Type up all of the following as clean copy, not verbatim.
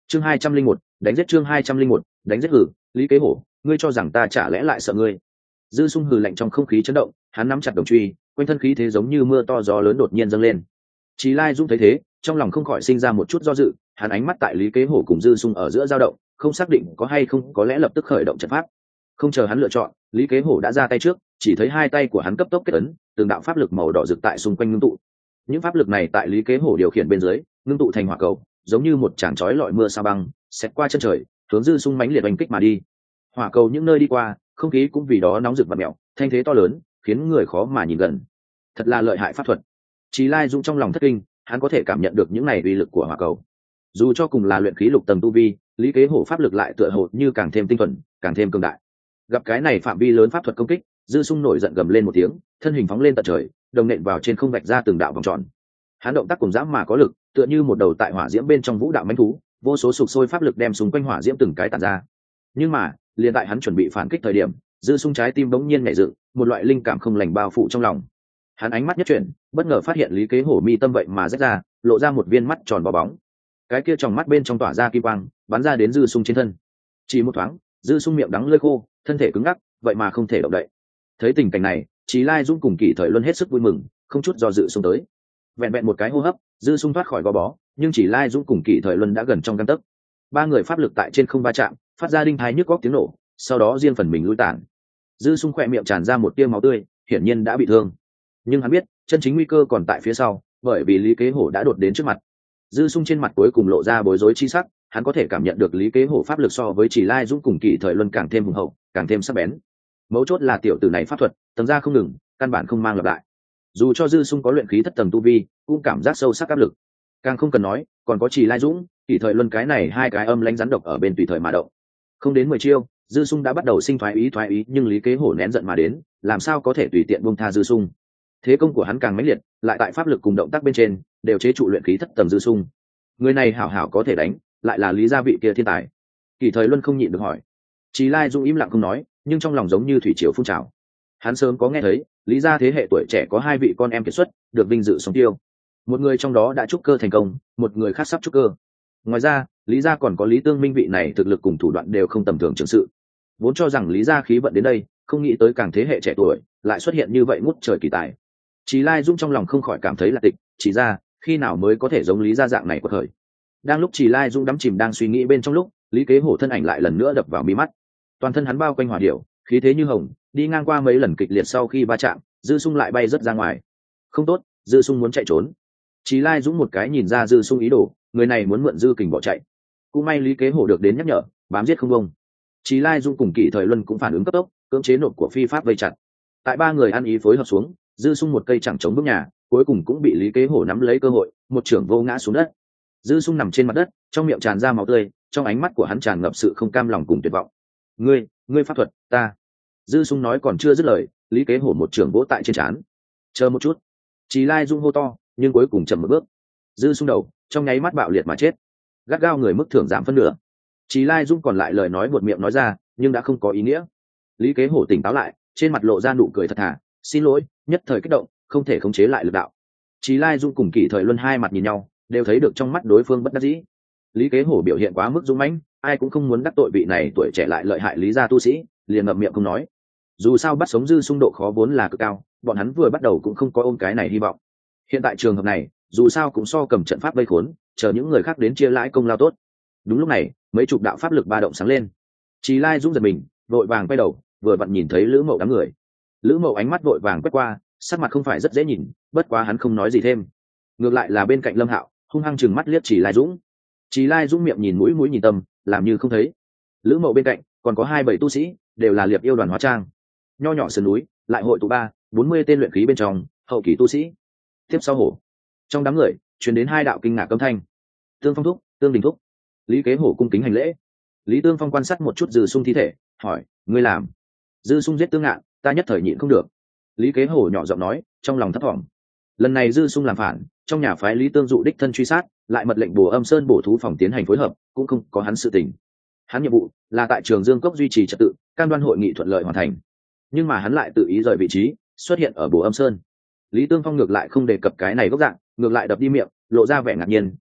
chương 201, đánh giết chương 201, đánh giết hử. Lý Kế Hổ, ngươi cho rằng ta chả lẽ lại sợ ngươi? Dư Sung hừ lạnh trong không khí chấn động, hắn nắm chặt đồng truy, quanh thân khí thế giống như mưa to gió lớn đột nhiên dâng lên. Chí Lai Dung thấy thế, trong lòng không khỏi sinh ra một chút do dự, hắn ánh mắt tại Lý Kế Hổ cùng Dư Sung ở giữa dao động, không xác định có hay không có lẽ lập tức khởi động trận pháp. Không chờ hắn lựa chọn, Lý Kế Hổ đã ra tay trước, chỉ thấy hai tay của hắn cấp tốc kết ấn, từng đạo pháp lực màu đỏ rực tại xung quanh ngưng tụ. Những pháp lực này tại Lý Kế Hổ điều khiển bên dưới, ngưng tụ thành hỏa cầu, giống như một tràng chói lọi mưa sa băng, xẹt qua chân trời, hướng Dư Sung mãnh liệt oanh kích mà đi. Hỏa cầu những nơi đi qua, không khí cũng vì đó nóng rực và mèo, thanh thế to lớn, khiến người khó mà nhìn gần. Thật là lợi hại pháp thuật. Chí Lai Dung trong lòng thất kinh, hắn có thể cảm nhận được những này uy lực của hỏa cầu. Dù cho cùng là luyện khí lục tầng tu vi, Lý Kế Hổ pháp lực lại tựa hồ như càng thêm tinh thuần, càng thêm cường đại. Gặp cái này phạm vi lớn pháp thuật công kích, Dư Sung nổi giận gầm lên một tiếng, thân hình phóng lên tận trời, đồng nện vào trên không vạch ra từng đạo vòng tròn. Hắn động tác cùng dã mà có lực, tựa như một đầu tại hỏa diễm bên trong vũ đạo mãnh thú, vô số sục sôi pháp lực đem xung quanh hỏa diễm từng cái tản ra. Nhưng mà, liền tại hắn chuẩn bị phản kích thời điểm, Dư Sung trái tim bỗng nhiên nhảy dựng, một loại linh cảm không lành bao phủ trong lòng. Hắn ánh mắt nhất chuyển, bất ngờ phát hiện Lý Kế Hổ mi tâm vậy mà rách ra, lộ ra một viên mắt tròn bò bóng. Cái kia trong mắt bên trong tỏa ra kim quang, bắn ra đến Dư Sung trên thân. Chỉ một thoáng, Dư Sung miệng đắng lưỡi khô, thân thể cứng ngắc, vậy mà không thể động đậy. Thấy tình cảnh này, Chí Lai Dung cùng Kỷ Thời Luân hết sức vui mừng, không chút do dự xông tới. Vẹn vẹn một cái hô hấp, Dư Sung thoát khỏi gò bó, nhưng Chí Lai Dung cùng Kỷ Thời Luân đã gần trong gang tấc. Ba người pháp lực tại trên không va chạm, phát ra đinh thái nhức góc tiếng nổ, sau đó riêng phần mình lui tản. Dư Sung khỏe miệng tràn ra một tia máu tươi, hiển nhiên đã bị thương. Nhưng hắn biết, chân chính nguy cơ còn tại phía sau, bởi vì Lý Kế Hổ đã đột đến trước mặt. Dư Sung trên mặt cuối cùng lộ ra bối rối chi sắc, hắn có thể cảm nhận được Lý Kế Hổ pháp lực so với Chỉ Lai Dũng cùng Kỷ Thời Luân càng thêm hùng hậu, càng thêm sắc bén. Mấu chốt là tiểu tử này pháp thuật, tầng ra không ngừng, căn bản không mang lặp lại. Dù cho Dư Sung có luyện khí thất tầng tu vi, cũng cảm giác sâu sắc áp lực. Càng không cần nói, còn có Chỉ Lai Dũng, Kỷ Thời Luân cái này hai cái âm lãnh rắn độc ở bên tùy thời mà động. Không đến 10 chiêu, Dư Sung đã bắt đầu sinh thoái ý, nhưng Lý Kế Hổ nén giận mà đến, làm sao có thể tùy tiện buông tha Dư Sung. Thế công của hắn càng mãnh liệt, lại tại pháp lực cùng động tác bên trên đều chế trụ luyện khí thất tầng Dư Sung. Người này hảo hảo có thể đánh, lại là Lý gia vị kia thiên tài. Kỷ Thời Luân không nhịn được hỏi. Chí Lai Dung im lặng không nói, nhưng trong lòng giống như thủy triều phun trào. Hắn sớm có nghe thấy, Lý gia thế hệ tuổi trẻ có hai vị con em kiệt xuất, được vinh dự sống tiêu. Một người trong đó đã trúc cơ thành công, một người khác sắp trúc cơ. Ngoài ra, Lý gia còn có Lý Tương Minh vị này thực lực cùng thủ đoạn đều không tầm thường trưởng sự. Vốn cho rằng Lý gia khí vận đến đây, không nghĩ tới càng thế hệ trẻ tuổi lại xuất hiện như vậy ngút trời kỳ tài. Chí Lai Dung trong lòng không khỏi cảm thấy là tịch, chỉ ra khi nào mới có thể giống Lý gia dạng này của thời. Đang lúc Chí Lai Dung đắm chìm đang suy nghĩ bên trong lúc, Lý Kế Hổ thân ảnh lại lần nữa đập vào mi mắt. Toàn thân hắn bao quanh hỏa điểu, khí thế như hồng, đi ngang qua mấy lần kịch liệt sau khi va chạm, Dư Sung lại bay rất ra ngoài. Không tốt, Dư Sung muốn chạy trốn. Chí Lai Dung một cái nhìn ra Dư Sung ý đồ, người này muốn mượn dư kình bỏ chạy. Cũng may Lý Kế Hổ được đến nhắc nhở, bám giết không bông. Chí Lai Dung cùng Kỷ Thời Luân cũng phản ứng cấp tốc, cưỡng chế nộp của phi pháp vây chặt. Tại ba người ăn ý phối hợp xuống, Dư Sung một cây chẳng chống bước nhà, cuối cùng cũng bị Lý Kế Hổ nắm lấy cơ hội, một trưởng vô ngã xuống đất. Dư Sung nằm trên mặt đất, trong miệng tràn ra máu tươi, trong ánh mắt của hắn tràn ngập sự không cam lòng cùng tuyệt vọng. Ngươi pháp thuật, ta. Dư Sung nói còn chưa dứt lời, Lý Kế Hổ một trưởng vỗ tại trên trán. Chờ một chút. Chí Lai Dung hô to, nhưng cuối cùng chậm một bước. Dư Sung đầu, trong nháy mắt bạo liệt mà chết. Gắt gao người mức thưởng giảm phân nửa. Chí Lai Dung còn lại lời nói buột miệng nói ra, nhưng đã không có ý nghĩa. Lý Kế Hổ tỉnh táo lại, trên mặt lộ ra nụ cười thật thà, xin lỗi, nhất thời kích động, không thể khống chế lại lực đạo. Chí Lai Dung cùng Kỷ Thời Luân hai mặt nhìn nhau, đều thấy được trong mắt đối phương bất đắc dĩ. Lý Kế Hổ biểu hiện quá mức dũng mãnh, ai cũng không muốn đắc tội vị này tuổi trẻ lại lợi hại Lý gia tu sĩ, liền ngậm miệng không nói. Dù sao bắt sống Dư Sung độ khó vốn là cực cao, bọn hắn vừa bắt đầu cũng không có ôm cái này hy vọng. Hiện tại trường hợp này, dù sao cũng so cầm trận pháp vây khốn, chờ những người khác đến chia lãi công lao tốt. Đúng lúc này, mấy chục đạo pháp lực ba động sáng lên. Chí Lai Dung giật mình, vội vàng quay đầu, vừa vặn nhìn thấy Lữ Mậu đám người. Lữ Mậu ánh mắt vội vàng quét qua, sắc mặt không phải rất dễ nhìn, bất quá hắn không nói gì thêm. Ngược lại là bên cạnh Lâm Hạo, hung hăng chừng mắt liếc Chí Lai Dũng. Chí Lai Dũng miệng nhìn mũi nhìn tâm, làm như không thấy. Lữ Mậu bên cạnh còn có 27 tu sĩ, đều là liệp yêu đoàn hóa trang. Nho nhỏ sườn núi, lại hội tụ 40 tên luyện khí bên trong, hậu kỳ tu sĩ. Tiếp sau hổ. Trong đám người, truyền đến hai đạo kinh ngạc âm thanh. Tương Phong thúc, Tương Đình thúc. Lý Kế Hổ cung kính hành lễ. Lý Tương Phong quan sát một chút Dư Sung thi thể, hỏi, ngươi làm? Dư Sung giết Tương Ngạn, ta nhất thời nhịn không được. Lý Kế Hổ nhỏ giọng nói, trong lòng thấp thỏm. Lần này Dư Sung làm phản, trong nhà phái Lý Tương dụ đích thân truy sát, lại mật lệnh Bồ Âm Sơn bổ thú phòng tiến hành phối hợp, cũng không có hắn sự tình. Hắn nhiệm vụ là tại Trường Dương Cốc duy trì trật tự, cam đoan hội nghị thuận lợi hoàn thành. Nhưng mà hắn lại tự ý rời vị trí, xuất hiện ở Bồ Âm Sơn. Lý Tương Phong ngược lại không đề cập cái này gốc dạng, ngược lại đập đi miệng, lộ ra vẻ ngạc nhiên,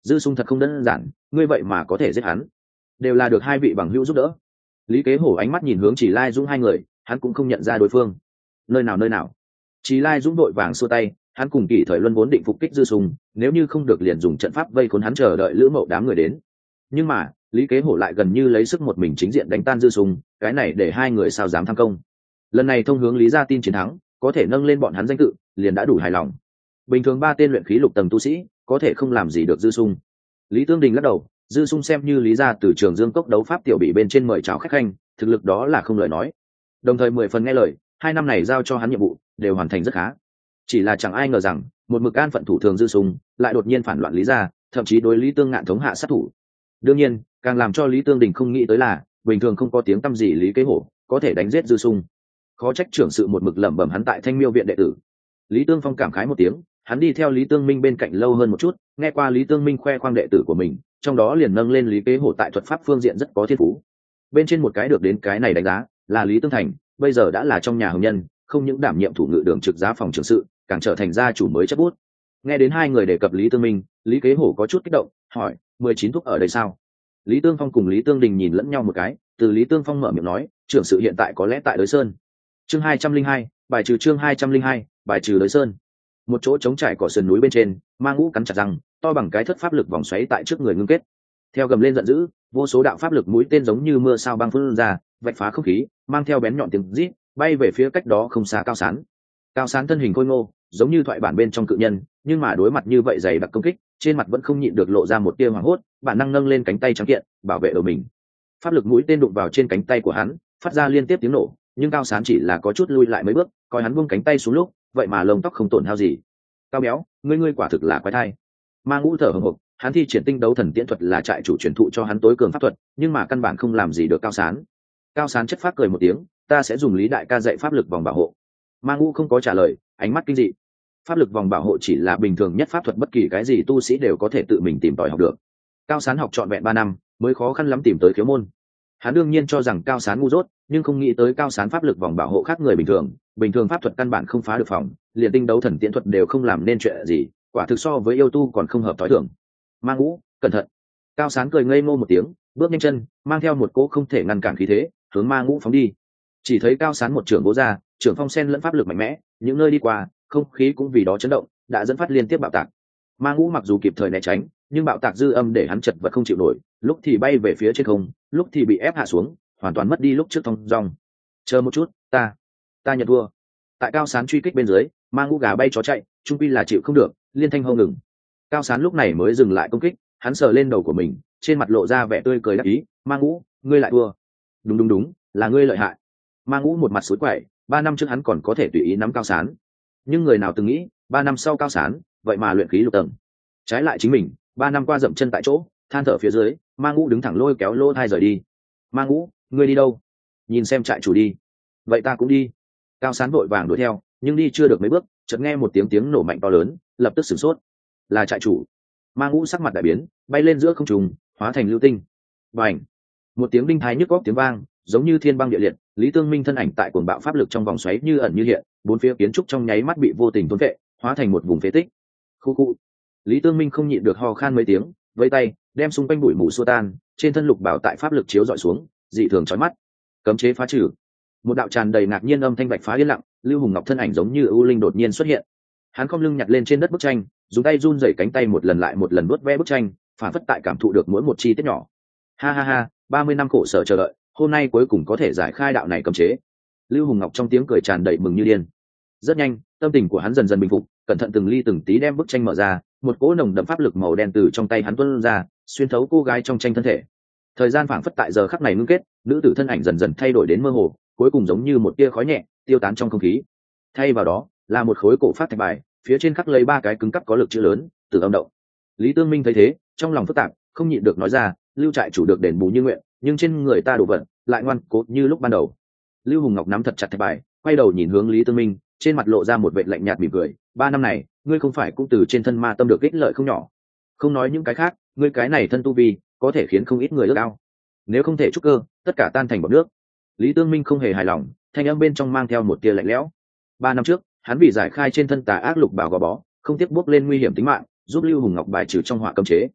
Dư Sung thật không đơn giản, ngươi vậy mà có thể giết hắn, đều là được hai vị bằng hữu giúp đỡ. Lý Kế Hổ ánh mắt nhìn hướng Chỉ Lai Dũng hai người, hắn cũng không nhận ra đối phương. Nơi nào? Chỉ Lai Dũng đội vàng xua tay, hắn cùng Kỷ Thời Luân vốn định phục kích Dư Sung, nếu như không được liền dùng trận pháp vây khốn hắn chờ đợi Lữ Mậu đám người đến. Nhưng mà Lý Kế Hổ lại gần như lấy sức một mình chính diện đánh tan Dư Sung, cái này để hai người sao dám tham công. Lần này thông hướng Lý gia tin chiến thắng, có thể nâng lên bọn hắn danh tự, liền đã đủ hài lòng. Bình thường 3 tên luyện khí lục tầng tu sĩ, có thể không làm gì được Dư Sung. Lý Tương Đình lắc đầu, Dư Sung xem như Lý gia từ Trường Dương cốc đấu pháp tiểu bị bên trên mời chào khách khanh, thực lực đó là không lời nói. Đồng thời 10 phần nghe lời, 2 năm này giao cho hắn nhiệm vụ đều hoàn thành rất khá. Chỉ là chẳng ai ngờ rằng, một mực an phận thủ thường Dư Sung, lại đột nhiên phản loạn Lý gia, thậm chí đối Lý Tương Ngạn thống hạ sát thủ. Đương nhiên, càng làm cho Lý Tương Đình không nghĩ tới là, bình thường không có tiếng tăm gì Lý Kế Hổ, có thể đánh giết Dư Sung. Khó trách trưởng sự một mực lẩm bẩm hắn tại Thanh Miêu viện đệ tử. Lý Tương Phong cảm khái một tiếng, hắn đi theo Lý Tương Minh bên cạnh lâu hơn một chút, nghe qua Lý Tương Minh khoe khoang đệ tử của mình, trong đó liền nâng lên Lý Kế Hổ tại thuật pháp phương diện rất có thiên phú. Bên trên một cái được đến cái này đánh giá là Lý Tương Thành, bây giờ đã là trong nhà hồng nhân, không những đảm nhiệm thủ ngự đường trực giá phòng trưởng sự, càng trở thành gia chủ mới chấp bút. Nghe đến hai người đề cập Lý Tương Minh, Lý Kế Hổ có chút kích động, hỏi: 19 thúc ở đây sao? Lý Tương Phong cùng Lý Tương Đình nhìn lẫn nhau một cái, từ Lý Tương Phong mở miệng nói: trưởng sự hiện tại có lẽ tại Đới Sơn. Chương 202, bài trừ chương 202, bài trừ Đới Sơn. Một chỗ trống trải cỏ sườn núi bên trên, Ma Ngũ cắn chặt răng, to bằng cái thất pháp lực vòng xoáy tại trước người ngưng kết. Theo gầm lên giận dữ, vô số đạo pháp lực mũi tên giống như mưa sao băng phun ra, vạch phá không khí, mang theo bén nhọn tiếng rít, bay về phía cách đó không xa Cao Sán. Cao Sán thân hình khôi ngô, giống như thoại bản bên trong cự nhân, nhưng mà đối mặt như vậy dày đặc công kích, trên mặt vẫn không nhịn được lộ ra một tia hoảng hốt, bản năng nâng lên cánh tay trắng kiện, bảo vệ đầu mình. Pháp lực mũi tên đụng vào trên cánh tay của hắn, phát ra liên tiếp tiếng nổ, nhưng Cao Sán chỉ là có chút lui lại mấy bước, coi hắn buông cánh tay xuống lúc, vậy mà lông tóc không tổn hao gì. Cao béo, ngươi quả thực là quái thai. Ma Ngũ thở hổn hộc, hắn thi triển tinh đấu thần tiễn thuật là trại chủ truyền thụ cho hắn tối cường pháp thuật, nhưng mà căn bản không làm gì được Cao Sán. Cao Sán chất phác cười một tiếng, ta sẽ dùng Lý đại ca dạy pháp lực vòng bảo hộ. Ma Ngũ không có trả lời, ánh mắt kinh dị. Pháp lực vòng bảo hộ chỉ là bình thường nhất pháp thuật, bất kỳ cái gì tu sĩ đều có thể tự mình tìm tòi học được. Cao Sán học trọn vẹn 3 năm, mới khó khăn lắm tìm tới khiếu môn. Hắn đương nhiên cho rằng Cao Sán ngu dốt, nhưng không nghĩ tới Cao Sán pháp lực vòng bảo hộ khác người bình thường pháp thuật căn bản không phá được phòng, liền tinh đấu thần tiễn thuật đều không làm nên chuyện gì, quả thực so với yêu tu còn không hợp thói thường. Ma Ngũ, cẩn thận! Cao Sán cười ngây ngô một tiếng, bước nhanh chân, mang theo một cỗ không thể ngăn cản khí thế, hướng Ma Ngũ phóng đi. Chỉ thấy Cao Sán một trường vỗ ra, trường phong sen lẫn pháp lực mạnh mẽ, những nơi đi qua, không khí cũng vì đó chấn động, đã dẫn phát liên tiếp bạo tạc. Ma Ngũ mặc dù kịp thời né tránh, nhưng bạo tạc dư âm để hắn chật vật không chịu nổi, lúc thì bay về phía trên không, lúc thì bị ép hạ xuống, hoàn toàn mất đi lúc trước thông dong. Chờ một chút, ta nhận thua. Tại Cao Sán truy kích bên dưới, Ma Ngũ gà bay chó chạy, trung quy là chịu không được, liên thanh hô ngừng. Cao Sán lúc này mới dừng lại công kích, hắn sờ lên đầu của mình, trên mặt lộ ra vẻ tươi cười đắc ý. Ma Ngũ, ngươi lại thua. Đúng, là ngươi lợi hại. Ma Ngũ một mặt sối quẩy, 3 năm trước hắn còn có thể tùy ý nắm Cao Sán, nhưng người nào từng nghĩ 3 năm sau Cao Sán vậy mà luyện khí lục tầng. Trái lại chính mình 3 năm qua dậm chân tại chỗ, than thở phía dưới. Ma Ngũ đứng thẳng lôi kéo lô thai rời đi. Ma Ngũ, ngươi đi đâu? Nhìn xem trại chủ đi. Vậy ta cũng đi. Cao Sán vội vàng đuổi theo, nhưng đi chưa được mấy bước, chợt nghe một tiếng nổ mạnh to lớn, lập tức sửng sốt. Là trại chủ. Ma Ngũ sắc mặt đại biến, bay lên giữa không trung, hóa thành lưu tinh. Bành! Một tiếng đinh thái nhức óc tiếng vang, giống như thiên băng địa liệt. Lý Tương Minh thân ảnh tại cuồng bạo pháp lực trong vòng xoáy như ẩn như hiện, bốn phía kiến trúc trong nháy mắt bị vô tình thôn vệ, hóa thành một vùng phế tích. Khu. Lý Tương Minh không nhịn được ho khan mấy tiếng, vẫy tay đem xung quanh bụi mù xua tan, trên thân lục bảo tại pháp lực chiếu dọi xuống, dị thường chói mắt. Cấm chế phá trừ. Một đạo tràn đầy ngạc nhiên âm thanh bạch phá yên lặng, Lưu Hùng Ngọc thân ảnh giống như ưu linh đột nhiên xuất hiện. Hắn khom lưng nhặt lên trên đất bức tranh, dùng tay run rẩy cánh tay một lần lại một lần vuốt ve bức tranh, phản phất tại cảm thụ được mỗi một chi tiết nhỏ. Ha, 30 năm khổ sở chờ đợi, hôm nay cuối cùng có thể giải khai đạo này cấm chế. Lưu Hùng Ngọc trong tiếng cười tràn đầy mừng như điên. Rất nhanh, tâm tình của hắn dần dần bình phục, cẩn thận từng ly từng tí đem bức tranh mở ra, một cỗ nồng đậm pháp lực màu đen từ trong tay hắn tuôn ra, xuyên thấu cô gái trong tranh thân thể. Thời gian phảng phất tại giờ khắc này ngưng kết, nữ tử thân ảnh dần dần thay đổi đến mơ hồ, cuối cùng giống như một tia khói nhẹ tiêu tán trong không khí. Thay vào đó là một khối cổ phát thạch bài, phía trên khắc lấy 3 cái cứng cắp có lực chữ lớn, Tử Âm Động. Lý Tương Minh thấy thế, trong lòng phức tạp, không nhịn được nói ra, Lưu trại chủ được đền bù như nguyện, nhưng trên người ta đổ vật lại ngoan cố như lúc ban đầu. Lưu Hùng Ngọc nắm thật chặt thạch bài, quay đầu nhìn hướng Lý Tương Minh, trên mặt lộ ra một vẻ lạnh nhạt mỉm cười. 3 năm này ngươi không phải cũng từ trên thân ma tâm được ích lợi không nhỏ? Không nói những cái khác, ngươi cái này thân tu vi có thể khiến không ít người ước ao. Nếu không thể trúc cơ, tất cả tan thành bọt nước. Lý Tương Minh không hề hài lòng, thanh âm bên trong mang theo một tia lạnh lẽo. 3 năm trước hắn vì giải khai trên thân tà ác lục bảo gò bó, không tiếc bước lên nguy hiểm tính mạng, giúp Lưu Hùng Ngọc bài trừ trong họa cấm chế.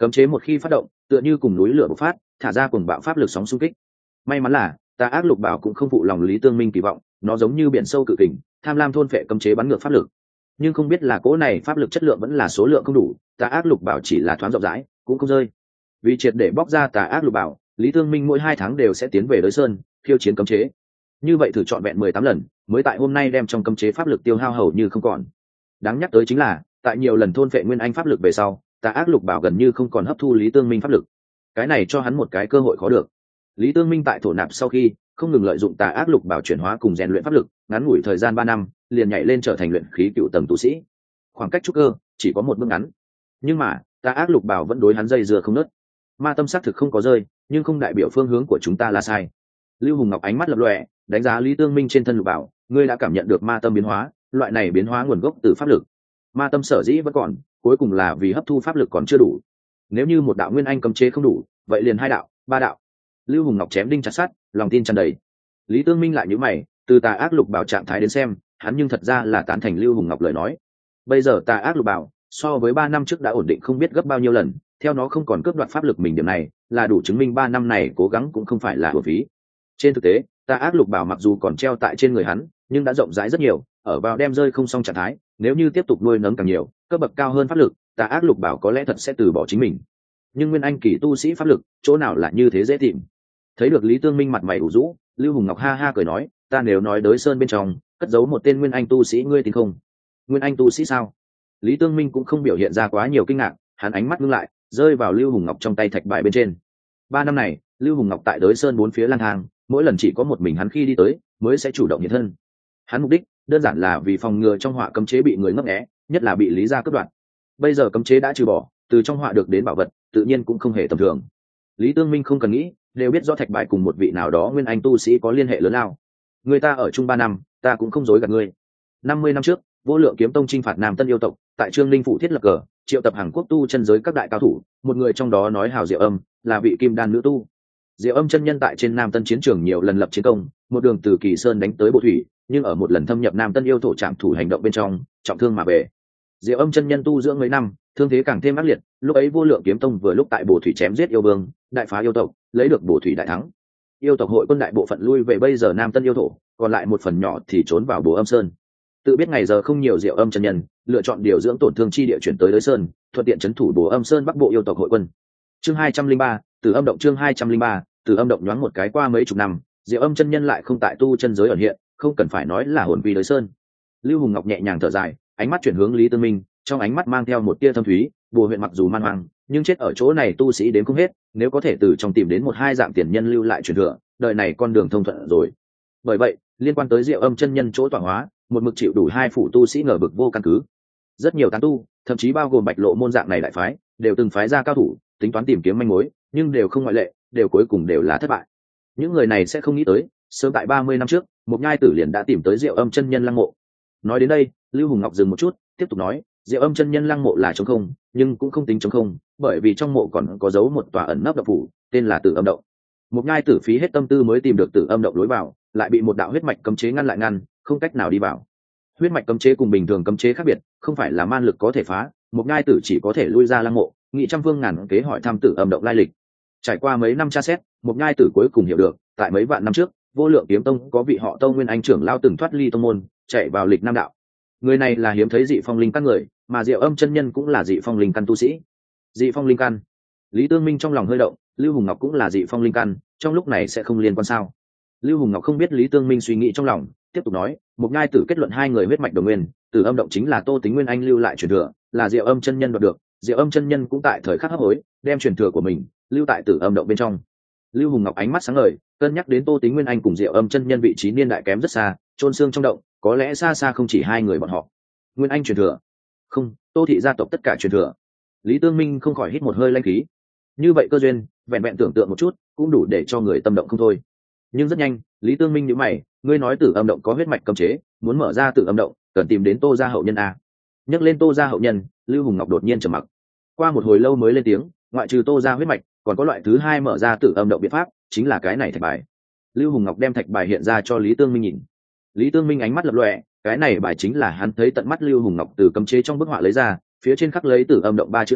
Cấm chế một khi phát động tựa như cùng núi lửa bộc phát, thả ra cuồng bạo pháp lực sóng xung kích. May mắn là tà ác lục bảo cũng không phụ lòng Lý Tương Minh kỳ vọng, nó giống như biển sâu cự kình, tham lam thôn phệ cấm chế bắn ngược pháp lực. Nhưng không biết là cỗ này pháp lực chất lượng vẫn là số lượng không đủ, tà ác lục bảo chỉ là thoáng rộng rãi cũng không rơi. Vì triệt để bóc ra tà ác lục bảo, Lý Tương Minh mỗi 2 tháng đều sẽ tiến về Đới Sơn khiêu chiến cấm chế. Như vậy thử trọn vẹn 18 lần, mới tại hôm nay đem trong cấm chế pháp lực tiêu hao hầu như không còn. Đáng nhắc tới chính là, tại nhiều lần thôn phệ nguyên anh pháp lực về sau, tà ác lục bảo gần như không còn hấp thu Lý Tương Minh pháp lực. Cái này cho hắn một cái cơ hội khó được. Lý Tương Minh tại thổ nạp sau khi không ngừng lợi dụng tà ác lục bảo chuyển hóa cùng rèn luyện pháp lực, ngắn ngủi thời gian 3 năm, liền nhảy lên trở thành luyện khí cựu tầng tu sĩ. Khoảng cách trúc cơ chỉ có một bước ngắn, nhưng mà tà ác lục bảo vẫn đối hắn dây dưa không nứt. Ma tâm xác thực không có rơi, nhưng không đại biểu phương hướng của chúng ta là sai. Lưu Hùng Ngọc ánh mắt lập lòe, đánh giá Lý Tương Minh trên thân lục bảo, ngươi đã cảm nhận được ma tâm biến hóa, loại này biến hóa nguồn gốc từ pháp lực. Ma tâm sở dĩ vẫn còn, cuối cùng là vì hấp thu pháp lực còn chưa đủ. Nếu như một đạo nguyên anh cấm chế không đủ, vậy liền 2 đạo, 3 đạo. Lưu Hùng Ngọc chém đinh chặt sắt, lòng tin tràn đầy. Lý Tương Minh lại nhíu mày, từ tà ác lục bảo trạng thái đến xem, hắn nhưng thật ra là tán thành Lưu Hùng Ngọc lời nói. Bây giờ tà ác lục bảo so với 3 năm trước đã ổn định không biết gấp bao nhiêu lần, theo nó không còn cướp đoạt pháp lực mình, điểm này là đủ chứng minh 3 năm này cố gắng cũng không phải là uổng phí. Trên thực tế, tà ác lục bảo mặc dù còn treo tại trên người hắn, nhưng đã rộng rãi rất nhiều, ở vào đem rơi không xong trạng thái, nếu như tiếp tục nuôi nấng càng nhiều, cấp bậc cao hơn pháp lực, tà ác lục bảo có lẽ thật sẽ từ bỏ chính mình. Nhưng nguyên anh kỳ tu sĩ pháp lực, chỗ nào là như thế dễ tìm. Thấy được Lý Tương Minh mặt mày ủ rũ, Lưu Hùng Ngọc ha ha cười nói, ta nếu nói Đới Sơn bên trong cất giấu một tên nguyên anh tu sĩ, ngươi tin không? Nguyên anh tu sĩ sao? Lý Tương Minh cũng không biểu hiện ra quá nhiều kinh ngạc, hắn ánh mắt ngưng lại, rơi vào Lưu Hùng Ngọc trong tay thạch bài bên trên. 3 năm này, Lưu Hùng Ngọc tại Đới Sơn 4 phía lang thang, mỗi lần chỉ có một mình hắn khi đi tới, mới sẽ chủ động hiện thân. Hắn mục đích đơn giản là vì phòng ngừa trong họa cấm chế bị người ngấp nghé, nhất là bị Lý gia cướp đoạt. Bây giờ cấm chế đã trừ bỏ, từ trong họa được đến bảo vật, tự nhiên cũng không hề tầm thường. Lý Tương Minh không cần nghĩ, đều biết rõ thạch bài cùng một vị nào đó nguyên anh tu sĩ có liên hệ lớn lao. Người ta ở chung 3 năm, ta cũng không dối gạt ngươi. 50 năm trước, Vô Lượng Kiếm Tông chinh phạt Nam Tân yêu tộc, tại Trương Linh phủ thiết lập cờ, triệu tập Hàn Quốc tu chân giới các đại cao thủ, một người trong đó nói hào Diệu Âm, là vị kim đan nữ tu. Diệu Âm chân nhân tại trên Nam Tân chiến trường nhiều lần lập chiến công, một đường từ Kỳ Sơn đánh tới Bộ Thủy, nhưng ở một lần thâm nhập Nam Tân yêu thổ trạm thủ hành động bên trong, trọng thương mà về. Diệu Âm chân nhân tu dưỡng mấy năm, thương thế càng thêm ác liệt, lúc ấy Vô Lượng Kiếm Tông vừa lúc tại Bộ Thủy chém giết yêu vương, đại phá yêu tộc, lấy được Bộ Thủy đại thắng. Yêu tộc hội quân đại bộ phận lui về bây giờ Nam Tân yêu thổ, còn lại một phần nhỏ thì trốn vào Bồ Âm Sơn. Tự biết ngày giờ không nhiều, Diệu Âm chân nhân lựa chọn điều dưỡng tổn thương chi địa chuyển tới Đới Sơn, thuận tiện trấn thủ Bồ Âm Sơn Bắc Bộ yêu tộc hội quân. Chương 203, Từ Âm động. Chương 203, Từ Âm động. Nhoáng một cái qua mấy chục năm, Diệu Âm chân nhân lại không tại tu chân giới ẩn hiện, không cần phải nói là hồn vi Đới Sơn. Lưu Hùng Ngọc nhẹ nhàng thở dài, ánh mắt chuyển hướng Lý Tương Minh, trong ánh mắt mang theo một tia thâm thúy. Bồ huyện mặc dù man hoang, nhưng chết ở chỗ này tu sĩ đến không hết, nếu có thể từ trong tìm đến 1-2 dạng tiền nhân lưu lại truyền thừa, đời này con đường thông thuận rồi. Bởi vậy, liên quan tới Diệu Âm chân nhân chỗ tọa hóa, một mực chịu đủ 2 phủ tu sĩ ngờ vực vô căn cứ. Rất nhiều tán tu, thậm chí bao gồm Bạch Lộ môn dạng này đại phái, đều từng phái ra cao thủ tính toán tìm kiếm manh mối, nhưng đều không ngoại lệ, đều cuối cùng đều là thất bại. Những người này sẽ không nghĩ tới, sớm tại 30 năm trước, một nhai tử liền đã tìm tới Diệu Âm chân nhân lăng mộ. Nói đến đây, Lưu Hùng Ngọc dừng một chút, tiếp tục nói, Diệu Âm chân nhân lăng mộ là trống không, nhưng cũng không tính trống không, bởi vì trong mộ còn có giấu một tòa ẩn nấp động phủ, tên là Tử Âm động. Một nhai tử phí hết tâm tư mới tìm được Tử Âm động lối vào, lại bị một đạo huyết mạch cấm chế ngăn lại ngăn, không cách nào đi vào. Huyết mạch cấm chế cùng bình thường cấm chế khác biệt, không phải là man lực có thể phá, một nhai tử chỉ có thể lui ra lăng mộ, nghị trăm phương ngàn kế hỏi thăm Tử Âm động lai lịch. Trải qua mấy năm tra xét, một nhai tử cuối cùng hiểu được, tại mấy vạn năm trước, Vô Lượng Kiếm Tông có vị họ Tông nguyên anh trưởng lao từng thoát ly tông môn, chạy vào lịch nam đạo. Người này là hiếm thấy dị phong linh căn người, mà Diệu Âm chân nhân cũng là dị phong linh căn tu sĩ. Dị phong linh căn. Lý Tương Minh trong lòng hơi động, Lưu Hùng Ngọc cũng là dị phong linh căn, trong lúc này sẽ không liên quan sao? Lưu Hùng Ngọc không biết Lý Tương Minh suy nghĩ trong lòng, tiếp tục nói, một nhai tử kết luận 2 người huyết mạch đồng nguyên, Tử Âm động chính là Tô Tính Nguyên Anh lưu lại truyền thừa, là Diệu Âm chân nhân đoạt được, Diệu Âm chân nhân cũng tại thời khắc hấp hối, đem truyền thừa của mình lưu tại Tử Âm động bên trong. Lưu Hùng Ngọc ánh mắt sáng ngời, cân nhắc đến Tô Tính Nguyên Anh cùng Diệu Âm chân nhân vị trí niên đại kém rất xa, chôn xương trong động, có lẽ xa xa không chỉ 2 người bọn họ. Nguyên Anh truyền thừa? Không, Tô thị gia tộc tất cả truyền thừa. Lý Tương Minh không khỏi hít một hơi lanh khí. Như vậy cơ duyên, vẹn vẹn tưởng tượng một chút, cũng đủ để cho người tâm động không thôi. Nhưng rất nhanh, Lý Tương Minh nhíu mày, ngươi nói Tử Âm động có huyết mạch cấm chế, muốn mở ra Tử Âm động, cần tìm đến Tô gia hậu nhân a. Nhắc lên Tô gia hậu nhân, Lưu Hùng Ngọc đột nhiên trầm mặc. Qua một hồi lâu mới lên tiếng, ngoại trừ Tô gia huyết mạch, còn có loại thứ 2 mở ra Tử Âm động biện pháp, chính là cái này thạch bài. Lưu Hùng Ngọc đem thạch bài hiện ra cho Lý Tương Minh nhìn. Lý Tương Minh ánh mắt lập lòe, cái này bài chính là hắn thấy tận mắt Lưu Hùng Ngọc từ cấm chế trong bức họa lấy ra, phía trên khắc lấy Tử Âm động 3 chữ to,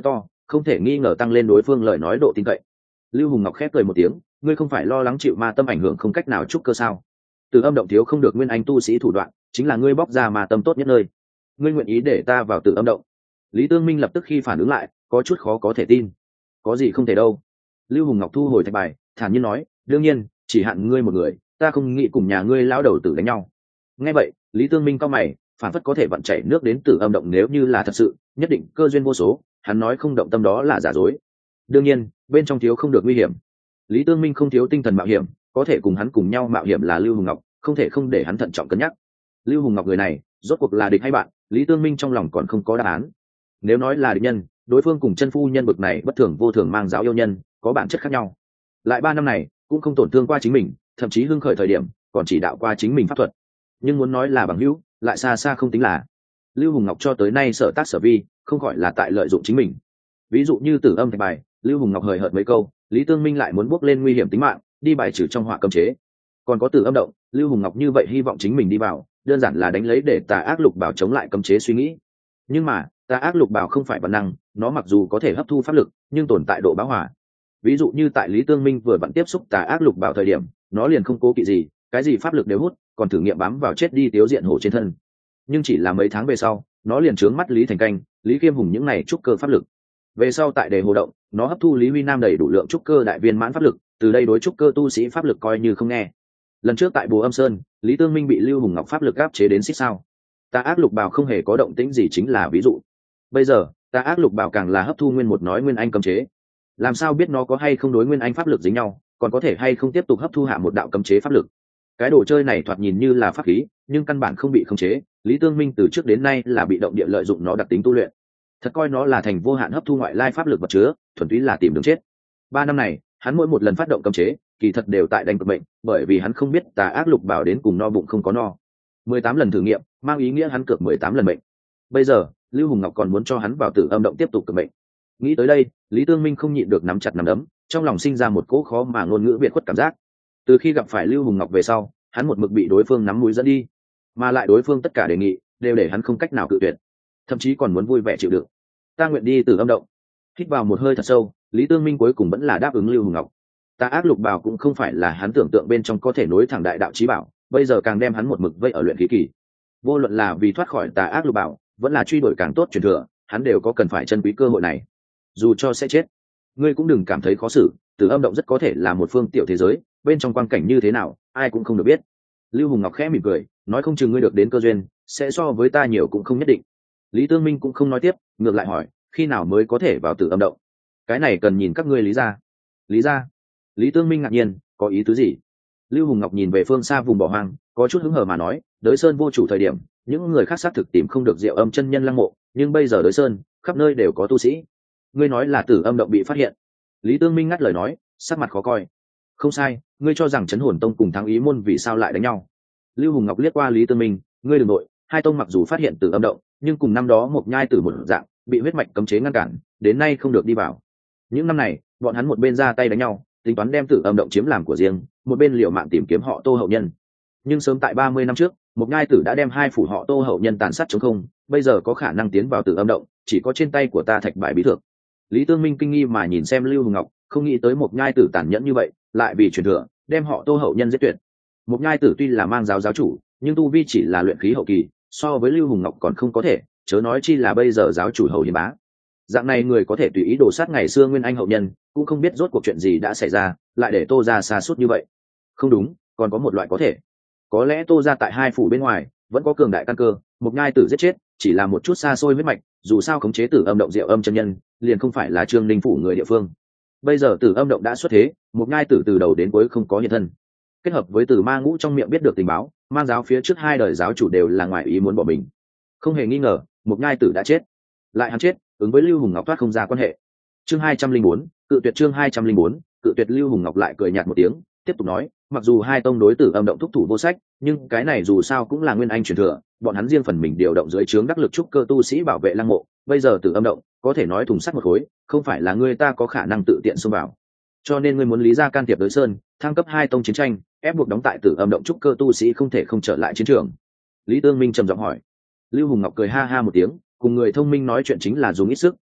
không thể nghi ngờ tăng lên đối phương lời nói độ tin cậy. Lưu Hùng Ngọc khép cười một tiếng, ngươi không phải lo lắng chịu ma tâm ảnh hưởng không cách nào trúc cơ sao? Từ âm động thiếu không được nguyên anh tu sĩ thủ đoạn, chính là ngươi bóc ra ma tâm tốt nhất nơi. Ngươi nguyện ý để ta vào Từ âm động? Lý Tương Minh lập tức khi phản ứng lại, có chút khó có thể tin. Có gì không thể đâu. Lưu Hùng Ngọc thu hồi thạch bài, thản nhiên nói, đương nhiên, chỉ hạn ngươi một người, ta không nghĩ cùng nhà ngươi lão đầu tử đánh nhau. Nghe vậy, Lý Tương Minh cau mày, phản phất có thể vận chảy nước đến Từ âm động nếu như là thật sự, nhất định cơ duyên vô số, hắn nói không động tâm đó là giả dối. Đương nhiên, bên trong thiếu không được nguy hiểm. Lý Tương Minh không thiếu tinh thần mạo hiểm, có thể cùng hắn cùng nhau mạo hiểm là Lưu Hùng Ngọc, không thể không để hắn thận trọng cân nhắc. Lưu Hùng Ngọc người này, rốt cuộc là địch hay bạn, Lý Tương Minh trong lòng còn không có đáp án. Nếu nói là địch nhân, đối phương cùng chân phu nhân bực này bất thường vô thường mang giáo yêu nhân, có bản chất khác nhau. Lại 3 năm này, cũng không tổn thương qua chính mình, thậm chí hưng khởi thời điểm, còn chỉ đạo qua chính mình pháp thuật. Nhưng muốn nói là bằng hữu, lại xa xa không tính là. Lưu Hùng Ngọc cho tới nay sở tác sở vi, không gọi là tại lợi dụng chính mình. Ví dụ như Tử Âm thạch bài, Lưu Hùng Ngọc hời hợt mấy câu, Lý Tương Minh lại muốn bước lên nguy hiểm tính mạng, đi bài trừ trong họa cấm chế. Còn có Tử Âm động, Lưu Hùng Ngọc như vậy hy vọng chính mình đi vào, đơn giản là đánh lấy để Tà Ác Lục Bảo chống lại cấm chế suy nghĩ. Nhưng mà, Tà Ác Lục Bảo không phải bản năng, nó mặc dù có thể hấp thu pháp lực, nhưng tồn tại độ bão hòa. Ví dụ như tại Lý Tương Minh vừa vặn tiếp xúc Tà Ác Lục Bảo thời điểm, nó liền không cố kỵ gì, cái gì pháp lực đều hút, còn thử nghiệm bám vào chết đi Tiếu Diện Hổ trên thân. Nhưng chỉ là mấy tháng về sau, nó liền trướng mắt Lý Thành Canh, Lý Kiêm Hùng những này trúc cơ pháp lực. Về sau tại Đề Hồ động, nó hấp thu Lý Huy Nam đầy đủ lượng trúc cơ đại viên mãn pháp lực, từ đây đối trúc cơ tu sĩ pháp lực coi như không nghe. Lần trước tại Bồ Âm Sơn, Lý Tương Minh bị Lưu Hùng Ngọc pháp lực áp chế đến xích sao. Tà Ác Lục Bảo không hề có động tĩnh gì chính là ví dụ. Bây giờ, Tà Ác Lục Bảo càng là hấp thu nguyên một nói nguyên anh cấm chế. Làm sao biết nó có hay không đối nguyên anh pháp lực dính nhau, còn có thể hay không tiếp tục hấp thu hạ một đạo cấm chế pháp lực. Cái đồ chơi này thoạt nhìn như là pháp khí, nhưng căn bản không bị khống chế, Lý Tương Minh từ trước đến nay là bị động địa lợi dụng nó đặc tính tu luyện. Thật coi nó là thành vô hạn hấp thu ngoại lai pháp lực vật chứa, thuần túy là tìm đường chết. 3 năm này, hắn mỗi một lần phát động cấm chế, kỳ thật đều tại đánh cực mệnh, bởi vì hắn không biết Tà Ác Lục Bảo đến cùng no bụng không có no. 18 lần thử nghiệm, mang ý nghĩa hắn cược 18 lần mệnh. Bây giờ, Lưu Hùng Ngọc còn muốn cho hắn vào Tử Âm động tiếp tục cực mệnh. Nghĩ tới đây, Lý Tương Minh không nhịn được nắm chặt nắm đấm, trong lòng sinh ra một cỗ khó mà ngôn ngữ biệt khuất cảm giác. Từ khi gặp phải Lưu Hùng Ngọc về sau, hắn một mực bị đối phương nắm mũi dẫn đi, mà lại đối phương tất cả đề nghị đều để hắn không cách nào cự tuyệt, thậm chí còn muốn vui vẻ chịu đựng. Ta nguyện đi Tử Âm động. Hít vào một hơi thật sâu, Lý Tương Minh cuối cùng vẫn là đáp ứng Lưu Hùng Ngọc. Tà Ác Lục Bảo cũng không phải là hắn tưởng tượng bên trong có thể nối thẳng đại đạo chí bảo, bây giờ càng đem hắn một mực vây ở luyện khí kỳ. Vô luận là vì thoát khỏi Tà Ác Lục Bảo, vẫn là truy đuổi càng tốt truyền thừa, hắn đều có cần phải trân quý cơ hội này. Dù cho sẽ chết, ngươi cũng đừng cảm thấy khó xử, Tử Âm động rất có thể là một phương tiểu thế giới, bên trong quang cảnh như thế nào, ai cũng không được biết. Lưu Hùng Ngọc khẽ mỉm cười, nói không chừng ngươi được đến cơ duyên, sẽ so với ta nhiều cũng không nhất định. Lý Tương Minh cũng không nói tiếp, ngược lại hỏi, khi nào mới có thể vào Tử Âm động? Cái này cần nhìn các ngươi Lý gia. Lý gia? Lý Tương Minh ngạc nhiên, có ý tứ gì? Lưu Hùng Ngọc nhìn về phương xa vùng bỏ hoang, có chút hứng hờ mà nói, Đới Sơn vô chủ thời điểm, những người khác xác thực tìm không được Diệu Âm chân nhân lăng mộ, nhưng bây giờ Đới Sơn, khắp nơi đều có tu sĩ. Ngươi nói là Tử Âm động bị phát hiện? Lý Tương Minh ngắt lời nói, sắc mặt khó coi. Không sai, ngươi cho rằng Trấn Hồn Tông cùng Thắng Ý môn vì sao lại đánh nhau? Lưu Hùng Ngọc liếc qua Lý Tương Minh, ngươi đừng nội, hai tông mặc dù phát hiện Tử Âm động, nhưng cùng năm đó một nhai tử một dạng, bị huyết mạch cấm chế ngăn cản, đến nay không được đi vào. Những năm này, bọn hắn một bên ra tay đánh nhau, tính toán đem Tử Âm động chiếm làm của riêng, một bên liều mạng tìm kiếm họ Tô hậu nhân. Nhưng sớm tại 30 năm trước, một nhai tử đã đem hai phủ họ Tô hậu nhân tàn sát trống không, bây giờ có khả năng tiến vào Tử Âm động, chỉ có trên tay của ta thạch bại bí thượng. Lý Tương Minh kinh nghi mà nhìn xem Lưu Hùng Ngọc, không nghĩ tới một nhai tử tàn nhẫn như vậy, lại vì truyền thừa, đem họ Tô hậu nhân giết tuyệt. Một nhai tử tuy là mang giáo giáo chủ, nhưng tu vi chỉ là luyện khí hậu kỳ, so với Lưu Hùng Ngọc còn không có thể, chớ nói chi là bây giờ giáo chủ hậu hiền bá. Dạng này người có thể tùy ý đổ sát ngày xưa nguyên anh hậu nhân, cũng không biết rốt cuộc chuyện gì đã xảy ra, lại để Tô gia xa suốt như vậy. Không đúng, còn có một loại có thể. Có lẽ Tô gia tại hai phủ bên ngoài vẫn có cường đại căn cơ, một nhai tử giết chết, chỉ là một chút xa xôi huyết mạch, dù sao khống chế Tử Âm động Diệu Âm chân nhân, liền không phải là Trương Ninh phủ người địa phương. Bây giờ Tử Âm động đã xuất thế, một nhai tử từ đầu đến cuối không có hiện thân. Kết hợp với Tử Ma Ngũ trong miệng biết được tình báo, mang giáo phía trước hai đời giáo chủ đều là ngoài ý muốn bỏ mình. Không hề nghi ngờ, một nhai tử đã chết. Lại hắn chết, ứng với Lưu Hùng Ngọc thoát không ra quan hệ. Chương 204, cự tuyệt chương 204, cự tuyệt. Lưu Hùng Ngọc lại cười nhạt một tiếng, tiếp tục nói, mặc dù hai tông đối Tử Âm động thúc thủ vô sách, nhưng cái này dù sao cũng là nguyên anh truyền thừa, bọn hắn riêng phần mình điều động dưới trướng đắc lực trúc cơ tu sĩ bảo vệ lăng mộ, bây giờ Tử Âm động có thể nói thùng sắt một khối, không phải là người ta có khả năng tự tiện xông vào. Cho nên ngươi muốn Lý gia can thiệp Đới Sơn, thăng cấp hai tông chiến tranh, ép buộc đóng tại Tử Âm động trúc cơ tu sĩ không thể không trở lại chiến trường. Lý Tương Minh trầm giọng hỏi. Lưu Hùng Ngọc cười ha ha một tiếng, cùng người thông minh nói chuyện chính là dùng ít sức,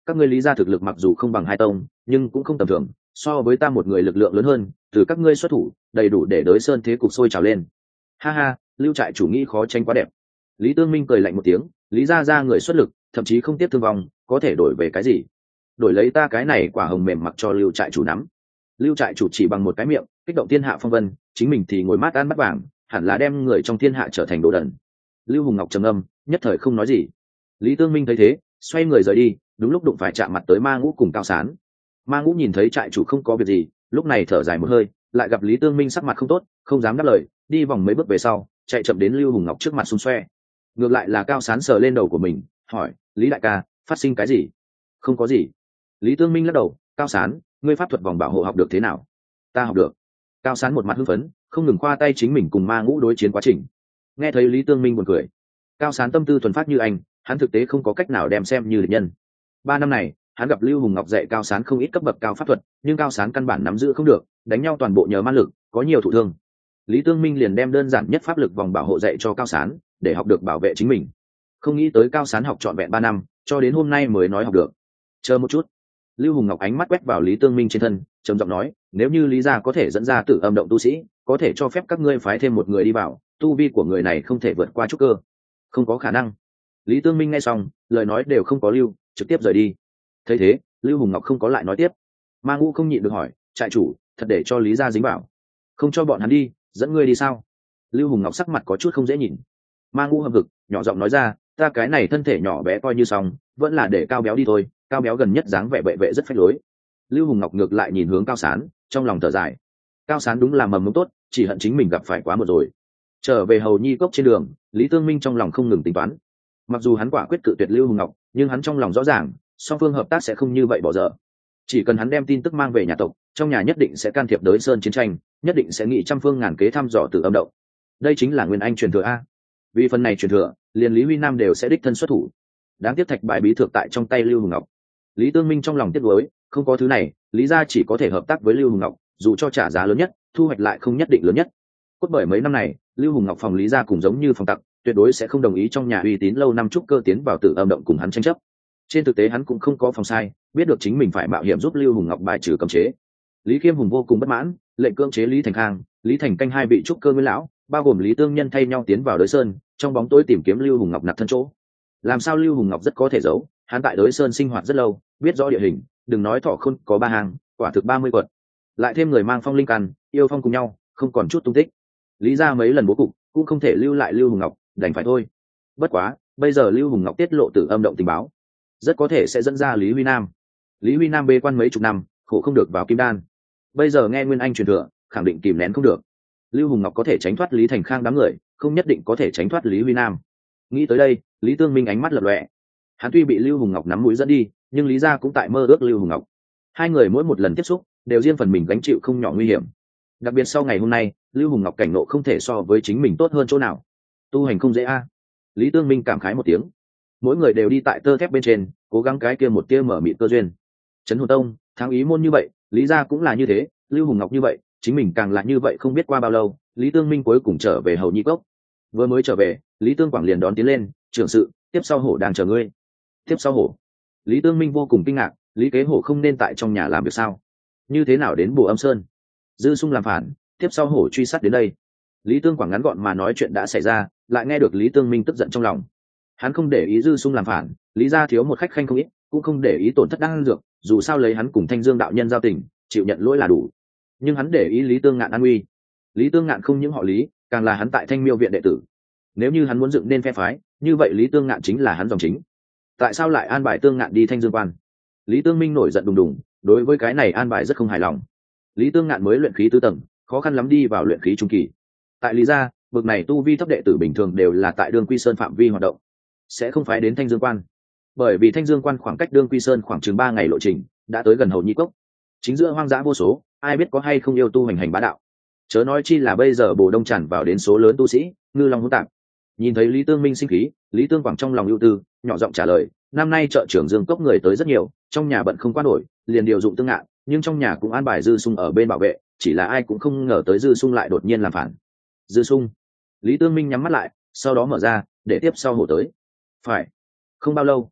các ngươi lý gia thực lực mặc dù không bằng hai tông nhưng cũng không tầm thường, so với ta một người lực lượng lớn hơn, từ các ngươi xuất thủ đầy đủ để đới sơn thế cục sôi trào lên. Ha ha, Lưu trại chủ nghĩ khó tranh quá đẹp. Lý Tương Minh cười lạnh một tiếng, lý gia ra người xuất lực, thậm chí không tiếp thương vong, có thể đổi về cái gì? Đổi lấy ta cái này quả hồng mềm mặc cho Lưu trại chủ nắm. Lưu trại chủ chỉ bằng một cái miệng kích động thiên hạ phong vân, chính mình thì ngồi mát ăn bắt vàng, hẳn là đem người trong thiên hạ trở thành đồ đần. Lưu Hùng Ngọc trầm âm, nhất thời không nói gì. Lý Tương Minh thấy thế, xoay người rời đi, đúng lúc đụng phải chạm mặt tới Ma Ngũ cùng Cao Sán. Ma Ngũ nhìn thấy trại chủ không có việc gì, lúc này thở dài một hơi, lại gặp Lý Tương Minh sắc mặt không tốt, không dám đáp lời, đi vòng mấy bước về sau, chạy chậm đến Lưu Hùng Ngọc trước mặt xung xoe. Ngược lại là Cao Sán sờ lên đầu của mình, hỏi: Lý đại ca, phát sinh cái gì? Không có gì. Lý Tương Minh lắc đầu. Cao Sán, ngươi pháp thuật vòng bảo hộ học được thế nào? Ta học được. Cao Sán một mặt hưng phấn, không ngừng khoa tay chính mình cùng Ma Ngũ đối chiến quá trình. Nghe thấy Lý Tương Minh buồn cười. Cao Sán tâm tư thuần phát như anh, hắn thực tế không có cách nào đem xem như địch nhân. 3 năm này, hắn gặp Lưu Hùng Ngọc dạy Cao Sán không ít cấp bậc cao pháp thuật, nhưng Cao Sán căn bản nắm giữ không được, đánh nhau toàn bộ nhờ ma lực, có nhiều thụ thương. Lý Tương Minh liền đem đơn giản nhất pháp lực vòng bảo hộ dạy cho Cao Sán, để học được bảo vệ chính mình. Không nghĩ tới Cao Sán học trọn vẹn 3 năm, cho đến hôm nay mới nói học được. Chờ một chút. Lưu Hùng Ngọc ánh mắt quét vào Lý Tương Minh trên thân, trầm giọng nói: nếu như Lý gia có thể dẫn ra Tử Âm động tu sĩ, có thể cho phép các ngươi phái thêm một người đi vào, tu vi của người này không thể vượt qua trúc cơ. Không có khả năng. Lý Tương Minh nghe xong, lời nói đều không có lưu, trực tiếp rời đi. Thấy thế, Lưu Hùng Ngọc không có lại nói tiếp. Ma Ngũ không nhịn được hỏi: trại chủ, thật để cho Lý gia dính vào, không cho bọn hắn đi, dẫn ngươi đi sao? Lưu Hùng Ngọc sắc mặt có chút không dễ nhìn. Ma Ngũ hậm hực, nhỏ giọng nói ra: ta cái này thân thể nhỏ bé coi như xong, vẫn là để Cao Béo đi thôi, Cao Béo gần nhất dáng vẻ bệ vệ rất phách lối. Lưu Hùng Ngọc ngược lại nhìn hướng Cao Sán, trong lòng thở dài. Cao Sán đúng là mầm mống tốt, chỉ hận chính mình gặp phải quá một rồi. Trở về Hầu Nhi cốc trên đường, Lý Tương Minh trong lòng không ngừng tính toán. Mặc dù hắn quả quyết cự tuyệt Lưu Hùng Ngọc, nhưng hắn trong lòng rõ ràng, song phương hợp tác sẽ không như vậy bỏ dở. Chỉ cần hắn đem tin tức mang về nhà tộc, trong nhà nhất định sẽ can thiệp đới sơn chiến tranh, nhất định sẽ nghị trăm phương ngàn kế thăm dò Tử Âm động. Đây chính là Nguyên Anh truyền thừa a. Vì phần này truyền thừa, liền Lý Huy Nam đều sẽ đích thân xuất thủ. Đáng tiếc thạch bài bí thược tại trong tay Lưu Hùng Ngọc. Lý Tương Minh trong lòng tiếc nuối, không có thứ này, Lý gia chỉ có thể hợp tác với Lưu Hùng Ngọc, dù cho trả giá lớn nhất, thu hoạch lại không nhất định lớn nhất. Cốt bởi mấy năm này, Lưu Hùng Ngọc phòng Lý gia cùng giống như phòng tặc, tuyệt đối sẽ không đồng ý trong nhà uy tín lâu năm trúc cơ tiến vào Tử Âm động cùng hắn tranh chấp. Trên thực tế hắn cũng không có phòng sai, biết được chính mình phải mạo hiểm giúp Lưu Hùng Ngọc bài trừ cấm chế. Lý Khiêm Hùng vô cùng bất mãn, lệnh cưỡng chế Lý Thành Khang, Lý Thành Canh hai vị trúc cơ nguyên lão, bao gồm Lý Tương Nhân thay nhau tiến vào Đới Sơn, trong bóng tối tìm kiếm Lưu Hùng Ngọc nạp thân chỗ. Làm sao Lưu Hùng Ngọc rất có thể giấu, hắn tại Đới Sơn sinh hoạt rất lâu, biết rõ địa hình, đừng nói Thọ Khôn có 3 hàng, quả thực 30 quật. Lại thêm người mang phong linh căn, yêu phong cùng nhau, không còn chút tung tích. Lý ra mấy lần bố cục, cũng không thể lưu lại Lưu Hùng Ngọc, đành phải thôi. Bất quá, bây giờ Lưu Hùng Ngọc tiết lộ Tử Âm động tình báo, rất có thể sẽ dẫn ra Lý Huy Nam. Lý Huy Nam bế quan mấy chục năm, khổ không được vào Kim Đan. Bây giờ nghe Nguyên Anh truyền thừa, khẳng định kìm nén không được. Lưu Hùng Ngọc có thể tránh thoát Lý Thành Khang đám người, không nhất định có thể tránh thoát Lý Huy Nam. Nghĩ tới đây, Lý Tương Minh ánh mắt lập lòe. Hắn tuy bị Lưu Hùng Ngọc nắm mũi dẫn đi, nhưng Lý gia cũng tại mơ ước Lưu Hùng Ngọc. Hai người mỗi một lần tiếp xúc, đều riêng phần mình gánh chịu không nhỏ nguy hiểm. Đặc biệt sau ngày hôm nay, Lưu Hùng Ngọc cảnh ngộ không thể so với chính mình tốt hơn chỗ nào. Tu hành không dễ a. Lý Tương Minh cảm khái một tiếng. Mỗi người đều đi tại tơ thép bên trên, cố gắng cái kia một tia mở mịt cơ duyên. Trấn Hồn Tông, Thắng Ý môn như vậy, Lý gia cũng là như thế, Lưu Hùng Ngọc như vậy, chính mình càng là như vậy. Không biết qua bao lâu, Lý Tương Minh cuối cùng trở về Hầu Nhi cốc. Vừa mới trở về, Lý Tương Quảng liền đón tiến lên: trưởng sự, tiếp sau hổ đang chờ ngươi. Tiếp sau hổ? Lý Tương Minh vô cùng kinh ngạc, Lý Kế Hổ không nên tại trong nhà làm việc sao? Như thế nào đến Bồ Âm Sơn? Dư Sung làm phản, tiếp sau hổ truy sát đến đây. Lý Tương Quảng ngắn gọn mà nói chuyện đã xảy ra, lại nghe được Lý Tương Minh tức giận trong lòng. Hắn không để ý Dư Sung làm phản, Lý gia thiếu một khách khanh không ít, cũng không để ý tổn thất đan dược, dù sao lấy hắn cùng Thanh Dương đạo nhân giao tình, chịu nhận lỗi là đủ. Nhưng hắn để ý Lý Tương Ngạn an nguy. Lý Tương Ngạn không những họ Lý, càng là hắn tại Thanh Miêu viện đệ tử. Nếu như hắn muốn dựng nên phe phái, như vậy Lý Tương Ngạn chính là hắn dòng chính. Tại sao lại an bài Tương Ngạn đi Thanh Dương quan? Lý Tương Minh nổi giận đùng đùng, đối với cái này an bài rất không hài lòng. Lý Tương Ngạn mới luyện khí tứ tầng, khó khăn lắm đi vào luyện khí trung kỳ. Tại Lý gia, bậc này tu vi thấp đệ tử bình thường đều là tại Đường Quy Sơn phạm vi hoạt động, sẽ không phải đến Thanh Dương quan. Bởi vì Thanh Dương quan khoảng cách Đường Quy Sơn khoảng chừng 3 ngày lộ trình, đã tới gần Hầu Nhi cốc. Chính giữa hoang dã vô số, ai biết có hay không yêu tu hành bá đạo. Chớ nói chi là bây giờ Bồ Đông tràn vào đến số lớn tu sĩ, ngư long hỗn tạp. Nhìn thấy Lý Tương Minh sinh khí, Lý Tương Quảng trong lòng ưu tư, nhỏ giọng trả lời: năm nay chợ trưởng Dương cốc người tới rất nhiều, trong nhà bận không qua nổi, liền điều dụng Tương Ngạn, nhưng trong nhà cũng an bài Dư Sung ở bên bảo vệ, chỉ là ai cũng không ngờ tới Dư Sung lại đột nhiên làm phản. Dư Sung? Lý Tương Minh nhắm mắt lại, sau đó mở ra, để tiếp sau hổ tới. Phải. Không bao lâu,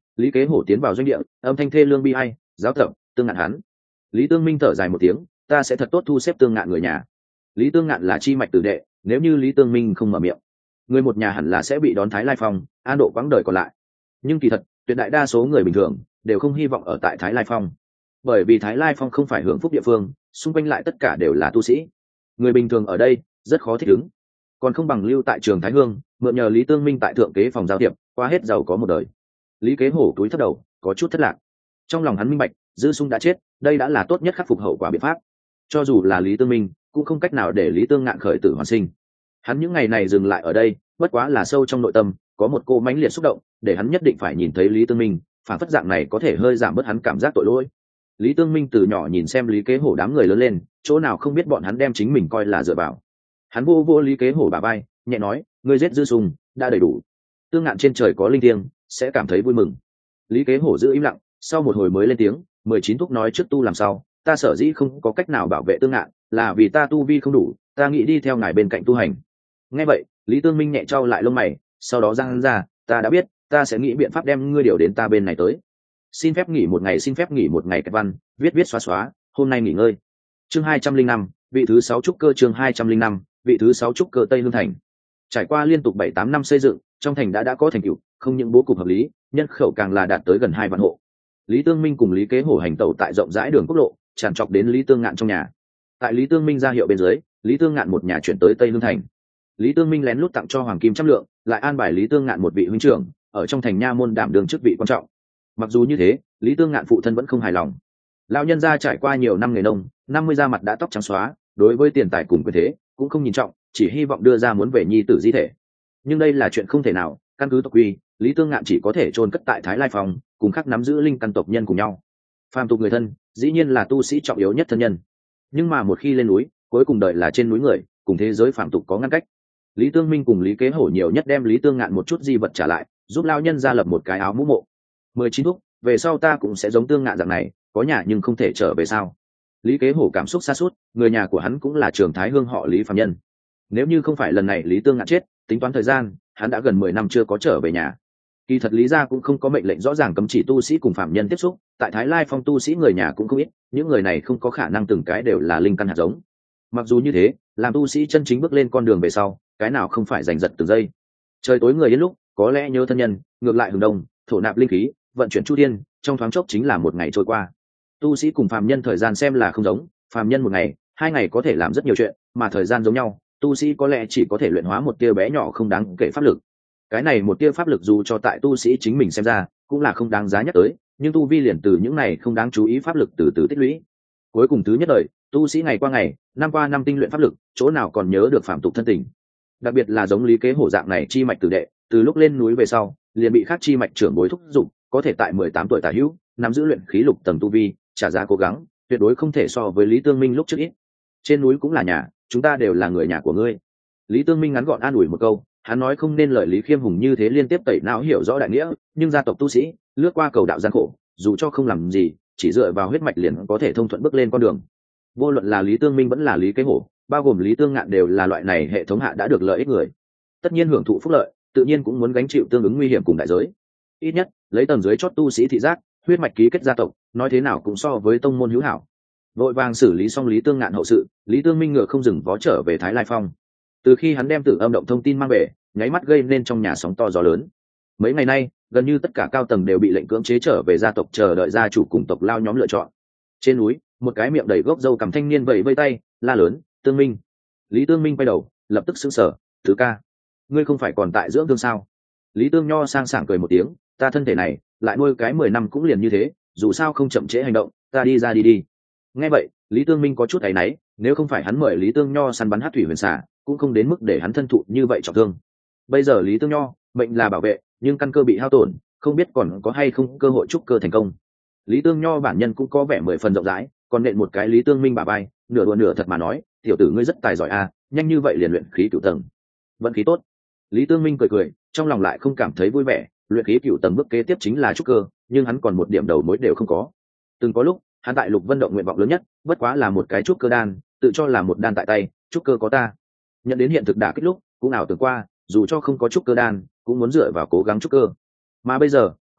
Lý Kế Hổ tiến vào doanh địa, âm thanh thê lương bi ai, giáo tập, Tương Ngạn hắn. Lý Tương Minh thở dài một tiếng, ta sẽ thật tốt thu xếp Tương Ngạn người nhà. Lý Tương Ngạn là chi mạch tử đệ, nếu như Lý Tương Minh không mở miệng, người một nhà hẳn là sẽ bị đón Thái Lai Phong, an độ quãng đời còn lại. Nhưng kỳ thật, tuyệt đại đa số người bình thường đều không hy vọng ở tại Thái Lai Phong, bởi vì Thái Lai Phong không phải hưởng phúc địa phương, xung quanh lại tất cả đều là tu sĩ, người bình thường ở đây rất khó thích ứng, còn không bằng lưu tại Trường Thái Hương, mượn nhờ Lý Tương Minh tại thượng kế phòng giao thiệp, qua hết giàu có một đời. Lý Kế Hổ túi thấp đầu, có chút thất lạc. Trong lòng hắn minh bạch, Dư Sung đã chết, đây đã là tốt nhất khắc phục hậu quả biện pháp. Cho dù là Lý Tương Minh, cũng không cách nào để Lý Tương Ngạn khởi tử hoàn sinh. Hắn những ngày này dừng lại ở đây, bất quá là sâu trong nội tâm có một cô mãnh liệt xúc động, để hắn nhất định phải nhìn thấy Lý Tương Minh, phản phất dạng này có thể hơi giảm bớt hắn cảm giác tội lỗi. Lý Tương Minh từ nhỏ nhìn xem Lý Kế Hổ đám người lớn lên, chỗ nào không biết bọn hắn đem chính mình coi là dựa vào. Hắn vô vô Lý Kế Hổ bả vai, nhẹ nói, ngươi giết Dư Sung đã đầy đủ, Tương Ngạn trên trời có linh thiêng, sẽ cảm thấy vui mừng. Lý Kế Hổ giữ im lặng, sau một hồi mới lên tiếng, 19 thúc nói trước tu làm sao, ta sở dĩ không có cách nào bảo vệ Tương Ngạn, là vì ta tu vi không đủ, ta nghĩ đi theo ngài bên cạnh tu hành. Nghe vậy, Lý Tương Minh nhẹ trao lại lông mày, sau đó giang ra, ta đã biết, ta sẽ nghĩ biện pháp đem ngươi điều đến ta bên này tới. Xin phép nghỉ một ngày, xin phép nghỉ một ngày, cách văn, viết xóa xóa, hôm nay nghỉ ngơi. Chương 205, vị thứ 6 trúc cơ, chương 205, vị thứ 6 trúc cơ Tây Lương thành. Trải qua liên tục 7-8 năm xây dựng, trong thành đã có thành tựu, không những bố cục hợp lý, nhân khẩu càng là đạt tới gần 2 vạn hộ. Lý Tương Minh cùng Lý Kế Hổ hành tẩu tại rộng rãi đường quốc lộ, tràn trọc đến Lý Tương Ngạn trong nhà. Tại Lý Tương Minh ra hiệu bên dưới, Lý Tương Ngạn một nhà chuyển tới Tây Lương thành. Lý Tương Minh lén lút tặng cho Hoàng Kim trăm lượng, lại an bài Lý Tương Ngạn một vị huynh trưởng, ở trong thành nha môn đảm đương chức vị quan trọng. Mặc dù như thế, Lý Tương Ngạn phụ thân vẫn không hài lòng. Lão nhân gia trải qua nhiều năm nghề nông, 50 da mặt đã tóc trắng xóa, đối với tiền tài cùng quyền thế cũng không nhìn trọng, chỉ hy vọng đưa ra muốn về nhi tử di thể. Nhưng đây là chuyện không thể nào, căn cứ tộc quy, Lý Tương Ngạn chỉ có thể chôn cất tại Thái Lai Phòng, cùng khắc nắm giữ linh căn tộc nhân cùng nhau. Phàm tục người thân, dĩ nhiên là tu sĩ trọng yếu nhất thân nhân. Nhưng mà một khi lên núi, cuối cùng đợi là trên núi người, cùng thế giới phàm tục có ngăn cách. Lý Tương Minh cùng Lý Kế Hổ nhiều nhất đem Lý Tương Ngạn một chút di vật trả lại, giúp lao nhân ra lập một cái áo mũ mộ. 19 thúc, về sau ta cũng sẽ giống Tương Ngạn dạng này, có nhà nhưng không thể trở về sao? Lý Kế Hổ cảm xúc xa suốt, người nhà của hắn cũng là Trường Thái Hương họ Lý phàm nhân. Nếu như không phải lần này Lý Tương Ngạn chết, tính toán thời gian, hắn đã gần 10 năm chưa có trở về nhà. Kỳ thật Lý gia cũng không có mệnh lệnh rõ ràng cấm chỉ tu sĩ cùng phạm nhân tiếp xúc, tại Thái Lai Phong tu sĩ người nhà cũng không ít, những người này không có khả năng từng cái đều là linh căn hạt giống. Mặc dù như thế, làm tu sĩ chân chính bước lên con đường về sau, cái nào không phải giành giật từng giây. Trời tối người đến lúc, có lẽ nhớ thân nhân, ngược lại hừng đông, thổ nạp linh khí, vận chuyển chu thiên, trong thoáng chốc chính là một ngày trôi qua. Tu sĩ cùng phàm nhân thời gian xem là không giống, phàm nhân một ngày, 2 ngày có thể làm rất nhiều chuyện, mà thời gian giống nhau, tu sĩ có lẽ chỉ có thể luyện hóa một tia bé nhỏ không đáng kể pháp lực. Cái này một tia pháp lực dù cho tại tu sĩ chính mình xem ra, cũng là không đáng giá nhắc tới, nhưng tu vi liền từ những này không đáng chú ý pháp lực từ từ tích lũy. Cuối cùng thứ nhất đời, tu sĩ ngày qua ngày, năm qua năm tinh luyện pháp lực, chỗ nào còn nhớ được phạm tục thân tình. Đặc biệt là giống Lý Kế Hổ dạng này chi mạch tử đệ, từ lúc lên núi về sau, liền bị khác chi mạch trưởng bối thúc giục, có thể tại 18 tuổi tả hữu, nắm giữ luyện khí lục tầng tu vi, trả giá cố gắng, tuyệt đối không thể so với Lý Tương Minh lúc trước ít. Trên núi cũng là nhà, chúng ta đều là người nhà của ngươi. Lý Tương Minh ngắn gọn an ủi một câu, hắn nói không nên lời Lý Khiêm Hùng như thế liên tiếp tẩy não hiểu rõ đại nghĩa, nhưng gia tộc tu sĩ lướt qua cầu đạo gian khổ, dù cho không làm gì, chỉ dựa vào huyết mạch liền có thể thông thuận bước lên con đường. Vô luận là Lý Tương Minh vẫn là Lý Kế Hổ, bao gồm Lý Tương Ngạn đều là loại này hệ thống hạ đã được lợi ích người, tất nhiên hưởng thụ phúc lợi, tự nhiên cũng muốn gánh chịu tương ứng nguy hiểm cùng đại giới. Ít nhất lấy tầng dưới chót tu sĩ thị giác, huyết mạch ký kết gia tộc, nói thế nào cũng so với tông môn hữu hảo. Vội vàng xử lý xong Lý Tương Ngạn hậu sự, Lý Tương Minh ngựa không dừng vó trở về Thái Lai Phong. Từ khi hắn đem Tử Âm động thông tin mang về, nháy mắt gây nên trong nhà sóng to gió lớn. Mấy ngày nay, gần như tất cả cao tầng đều bị lệnh cưỡng chế trở về gia tộc, chờ đợi gia chủ cùng tộc lao nhóm lựa chọn. Trên núi, một cái miệng đầy gốc râu cằm thanh niên vẫy vây tay, la lớn, "Tương Minh!" Lý Tương Minh quay đầu, lập tức sững sờ, "Thứ ca, ngươi không phải còn tại dưỡng thương sao?" Lý Tương Nho sang sảng cười một tiếng, "Ta thân thể này, lại nuôi cái 10 năm cũng liền như thế, dù sao không chậm trễ hành động, ta đi ra đi." Nghe vậy, Lý Tương Minh có chút áy náy, nếu không phải hắn mời Lý Tương Nho săn bắn hắc thủy huyền xà, cũng không đến mức để hắn thân thụ như vậy trọng thương. Bây giờ Lý Tương Nho mệnh là bảo vệ, nhưng căn cơ bị hao tổn, không biết còn có hay không cơ hội trúc cơ thành công. Lý Tương Nho bản nhân cũng có vẻ 10 phần rộng rãi, còn nện một cái Lý Tương Minh bả vai, nửa đùa nửa thật mà nói, "Tiểu tử ngươi rất tài giỏi a, nhanh như vậy liền luyện khí cửu tầng, vận khí tốt." Lý Tương Minh cười cười, trong lòng lại không cảm thấy vui vẻ, luyện khí cửu tầng bước kế tiếp chính là trúc cơ, nhưng hắn còn một điểm đầu mối đều không có. Từng có lúc, hắn tại Lục Vân động nguyện vọng lớn nhất, bất quá là một cái trúc cơ đan, tự cho là một đan tại tay, trúc cơ có ta. Nhận đến hiện thực đả kích lúc, cũng ảo tưởng qua, dù cho không có trúc cơ đan, cũng muốn dựa vào cố gắng trúc cơ. Mà bây giờ,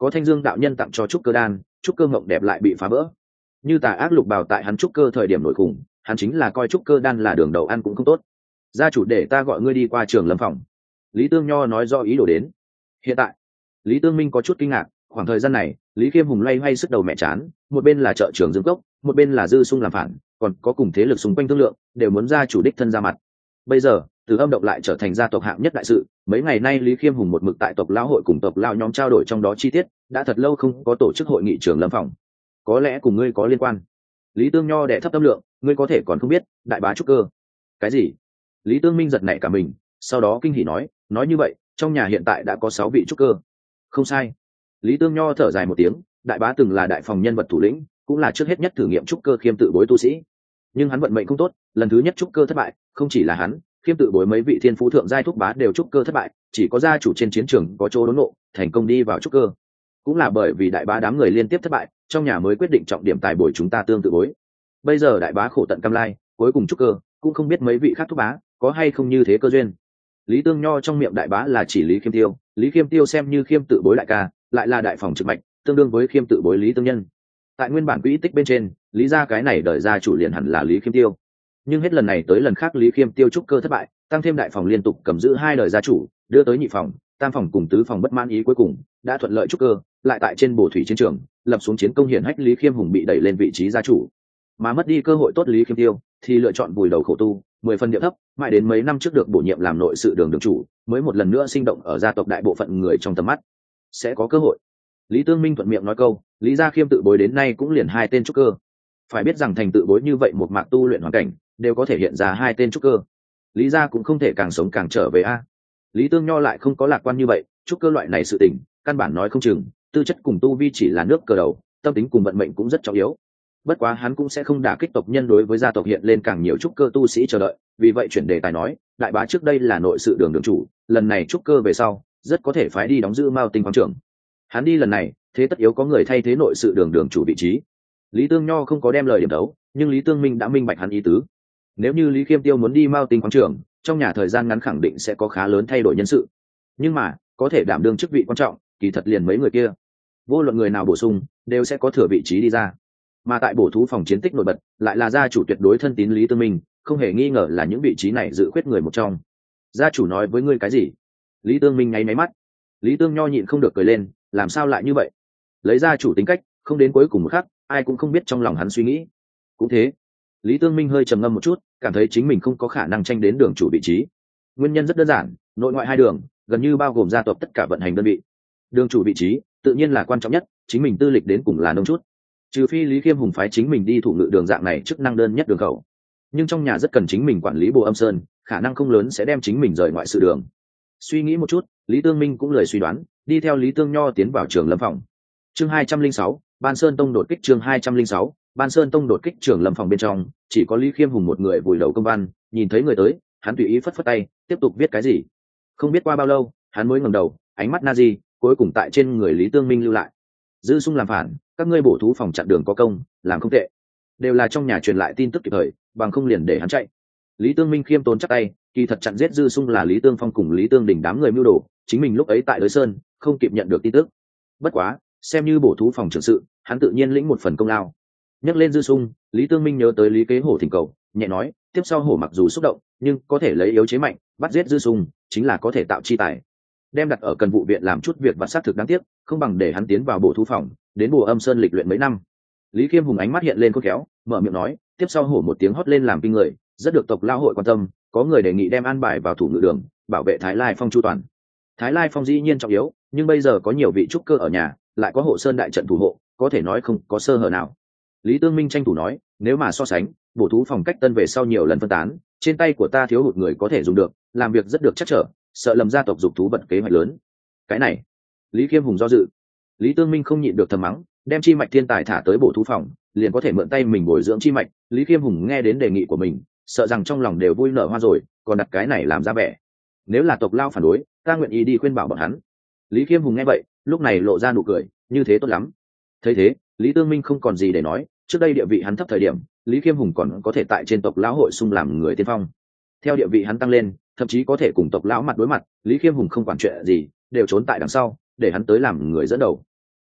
có Thanh Dương đạo nhân tặng cho trúc cơ đan, trúc cơ mộng đẹp lại bị phá vỡ. Như tà ác lục bào tại hắn trúc cơ thời điểm nổi khủng, hắn chính là coi trúc cơ đan là đường đầu ăn cũng không tốt. Gia chủ để ta gọi ngươi đi qua trường lâm phòng. Lý Tương Nho nói do ý đồ đến. Hiện tại, Lý Tương Minh có chút kinh ngạc, khoảng thời gian này, Lý Khiêm Hùng loay hoay sức đầu mẹ chán, một bên là trợ trưởng Dương Cốc, một bên là Dư Sung làm phản, còn có cùng thế lực xung quanh thương lượng, đều muốn gia chủ đích thân ra mặt. Bây giờ, Từ Âm động lại trở thành gia tộc hạng nhất đại sự, mấy ngày nay Lý Khiêm Hùng một mực tại tộc lão hội cùng tộc lão nhóm trao đổi trong đó chi tiết, đã thật lâu không có tổ chức hội nghị trường lâm phòng. Có lẽ cùng ngươi có liên quan. Lý Tương Nho đệ thấp tâm lượng, ngươi có thể còn không biết, đại bá trúc cơ. Cái gì? Lý Tương Minh giật nảy cả mình, sau đó kinh hỉ nói như vậy, trong nhà hiện tại đã có 6 vị trúc cơ. Không sai. Lý Tương Nho thở dài một tiếng, đại bá từng là đại phòng nhân vật thủ lĩnh, cũng là trước hết nhất thử nghiệm trúc cơ khiêm tự bối tu sĩ. Nhưng hắn vận mệnh không tốt, lần thứ nhất trúc cơ thất bại, không chỉ là hắn, khiêm tự bối mấy vị thiên phú thượng giai thúc bá đều trúc cơ thất bại, chỉ có gia chủ trên chiến trường có chỗ đốn nộ, thành công đi vào trúc cơ. Cũng là bởi vì đại bá đám người liên tiếp thất bại, trong nhà mới quyết định trọng điểm tài bồi chúng ta tương tự bối. Bây giờ đại bá khổ tận cam lai, cuối cùng trúc cơ, cũng không biết mấy vị khác thúc bá có hay không như thế cơ duyên. Lý Tương Nho trong miệng đại bá là chỉ Lý Khiêm Tiêu, Lý Khiêm Tiêu xem như khiêm tự bối đại ca, lại là đại phòng trực mạch, tương đương với khiêm tự bối Lý Tương Nhân. Tại nguyên bản quỹ tích bên trên, lý ra cái này đời gia chủ liền hẳn là Lý Khiêm Tiêu. Nhưng hết lần này tới lần khác Lý Khiêm Tiêu trúc cơ thất bại, tăng thêm đại phòng liên tục cầm giữ 2 đời gia chủ, đưa tới nhị phòng, tam phòng cùng tứ phòng bất mãn ý, cuối cùng đã thuận lợi trúc cơ, lại tại trên bổ thủy chiến trường lập xuống chiến công hiển hách, Lý Khiêm Hùng bị đẩy lên vị trí gia chủ. Mà mất đi cơ hội tốt Lý Khiêm Tiêu thì lựa chọn vùi đầu khổ tu, 10 phần địa thấp, mãi đến mấy năm trước được bổ nhiệm làm nội sự đường chủ, mới một lần nữa sinh động ở gia tộc đại bộ phận người trong tầm mắt. Sẽ có cơ hội. Lý Tương Minh thuận miệng nói câu, Lý gia khiêm tự bối đến nay cũng liền 2 tên trúc cơ. Phải biết rằng thành tự bối như vậy một mạc tu luyện hoàn cảnh, đều có thể hiện ra 2 tên trúc cơ. Lý gia cũng không thể càng sống càng trở về a. Lý Tương Nho lại không có lạc quan như vậy, trúc cơ loại này sự tình, căn bản nói không chừng, tư chất cùng tu vi chỉ là nước cờ đầu, tâm tính cùng vận mệnh cũng rất trọng yếu. Bất quá hắn cũng sẽ không đả kích tộc nhân đối với gia tộc hiện lên càng nhiều trúc cơ tu sĩ chờ đợi, vì vậy chuyển đề tài nói, đại bá trước đây là nội sự đường chủ, lần này trúc cơ về sau, rất có thể phái đi đóng giữ Mao Tinh quán trưởng. Hắn đi lần này, thế tất yếu có người thay thế nội sự đường chủ vị trí. Lý Tương Nho không có đem lời điểm đấu, nhưng Lý Tương Minh đã minh bạch hắn ý tứ. Nếu như Lý Khiêm Tiêu muốn đi Mao Tinh quán trưởng, trong nhà thời gian ngắn khẳng định sẽ có khá lớn thay đổi nhân sự. Nhưng mà, có thể đảm đương chức vị quan trọng, kỳ thật liền mấy người kia. Vô luận người nào bổ sung, đều sẽ có thừa vị trí đi ra. Mà tại bổ thú phòng chiến tích nổi bật, lại là gia chủ tuyệt đối thân tín Lý Tương Minh, không hề nghi ngờ là những vị trí này dự khuyết người một trong. Gia chủ nói với ngươi cái gì? Lý Tương Minh nháy máy mắt. Lý Tương Nho nhịn không được cười lên, làm sao lại như vậy? Lấy gia chủ tính cách, không đến cuối cùng một khắc, ai cũng không biết trong lòng hắn suy nghĩ. Cũng thế. Lý Tương Minh hơi trầm ngâm một chút, cảm thấy chính mình không có khả năng tranh đến đường chủ vị trí. Nguyên nhân rất đơn giản, nội ngoại 2 đường, gần như bao gồm gia tộc tất cả vận hành đơn vị. Đường chủ vị trí, tự nhiên là quan trọng nhất, chính mình tư lịch đến cùng là nông chút. Trừ phi Lý Khiêm Hùng phái chính mình đi thủ ngự đường dạng này chức năng đơn nhất đường khẩu, nhưng trong nhà rất cần chính mình quản lý Bồ Âm Sơn, khả năng không lớn sẽ đem chính mình rời ngoại sự đường. Suy nghĩ một chút, Lý Tương Minh cũng lười suy đoán, đi theo Lý Tương Nho tiến vào trường lâm phòng. Chương 206, Ban Sơn Tông đột kích. Chương 206, Ban Sơn Tông đột kích. Trường lâm phòng bên trong chỉ có Lý Khiêm Hùng một người vùi đầu công văn, nhìn thấy người tới, hắn tùy ý phất phất tay, tiếp tục viết cái gì. Không biết qua bao lâu, hắn mới ngẩng đầu, ánh mắt Nazi cuối cùng tại trên người Lý Tương Minh lưu lại. Dư Sung làm phản, các ngươi bổ thú phòng chặn đường có công, làm không tệ. Đều là trong nhà truyền lại tin tức kịp thời, bằng không liền để hắn chạy. Lý Tương Minh khiêm tốn chắp tay, kỳ thật chặn giết Dư Sung là Lý Tương Phong cùng Lý Tương Đình đám người mưu đồ, chính mình lúc ấy tại Đới Sơn, không kịp nhận được tin tức. Bất quá, xem như bổ thú phòng trưởng sự, hắn tự nhiên lĩnh một phần công lao. Nhắc lên Dư Sung, Lý Tương Minh nhớ tới Lý Kế Hổ thỉnh cầu, nhẹ nói, tiếp sau Hổ mặc dù xúc động, nhưng có thể lấy yếu chế mạnh, bắt giết Dư Sung, chính là có thể tạo chi tài. Đem đặt ở cần vụ viện làm chút việc vặt sát thực đáng tiếc, không bằng để hắn tiến vào bổ thú phòng, đến Bồ Âm Sơn lịch luyện mấy năm. Lý Khiêm Hùng ánh mắt hiện lên khôn khéo, mở miệng nói, tiếp sau Hổ một tiếng hót lên làm kinh người, rất được tộc lao hội quan tâm, có người đề nghị đem an bài vào thủ ngự đường, bảo vệ Thái Lai Phong chu toàn. Thái Lai Phong dĩ nhiên trọng yếu, nhưng bây giờ có nhiều vị trúc cơ ở nhà, lại có hộ sơn đại trận thủ hộ, có thể nói không có sơ hở nào. Lý Tương Minh tranh thủ nói, nếu mà so sánh, bổ thú phòng cách tân về sau nhiều lần phân tán, trên tay của ta thiếu hụt người có thể dùng được, làm việc rất được chắc trở, sợ lầm gia tộc dục thú bật kế hoạch lớn. Cái này, Lý Khiêm Hùng do dự. Lý Tương Minh không nhịn được thầm mắng, đem chi mạch thiên tài thả tới bổ thú phòng, liền có thể mượn tay mình bồi dưỡng chi mạch. Lý Khiêm Hùng nghe đến đề nghị của mình, sợ rằng trong lòng đều vui nở hoa rồi, còn đặt cái này làm ra vẻ. Nếu là tộc lao phản đối, ta nguyện ý đi khuyên bảo bọn hắn. Lý Khiêm Hùng nghe vậy, lúc này lộ ra nụ cười, như thế tốt lắm. Thấy thế, Lý Tương Minh không còn gì để nói, trước đây địa vị hắn thấp thời điểm, Lý Khiêm Hùng còn có thể tại trên tộc lão hội xung làm người tiên phong. Theo địa vị hắn tăng lên, thậm chí có thể cùng tộc lão mặt đối mặt, Lý Khiêm Hùng không quản chuyện gì, đều trốn tại đằng sau, để hắn tới làm người dẫn đầu.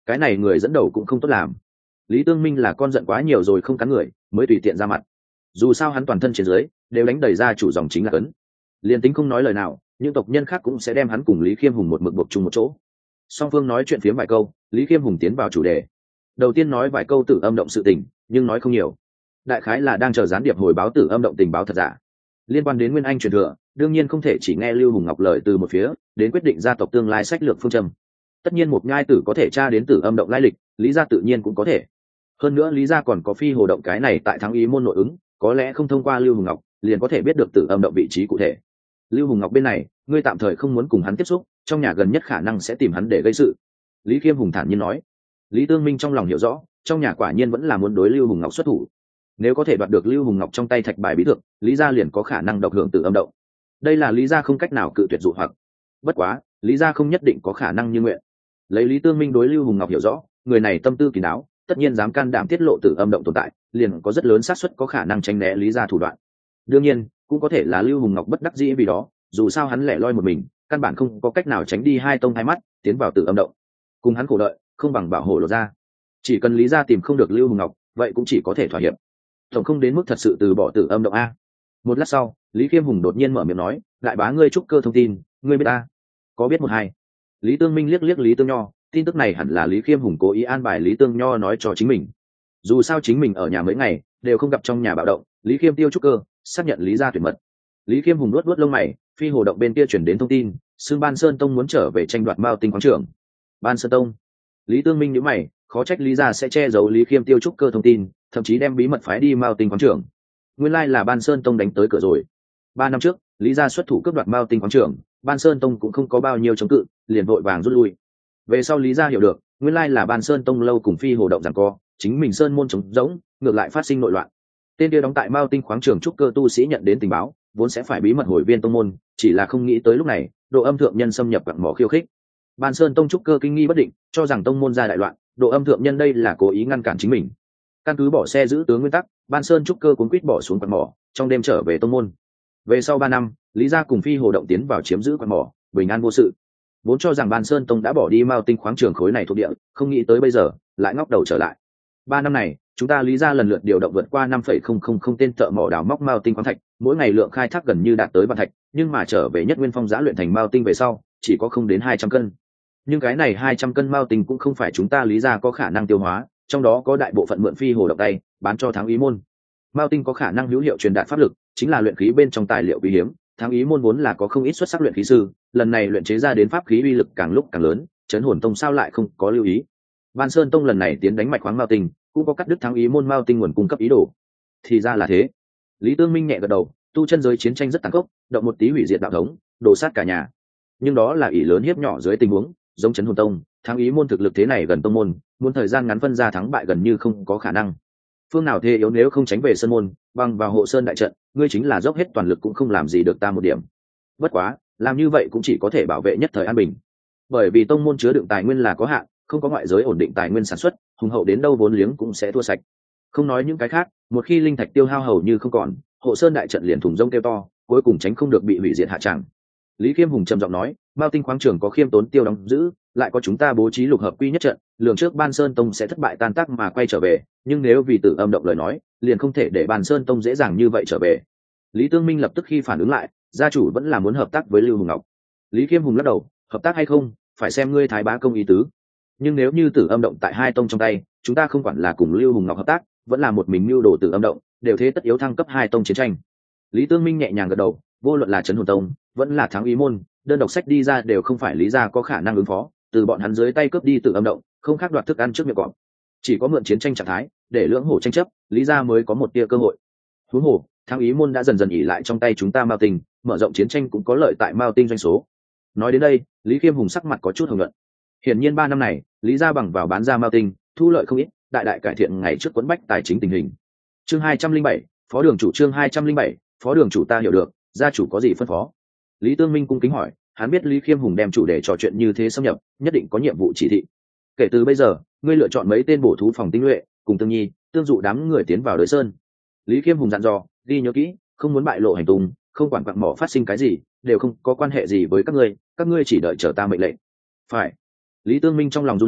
cái này người dẫn đầu cũng không tốt làm. Lý Tương Minh là con giận quá nhiều rồi không cắn người mới tùy tiện ra mặt, dù sao hắn toàn thân trên dưới đều đánh đầy ra chủ dòng chính là cấn, liền tính không nói lời nào những tộc nhân khác cũng sẽ đem hắn cùng Lý Khiêm Hùng một mực buộc chung một chỗ. Song phương nói chuyện phiếm vài câu, Lý Khiêm Hùng tiến vào chủ đề. Đầu tiên nói vài câu Tử Âm động sự tình, nhưng nói không nhiều, đại khái là đang chờ gián điệp hồi báo Tử Âm động tình báo thật giả. Liên quan đến Nguyên Anh truyền thừa, đương nhiên không thể chỉ nghe Lưu Hùng Ngọc lời từ một phía, đến quyết định gia tộc tương lai sách lược phương châm. Tất nhiên một nhai tử có thể tra đến Tử Âm động lai lịch, Lý gia tự nhiên cũng có thể. Hơn nữa Lý gia còn có phi hồ động cái này tại Thắng Ý môn nội ứng, có lẽ không thông qua Lưu Hùng Ngọc liền có thể biết được Tử Âm động vị trí cụ thể. Lưu Hùng Ngọc bên này, ngươi tạm thời không muốn cùng hắn tiếp xúc, trong nhà gần nhất khả năng sẽ tìm hắn để gây sự. Lý Khiêm Hùng thản nhiên nói. Lý Tương Minh trong lòng hiểu rõ, trong nhà quả nhiên vẫn là muốn đối Lưu Hùng Ngọc xuất thủ. Nếu có thể đoạt được Lưu Hùng Ngọc trong tay thạch bài bí thực, Lý gia liền có khả năng độc hưởng Tử Âm động. Đây là Lý gia không cách nào cự tuyệt dụ hoặc. Bất quá, Lý gia không nhất định có khả năng như nguyện. Lấy Lý Tương Minh đối Lưu Hùng Ngọc hiểu rõ, người này tâm tư kín đáo, tất nhiên dám can đảm tiết lộ Tử Âm động tồn tại, liền có rất lớn xác suất có khả năng tránh né Lý gia thủ đoạn. Đương nhiên, cũng có thể là Lưu Hùng Ngọc bất đắc dĩ vì đó, dù sao hắn lẻ loi một mình, căn bản không có cách nào tránh đi hai tông hai mắt, tiến vào Tử Âm động. Cùng hắn khổ đợi, không bằng bảo hộ lột ra. Chỉ cần Lý gia tìm không được Lưu Hùng Ngọc, vậy cũng chỉ có thể thỏa hiệp. Tổng không đến mức thật sự từ bỏ Tử Âm động a. Một lát sau, Lý Khiêm Hùng đột nhiên mở miệng nói, đại bá ngươi trúc cơ thông tin, ngươi biết ta? Có biết một hai? Lý Tương Minh liếc liếc Lý Tương Nho, tin tức này hẳn là Lý Khiêm Hùng cố ý an bài Lý Tương Nho nói cho chính mình. Dù sao chính mình ở nhà mấy ngày đều không gặp trong nhà bạo động, Lý Khiêm tiêu trúc cơ, xác nhận Lý gia tuyệt mật. Lý Khiêm Hùng luốt lông mày, phi hồ động bên kia chuyển đến thông tin, Sương Ban Sơn Tông muốn trở về tranh đoạt Mao Tinh quán trưởng. Ban Sơn Tông. Lý Tương Minh nhíu mày, khó trách Lý gia sẽ che giấu Lý Khiêm tiêu trúc cơ thông tin, thậm chí đem bí mật phái đi Mao Tinh quán trưởng. Nguyên lai là Ban Sơn Tông đánh tới cửa rồi. 3 năm trước, Lý gia xuất thủ cướp đoạt Mao Tinh quán trưởng, Ban Sơn Tông cũng không có bao nhiêu chống cự, liền vội vàng rút lui. Về sau Lý gia hiểu được, nguyên lai là Ban Sơn Tông lâu cùng phi hồ động giằng co, chính mình sơn môn trống rỗng, ngược lại phát sinh nội loạn. Tên kia đóng tại Mao Tinh khoáng trường trúc cơ tu sĩ nhận đến tình báo, vốn sẽ phải bí mật hồi viên tông môn, chỉ là không nghĩ tới lúc này, Độ Âm thượng nhân xâm nhập quặng mỏ khiêu khích. Ban Sơn Tông trúc cơ kinh nghi bất định, cho rằng tông môn ra đại loạn, Độ Âm thượng nhân đây là cố ý ngăn cản chính mình. Căn cứ bỏ xe giữ tướng nguyên tắc, Ban Sơn trúc cơ cuốn quýt bỏ xuống quặng mỏ, trong đêm trở về tông môn. Về sau 3 năm, Lý gia cùng phi hồ động tiến vào chiếm giữ quặng mỏ, bình an vô sự. Vốn cho rằng Ban Sơn Tông đã bỏ đi Mao Tinh khoáng trường khối này thuộc địa, không nghĩ tới bây giờ lại ngóc đầu trở lại. 3 năm này, chúng ta Lý gia lần lượt điều động vượt qua 5,000 tên thợ mỏ đào móc Mao Tinh khoáng thạch, mỗi ngày lượng khai thác gần như đạt tới vạn thạch, nhưng mà trở về Nhất Nguyên Phong giã luyện thành Mao Tinh về sau, chỉ có không đến 200 cân. Nhưng cái này 200 cân Mao Tinh cũng không phải chúng ta Lý gia có khả năng tiêu hóa, trong đó có đại bộ phận mượn phi hồ động tay, bán cho Thắng Ý môn. Mao Tinh có khả năng hữu hiệu truyền đạt pháp lực, chính là luyện khí bên trong tài liệu quý hiếm, Thắng Ý môn vốn là có không ít xuất sắc luyện khí sư, lần này luyện chế ra đến pháp khí uy lực càng lúc càng lớn, Chấn Hồn Tông sao lại không có lưu ý. Ban Sơn Tông lần này tiến đánh mạch khoáng Mao Tinh, cũng có cắt đứt Thắng Ý môn Mao Tinh nguồn cung cấp ý đồ. Thì ra là thế. Lý Tương Minh nhẹ gật đầu, tu chân giới chiến tranh rất tàn khốc, động một tí hủy diệt đạo thống, đổ sát cả nhà. Nhưng đó là ỷ lớn hiếp nhỏ dưới tình huống, giống Chấn Hồn Tông, Thắng Ý môn thực lực thế này gần tông môn, muốn thời gian ngắn phân ra thắng bại gần như không có khả năng. Phương nào thế yếu nếu không tránh về sơn môn, băng vào hộ sơn đại trận, ngươi chính là dốc hết toàn lực cũng không làm gì được ta một điểm. Bất quá, làm như vậy cũng chỉ có thể bảo vệ nhất thời an bình. Bởi vì tông môn chứa đựng tài nguyên là có hạn, không có ngoại giới ổn định tài nguyên sản xuất, hùng hậu đến đâu vốn liếng cũng sẽ thua sạch. Không nói những cái khác, một khi linh thạch tiêu hao hầu như không còn, hộ sơn đại trận liền thủng rông kêu to, cuối cùng tránh không được bị hủy diệt hạ tràng. Lý Khiêm Hùng trầm giọng nói, Mao Tinh khoáng trường có khiêm tốn tiêu đóng giữ, lại có chúng ta bố trí lục hợp quy nhất trận, lường trước Ban Sơn Tông sẽ thất bại tan tác mà quay trở về, nhưng nếu vì Tử Âm động lời nói, liền không thể để Ban Sơn Tông dễ dàng như vậy trở về. Lý Tương Minh lập tức khi phản ứng lại, gia chủ vẫn là muốn hợp tác với Lưu Hùng Ngọc. Lý Khiêm Hùng lắc đầu, hợp tác hay không, phải xem ngươi Thái Bá công ý tứ. Nhưng nếu như Tử Âm động tại hai tông trong tay, chúng ta không quản là cùng Lưu Hùng Ngọc hợp tác, vẫn là một mình mưu đồ Tử Âm động, đều thế tất yếu thăng cấp hai tông chiến tranh. Lý Tương Minh nhẹ nhàng gật đầu, vô luận là Chấn Hồn Tông, vẫn là Thắng Ý môn, đơn độc sách đi ra đều không phải Lý gia có khả năng ứng phó, từ bọn hắn dưới tay cướp đi Tử Âm động, không khác đoạt thức ăn trước miệng cọp. Chỉ có mượn chiến tranh trạng thái, để lưỡng hổ tranh chấp, Lý gia mới có một tia cơ hội. Huống hồ, Thắng Ý môn đã dần dần ỉ lại trong tay chúng ta Mao Tinh, mở rộng chiến tranh cũng có lợi tại Mao Tinh doanh số. Nói đến đây, Lý Khiêm Hùng sắc mặt có chút hồng nhuận. Hiển nhiên 3 năm này, Lý gia bằng vào bán ra Mao Tinh, thu lợi không ít, đại đại cải thiện ngày trước quấn bách tài chính tình hình. Chương 207, phó đường chủ chương 207, phó đường chủ ta hiểu được, gia chủ có gì phân phó? Lý Tương Minh cung kính hỏi, hắn biết Lý Khiêm Hùng đem chủ đề trò chuyện như thế xâm nhập, nhất định có nhiệm vụ chỉ thị. Kể từ bây giờ, ngươi lựa chọn mấy tên bổ thú phòng tinh nhuệ, cùng Tương Nhi, tương dụ đám người tiến vào Đới Sơn. Lý Khiêm Hùng dặn dò, ghi nhớ kỹ, không muốn bại lộ hành tung, không quản quặng mỏ phát sinh cái gì, đều không có quan hệ gì với các ngươi chỉ đợi chờ ta mệnh lệnh. Phải. Lý Tương Minh trong lòng run lên,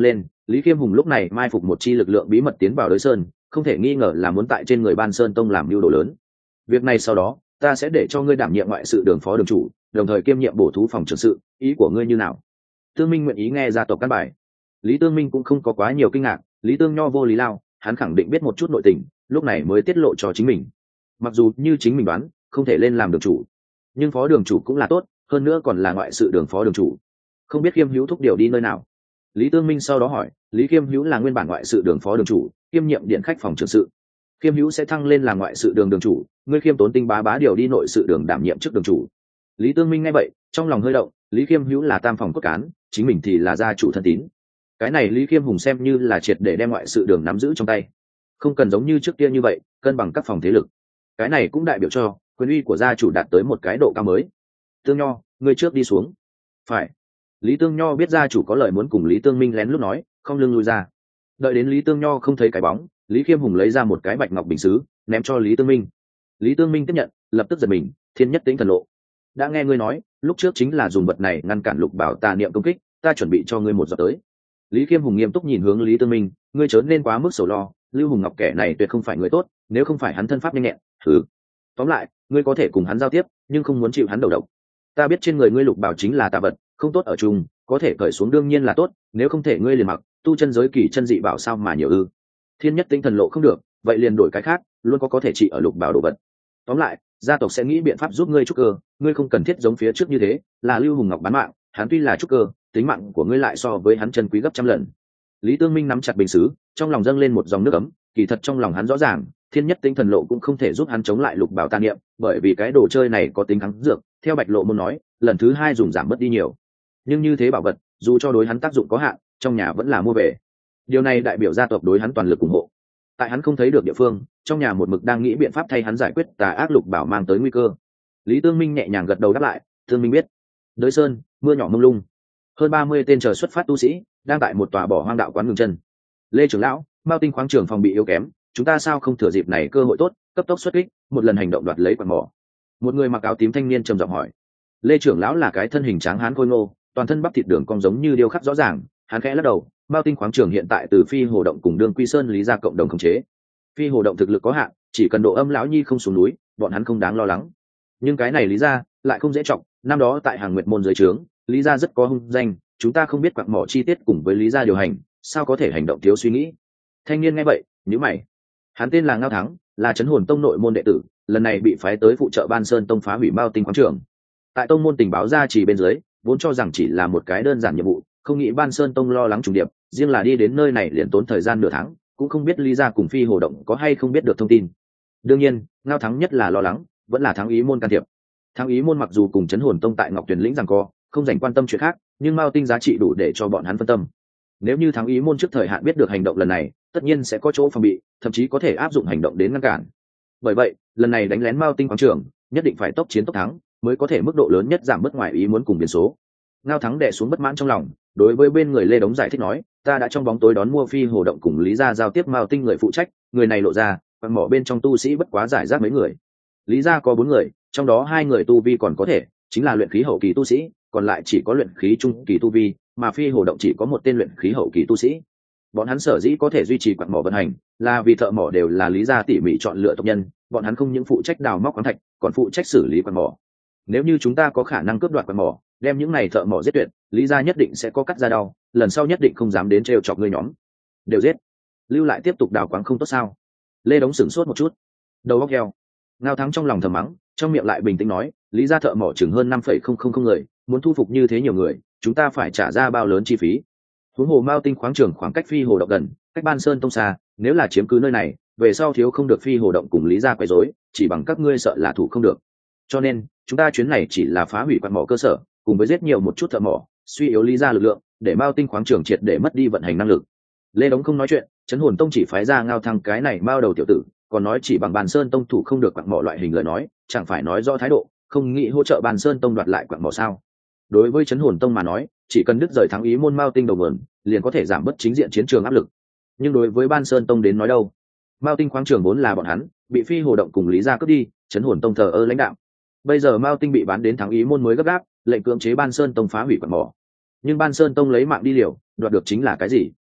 Lý Khiêm Hùng lúc này mai phục một chi lực lượng bí mật tiến vào Đới Sơn, không thể nghi ngờ là muốn tại trên người Ban Sơn Tông làm mưu đồ lớn. Việc này sau đó ta sẽ để cho ngươi đảm nhiệm ngoại sự đường phó đường chủ, đồng thời kiêm nhiệm bổ thú phòng trưởng sự, ý của ngươi như nào? Tương Minh nguyện ý nghe gia tộc căn bài. Lý Tương Minh cũng không có quá nhiều kinh ngạc, Lý Tương Nho vô lý lao, hắn khẳng định biết một chút nội tình, lúc này mới tiết lộ cho chính mình. Mặc dù như chính mình đoán, không thể lên làm đường chủ, nhưng phó đường chủ cũng là tốt, hơn nữa còn là ngoại sự đường phó đường chủ. Không biết Khiêm Hữu thúc điều đi nơi nào? Lý Tương Minh sau đó hỏi. Lý Khiêm Hữu là nguyên bản ngoại sự đường phó đường chủ, kiêm nhiệm điện khách phòng trưởng sự. Khiêm Hữu sẽ thăng lên làm ngoại sự đường đường chủ, ngươi Khiêm Tốn Tinh bá điều đi nội sự đường đảm nhiệm chức đường chủ. Lý Tương Minh nghe vậy, trong lòng hơi động, Lý Khiêm Hữu là tam phòng cốt cán, chính mình thì là gia chủ thân tín. Cái này Lý Khiêm Hùng xem như là triệt để đem ngoại sự đường nắm giữ trong tay, không cần giống như trước kia như vậy cân bằng các phòng thế lực. Cái này cũng đại biểu cho quyền uy của gia chủ đạt tới một cái độ cao mới. Tương Nho, ngươi trước đi xuống. Phải. Lý Tương Nho biết gia chủ có lời muốn cùng Lý Tương Minh lén lút nói, không lưng lui ra. Đợi đến Lý Tương Nho không thấy cái bóng, Lý Khiêm Hùng lấy ra một cái bạch ngọc bình sứ ném cho Lý Tương Minh. Lý Tương Minh tiếp nhận, lập tức giật mình, thiên nhất tĩnh thần lộ. Đã nghe ngươi nói, lúc trước chính là dùng vật này ngăn cản Lục Bảo tà niệm công kích, ta chuẩn bị cho ngươi một giọt tới. Lý Khiêm Hùng nghiêm túc nhìn hướng Lý Tương Minh, ngươi chớ nên quá mức sầu lo, Lưu Hùng Ngọc kẻ này tuyệt không phải người tốt, nếu không phải hắn thân pháp nhanh nhẹn, thử. Tóm lại, ngươi có thể cùng hắn giao tiếp, nhưng không muốn chịu hắn đầu độc. Ta biết trên người ngươi Lục Bảo chính là tà vật, không tốt ở chung, có thể cởi xuống đương nhiên là tốt, nếu không thể ngươi liền mặc, tu chân giới kỳ chân dị bảo sao mà nhiều ư? Thiên nhất tinh thần lộ không được, vậy liền đổi cái khác, luôn có thể trị ở Lục Bảo đồ vật. Tóm lại, gia tộc sẽ nghĩ biện pháp giúp ngươi trúc cơ, ngươi không cần thiết giống phía trước như thế, là Lưu Hùng Ngọc bán mạng, hắn tuy là trúc cơ, tính mạng của ngươi lại so với hắn chân quý gấp trăm lần. Lý Tương Minh nắm chặt bình sứ, trong lòng dâng lên một dòng nước ấm, kỳ thật trong lòng hắn rõ ràng, thiên nhất tinh thần lộ cũng không thể giúp hắn chống lại Lục Bảo tà niệm, bởi vì cái đồ chơi này có tính kháng dược, theo Bạch Lộ môn nói, lần thứ 2 dùng giảm mất đi nhiều. Nhưng như thế bảo vật, dù cho đối hắn tác dụng có hạn, trong nhà vẫn là mua về. Điều này đại biểu gia tộc đối hắn toàn lực ủng hộ. Tại hắn không thấy được địa phương, trong nhà một mực đang nghĩ biện pháp thay hắn giải quyết tà ác Lục Bảo mang tới nguy cơ. Lý Tương Minh nhẹ nhàng gật đầu đáp lại, Tương Minh biết. Đới Sơn, mưa nhỏ mông lung. Hơn 30 tên chờ xuất phát tu sĩ đang tại một tòa bỏ hoang đạo quán ngừng chân. Lê trưởng lão, Mao Tinh khoáng trường phòng bị yếu kém, chúng ta sao không thừa dịp này cơ hội tốt, cấp tốc xuất kích, một lần hành động đoạt lấy quạt mỏ. Một người mặc áo tím thanh niên trầm giọng hỏi. Lê trưởng lão là cái thân hình tráng hán khôi ngô, toàn thân bắp thịt đường cong giống như điêu khắc rõ ràng, hắn khẽ lắc đầu. Mao Tinh khoáng trường hiện tại từ Phi Hồ động cùng Đương Quy Sơn lý ra cộng đồng khống chế. Phi Hồ động thực lực có hạn, chỉ cần Độ Âm lão nhi không xuống núi, bọn hắn không đáng lo lắng. Nhưng cái này lý ra lại không dễ trọng, năm đó tại Hàng Nguyệt môn dưới trướng, lý ra rất có hung danh, chúng ta không biết quặng mỏ chi tiết cùng với lý ra điều hành, sao có thể hành động thiếu suy nghĩ. Thanh niên nghe vậy nhíu mày. Hắn tên là Ngao Thắng, là Trấn Hồn tông nội môn đệ tử, lần này bị phái tới phụ trợ Ban Sơn tông phá hủy Mao Tinh khoáng trường. Tại tông môn tình báo ra chỉ bên dưới, vốn cho rằng chỉ là một cái đơn giản nhiệm vụ, không nghĩ Ban Sơn tông lo lắng trùng điệp, riêng là đi đến nơi này liền tốn thời gian nửa tháng, cũng không biết lý ra cùng Phi Hồ động có hay không biết được thông tin. Đương nhiên, Ngao Thắng nhất là lo lắng, vẫn là Thắng Ý môn can thiệp. Thắng Ý môn mặc dù cùng Trấn Hồn tông tại Ngọc Tuyền lĩnh giằng co, không dành quan tâm chuyện khác, nhưng Mao Tinh giá trị đủ để cho bọn hắn phân tâm. Nếu như Thắng Ý môn trước thời hạn biết được hành động lần này, tất nhiên sẽ có chỗ phòng bị, thậm chí có thể áp dụng hành động đến ngăn cản. Bởi vậy, lần này đánh lén Mao Tinh quảng trường, nhất định phải tốc chiến tốc thắng, mới có thể mức độ lớn nhất giảm bớt ngoài ý muốn cùng biến số. Ngao Thắng đè xuống bất mãn trong lòng, đối với bên người Lê Đống giải thích nói, ta đã trong bóng tối đón mua Phi Hồ động cùng Lý gia giao tiếp Mao Tinh người phụ trách, người này lộ ra, quặng mỏ bên trong tu sĩ bất quá giải rác mấy người. Lý gia có 4 người, trong đó 2 người tu vi còn có thể, chính là luyện khí hậu kỳ tu sĩ, còn lại chỉ có luyện khí trung kỳ tu vi, mà Phi Hồ động chỉ có một tên luyện khí hậu kỳ tu sĩ. Bọn hắn sở dĩ có thể duy trì quặng mỏ vận hành, là vì thợ mỏ đều là Lý gia tỉ mỉ chọn lựa tộc nhân, bọn hắn không những phụ trách đào móc khoáng thạch, còn phụ trách xử lý quặng mỏ. Nếu như chúng ta có khả năng cướp đoạt quặng mỏ, đem những này thợ mỏ giết tuyệt, Lý gia nhất định sẽ có cắt ra đau, lần sau nhất định không dám đến trêu chọc ngươi nhóm. Đều giết, lưu lại tiếp tục đào quáng không tốt sao? Lê Đống sửng sốt một chút, đầu óc heo. Ngao Thắng trong lòng thầm mắng, trong miệng lại bình tĩnh nói, Lý gia thợ mỏ chừng hơn 5,000 người, muốn thu phục như thế nhiều người, chúng ta phải trả ra bao lớn chi phí. Huống hồ Mao Tinh khoáng trường khoảng cách Phi Hồ động gần, cách Ban Sơn tông xa, nếu là chiếm cứ nơi này, về sau thiếu không được Phi Hồ động cùng Lý gia quấy rối, chỉ bằng các ngươi sợ là thủ không được. Cho nên, chúng ta chuyến này chỉ là phá hủy quặng mỏ cơ sở, cùng với giết nhiều một chút thợ mỏ, suy yếu Lý gia lực lượng, để Mao Tinh khoáng trường triệt để mất đi vận hành năng lực. Lê Đống không nói chuyện, Trấn Hồn tông chỉ phái ra Ngao Thăng cái này Mao đầu tiểu tử, còn nói chỉ bằng Ban Sơn tông thủ không được quặng mỏ loại hình lời nói, chẳng phải nói rõ thái độ, không nghĩ hỗ trợ Ban Sơn tông đoạt lại quặng mỏ sao? Đối với Trấn Hồn tông mà nói, chỉ cần đứt rời Thắng Ý môn Mao Tinh đầu nguồn, liền có thể giảm bớt chính diện chiến trường áp lực. Nhưng đối với Ban Sơn tông đến nói đâu, Mao Tinh khoáng trường vốn là bọn hắn, bị Phi Hồ động cùng Lý gia cướp đi, Trấn Hồn tông thờ ơ lãnh đạo. Bây giờ Mao Tinh bị bán đến Thắng Ý môn mới gấp gáp, lệnh cưỡng chế Ban Sơn tông phá hủy quặng mỏ. Nhưng Ban Sơn tông lấy mạng đi liều, đoạt được chính là cái gì?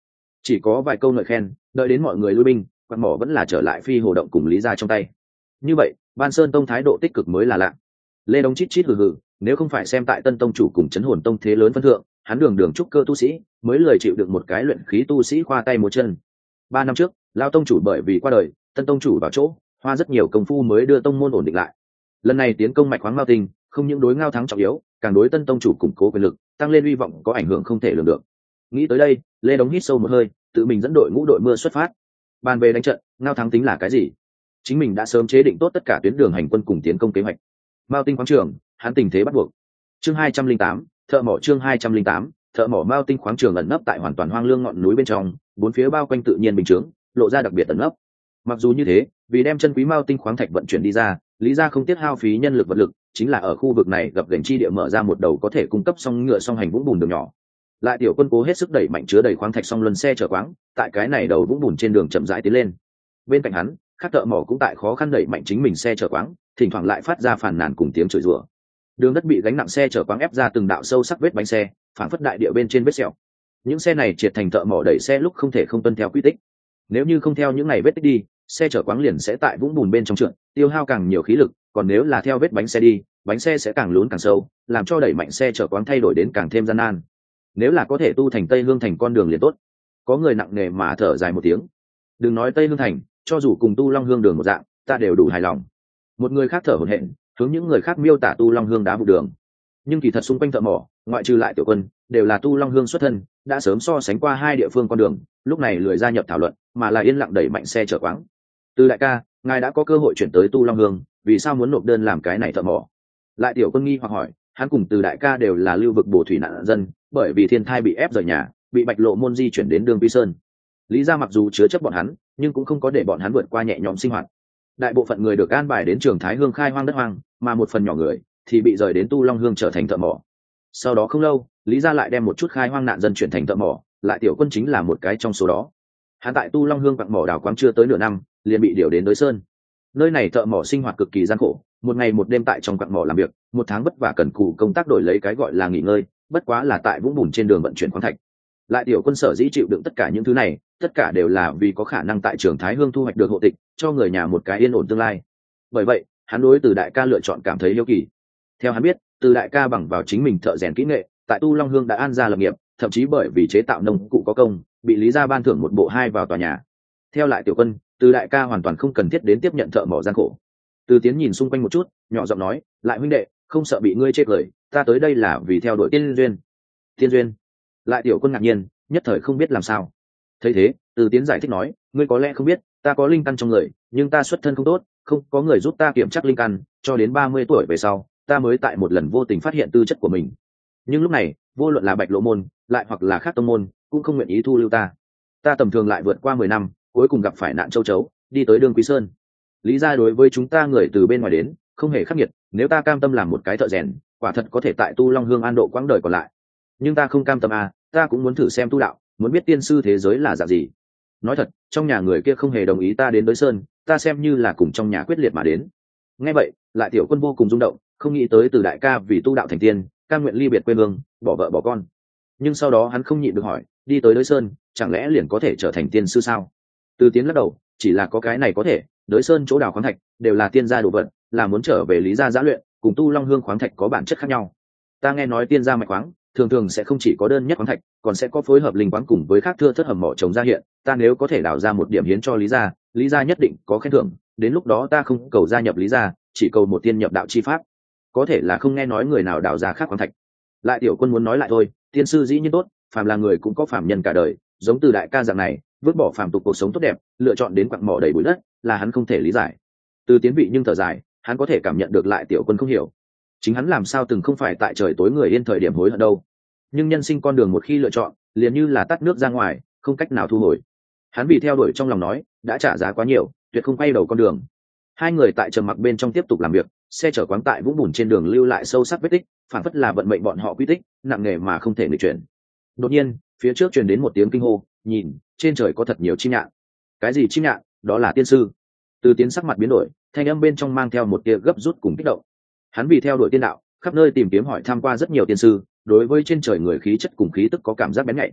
chỉ có vài câu ngợi khen. Đợi đến mọi người lui binh, quặng mỏ vẫn là trở lại Phi Hồ động cùng Lý Gia trong tay. Như vậy Ban Sơn tông thái độ tích cực mới là lạ. Lê Đông chít chít hừ hừ, nếu không phải xem tại Tân tông chủ cùng Chấn Hồn tông thế lớn phân thượng, hắn đường đường trúc cơ tu sĩ mới lời chịu được một cái luyện khí tu sĩ khoa tay múa chân. 3 năm trước lao tông chủ bởi vì qua đời, Tân tông chủ vào chỗ, hoa rất nhiều công phu mới đưa tông môn ổn định lại. Lần này tiến công mạch khoáng Mao Tinh, không những đối Ngao Thắng trọng yếu, càng đối Tân tông chủ củng cố quyền lực, tăng lên uy vọng có ảnh hưởng không thể lường được. Nghĩ tới đây, Lê Đống hít sâu một hơi, tự mình dẫn đội ngũ đội mưa xuất phát. Bàn về đánh trận, Ngao Thắng tính là cái gì? Chính mình đã sớm chế định tốt tất cả tuyến đường hành quân cùng tiến công kế hoạch. Mao Tinh khoáng trường, hắn tình thế bắt buộc. Chương 208, thợ mỏ chương 208, thợ mỏ Mao Tinh khoáng trường ẩn nấp tại hoàn toàn hoang lương ngọn núi bên trong, bốn phía bao quanh tự nhiên bình chướng, lộ ra đặc biệt ẩn nấp. Mặc dù như thế, vì đem chân quý Mao Tinh khoáng thạch vận chuyển đi ra, Lý Gia không tiếc hao phí nhân lực vật lực, chính là ở khu vực này gặp gành chi địa mở ra một đầu có thể cung cấp song ngựa song hành vũng bùn đường nhỏ. Lại tiểu quân cố hết sức đẩy mạnh chứa đầy khoáng thạch song luân xe chở quáng, tại cái này đầu vũng bùn trên đường chậm rãi tiến lên. Bên cạnh hắn, các thợ mỏ cũng tại khó khăn đẩy mạnh chính mình xe chở quáng, thỉnh thoảng lại phát ra phàn nàn cùng tiếng chửi rủa. Đường đất bị gánh nặng xe chở quáng ép ra từng đạo sâu sắc vết bánh xe, phản phất đại địa bên trên vết sẹo. Những xe này triệt thành thợ mỏ đẩy xe lúc không thể không tuân theo quy tích. Nếu như không theo những ngày vết tích đi, xe chở quáng liền sẽ tại vũng bùn bên trong trượt, tiêu hao càng nhiều khí lực, còn nếu là theo vết bánh xe đi, bánh xe sẽ càng lún càng sâu, làm cho đẩy mạnh xe chở quáng thay đổi đến càng thêm gian nan. Nếu là có thể tu thành Tây Hương thành con đường liền tốt. Có người nặng nề mà thở dài một tiếng. Đừng nói Tây Hương thành, cho dù cùng tu Long Hương đường một dạng, ta đều đủ hài lòng. Một người khác thở hổn hển, hướng những người khác miêu tả tu Long Hương đá vụ đường. Nhưng kỳ thật xung quanh thợ mỏ, ngoại trừ lại tiểu quân, đều là tu Long Hương xuất thân, đã sớm so sánh qua hai địa phương con đường, lúc này lười gia nhập thảo luận, mà là yên lặng đẩy mạnh xe chở quáng. Từ đại ca, ngài đã có cơ hội chuyển tới tu Long Hương, vì sao muốn nộp đơn làm cái này thợ mỏ? Lại tiểu quân nghi hoặc hỏi, hắn cùng Từ đại ca đều là lưu vực bổ thủy nạn dân, bởi vì thiên thai bị ép rời nhà, bị Bạch Lộ môn di chuyển đến Đường Vi Sơn. Lý gia mặc dù chứa chấp bọn hắn, nhưng cũng không có để bọn hắn vượt qua nhẹ nhõm sinh hoạt. Đại bộ phận người được an bài đến Trường Thái Hương khai hoang đất hoang, mà một phần nhỏ người thì bị rời đến tu Long Hương trở thành thợ mỏ. Sau đó không lâu, Lý gia lại đem một chút khai hoang nạn dân chuyển thành thợ mỏ, lại tiểu quân chính là một cái trong số đó. Hắn tại tu Long Hương quặng mỏ đào quáng chưa tới nửa năm, liền bị điều đến Đới Sơn. Nơi này thợ mỏ sinh hoạt cực kỳ gian khổ, một ngày một đêm tại trong quặng mỏ làm việc, một tháng vất vả cần cù công tác đổi lấy cái gọi là nghỉ ngơi, bất quá là tại vũng bùn trên đường vận chuyển khoáng thạch. Lại tiểu quân sở dĩ chịu đựng tất cả những thứ này, tất cả đều là vì có khả năng tại Trường Thái Hương thu hoạch được hộ tịch, cho người nhà một cái yên ổn tương lai. Bởi vậy, hắn đối Từ đại ca lựa chọn cảm thấy hiếu kỳ. Theo hắn biết, Từ đại ca bằng vào chính mình thợ rèn kỹ nghệ, tại tu Long Hương đã an gia lập nghiệp, thậm chí bởi vì chế tạo nông cụ có công, bị Lý gia ban thưởng một bộ hai vào tòa nhà. Theo lại tiểu quân, Từ đại ca hoàn toàn không cần thiết đến tiếp nhận thợ mỏ gian khổ. Từ Tiến nhìn xung quanh một chút, nhỏ giọng nói, lại huynh đệ, không sợ bị ngươi chê cười, ta tới đây là vì theo đuổi tiên duyên. Tiên duyên? Lại tiểu quân ngạc nhiên, nhất thời không biết làm sao. Thấy thế, Từ Tiến giải thích nói, ngươi có lẽ không biết, ta có linh căn trong người, nhưng ta xuất thân không tốt, không có người giúp ta kiểm tra linh căn, cho đến 30 tuổi về sau, ta mới tại một lần vô tình phát hiện tư chất của mình. Nhưng lúc này, vô luận là Bạch Lộ môn, lại hoặc là khác tông môn, cũng không nguyện ý thu lưu ta. Ta tầm thường lại vượt qua 10 năm, cuối cùng gặp phải nạn châu chấu, đi tới Đường Quý Sơn. Lý gia đối với chúng ta người từ bên ngoài đến, không hề khắc nghiệt, nếu ta cam tâm làm một cái thợ rèn, quả thật có thể tại tu Long Hương an độ quãng đời còn lại. Nhưng ta không cam tâm à, ta cũng muốn thử xem tu đạo, muốn biết tiên sư thế giới là dạng gì. Nói thật, trong nhà người kia không hề đồng ý ta đến Đới Sơn, ta xem như là cùng trong nhà quyết liệt mà đến. Nghe vậy, lại tiểu quân vô cùng rung động, không nghĩ tới Từ đại ca vì tu đạo thành tiên, cam nguyện ly biệt quê hương, bỏ vợ bỏ con. Nhưng sau đó hắn không nhịn được hỏi, đi tới Đới Sơn, chẳng lẽ liền có thể trở thành tiên sư sao? Từ Tiến lắc đầu, chỉ là có cái này có thể, Đới Sơn chỗ đào khoáng thạch đều là tiên gia đồ vật, là muốn trở về Lý gia giã luyện, cùng tu Long Hương khoáng thạch có bản chất khác nhau. Ta nghe nói tiên gia mạch khoáng thường thường sẽ không chỉ có đơn nhất khoáng thạch, còn sẽ có phối hợp linh quáng cùng với khác thưa thớt hầm mỏ trồng ra hiện, ta nếu có thể đào ra một điểm hiến cho Lý gia nhất định có khen thưởng, đến lúc đó ta không cầu gia nhập Lý gia, chỉ cầu một tiên nhập đạo chi pháp. Có thể là không nghe nói người nào đào ra khác khoáng thạch. Lại tiểu quân muốn nói lại thôi, tiên sư dĩ nhiên tốt, phàm là người cũng có phàm nhân cả đời, giống Từ đại ca dạng này, vứt bỏ phàm tục cuộc sống tốt đẹp, lựa chọn đến quặng mỏ đầy bụi đất, là hắn không thể lý giải. Từ Tiến vị nhưng thở dài, hắn có thể cảm nhận được lại tiểu quân không hiểu. Chính hắn làm sao từng không phải tại trời tối người yên thời điểm hối hận đâu. Nhưng nhân sinh con đường một khi lựa chọn, liền như là tắt nước ra ngoài, không cách nào thu hồi. Hắn vì theo đuổi trong lòng nói, đã trả giá quá nhiều, tuyệt không quay đầu con đường. Hai người tại trầm mặc bên trong tiếp tục làm việc, xe chở quáng tại vũng bùn trên đường lưu lại sâu sắc vết tích, phản phất là vận mệnh bọn họ quy tích, nặng nề mà không thể nghịch chuyển. Đột nhiên, phía trước truyền đến một tiếng kinh hô, nhìn, trên trời có thật nhiều chim nhạn. Cái gì chim nhạn? Đó là tiên sư. Từ Tiến sắc mặt biến đổi, thanh âm bên trong mang theo một tia gấp rút cùng kích động. Hắn vì theo đuổi tiên đạo, khắp nơi tìm kiếm hỏi tham qua rất nhiều tiên sư, đối với trên trời người khí chất cùng khí tức có cảm giác bén nhạy.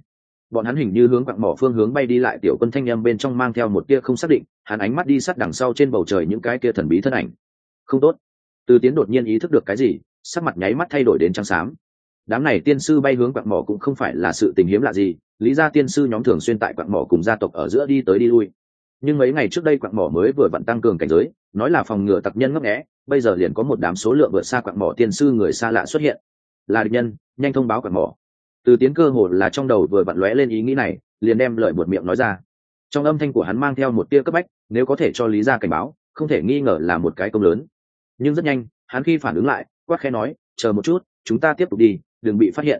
bọn hắn hình như hướng quặng mỏ phương hướng bay đi lại. Tiểu Quân thanh âm bên trong mang theo một tia không xác định, hắn ánh mắt đi sát đằng sau trên bầu trời những cái kia thần bí thân ảnh. Không tốt. Từ Tiến đột nhiên ý thức được cái gì, sắc mặt nháy mắt thay đổi đến trắng xám. Đám này tiên sư bay hướng quặng mỏ cũng không phải là sự tình hiếm lạ gì, lý gia tiên sư nhóm thường xuyên tại quặng mỏ cùng gia tộc ở giữa đi tới đi lui. Nhưng mấy ngày trước đây quặng mỏ mới vừa vặn tăng cường cảnh giới, nói là phòng ngừa tặc nhân ngấp nghé, bây giờ liền có một đám số lượng vượt xa quặng mỏ tiên sư người xa lạ xuất hiện. Là địch nhân, nhanh thông báo quặng mỏ. Từ Tiến cơ hồ là trong đầu vừa vặn lóe lên ý nghĩ này, liền đem lời buột miệng nói ra. Trong âm thanh của hắn mang theo một tia cấp bách, nếu có thể cho lý gia cảnh báo, không thể nghi ngờ là một cái công lớn. Nhưng rất nhanh, hắn khi phản ứng lại, quát khẽ nói, chờ một chút, chúng ta tiếp tục đi, đừng bị phát hiện.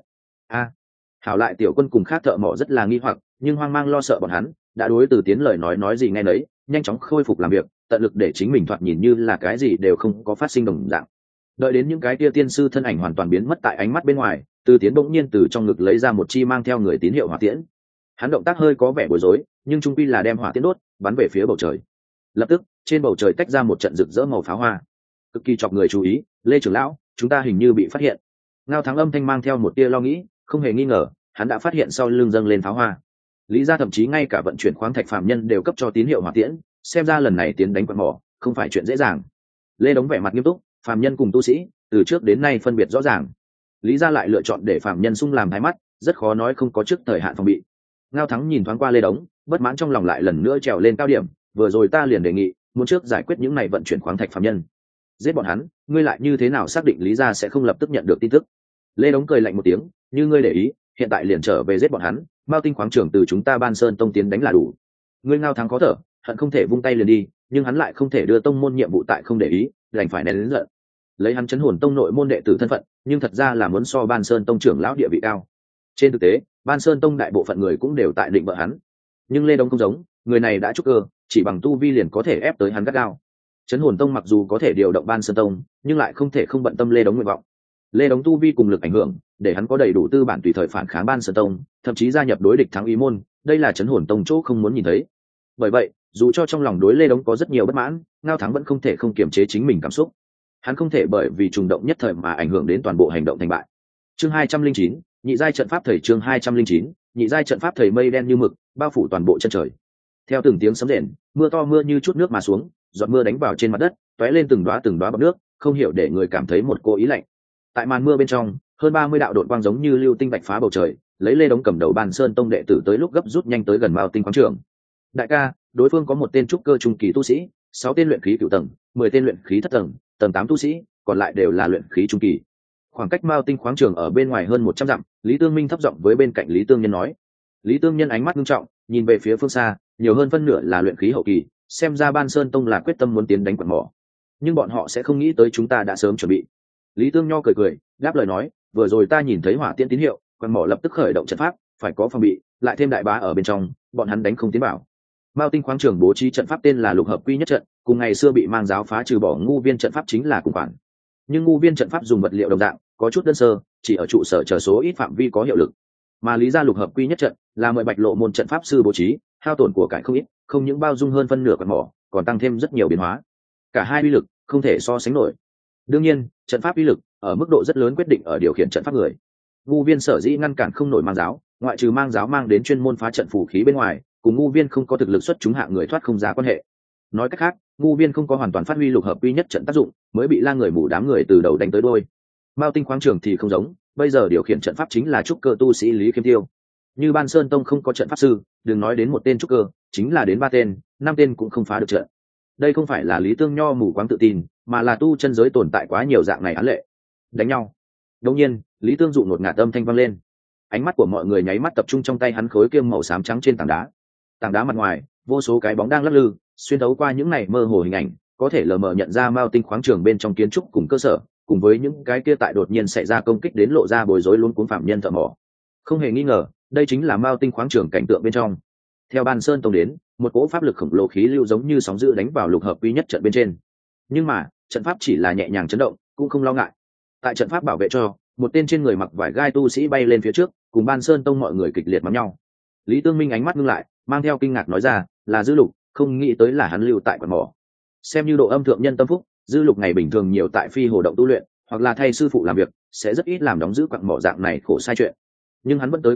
Hảo lại Tiểu Quân cùng khác thợ mỏ rất là nghi hoặc, nhưng hoang mang lo sợ bọn hắn đã đối Từ Tiến lời nói gì nghe nấy, nhanh chóng khôi phục làm việc, tận lực để chính mình thoạt nhìn như là cái gì đều không có phát sinh đồng dạng. Đợi đến những cái tia tiên sư thân ảnh hoàn toàn biến mất tại ánh mắt bên ngoài, Từ Tiến bỗng nhiên từ trong ngực lấy ra một chi mang theo người tín hiệu hỏa tiễn. Hắn động tác hơi có vẻ bối rối, nhưng trung quy là đem hỏa tiễn đốt, bắn về phía bầu trời. Lập tức, trên bầu trời tách ra một trận rực rỡ màu pháo hoa, cực kỳ chọc người chú ý. Lê trưởng lão, chúng ta hình như bị phát hiện. Ngao Thắng âm thanh mang theo một tia lo nghĩ, không hề nghi ngờ, hắn đã phát hiện sau lưng dâng lên pháo hoa. Lý gia thậm chí ngay cả vận chuyển khoáng thạch phàm nhân đều cấp cho tín hiệu hỏa tiễn, xem ra lần này tiến đánh quặng mỏ không phải chuyện dễ dàng. Lê Đống vẻ mặt nghiêm túc, phàm nhân cùng tu sĩ từ trước đến nay phân biệt rõ ràng. Lý gia lại lựa chọn để phàm nhân sung làm thái mắt, rất khó nói không có trước thời hạn phòng bị. Ngao Thắng nhìn thoáng qua Lê Đống, bất mãn trong lòng lại lần nữa trèo lên cao điểm. Vừa rồi ta liền đề nghị muốn trước giải quyết những này vận chuyển khoáng thạch phàm nhân, giết bọn hắn, ngươi lại như thế nào xác định Lý gia sẽ không lập tức nhận được tin tức? Lê Đống cười lạnh một tiếng, như ngươi để ý, hiện tại liền trở về giết bọn hắn, Mao Tinh khoáng trưởng từ chúng ta Ban Sơn tông tiến đánh là đủ. Ngươi Ngao Thắng khó thở, hận không thể vung tay liền đi, nhưng hắn lại không thể đưa tông môn nhiệm vụ tại không để ý, đành phải nén lớn giận. Lấy hắn chấn hồn tông nội môn đệ tử thân phận, nhưng thật ra là muốn so Ban Sơn tông trưởng lão địa vị cao. Trên thực tế, Ban Sơn tông đại bộ phận người cũng đều tại định vợ hắn. Nhưng Lê Đống không giống, người này đã trúc cơ, chỉ bằng tu vi liền có thể ép tới hắn gắt gao. Chấn hồn tông mặc dù có thể điều động Ban Sơn tông, nhưng lại không thể không bận tâm Lê Đống nguyện vọng. Lê Đống tu vi cùng lực ảnh hưởng, để hắn có đầy đủ tư bản tùy thời phản kháng Ban Sơn tông, thậm chí gia nhập đối địch thắng ý môn, đây là Chấn hồn tông chỗ không muốn nhìn thấy. Bởi vậy, dù cho trong lòng đối Lê Đống có rất nhiều bất mãn, Ngao Thắng vẫn không thể không kiềm chế chính mình cảm xúc. Hắn không thể bởi vì trùng động nhất thời mà ảnh hưởng đến toàn bộ hành động thành bại. Chương 209, nhị giai trận pháp thầy. Chương 209, nhị giai trận pháp thầy. Mây đen như mực, bao phủ toàn bộ chân trời. Theo từng tiếng sấm rền, mưa to mưa như chút nước mà xuống, giọt mưa đánh vào trên mặt đất, tóe lên từng đóa bọt nước, không hiểu để người cảm thấy một cô ý lạnh. Tại màn mưa bên trong, hơn 30 đạo độn quang giống như lưu tinh bạch phá bầu trời, lấy Lê Đống cầm đầu Ban Sơn tông đệ tử tới lúc gấp rút nhanh tới gần Mao Tinh khoáng trường. Đại ca, đối phương có một tên trúc cơ trung kỳ tu sĩ, 6 tên luyện khí cửu tầng, 10 tên luyện khí thất tầng, tầng 8 tu sĩ, còn lại đều là luyện khí trung kỳ. Khoảng cách Mao Tinh khoáng trường ở bên ngoài hơn 100 dặm, Lý Tương Minh thấp giọng với bên cạnh Lý Tương Nhân nói. Lý Tương Nhân ánh mắt nghiêm trọng, nhìn về phía phương xa, nhiều hơn phân nửa là luyện khí hậu kỳ, xem ra Ban Sơn tông là quyết tâm muốn tiến đánh quặng mỏ. Nhưng bọn họ sẽ không nghĩ tới chúng ta đã sớm chuẩn bị. Lý Tương Nho cười đáp lời nói, vừa rồi ta nhìn thấy hỏa tiễn tín hiệu, quặng mỏ lập tức khởi động trận pháp, phải có phòng bị, lại thêm đại bá ở bên trong, bọn hắn đánh không tiến vào. Mao Tinh khoáng trường bố trí trận pháp tên là Lục Hợp Quy Nhất trận, cùng ngày xưa bị mang giáo phá trừ bỏ ngu viên trận pháp chính là cùng khoản. Nhưng ngu viên trận pháp dùng vật liệu đồng dạng, có chút đơn sơ, chỉ ở trụ sở chờ số ít phạm vi có hiệu lực. Mà lý ra Lục Hợp Quy Nhất trận là mời Bạch Lộ môn trận pháp sư bố trí, hao tổn của cải không ít, không những bao dung hơn phân nửa quặng mỏ, còn tăng thêm rất nhiều biến hóa. Cả hai uy lực không thể so sánh nổi. Đương nhiên, trận pháp uy lực ở mức độ rất lớn quyết định ở điều khiển trận pháp người. Ngu viên sở dĩ ngăn cản không nổi mang giáo, ngoại trừ mang giáo mang đến chuyên môn phá trận phù khí bên ngoài, cùng ngu viên không có thực lực xuất chúng hạng người thoát không ra quan hệ. Nói cách khác, ngu viên không có hoàn toàn phát huy Lục Hợp Quy Nhất trận tác dụng, mới bị la người mù đám người từ đầu đánh tới đuôi. Mao Tinh khoáng trường thì không giống, bây giờ điều khiển trận pháp chính là trúc cơ tu sĩ Lý Khiêm Tiêu. Như Ban Sơn tông không có trận pháp sư, đừng nói đến một tên trúc cơ, chính là đến 3 tên, 5 tên cũng không phá được trận. Đây không phải là Lý Tương Nho mù quáng tự tin, mà là tu chân giới tồn tại quá nhiều dạng này án lệ. Đánh nhau. Đương nhiên, Lý Tương dụ ngột ngạt âm thanh vang lên. Ánh mắt của mọi người nháy mắt tập trung trong tay hắn khối kiêm màu xám trắng trên tảng đá. Tảng đá mặt ngoài, vô số cái bóng đang lắc lư, xuyên thấu qua những này mơ hồ hình ảnh, có thể lờ mờ nhận ra Mao Tinh khoáng trường bên trong kiến trúc cùng cơ sở, cùng với những cái kia tại đột nhiên xảy ra công kích đến lộ ra bối rối luống cuống phạm nhân thợ mỏ. Không hề nghi ngờ, đây chính là Mao Tinh khoáng trường cảnh tượng bên trong. Theo Ban Sơn tông đến, một cỗ pháp lực khổng lồ khí lưu giống như sóng dữ đánh vào Lục Hợp Quy Nhất trận bên trên. Nhưng mà, trận pháp chỉ là nhẹ nhàng chấn động, cũng không lo ngại. Tại trận pháp bảo vệ cho, một tên trên người mặc vải gai tu sĩ bay lên phía trước, cùng Ban Sơn tông mọi người kịch liệt mắm nhau. Lý Tương Minh ánh mắt ngưng lại, mang theo kinh ngạc nói ra, là Dư Lục, không nghĩ tới là hắn lưu tại quặng mỏ. Xem như độ âm thượng nhân tâm phúc, Dư Lục ngày bình thường nhiều tại phi hồ động tu luyện, hoặc là thay sư phụ làm việc, sẽ rất ít làm đóng giữ quặng mỏ dạng này khổ sai chuyện. Nhưng hắn vẫn tới quặng mỏ,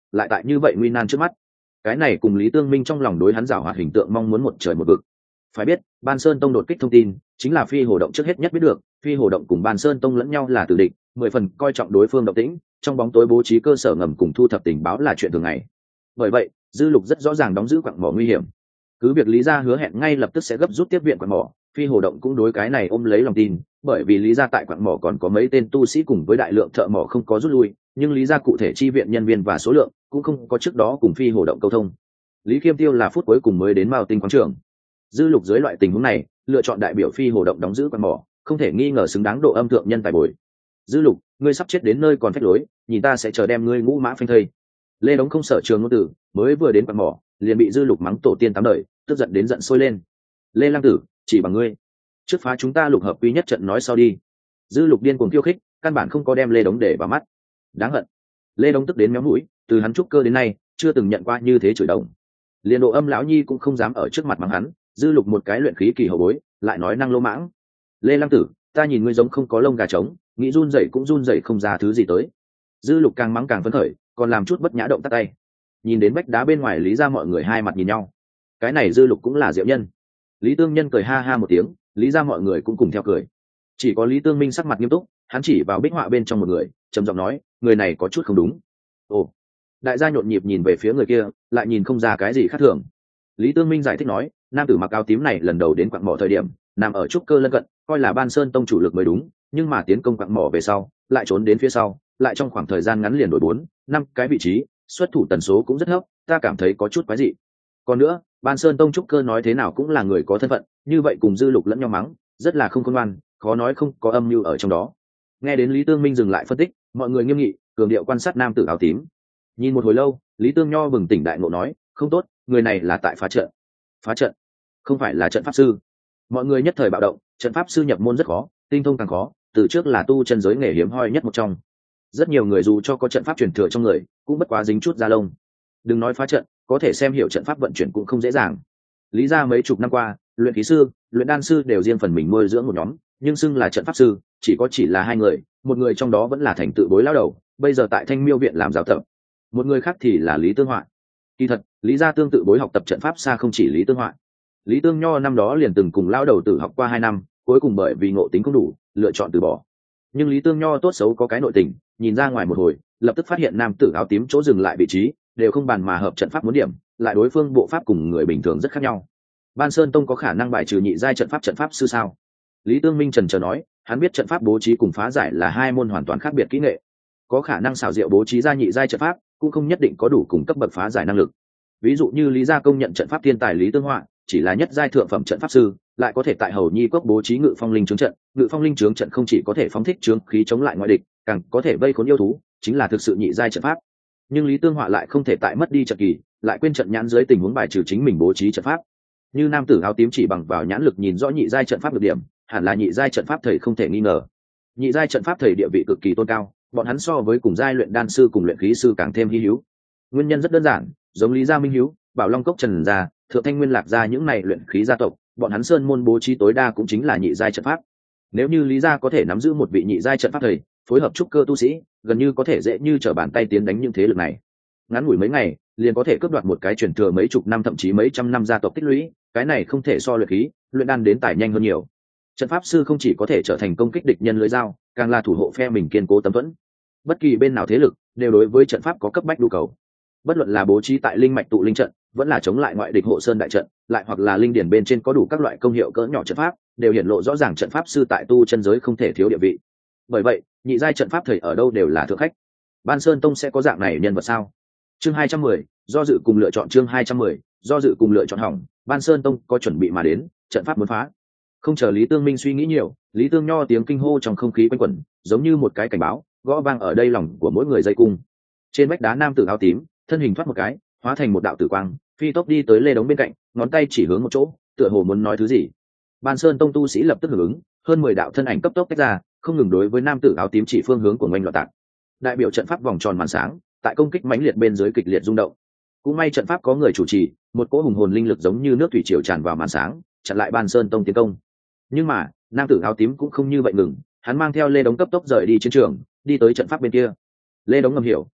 lại tại như vậy nguy nan trước mắt. Cái này cùng Lý Tương Minh trong lòng đối hắn giảo hoạt hình tượng mong muốn một trời một vực. Phải biết, Ban Sơn Tông đột kích thông tin, chính là Phi Hồ Động trước hết nhất biết được, Phi Hồ Động cùng Ban Sơn Tông lẫn nhau là tử địch, 10 phần coi trọng đối phương động tĩnh, trong bóng tối bố trí cơ sở ngầm cùng thu thập tình báo là chuyện thường ngày. Bởi vậy, Dư Lục rất rõ ràng đóng giữ quặng mỏ nguy hiểm. Cứ việc Lý gia hứa hẹn ngay lập tức sẽ gấp rút tiếp viện quặng mỏ, Phi Hồ Động cũng đối cái này ôm lấy lòng tin, bởi vì Lý gia tại quặng mỏ còn có mấy tên tu sĩ cùng với đại lượng thợ mỏ không có rút lui, nhưng Lý gia cụ thể chi viện nhân viên và số lượng cũng không có trước đó cùng Phi Hồ Động câu thông. Lý Khiêm Tiêu là phút cuối cùng mới đến Mao Tinh quảng trường. Dư Lục dưới loại tình huống này, lựa chọn đại biểu Phi Hồ Động đóng giữ quặng mỏ, không thể nghi ngờ xứng đáng độ âm thượng nhân tài bồi. Dư Lục, ngươi sắp chết đến nơi còn phách lối, nhìn ta sẽ chờ đem ngươi ngũ mã phanh thây. Lê Đống không sợ trường ngôn tử, mới vừa đến quặng mỏ, liền bị Dư Lục mắng tổ tiên tám đời, tức giận đến giận sôi lên. Lê Lăng Tử, chỉ bằng ngươi, trước phá chúng ta Lục hợp quy nhất trận nói sau đi. Dư Lục điên cuồng khiêu khích, căn bản không có đem Lê Đống để vào mắt. Đáng hận. Lê Đống tức đến méo mũi, từ hắn trúc cơ đến nay, chưa từng nhận qua như thế chửi đồng. Liên Độ Âm lão nhi cũng không dám ở trước mặt mắng hắn. Dư Lục một cái luyện khí kỳ hậu bối, lại nói năng lô mãng. Lê Lăng Tử, ta nhìn ngươi giống không có lông gà trống, nghĩ run rẩy cũng run rẩy không ra thứ gì tới. Dư Lục càng mắng càng phấn khởi, còn làm chút bất nhã động tắt tay. Nhìn đến vách đá bên ngoài Lý gia mọi người hai mặt nhìn nhau. Cái này Dư Lục cũng là diệu nhân. Lý Tương Nhân cười ha ha một tiếng, Lý gia mọi người cũng cùng theo cười. Chỉ có Lý Tương Minh sắc mặt nghiêm túc, hắn chỉ vào bích họa bên trong một người, trầm giọng nói, người này có chút không đúng. Ồ. Đại gia nhộn nhịp nhìn về phía người kia, lại nhìn không ra cái gì khác thường. Lý Tương Minh giải thích nói, nam tử mặc áo tím này lần đầu đến quặng mỏ thời điểm, nằm ở trúc cơ lân cận, coi là Ban Sơn Tông chủ lực mới đúng, nhưng mà tiến công quặng mỏ về sau, lại trốn đến phía sau, lại trong khoảng thời gian ngắn liền đổi 4, 5 cái vị trí, xuất thủ tần số cũng rất thấp, ta cảm thấy có chút quái dị. Còn nữa, Ban Sơn Tông trúc cơ nói thế nào cũng là người có thân phận, như vậy cùng Dư Lục lẫn nhau mắng, rất là không khôn ngoan, khó nói không có âm mưu ở trong đó. Nghe đến Lý Tương Minh dừng lại phân tích, mọi người nghiêm nghị, cường điệu quan sát nam tử áo tím. Nhìn một hồi lâu, Lý Tương Nho bừng tỉnh đại ngộ nói, không tốt, người này là tại phá trận. Phá trận? Không phải là trận pháp sư? Mọi người nhất thời bạo động, trận pháp sư nhập môn rất khó, tinh thông càng khó, từ trước là tu chân giới nghề hiếm hoi nhất một trong. Rất nhiều người dù cho có trận pháp truyền thừa trong người, cũng bất quá dính chút da lông. Đừng nói phá trận, có thể xem hiểu trận pháp vận chuyển cũng không dễ dàng. Lý gia mấy chục năm qua, luyện khí sư, luyện đan sư đều riêng phần mình nuôi dưỡng một nhóm, nhưng xưng là trận pháp sư, chỉ là 2 người, một người trong đó vẫn là thành tự bối lão đầu, bây giờ tại Thanh Miêu viện làm giáo tập. Một người khác thì là Lý Tương Họa. Kỳ thật, Lý gia tương tự bối học tập trận pháp xa không chỉ Lý Tương Họa. Lý Tương Nho năm đó liền từng cùng lão đầu tử học qua 2 năm, cuối cùng bởi vì ngộ tính không đủ, lựa chọn từ bỏ. Nhưng Lý Tương Nho tốt xấu có cái nội tình, nhìn ra ngoài một hồi, lập tức phát hiện nam tử áo tím chỗ dừng lại vị trí, đều không bàn mà hợp trận pháp muốn điểm, lại đối phương bộ pháp cùng người bình thường rất khác nhau. Ban Sơn Tông có khả năng bài trừ nhị giai trận pháp sư sao? Lý Tương Minh trần trờ nói, hắn biết trận pháp bố trí cùng phá giải là 2 môn hoàn toàn khác biệt kỹ nghệ, có khả năng xảo diệu bố trí ra nhị giai trận pháp, cũng không nhất định có đủ cùng cấp bậc phá giải năng lực. Ví dụ như Lý gia công nhận trận pháp thiên tài Lý Tương Họa, chỉ là nhất giai thượng phẩm trận pháp sư, lại có thể tại Hầu Nhi Cốc bố trí Ngự Phong Linh Chướng trận, Ngự Phong Linh Chướng trận không chỉ có thể phóng thích chướng khí chống lại ngoại địch, càng có thể vây khốn yêu thú, chính là thực sự nhị giai trận pháp. Nhưng Lý Tương Họa lại không thể tại mất đi trận kỳ, lại quên trận nhãn dưới tình huống bài trừ chính mình bố trí trận pháp. Như nam tử áo tím chỉ bằng vào nhãn lực nhìn rõ nhị giai trận pháp được điểm, hẳn là nhị giai trận pháp thầy không thể nghi ngờ. Nhị giai trận pháp thầy địa vị cực kỳ tôn cao, bọn hắn so với cùng giai luyện đan sư cùng luyện khí sư càng thêm hi hữu. Nguyên nhân rất đơn giản, giống Lý gia Minh Hiếu, Bảo Long Cốc Trần gia, Thượng Thanh Nguyên Lạc gia những này luyện khí gia tộc, bọn hắn sơn môn bố trí tối đa cũng chính là nhị giai trận pháp. Nếu như Lý gia có thể nắm giữ một vị nhị giai trận pháp thầy, phối hợp trúc cơ tu sĩ, gần như có thể dễ như trở bàn tay tiến đánh những thế lực này. Ngắn ngủi mấy ngày, liền có thể cướp đoạt một cái truyền thừa mấy chục năm thậm chí mấy trăm năm gia tộc tích lũy, cái này không thể so luyện khí, luyện đan đến tài nhanh hơn nhiều. Trận pháp sư không chỉ có thể trở thành công kích địch nhân lưỡi dao, càng là thủ hộ phe mình kiên cố tấm thuẫn. Bất kỳ bên nào thế lực đều đối với trận pháp có cấp bách nhu cầu. Bất luận là bố trí tại linh mạch tụ linh trận, vẫn là chống lại ngoại địch hộ sơn đại trận, lại hoặc là linh điển bên trên có đủ các loại công hiệu cỡ nhỏ trận pháp, đều hiển lộ rõ ràng trận pháp sư tại tu chân giới không thể thiếu địa vị. Bởi vậy, nhị giai trận pháp thầy ở đâu đều là thượng khách. Ban Sơn Tông sẽ có dạng này nhân vật sao? Chương 210, do dự cùng lựa chọn chương 210, do dự cùng lựa chọn hỏng, Ban Sơn Tông có chuẩn bị mà đến, trận pháp muốn phá. Không chờ Lý Tương Minh suy nghĩ nhiều, Lý Tương Nho tiếng kinh hô trong không khí quanh quẩn, giống như một cái cảnh báo, gõ vang ở đây lòng của mỗi người dây cung. Trên vách đá nam tử áo tím, thân hình thoát một cái, hóa thành một đạo tử quang, phi tốc đi tới Lê Đống bên cạnh, ngón tay chỉ hướng một chỗ, tựa hồ muốn nói thứ gì. Ban Sơn Tông tu sĩ lập tức hưởng ứng, hơn 10 đạo thân ảnh cấp tốc tách ra, không ngừng đối với nam tử áo tím chỉ phương hướng của ngoanh loạn tạc. Đại biểu trận pháp vòng tròn màn sáng, tại công kích mãnh liệt bên dưới kịch liệt rung động. Cũng may trận pháp có người chủ trì, một cỗ hùng hồn linh lực giống như nước thủy triều tràn vào màn sáng, chặn lại Ban Sơn Tông tiến công. Nhưng mà, nam tử áo tím cũng không như vậy ngừng, hắn mang theo Lê Đống cấp tốc rời đi chiến trường, đi tới trận pháp bên kia. Lê Đống ngầm hiểu,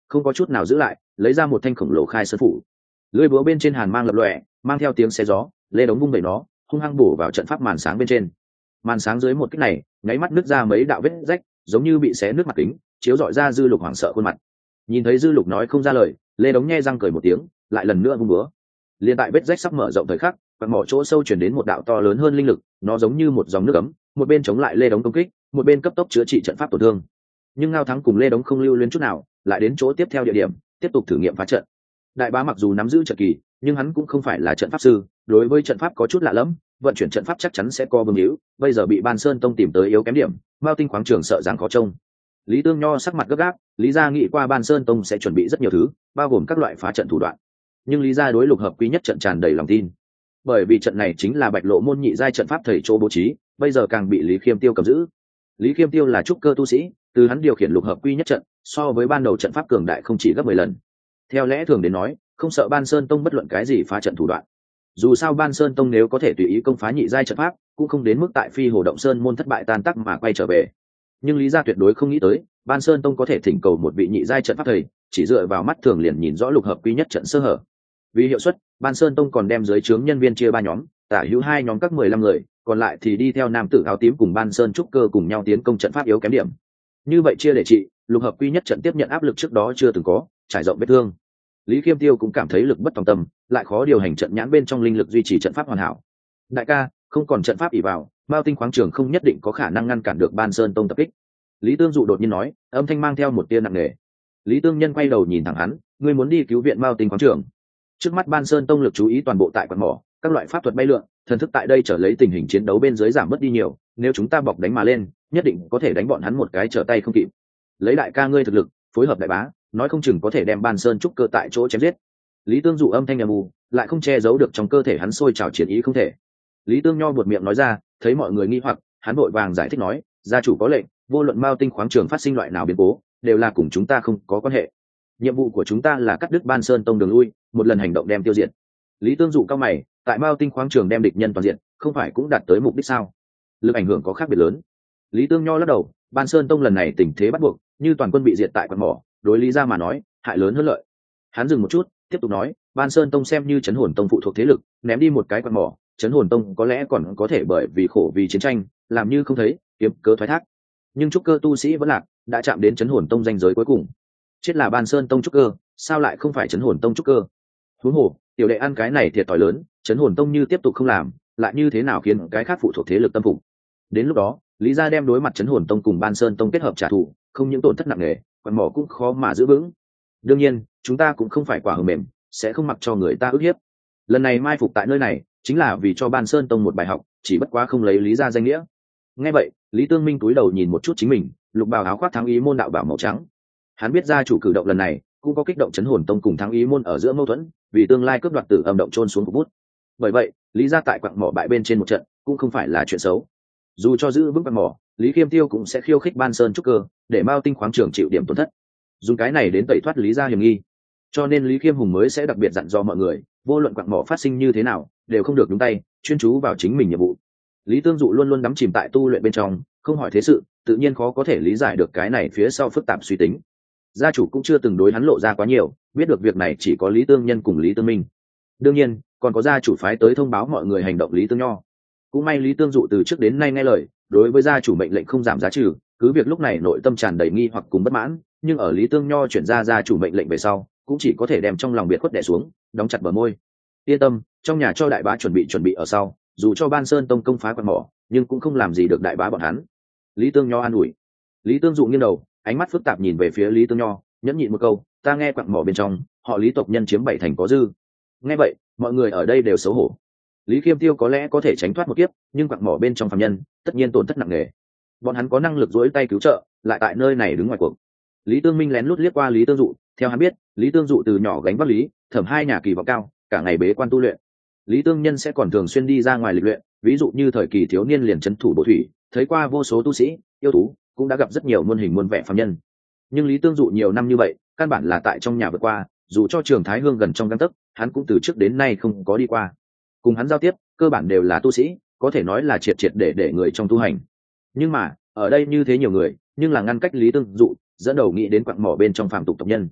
không có chút nào giữ lại, lấy ra một thanh khổng lồ khai sơn phủ. Lưỡi búa bên trên hàn mang lập lòe, mang theo tiếng xé gió, Lê Đống vung vẩy nó, hung hăng bổ vào trận pháp màn sáng bên trên. Màn sáng dưới một kích này, nháy mắt nứt ra mấy đạo vết rách, giống như bị xé nước mặt kính, chiếu rọi ra Dư Lục hoảng sợ khuôn mặt. Nhìn thấy Dư Lục nói không ra lời, Lê Đống nhe răng cười một tiếng, lại lần nữa vung búa. Liên tại vết rách sắp mở rộng thời khắc, quạt mỏ chỗ sâu chuyển đến một đạo to lớn hơn linh lực, nó giống như một dòng nước ấm, một bên chống lại Lê Đống công kích, một bên cấp tốc chữa trị trận pháp tổn thương. Nhưng Ngao Thắng cùng Lê Đống không lưu luyến chút nào, lại đến chỗ tiếp theo địa điểm, tiếp tục thử nghiệm phá trận. Đại bá mặc dù nắm giữ trận kỳ, nhưng hắn cũng không phải là trận pháp sư, đối với trận pháp có chút lạ lẫm, vận chuyển trận pháp chắc chắn sẽ co vương hữu. Bây giờ bị Ban Sơn Tông tìm tới yếu kém điểm, Mao Tinh khoáng trường sợ rằng khó trông. Lý Tương Nho sắc mặt gấp gáp, Lý gia nghĩ qua Ban Sơn Tông sẽ chuẩn bị rất nhiều thứ, bao gồm các loại phá trận thủ đoạn. Nhưng Lý gia đối Lục Hợp Quý nhất trận tràn đầy lòng tin, bởi vì trận này chính là Bạch Lộ môn nhị giai trận pháp thầy chỗ bố trí, bây giờ càng bị Lý Khiêm Tiêu cầm giữ. Lý Khiêm Tiêu là trúc cơ tu sĩ, từ hắn điều khiển Lục Hợp Quy nhất trận, so với ban đầu trận pháp cường đại không chỉ gấp 10 lần. Theo lẽ thường đến nói, không sợ Ban Sơn Tông bất luận cái gì phá trận thủ đoạn. Dù sao Ban Sơn Tông nếu có thể tùy ý công phá nhị giai trận pháp, cũng không đến mức tại Phi Hồ Động Sơn môn thất bại tan tác mà quay trở về. Nhưng Lý gia tuyệt đối không nghĩ tới, Ban Sơn Tông có thể thỉnh cầu một vị nhị giai trận pháp thầy, chỉ dựa vào mắt thường liền nhìn rõ Lục Hợp Quy nhất trận sơ hở. Vì hiệu suất, Ban Sơn Tông còn đem dưới trướng nhân viên chia 3 nhóm, tả hữu 2 nhóm các 15 người, còn lại thì đi theo nam tử áo tím cùng Ban Sơn trúc cơ cùng nhau tiến công trận pháp yếu kém điểm. Như vậy chia để trị, Lục Hợp Quy nhất trận tiếp nhận áp lực trước đó chưa từng có, trải rộng vết thương. Lý Khiêm Tiêu cũng cảm thấy lực bất tòng tâm, lại khó điều hành trận nhãn bên trong linh lực duy trì trận pháp hoàn hảo. Đại ca, không còn trận pháp ỷ vào, Mao Tinh khoáng trường không nhất định có khả năng ngăn cản được Ban Sơn Tông tập kích. Lý Tương Dụ đột nhiên nói, âm thanh mang theo một tia nặng nề. Lý Tương Nhân quay đầu nhìn thẳng hắn, ngươi muốn đi cứu viện Mao Tinh khoáng trường? Trước mắt Ban Sơn Tông lực chú ý toàn bộ tại quạt mỏ, các loại pháp thuật bay lượn, thần thức tại đây trở lấy tình hình chiến đấu bên dưới giảm mất đi nhiều, nếu chúng ta bọc đánh mà lên, nhất định có thể đánh bọn hắn một cái trở tay không kịp. Lấy đại ca ngươi thực lực, phối hợp đại bá, nói không chừng có thể đem Ban Sơn trúc cơ tại chỗ chém giết. Lý Tương Dụ âm thanh ầm ù, lại không che giấu được trong cơ thể hắn sôi trào chiến ý không thể. Lý Tương Nho buột miệng nói ra, thấy mọi người nghi hoặc, hắn vội vàng giải thích nói, gia chủ có lệnh, vô luận Mao Tinh khoáng trường phát sinh loại nào biến cố, đều là cùng chúng ta không có quan hệ. Nhiệm vụ của chúng ta là cắt đứt Ban Sơn Tông đường lui, một lần hành động đem tiêu diệt. Lý Tương Dụ cao mày, tại Mao Tinh khoáng trường đem địch nhân toàn diện, không phải cũng đạt tới mục đích sao? Lực ảnh hưởng có khác biệt lớn. Lý Tương Nho lắc đầu, Ban Sơn Tông lần này tình thế bắt buộc, như toàn quân bị diệt tại quạt mỏ, đối Lý gia mà nói, hại lớn hơn lợi. Hắn dừng một chút, tiếp tục nói, Ban Sơn Tông xem như Chấn Hồn Tông phụ thuộc thế lực, ném đi một cái quạt mỏ, Chấn Hồn Tông có lẽ còn có thể bởi vì khổ vì chiến tranh, làm như không thấy, kiếm cớ thoái thác. Nhưng trúc cơ tu sĩ vẫn lạc, đã chạm đến Chấn Hồn Tông ranh giới cuối cùng. Chết là Ban Sơn Tông trúc cơ, sao lại không phải Chấn Hồn Tông trúc cơ? Huống hồ, tiểu đệ ăn cái này thiệt thòi lớn, Chấn Hồn Tông như tiếp tục không làm, lại như thế nào khiến cái khác phụ thuộc thế lực tâm phục? Đến lúc đó, Lý gia đem đối mặt Chấn Hồn Tông cùng Ban Sơn Tông kết hợp trả thù, không những tổn thất nặng nề, còn mỏ cũng khó mà giữ vững. Đương nhiên, chúng ta cũng không phải quả hờ mềm, sẽ không mặc cho người ta ức hiếp. Lần này mai phục tại nơi này, chính là vì cho Ban Sơn Tông một bài học, chỉ bất quá không lấy Lý gia danh nghĩa. Nghe vậy, Lý Tương Minh cúi đầu nhìn một chút chính mình, lục bào áo khoác Thắng Ý môn đạo bảo màu trắng. Hắn biết gia chủ cử động lần này cũng có kích động Chấn Hồn Tông cùng Thắng Ý môn ở giữa mâu thuẫn, vì tương lai cướp đoạt Tử Âm động trôn xuống phục bút. Bởi vậy, Lý gia tại quặng mỏ bại bên trên một trận, cũng không phải là chuyện xấu. Dù cho giữ vững quặng mỏ, Lý Khiêm Tiêu cũng sẽ khiêu khích Ban Sơn trúc cơ, để Mao Tinh khoáng trường chịu điểm tổn thất. Dùng cái này đến tẩy thoát Lý gia hiểm nghi. Cho nên Lý Khiêm Hùng mới sẽ đặc biệt dặn dò mọi người, vô luận quặng mỏ phát sinh như thế nào, đều không được nhúng tay, chuyên chú vào chính mình nhiệm vụ. Lý Tương Dụ luôn luôn đắm chìm tại tu luyện bên trong, không hỏi thế sự, tự nhiên khó có thể lý giải được cái này phía sau phức tạp suy tính. Gia chủ cũng chưa từng đối hắn lộ ra quá nhiều, biết được việc này chỉ có Lý Tương Nhân cùng Lý Tương Minh. Đương nhiên, còn có gia chủ phái tới thông báo mọi người hành động Lý Tương Nho. Cũng may Lý Tương Dụ từ trước đến nay nghe lời, đối với gia chủ mệnh lệnh không giảm giá trừ, cứ việc lúc này nội tâm tràn đầy nghi hoặc cùng bất mãn, nhưng ở Lý Tương Nho chuyển ra gia chủ mệnh lệnh về sau, cũng chỉ có thể đem trong lòng biệt khuất đè xuống, đóng chặt bờ môi. Yên tâm, trong nhà cho đại bá chuẩn bị ở sau, dù cho Ban Sơn Tông công phá quạt mỏ, nhưng cũng không làm gì được đại bá bọn hắn. Lý Tương Nho an ủi. Lý Tương Dụ nghiêng đầu, ánh mắt phức tạp nhìn về phía Lý Tương Nho, nhẫn nhịn một câu, ta nghe quặng mỏ bên trong, họ Lý tộc nhân chiếm 7 thành có dư. Nghe vậy, mọi người ở đây đều xấu hổ. Lý Khiêm Tiêu có lẽ có thể tránh thoát một kiếp, nhưng quặng mỏ bên trong phàm nhân, tất nhiên tổn thất nặng nề. Bọn hắn có năng lực duỗi tay cứu trợ, lại tại nơi này đứng ngoài cuộc. Lý Tương Minh lén lút liếc qua Lý Tương Dụ, theo hắn biết, Lý Tương Dụ từ nhỏ gánh vác Lý, Thẩm hai nhà kỳ vọng cao, cả ngày bế quan tu luyện. Lý Tương Nhân sẽ còn thường xuyên đi ra ngoài lịch luyện, ví dụ như thời kỳ thiếu niên liền trấn thủ bộ thủy, thấy qua vô số tu sĩ, yêu thú, cũng đã gặp rất nhiều muôn hình muôn vẻ phàm nhân. Nhưng Lý Tương Dụ nhiều năm như vậy, căn bản là tại trong nhà vượt qua, dù cho Trường Thái Hương gần trong gang tấc, hắn cũng từ trước đến nay không có đi qua. Cùng hắn giao tiếp, cơ bản đều là tu sĩ, có thể nói là triệt để người trong tu hành. Nhưng mà, ở đây như thế nhiều người, nhưng là ngăn cách Lý Tương Dụ, dẫn đầu nghĩ đến quặng mỏ bên trong phàm tục tộc nhân.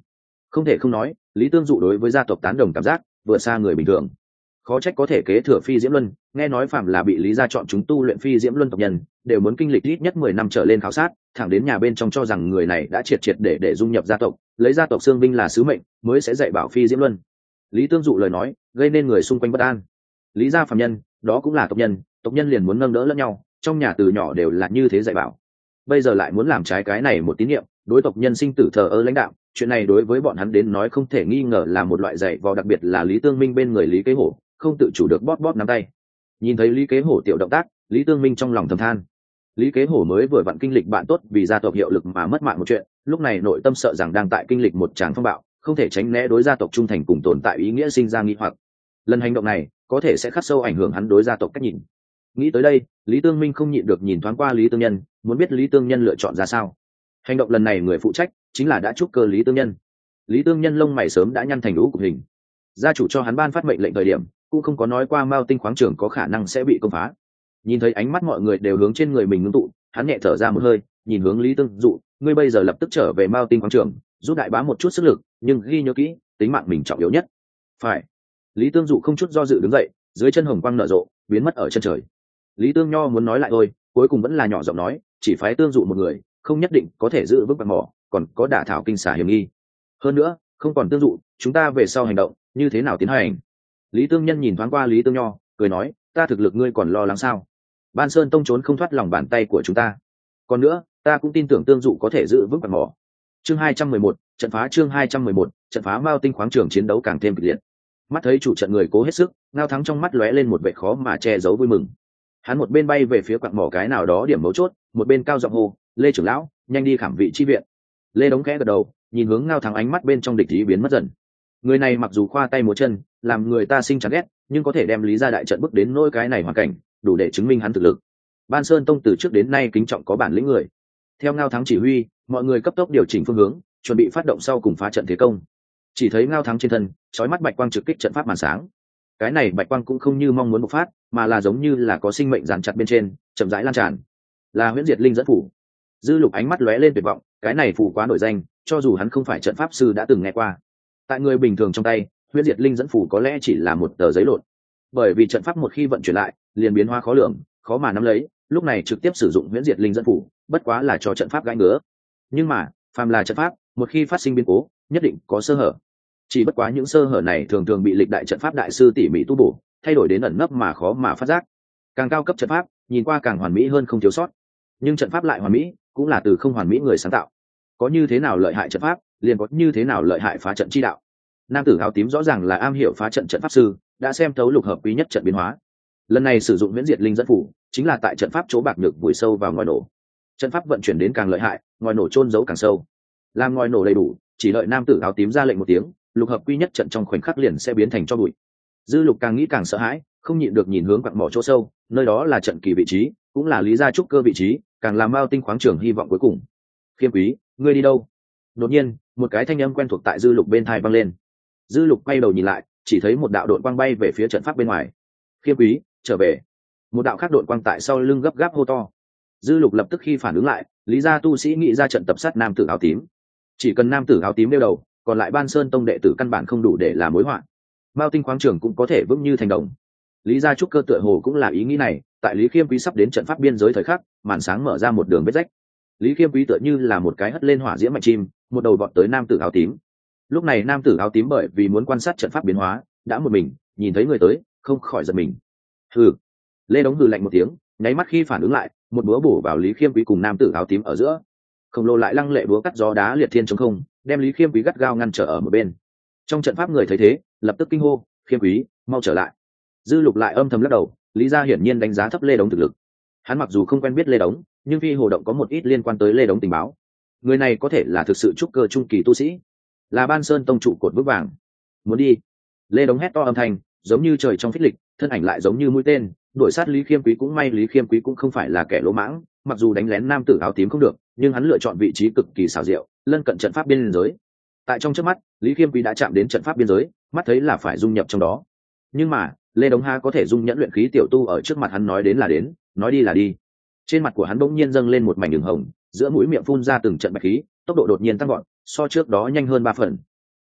Không thể không nói, Lý Tương Dụ đối với gia tộc tán đồng cảm giác vượt xa người bình thường. Khó trách có thể kế thừa Phi Diễm Luân, nghe nói phạm là bị Lý gia chọn chúng tu luyện Phi Diễm Luân tộc nhân, đều muốn kinh lịch ít nhất 10 năm trở lên khảo sát, thẳng đến nhà bên trong cho rằng người này đã triệt triệt để dung nhập gia tộc, lấy gia tộc xương binh là sứ mệnh, mới sẽ dạy bảo Phi Diễm Luân. Lý Tương Dụ lời nói, gây nên người xung quanh bất an. Lý gia phàm nhân, đó cũng là tộc nhân liền muốn nâng đỡ lẫn nhau, trong nhà từ nhỏ đều là như thế dạy bảo. Bây giờ lại muốn làm trái cái này một tín niệm, đối tộc nhân sinh tử thờ ơ lãnh đạo, chuyện này đối với bọn hắn đến nói không thể nghi ngờ là một loại dạy vò, đặc biệt là Lý Tương Minh bên người Lý Kế Hổ, không tự chủ được bóp bóp nắm tay. Nhìn thấy Lý Kế Hổ tiểu động tác, Lý Tương Minh trong lòng thầm than. Lý Kế Hổ mới vừa vặn kinh lịch bạn tốt vì gia tộc hiệu lực mà mất mạng một chuyện, lúc này nội tâm sợ rằng đang tại kinh lịch một tràng phong bạo, không thể tránh né đối gia tộc trung thành cùng tồn tại ý nghĩa sinh ra nghi hoặc. Lần hành động này có thể sẽ khắc sâu ảnh hưởng hắn đối gia tộc cách nhìn. Nghĩ tới đây, Lý Tương Minh không nhịn được nhìn thoáng qua Lý Tương Nhân, muốn biết Lý Tương Nhân lựa chọn ra sao. Hành động lần này người phụ trách chính là đã trúc cơ Lý Tương Nhân. Lý Tương Nhân lông mày sớm đã nhăn thành lũ cục hình. Gia chủ cho hắn ban phát mệnh lệnh thời điểm, cũng không có nói qua Mao Tinh khoáng trường có khả năng sẽ bị công phá. Nhìn thấy ánh mắt mọi người đều hướng trên người mình ngưng tụ, hắn nhẹ thở ra một hơi, nhìn hướng Lý Tương Dụ, ngươi bây giờ lập tức trở về Mao Tinh khoáng trường, giúp đại bá một chút sức lực, nhưng ghi nhớ kỹ, tính mạng mình trọng yếu nhất. Phải. Lý Tương Dụ không chút do dự đứng dậy, dưới chân hồng quang nở rộ, biến mất ở chân trời. Lý Tương Nho muốn nói lại thôi, cuối cùng vẫn là nhỏ giọng nói, chỉ phái Tương Dụ một người, không nhất định có thể giữ vững bạc mỏ, còn có đả thảo kinh xả hiểm nghi. Hơn nữa, không còn Tương Dụ, chúng ta về sau hành động như thế nào tiến hành? Lý Tương Nhân nhìn thoáng qua Lý Tương Nho, cười nói, ta thực lực ngươi còn lo lắng sao? Ban Sơn Tông trốn không thoát lòng bàn tay của chúng ta. Còn nữa, ta cũng tin tưởng Tương Dụ có thể giữ vững bạc mỏ. Chương 211, trận phá chương 211, trận phá Mao Tinh khoáng trường chiến đấu càng thêm kịch liệt. Mắt thấy chủ trận người cố hết sức, Ngao Thắng trong mắt lóe lên một vẻ khó mà che giấu vui mừng. Hắn một bên bay về phía quặng mỏ cái nào đó điểm mấu chốt, một bên cao giọng hô, Lê trưởng lão, nhanh đi khảm vị chi viện. Lê Đống khẽ gật đầu, nhìn hướng Ngao Thắng, ánh mắt bên trong địch ý biến mất dần. Người này mặc dù khoa tay múa chân, làm người ta sinh chán ghét, nhưng có thể đem Lý gia đại trận bước đến nỗi cái này hoàn cảnh, đủ để chứng minh hắn thực lực. Ban Sơn Tông từ trước đến nay kính trọng có bản lĩnh người. Theo Ngao Thắng chỉ huy, mọi người cấp tốc điều chỉnh phương hướng, chuẩn bị phát động sau cùng phá trận thế công. Chỉ thấy Ngao Thắng trên thân chói mắt bạch quang trực kích trận pháp màn sáng. Cái này bạch quang cũng không như mong muốn bộc phát, mà là giống như là có sinh mệnh dàn chặt bên trên, chậm rãi lan tràn. Là Huyễn Diệt Linh dẫn phủ. Dư Lục ánh mắt lóe lên tuyệt vọng, cái này phù quá nổi danh, cho dù hắn không phải trận pháp sư đã từng nghe qua. Tại người bình thường trong tay, Huyễn Diệt Linh dẫn phủ có lẽ chỉ là một tờ giấy lộn. Bởi vì trận pháp một khi vận chuyển lại, liền biến hóa khó lường, khó mà nắm lấy, lúc này trực tiếp sử dụng Huyễn Diệt Linh dẫn phủ, bất quá là cho trận pháp gãi ngứa. Nhưng mà, phàm là trận pháp, một khi phát sinh biến cố, nhất định có sơ hở. Chỉ bất quá những sơ hở này thường thường bị lịch đại trận pháp đại sư tỉ mỉ tu bổ, thay đổi đến ẩn nấp mà khó mà phát giác. Càng cao cấp trận pháp, nhìn qua càng hoàn mỹ hơn không thiếu sót. Nhưng trận pháp lại hoàn mỹ, cũng là từ không hoàn mỹ người sáng tạo. Có như thế nào lợi hại trận pháp, liền có như thế nào lợi hại phá trận chi đạo. Nam tử áo tím rõ ràng là am hiểu phá trận trận pháp sư, đã xem thấu lục hợp quý nhất trận biến hóa. Lần này sử dụng Huyễn Diệt Linh dẫn phủ, chính là tại trận pháp chỗ bạc nhược vùi sâu vào ngòi nổ. Trận pháp vận chuyển đến càng lợi hại, ngòi nổ chôn giấu càng sâu. Làm ngòi nổ đầy đủ, chỉ đợi nam tử áo tím ra lệnh một tiếng, lục hợp quy nhất trận trong khoảnh khắc liền sẽ biến thành cho bụi. Dư Lục càng nghĩ càng sợ hãi, không nhịn được nhìn hướng quặng mỏ chỗ sâu, nơi đó là trận kỳ vị trí, cũng là Lý gia trúc cơ vị trí, càng làm Mao Tinh khoáng trường hy vọng cuối cùng. Khiêm Quý, ngươi đi đâu? Đột nhiên, một cái thanh âm quen thuộc tại Dư Lục bên tai vang lên. Dư Lục quay đầu nhìn lại, chỉ thấy một đạo đội quang bay về phía trận pháp bên ngoài. Khiêm Quý, trở về. Một đạo khác đội quang tại sau lưng gấp gáp hô to. Dư Lục lập tức khi phản ứng lại, Lý gia tu sĩ nghĩ ra trận tập sát nam tử áo tím. Chỉ cần nam tử áo tím đeo đầu, còn lại Ban Sơn Tông đệ tử căn bản không đủ để làm mối họa. Mao Tinh khoáng trường cũng có thể vững như thành đồng. Lý gia trúc cơ tựa hồ cũng là ý nghĩ này, tại Lý Khiêm Quý sắp đến trận pháp biên giới thời khắc, màn sáng mở ra một đường vết rách. Lý Khiêm Quý tựa như là một cái hất lên hỏa diễm mạnh chim, một đầu vọt tới nam tử áo tím. Lúc này nam tử áo tím bởi vì muốn quan sát trận pháp biến hóa, đã một mình, nhìn thấy người tới, không khỏi giật mình. Hừ. Lê Đống hừ lạnh một tiếng, nháy mắt khi phản ứng lại, một búa bổ vào Lý Khiêm Quý cùng nam tử áo tím ở giữa. Khổng lồ lại lăng lệ búa cắt gió đá liệt thiên chống không, đem Lý Khiêm Quý gắt gao ngăn trở ở một bên. Trong trận pháp người thấy thế, lập tức kinh hô, Khiêm Quý, mau trở lại. Dư Lục lại âm thầm lắc đầu, Lý gia hiển nhiên đánh giá thấp Lê Đống thực lực. Hắn mặc dù không quen biết Lê Đống, nhưng Phi Hồ động có một ít liên quan tới Lê Đống tình báo. Người này có thể là thực sự trúc cơ trung kỳ tu sĩ, là Ban Sơn Tông trụ cột vững vàng. Muốn đi. Lê Đống hét to âm thanh, giống như trời trong phích lịch, thân ảnh lại giống như mũi tên, đuổi sát Lý Khiêm Quý. Cũng may Lý Khiêm Quý cũng không phải là kẻ lỗ mãng, mặc dù đánh lén nam tử áo tím không được, nhưng hắn lựa chọn vị trí cực kỳ xảo diệu, lân cận trận pháp biên giới. Tại trong chớp mắt, Lý Khiêm Quý đã chạm đến trận pháp biên giới, mắt thấy là phải dung nhập trong đó. Nhưng mà, Lê Đống ha có thể dung nhẫn luyện khí tiểu tu ở trước mặt hắn nói đến là đến, nói đi là đi. Trên mặt của hắn bỗng nhiên dâng lên một mảnh đường hồng, giữa mũi miệng phun ra từng trận bạch khí, tốc độ đột nhiên tăng gọn, so trước đó nhanh hơn 3 phần.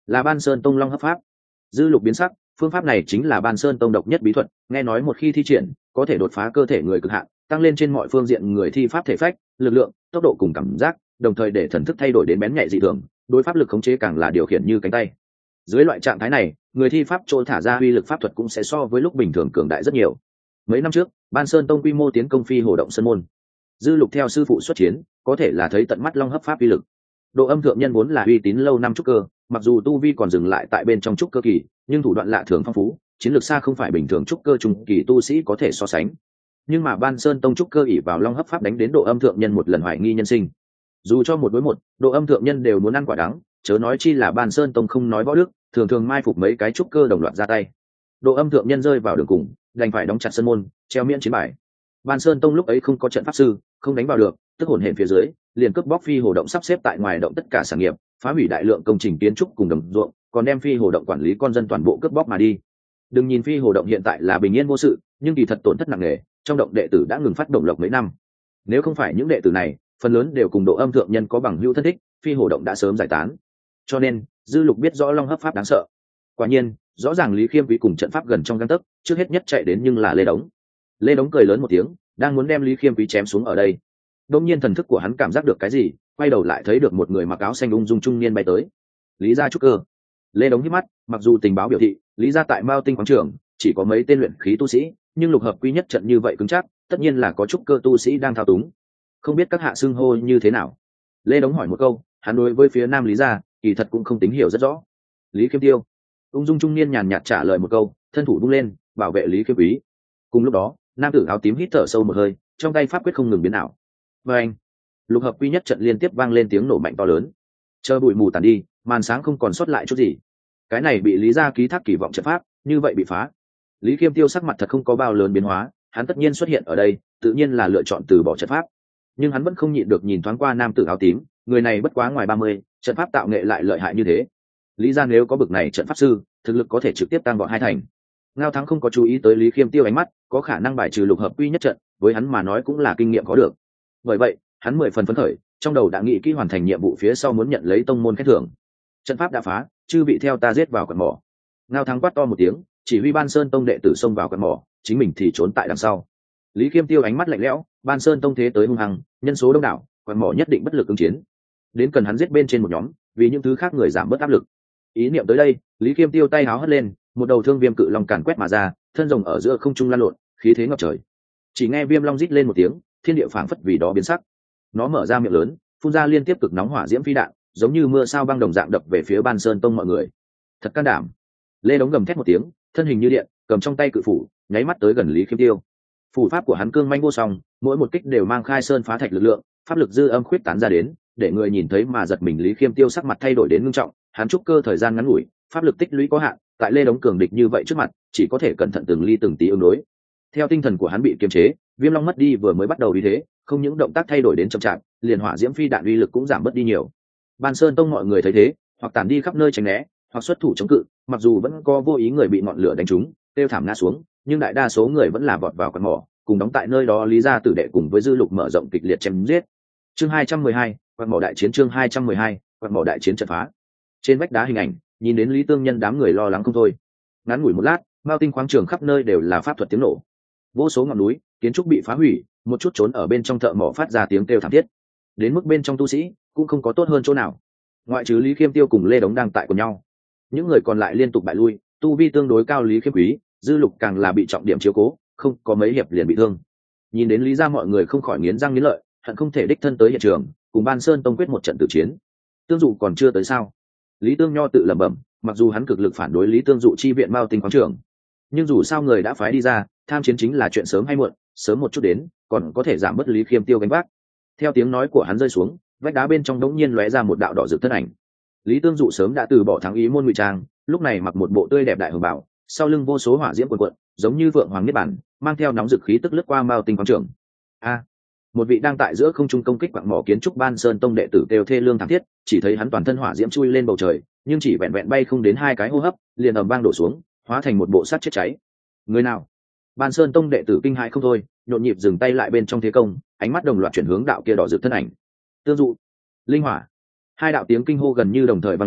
là Ban Sơn Tông Long hấp pháp. Dư Lục biến sắc, phương pháp này chính là Ban Sơn Tông độc nhất bí thuật, nghe nói một khi thi triển có thể đột phá cơ thể người cực hạn, tăng lên trên mọi phương diện người thi pháp thể phách, lực lượng, tốc độ cùng cảm giác, đồng thời để thần thức thay đổi đến bén nhạy dị thường, đối pháp lực khống chế càng là điều khiển như cánh tay. Dưới loại trạng thái này, người thi pháp trôi thả ra uy lực pháp thuật cũng sẽ so với lúc bình thường cường đại rất nhiều. Mấy năm trước, Ban Sơn Tông quy mô tiến công Phi Hồ động sơn môn. Dư Lục theo sư phụ xuất chiến, có thể là thấy tận mắt Long hấp pháp uy lực. Độ Âm thượng nhân vốn là uy tín lâu năm trúc cơ, mặc dù tu vi còn dừng lại tại bên trong trúc cơ kỳ, nhưng thủ đoạn lạ thường phong phú, chiến lược xa không phải bình thường trúc cơ trung kỳ tu sĩ có thể so sánh. Nhưng mà Ban Sơn Tông trúc cơ ỷ vào Long hấp pháp đánh đến Độ Âm thượng nhân một lần hoài nghi nhân sinh. Dù cho một đối một, Độ Âm thượng nhân đều muốn ăn quả đắng, chớ nói chi là Ban Sơn Tông không nói võ đức, thường thường mai phục mấy cái trúc cơ đồng loạt ra tay. Độ Âm thượng nhân rơi vào đường cùng, đành phải đóng chặt sân môn, treo miễn chiến bài. Ban Sơn Tông lúc ấy không có trận pháp sư, không đánh vào được, tức hồn hển phía dưới, liền cướp bóc Phi Hồ động sắp xếp tại ngoài động tất cả sản nghiệp, phá hủy đại lượng công trình kiến trúc cùng đồng ruộng, còn đem Phi Hồ động quản lý con dân toàn bộ cướp bóc mà đi. Đừng nhìn Phi Hồ động hiện tại là bình yên vô sự, nhưng kỳ thật tổn thất nặng nề, trong động đệ tử đã ngừng phát động lộc mấy năm. Nếu không phải những đệ tử này, phần lớn đều cùng Độ Âm thượng nhân có bằng hữu thân thích, Phi Hồ động đã sớm giải tán. Cho nên, Dư Lục biết rõ Long hấp pháp đáng sợ. Quả nhiên, rõ ràng Lý Khiêm Quý cùng trận pháp gần trong gang tấc, trước hết nhất chạy đến nhưng là Lê Đống. Lê Đống cười lớn một tiếng, đang muốn đem Lý Khiêm Quý chém xuống ở đây. Đột nhiên thần thức của hắn cảm giác được cái gì, quay đầu lại thấy được một người mặc áo xanh ung dung trung niên bay tới. Lý gia trúc cơ. Lê Đống hít mắt, mặc dù tình báo biểu thị Lý gia tại Mao Tinh quảng trường chỉ có mấy tên luyện khí tu sĩ, nhưng lục hợp quy nhất trận như vậy cứng chắc, tất nhiên là có trúc cơ tu sĩ đang thao túng. Không biết các hạ xưng hô như thế nào? Lê Đống hỏi một câu, hắn đối với phía Nam Lý gia kỳ thật cũng không tính hiểu rất rõ. Lý Khiêm Tiêu. Ung dung trung niên nhàn nhạt trả lời một câu, thân thủ bung lên bảo vệ Lý Khiêm Quý. Cùng lúc đó, nam tử áo tím hít thở sâu một hơi, trong tay pháp quyết không ngừng biến ảo. Và anh, lục hợp quy nhất trận liên tiếp vang lên tiếng nổ mạnh to lớn. Chờ bụi mù tàn đi, màn sáng không còn sót lại chút gì. Cái này bị Lý gia ký thác kỳ vọng trận pháp, như vậy bị phá. Lý Khiêm Tiêu sắc mặt thật không có bao lớn biến hóa, hắn tất nhiên xuất hiện ở đây, tự nhiên là lựa chọn từ bỏ trận pháp. Nhưng hắn vẫn không nhịn được nhìn thoáng qua nam tử áo tím, người này bất quá ngoài 30, trận pháp tạo nghệ lại lợi hại như thế. Lý gia nếu có bực này trận pháp sư, thực lực có thể trực tiếp tăng vọt 2 thành. Ngao Thắng không có chú ý tới Lý Khiêm Tiêu ánh mắt, có khả năng bài trừ lục hợp quy nhất trận, với hắn mà nói cũng là kinh nghiệm có được. Bởi vậy, hắn 10 phần phấn khởi, trong đầu đã nghĩ kỹ hoàn thành nhiệm vụ phía sau muốn nhận lấy tông môn khen thưởng. Trận pháp đã phá, chư vị theo ta giết vào quần mỏ. Ngao Thắng quát to một tiếng, chỉ huy Ban Sơn Tông đệ tử xông vào quần mỏ, chính mình thì trốn tại đằng sau. Lý Khiêm Tiêu ánh mắt lạnh lẽo, Ban Sơn Tông thế tới hung hăng, nhân số đông đảo, quần mỏ nhất định bất lực ứng chiến. Đến cần hắn giết bên trên một nhóm, vì những thứ khác người giảm bớt áp lực. Ý niệm tới đây, Lý Khiêm Tiêu tay háo hất lên, một đầu thương viêm cự long càn quét mà ra, thân rồng ở giữa không trung lan lộn, khí thế ngập trời. Chỉ nghe viêm long rít lên một tiếng, thiên địa phảng phất vì đó biến sắc. Nó mở ra miệng lớn, phun ra liên tiếp cực nóng hỏa diễm phi đạn, giống như mưa sao băng đồng dạng đập về phía Ban Sơn Tông mọi người. Thật can đảm. Lê Đống gầm thét một tiếng, thân hình như điện, cầm trong tay cự phủ, nháy mắt tới gần Lý Khiêm Tiêu. Phủ pháp của hắn cương manh vô song, mỗi một kích đều mang khai sơn phá thạch lực lượng, pháp lực dư âm khuyết tán ra đến, để người nhìn thấy mà giật mình. Lý Khiêm Tiêu sắc mặt thay đổi đến ngưng trọng, hắn trúc cơ thời gian ngắn ngủi, pháp lực tích lũy có hạn, tại Lê Đống cường địch như vậy trước mặt, chỉ có thể cẩn thận từng ly từng tí ứng đối. Theo tinh thần của hắn bị kiềm chế, viêm long mất đi vừa mới bắt đầu như thế, không những động tác thay đổi đến chậm chạp, liền hỏa diễm phi đạn uy lực cũng giảm bớt đi nhiều. Ban Sơn Tông mọi người thấy thế, hoặc tản đi khắp nơi tránh né, hoặc xuất thủ chống cự, mặc dù vẫn có vô ý người bị ngọn lửa đánh trúng, tiêu thảm ngã xuống, nhưng đại đa số người vẫn là vọt vào quần mỏ, cùng đóng tại nơi đó Lý gia tử đệ cùng với Dư Lục mở rộng kịch liệt chém giết. Chương 212, quần mỏ đại chiến. Chương 212, quần mỏ đại chiến trận phá. Trên vách đá hình ảnh, nhìn đến Lý Tương Nhân đám người lo lắng không thôi. Ngắn ngủi một lát, Mao Tinh khoáng trường khắp nơi đều là pháp thuật tiếng nổ, vô số ngọn núi kiến trúc bị phá hủy, một chút trốn ở bên trong thợ mỏ phát ra tiếng kêu thảm thiết. Đến mức bên trong tu sĩ cũng không có tốt hơn chỗ nào, ngoại trừ Lý Khiêm Tiêu cùng Lê Đống đang tại cùng nhau, những người còn lại liên tục bại lui. Tu vi tương đối cao Lý Khiêm Quý, Dư Lục càng là bị trọng điểm chiếu cố, không có mấy hiệp liền bị thương. Nhìn đến Lý gia mọi người không khỏi nghiến răng nghiến lợi, hận không thể đích thân tới hiện trường cùng Ban Sơn Tông quyết một trận tử chiến. Tương Dụ còn chưa tới sao? Lý Tương Nho tự lẩm bẩm, mặc dù hắn cực lực phản đối Lý Tương Dụ chi viện Mao Tinh khoáng trường, nhưng dù sao người đã phái đi ra, tham chiến chính là chuyện sớm hay muộn, sớm một chút đến còn có thể giảm bớt Lý Khiêm Tiêu gánh vác. Theo tiếng nói của hắn rơi xuống, vách đá bên trong đống nhiên lóe ra một đạo đỏ rực thân ảnh. Lý Tương Dụ sớm đã từ bỏ thắng ý môn ngụy trang, lúc này mặc một bộ tươi đẹp đại hồng bào, sau lưng vô số hỏa diễm cuồn cuộn, giống như vượng hoàng niết bản, mang theo nóng dực khí tức lướt qua Mao Tinh khoáng trường. Một vị đang tại giữa không trung công kích quặng mỏ kiến trúc Ban Sơn Tông đệ tử kêu thê lương thảm thiết, chỉ thấy hắn toàn thân hỏa diễm chui lên bầu trời, nhưng chỉ vẹn vẹn bay không đến 2 cái hô hấp, liền ầm vang đổ xuống, hóa thành một bộ sắt chết cháy. Người nào? Ban Sơn Tông đệ tử kinh hãi không thôi, nhộn nhịp dừng tay lại bên trong thế công, ánh mắt đồng loạt chuyển hướng đạo kia đỏ rực thân ảnh. Tương Dụ, Linh Hỏa. 2 đạo tiếng kinh hô gần như đồng thời vang lên,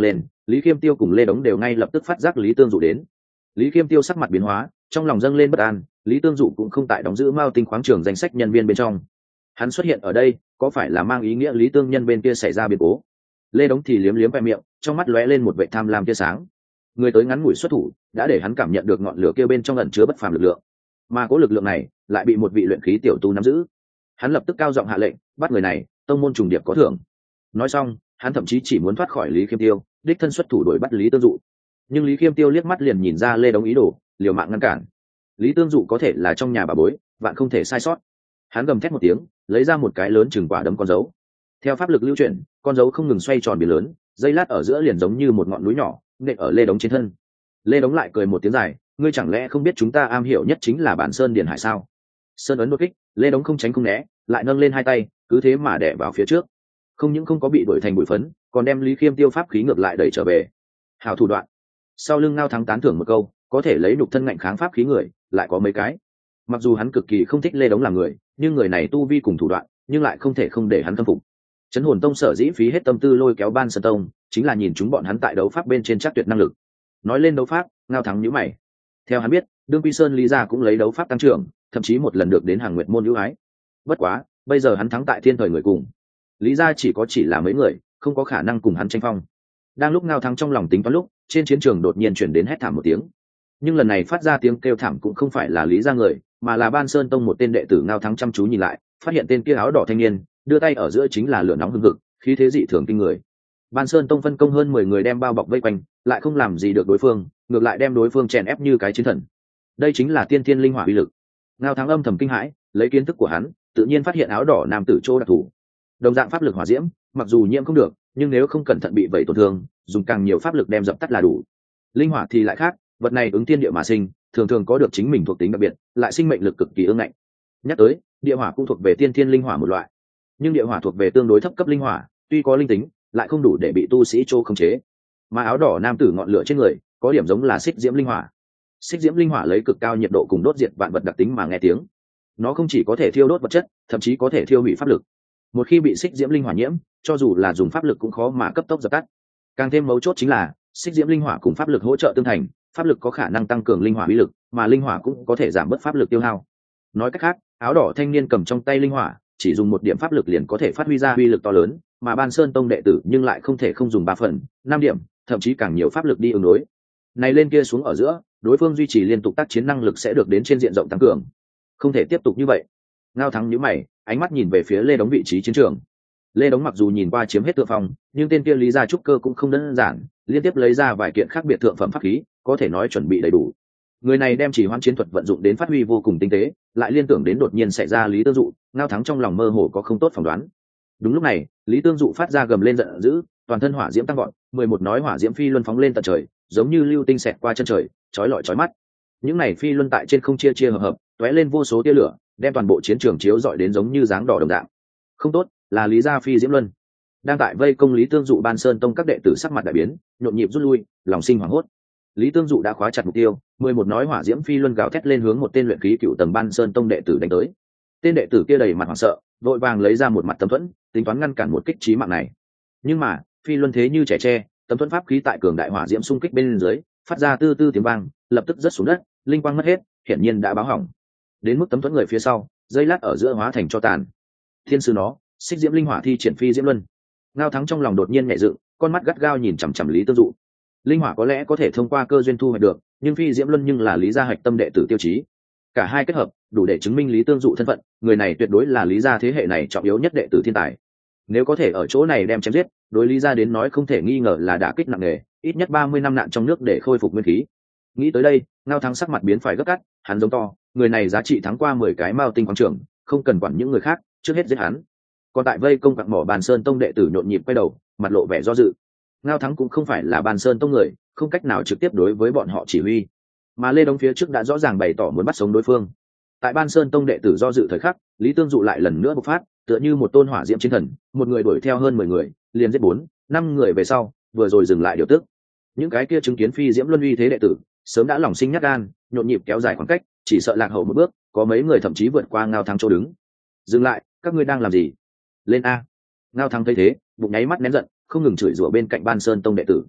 Lý Khiêm Tiêu cùng Lê Đống đều ngay lập tức phát giác Lý Tương Dụ đến. Lý Khiêm Tiêu sắc mặt biến hóa, trong lòng dâng lên bất an. Lý Tương Dụ cũng không tại đóng giữ Mao Tinh khoáng trường danh sách nhân viên bên trong. Hắn xuất hiện ở đây có phải là mang ý nghĩa Lý Tương Nhân bên kia xảy ra biến cố? Lê Đống thì liếm liếm vẻ miệng, trong mắt lóe lên một vẻ tham lam tia sáng. Người tới ngắn ngủi xuất thủ đã để hắn cảm nhận được ngọn lửa kia bên trong ẩn chứa bất phàm lực lượng, mà cố lực lượng này lại bị một vị luyện khí tiểu tu nắm giữ. Hắn lập tức cao giọng hạ lệnh, bắt người này, tông môn trùng điệp có thưởng. Nói xong, hắn thậm chí chỉ muốn thoát khỏi Lý Khiêm Tiêu, đích thân xuất thủ đuổi bắt Lý Tương Dụ. Nhưng Lý Khiêm Tiêu liếc mắt liền nhìn ra Lê Đống ý đồ, liều mạng ngăn cản. Lý Tương Dụ có thể là trong nhà bà bối, vạn không thể sai sót. Hắn gầm thét một tiếng, lấy ra một cái lớn chừng quả đấm con dấu. Theo pháp lực lưu chuyển, con dấu không ngừng xoay tròn biến lớn, dây lát ở giữa liền giống như một ngọn núi nhỏ nện ở Lê Đống trên thân. Lê Đống lại cười một tiếng dài, ngươi chẳng lẽ không biết chúng ta am hiểu nhất chính là bản sơn điền hải sao? Sơn ấn đột kích, Lê Đống không tránh không né, lại nâng lên hai tay, cứ thế mà đè vào phía trước. Không những không có bị đuổi thành bụi phấn, còn đem Lý Khiêm Tiêu pháp khí ngược lại đẩy trở về. Hảo thủ đoạn. Sau lưng Ngao Thắng tán thưởng một câu, có thể lấy nhục thân ngạnh kháng pháp khí người, lại có mấy cái. Mặc dù hắn cực kỳ không thích Lê Đống làm người, nhưng người này tu vi cùng thủ đoạn, nhưng lại không thể không để hắn khâm phục. Chấn Hồn Tông sở dĩ phí hết tâm tư lôi kéo Ban Sơn Tông, chính là nhìn chúng bọn hắn tại đấu pháp bên trên chắc tuyệt năng lực. Nói lên đấu pháp, Ngao Thắng nhíu mày. Theo hắn biết, đương Quy Sơn Lý gia cũng lấy đấu pháp tăng trưởng, thậm chí một lần được đến Hàng Nguyệt môn ưu ái. Bất quá, bây giờ hắn thắng tại thiên thời người cùng. Lý gia chỉ là mấy người, không có khả năng cùng hắn tranh phong. Đang lúc Ngao Thắng trong lòng tính toán lúc, trên chiến trường đột nhiên chuyển đến hét thảm một tiếng. Nhưng lần này phát ra tiếng kêu thảm cũng không phải là Lý gia người, mà là Ban Sơn Tông một tên đệ tử. Ngao Thắng chăm chú nhìn lại, phát hiện tên kia áo đỏ thanh niên, đưa tay ở giữa chính là lửa nóng hừng hực, khí thế dị thường kinh người. Ban Sơn Tông phân công hơn 10 người đem bao bọc vây quanh, lại không làm gì được đối phương, ngược lại đem đối phương chèn ép như cái chiến thần. Đây chính là tiên thiên linh hỏa uy lực. Ngao Thắng âm thầm kinh hãi, lấy kiến thức của hắn, tự nhiên phát hiện áo đỏ nam tử chỗ đặc thù. Đồng dạng pháp lực hỏa diễm, mặc dù nhiễm không được, nhưng nếu không cẩn thận bị vẩy tổn thương, dùng càng nhiều pháp lực đem dập tắt là đủ. Linh hỏa thì lại khác, vật này ứng thiên địa mà sinh, thường thường có được chính mình thuộc tính đặc biệt, lại sinh mệnh lực cực kỳ ương ngạnh. Nhắc tới, địa hỏa cũng thuộc về tiên thiên linh hỏa một loại, nhưng địa hỏa thuộc về tương đối thấp cấp linh hỏa, tuy có linh tính, lại không đủ để bị tu sĩ chỗ khống chế. Mà áo đỏ nam tử ngọn lửa trên người, có điểm giống là xích diễm linh hỏa. Xích diễm linh hỏa lấy cực cao nhiệt độ cùng đốt diệt vạn vật đặc tính mà nghe tiếng. Nó không chỉ có thể thiêu đốt vật chất, thậm chí có thể thiêu hủy pháp lực. Một khi bị xích diễm linh hỏa nhiễm, cho dù là dùng pháp lực cũng khó mà cấp tốc dập tắt. Càng thêm mấu chốt chính là xích diễm linh hỏa cùng pháp lực hỗ trợ tương thành, pháp lực có khả năng tăng cường linh hỏa uy lực, mà linh hỏa cũng có thể giảm bớt pháp lực tiêu hao. Nói cách khác, áo đỏ thanh niên cầm trong tay linh hỏa, chỉ dùng một điểm pháp lực liền có thể phát huy ra uy lực to lớn, mà Ban Sơn Tông đệ tử nhưng lại không thể không dùng 3 phần, 5 điểm, thậm chí càng nhiều pháp lực đi ứng đối. Này lên kia xuống ở giữa, đối phương duy trì liên tục tác chiến năng lực sẽ được đến trên diện rộng tăng cường. Không thể tiếp tục như vậy. Ngao Thắng nhíu mày, ánh mắt nhìn về phía Lê Đống vị trí chiến trường. Lê Đống mặc dù nhìn qua chiếm hết thượng phong, nhưng tên kia Lý gia trúc cơ cũng không đơn giản, liên tiếp lấy ra vài kiện khác biệt thượng phẩm pháp khí, có thể nói chuẩn bị đầy đủ. Người này đem chỉ hoãn chiến thuật vận dụng đến phát huy vô cùng tinh tế, lại liên tưởng đến đột nhiên xảy ra Lý Tương Dụ, Ngao Thắng trong lòng mơ hồ có không tốt phỏng đoán. Đúng lúc này, Lý Tương Dụ phát ra gầm lên giận dữ, toàn thân hỏa diễm tăng vọt, 11 nói hỏa diễm phi luân phóng lên tận trời, giống như lưu tinh xẹt qua chân trời, chói lọi chói mắt. Những này phi luân tại trên không chia chia hợp hợp, tóe lên vô số tia lửa, đem toàn bộ chiến trường chiếu rọi đến giống như dáng đỏ đồng dạng. Không tốt, là Lý gia phi diễm luân. Đang tại vây công Lý Tương Dụ Ban Sơn Tông các đệ tử sắc mặt đại biến, nhộn nhịp rút lui, lòng sinh hoảng hốt. Lý Tương Dụ đã khóa chặt mục tiêu, 11 nói hỏa diễm phi luân gào thét lên hướng một tên luyện khí cựu tầng Ban Sơn Tông đệ tử đánh tới. Tên đệ tử kia đầy mặt hoảng sợ, vội vàng lấy ra một mặt tấm thuẫn, tính toán ngăn cản một kích chí mạng này. Nhưng mà, phi luân thế như trẻ tre, tấm thuẫn pháp khí tại cường đại hỏa diễm xung kích bên dưới, phát ra tư tư tiếng vang, lập tức rớt xuống đất, linh quang mất hết, hiển nhiên đã báo hỏng. Đến mức tấm thuẫn người phía sau, dây lát ở giữa hóa thành tro tàn. Thiên sư nó, xích diễm linh hỏa thi triển phi diễm luân. Ngao Thắng trong lòng đột nhiên nhẹ dựng, con mắt gắt gao nhìn chằm chằm Lý Tương Dụ. Linh hỏa có lẽ có thể thông qua cơ duyên thu hoạch được, nhưng phi diễm luân nhưng là Lý gia hạch tâm đệ tử tiêu chí. Cả hai kết hợp, đủ để chứng minh Lý Tương Dụ thân phận, người này tuyệt đối là Lý gia thế hệ này trọng yếu nhất đệ tử thiên tài. Nếu có thể ở chỗ này đem chém giết, đối Lý gia đến nói không thể nghi ngờ là đả kích nặng nề, ít nhất 30 năm nạn trong nước để khôi phục nguyên khí. Nghĩ tới đây, Ngao Thắng sắc mặt biến phải gấp gắt, hắn giống to, người này giá trị thắng qua 10 cái Mao Tinh quảng trường, không cần quản những người khác, trước hết giết hắn. Còn tại vây công quặng mỏ Bàn Sơn Tông đệ tử nhộn nhịp quay đầu, mặt lộ vẻ do dự. Ngao Thắng cũng không phải là Bàn Sơn Tông người, không cách nào trực tiếp đối với bọn họ chỉ huy, mà Lê Đống phía trước đã rõ ràng bày tỏ muốn bắt sống đối phương. Tại Ban Sơn Tông đệ tử do dự thời khắc, Lý Tương Dụ lại lần nữa bộc phát, tựa như một tôn hỏa diễm chiến thần, một người đuổi theo hơn 10 người, liền giết 4, 5 người về sau, vừa rồi dừng lại điều tức. Những cái kia chứng kiến phi diễm luân uy thế đệ tử, sớm đã lòng sinh nhát gan, nhộn nhịp kéo dài khoảng cách, chỉ sợ lạc hậu một bước, có mấy người thậm chí vượt qua Ngao Thắng chỗ đứng. Dừng lại, các ngươi đang làm gì? Lên a! Ngao Thắng thấy thế, bụng nháy mắt nén giận, không ngừng chửi rủa bên cạnh Ban Sơn Tông đệ tử.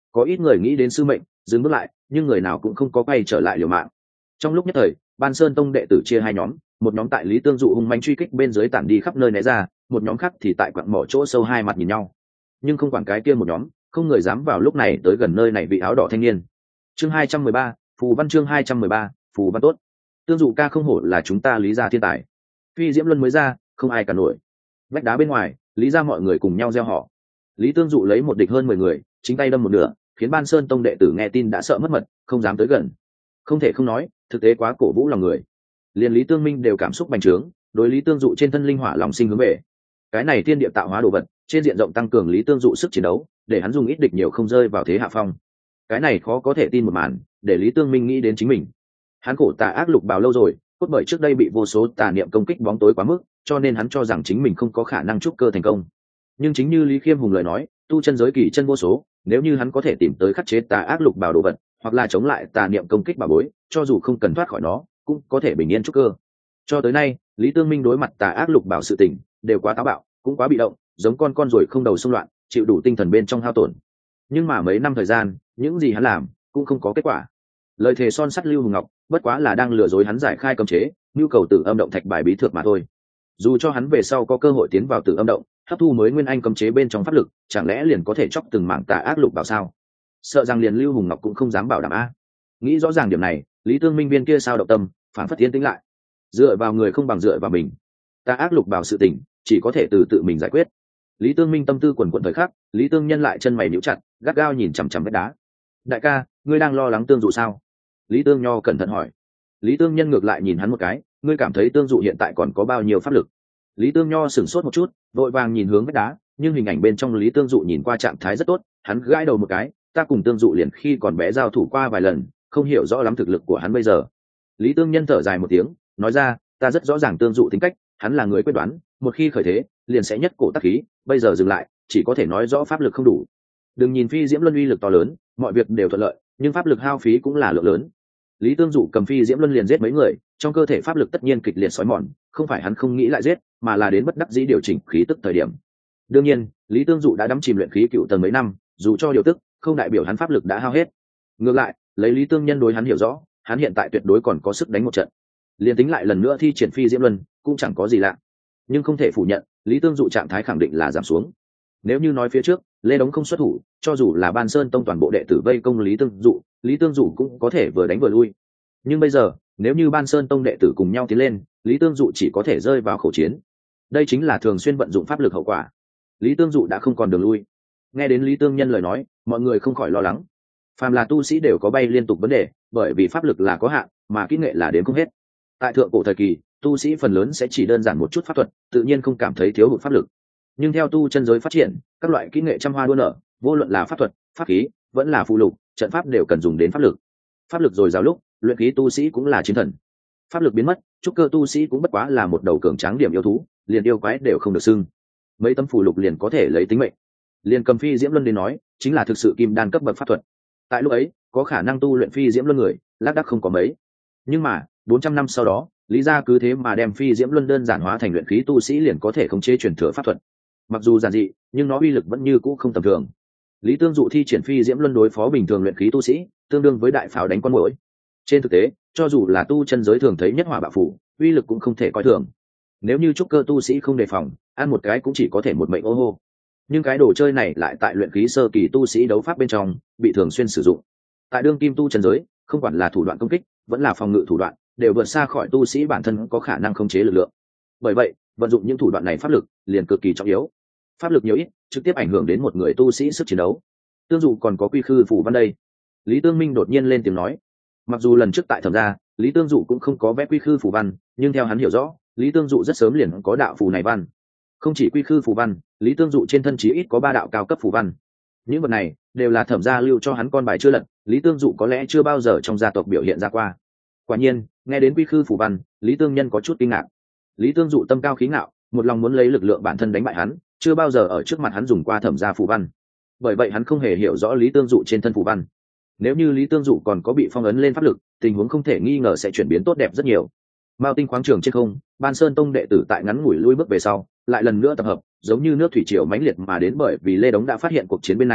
Có ít người nghĩ đến sư mệnh dừng bước lại, nhưng người nào cũng không có quay trở lại liều mạng. Trong lúc nhất thời, Ban Sơn Tông đệ tử chia hai nhóm, một nhóm tại Lý Tương Dụ hung manh truy kích bên dưới tản đi khắp nơi né ra, một nhóm khác thì tại quặng mỏ chỗ sâu hai mặt nhìn nhau. Nhưng không quản cái kia một nhóm, không người dám vào lúc này tới gần nơi này vị áo đỏ thanh niên. Chương 213, phù văn. Chương 213, phù văn tốt. Tương Dụ ca không hổ là chúng ta Lý gia thiên tài. Phi Diễm Luân mới ra, không ai cả nổi. Vách đá bên ngoài, Lý gia mọi người cùng nhau reo hò. Lý Tương Dụ lấy một địch hơn 10 người, chính tay đâm một nửa, khiến Ban Sơn Tông đệ tử nghe tin đã sợ mất mật, không dám tới gần. Không thể không nói, thực tế quá cổ vũ lòng người. Liên Lý Tương Minh đều cảm xúc bành trướng, đối Lý Tương Dụ trên thân linh hỏa lòng sinh hướng về. Cái này tiên địa tạo hóa đồ vật, trên diện rộng tăng cường Lý Tương Dụ sức chiến đấu, để hắn dùng ít địch nhiều không rơi vào thế hạ phong. Cái này khó có thể tin một màn, để Lý Tương Minh nghĩ đến chính mình. Hắn khổ tà ác lục bào lâu rồi, cốt bởi trước đây bị vô số tà niệm công kích bóng tối quá mức, cho nên hắn cho rằng chính mình không có khả năng trúc cơ thành công. Nhưng chính như Lý Khiêm Hùng lời nói, tu chân giới kỳ chân vô số, nếu như hắn có thể tìm tới khắc chế tà ác lục bào đồ vật, hoặc là chống lại tà niệm công kích bà bối, cho dù không cần thoát khỏi nó, cũng có thể bình yên trúc cơ. Cho tới nay, Lý Tương Minh đối mặt tà ác lục bảo sự tình, đều quá táo bạo, cũng quá bị động, giống con ruồi không đầu xung loạn, chịu đủ tinh thần bên trong hao tổn. Nhưng mà mấy năm thời gian, những gì hắn làm cũng không có kết quả. Lời thề son sắt Lưu Hùng Ngọc, bất quá là đang lừa dối hắn giải khai cấm chế, nhu cầu Tử Âm động thạch bài bí thược mà thôi. Dù cho hắn về sau có cơ hội tiến vào Tử Âm động, hấp thu mới nguyên anh cấm chế bên trong pháp lực, chẳng lẽ liền có thể chọc từng mảng tà ác lục bảo sao? Sợ rằng liền Lưu Hùng Ngọc cũng không dám bảo đảm a. Nghĩ rõ ràng điểm này, Lý Tương Minh viên kia sao động tâm, phản phất tiến tĩnh lại. Dựa vào người không bằng dựa vào mình. Tà ác lục bảo sự tình, chỉ có thể từ tự mình giải quyết. Lý Tương Minh tâm tư quần quần thời khắc, Lý Tương Nhân lại chân mày nhíu chặt, gắt gao nhìn chằm chằm vách đá. Đại ca, ngươi đang lo lắng Tương Dụ sao? Lý Tương Nho cẩn thận hỏi. Lý Tương Nhân ngược lại nhìn hắn một cái, ngươi cảm thấy Tương Dụ hiện tại còn có bao nhiêu pháp lực? Lý Tương Nho sửng sốt một chút, vội vàng nhìn hướng vách đá, nhưng hình ảnh bên trong Lý Tương Dụ nhìn qua trạng thái rất tốt, hắn gãi đầu một cái, ta cùng Tương Dụ liền khi còn bé giao thủ qua vài lần, không hiểu rõ lắm thực lực của hắn bây giờ. Lý Tương Nhân thở dài một tiếng, nói ra, ta rất rõ ràng Tương Dụ tính cách, hắn là người quyết đoán, một khi khởi thế, liền sẽ nhất cổ tắc khí, bây giờ dừng lại, chỉ có thể nói rõ pháp lực không đủ. Đừng nhìn Phi Diễm Luân uy lực to lớn, mọi việc đều thuận lợi, nhưng pháp lực hao phí cũng là lượng lớn. Lý Tương Dụ cầm Phi Diễm Luân liền giết mấy người, trong cơ thể pháp lực tất nhiên kịch liệt xói mòn, không phải hắn không nghĩ lại giết, mà là đến bất đắc dĩ điều chỉnh khí tức thời điểm. Đương nhiên, Lý Tương Dụ đã đắm chìm luyện khí cựu tầng mấy năm, dù cho điều tức, không đại biểu hắn pháp lực đã hao hết. Ngược lại, lấy Lý Tương Nhân đối hắn hiểu rõ, hắn hiện tại tuyệt đối còn có sức đánh một trận. Liên tính lại lần nữa thi triển Phi Diễm Luân, cũng chẳng có gì lạ. Nhưng không thể phủ nhận, Lý Tương Dụ trạng thái khẳng định là giảm xuống. Nếu như nói phía trước, Lê Đống không xuất thủ, cho dù là Ban Sơn Tông toàn bộ đệ tử vây công Lý Tương Dụ cũng có thể vừa đánh vừa lui. Nhưng bây giờ, nếu như Ban Sơn Tông đệ tử cùng nhau tiến lên, Lý Tương Dụ chỉ có thể rơi vào khẩu chiến. Đây chính là thường xuyên vận dụng pháp lực hậu quả. Lý Tương Dụ đã không còn đường lui. Nghe đến Lý Tương Nhân lời nói, mọi người không khỏi lo lắng. Phàm là tu sĩ đều có bay liên tục vấn đề, bởi vì pháp lực là có hạn, mà kỹ nghệ là đến không hết. Tại thượng cổ thời kỳ, tu sĩ phần lớn sẽ chỉ đơn giản một chút pháp thuật, tự nhiên không cảm thấy thiếu hụt pháp lực. Nhưng theo tu chân giới phát triển, các loại kỹ nghệ trăm hoa đua nở, vô luận là pháp thuật, pháp khí, vẫn là phù lục, trận pháp đều cần dùng đến pháp lực. Pháp lực dồi dào lúc, luyện khí tu sĩ cũng là chiến thần. Pháp lực biến mất, trúc cơ tu sĩ cũng bất quá là một đầu cường tráng điểm yêu thú, liền yêu quái đều không được xưng. Mấy tấm phù lục liền có thể lấy tính mệnh. Liền cầm Phi Diễm Luân đến nói, chính là thực sự kim đan cấp bậc pháp thuật. Tại lúc ấy, có khả năng tu luyện Phi Diễm Luân người, lác đác không có mấy. Nhưng mà, 400 năm sau đó, Lý gia cứ thế mà đem Phi Diễm Luân đơn giản hóa thành luyện khí tu sĩ liền có thể khống chế truyền thừa pháp thuật. Mặc dù giản dị, nhưng nó uy lực vẫn như cũ không tầm thường. Lý Tương Dụ thi triển Phi Diễm Luân đối phó bình thường luyện khí tu sĩ, tương đương với đại pháo đánh con muỗi. Trên thực tế, cho dù là tu chân giới thường thấy nhất hỏa bạo phủ, uy lực cũng không thể coi thường. Nếu như trúc cơ tu sĩ không đề phòng, ăn một cái cũng chỉ có thể một mệnh ô hô. Nhưng cái đồ chơi này lại tại luyện khí sơ kỳ tu sĩ đấu pháp bên trong bị thường xuyên sử dụng. Tại đương kim tu chân giới, không quản là thủ đoạn công kích, vẫn là phòng ngự thủ đoạn, đều vượt xa khỏi tu sĩ bản thân có khả năng khống chế lực lượng. Bởi vậy, vận dụng những thủ đoạn này pháp lực liền cực kỳ trọng yếu. Pháp lực nhiều ít, trực tiếp ảnh hưởng đến một người tu sĩ sức chiến đấu. Tương Dụ còn có quy khư phủ văn đây. Lý Tương Minh đột nhiên lên tiếng nói. Mặc dù lần trước tại thẩm gia, Lý Tương Dụ cũng không có vẽ quy khư phủ văn, nhưng theo hắn hiểu rõ, Lý Tương Dụ rất sớm liền có đạo phù này văn. Không chỉ quy khư phủ văn, Lý Tương Dụ trên thân chí ít có 3 đạo cao cấp phủ văn. Những vật này đều là thẩm gia lưu cho hắn con bài chưa lật, Lý Tương Dụ có lẽ chưa bao giờ trong gia tộc biểu hiện ra qua. Quả nhiên, nghe đến quy khư phủ văn, Lý Tương Nhân có chút kinh ngạc. Lý Tương Dụ tâm cao khí ngạo, một lòng muốn lấy lực lượng bản thân đánh bại hắn, chưa bao giờ ở trước mặt hắn dùng qua thẩm gia phủ văn. Bởi vậy hắn không hề hiểu rõ Lý Tương Dụ trên thân phủ văn. Nếu như Lý Tương Dụ còn có bị phong ấn lên pháp lực, tình huống không thể nghi ngờ sẽ chuyển biến tốt đẹp rất nhiều. Mao Tinh khoáng trường trên không, Ban Sơn Tông đệ tử tại ngắn ngủi lui bước về sau, lại lần nữa tập hợp, giống như nước thủy triều mãnh liệt mà đến bởi vì Lê Đống đã phát hiện cuộc chiến bên này,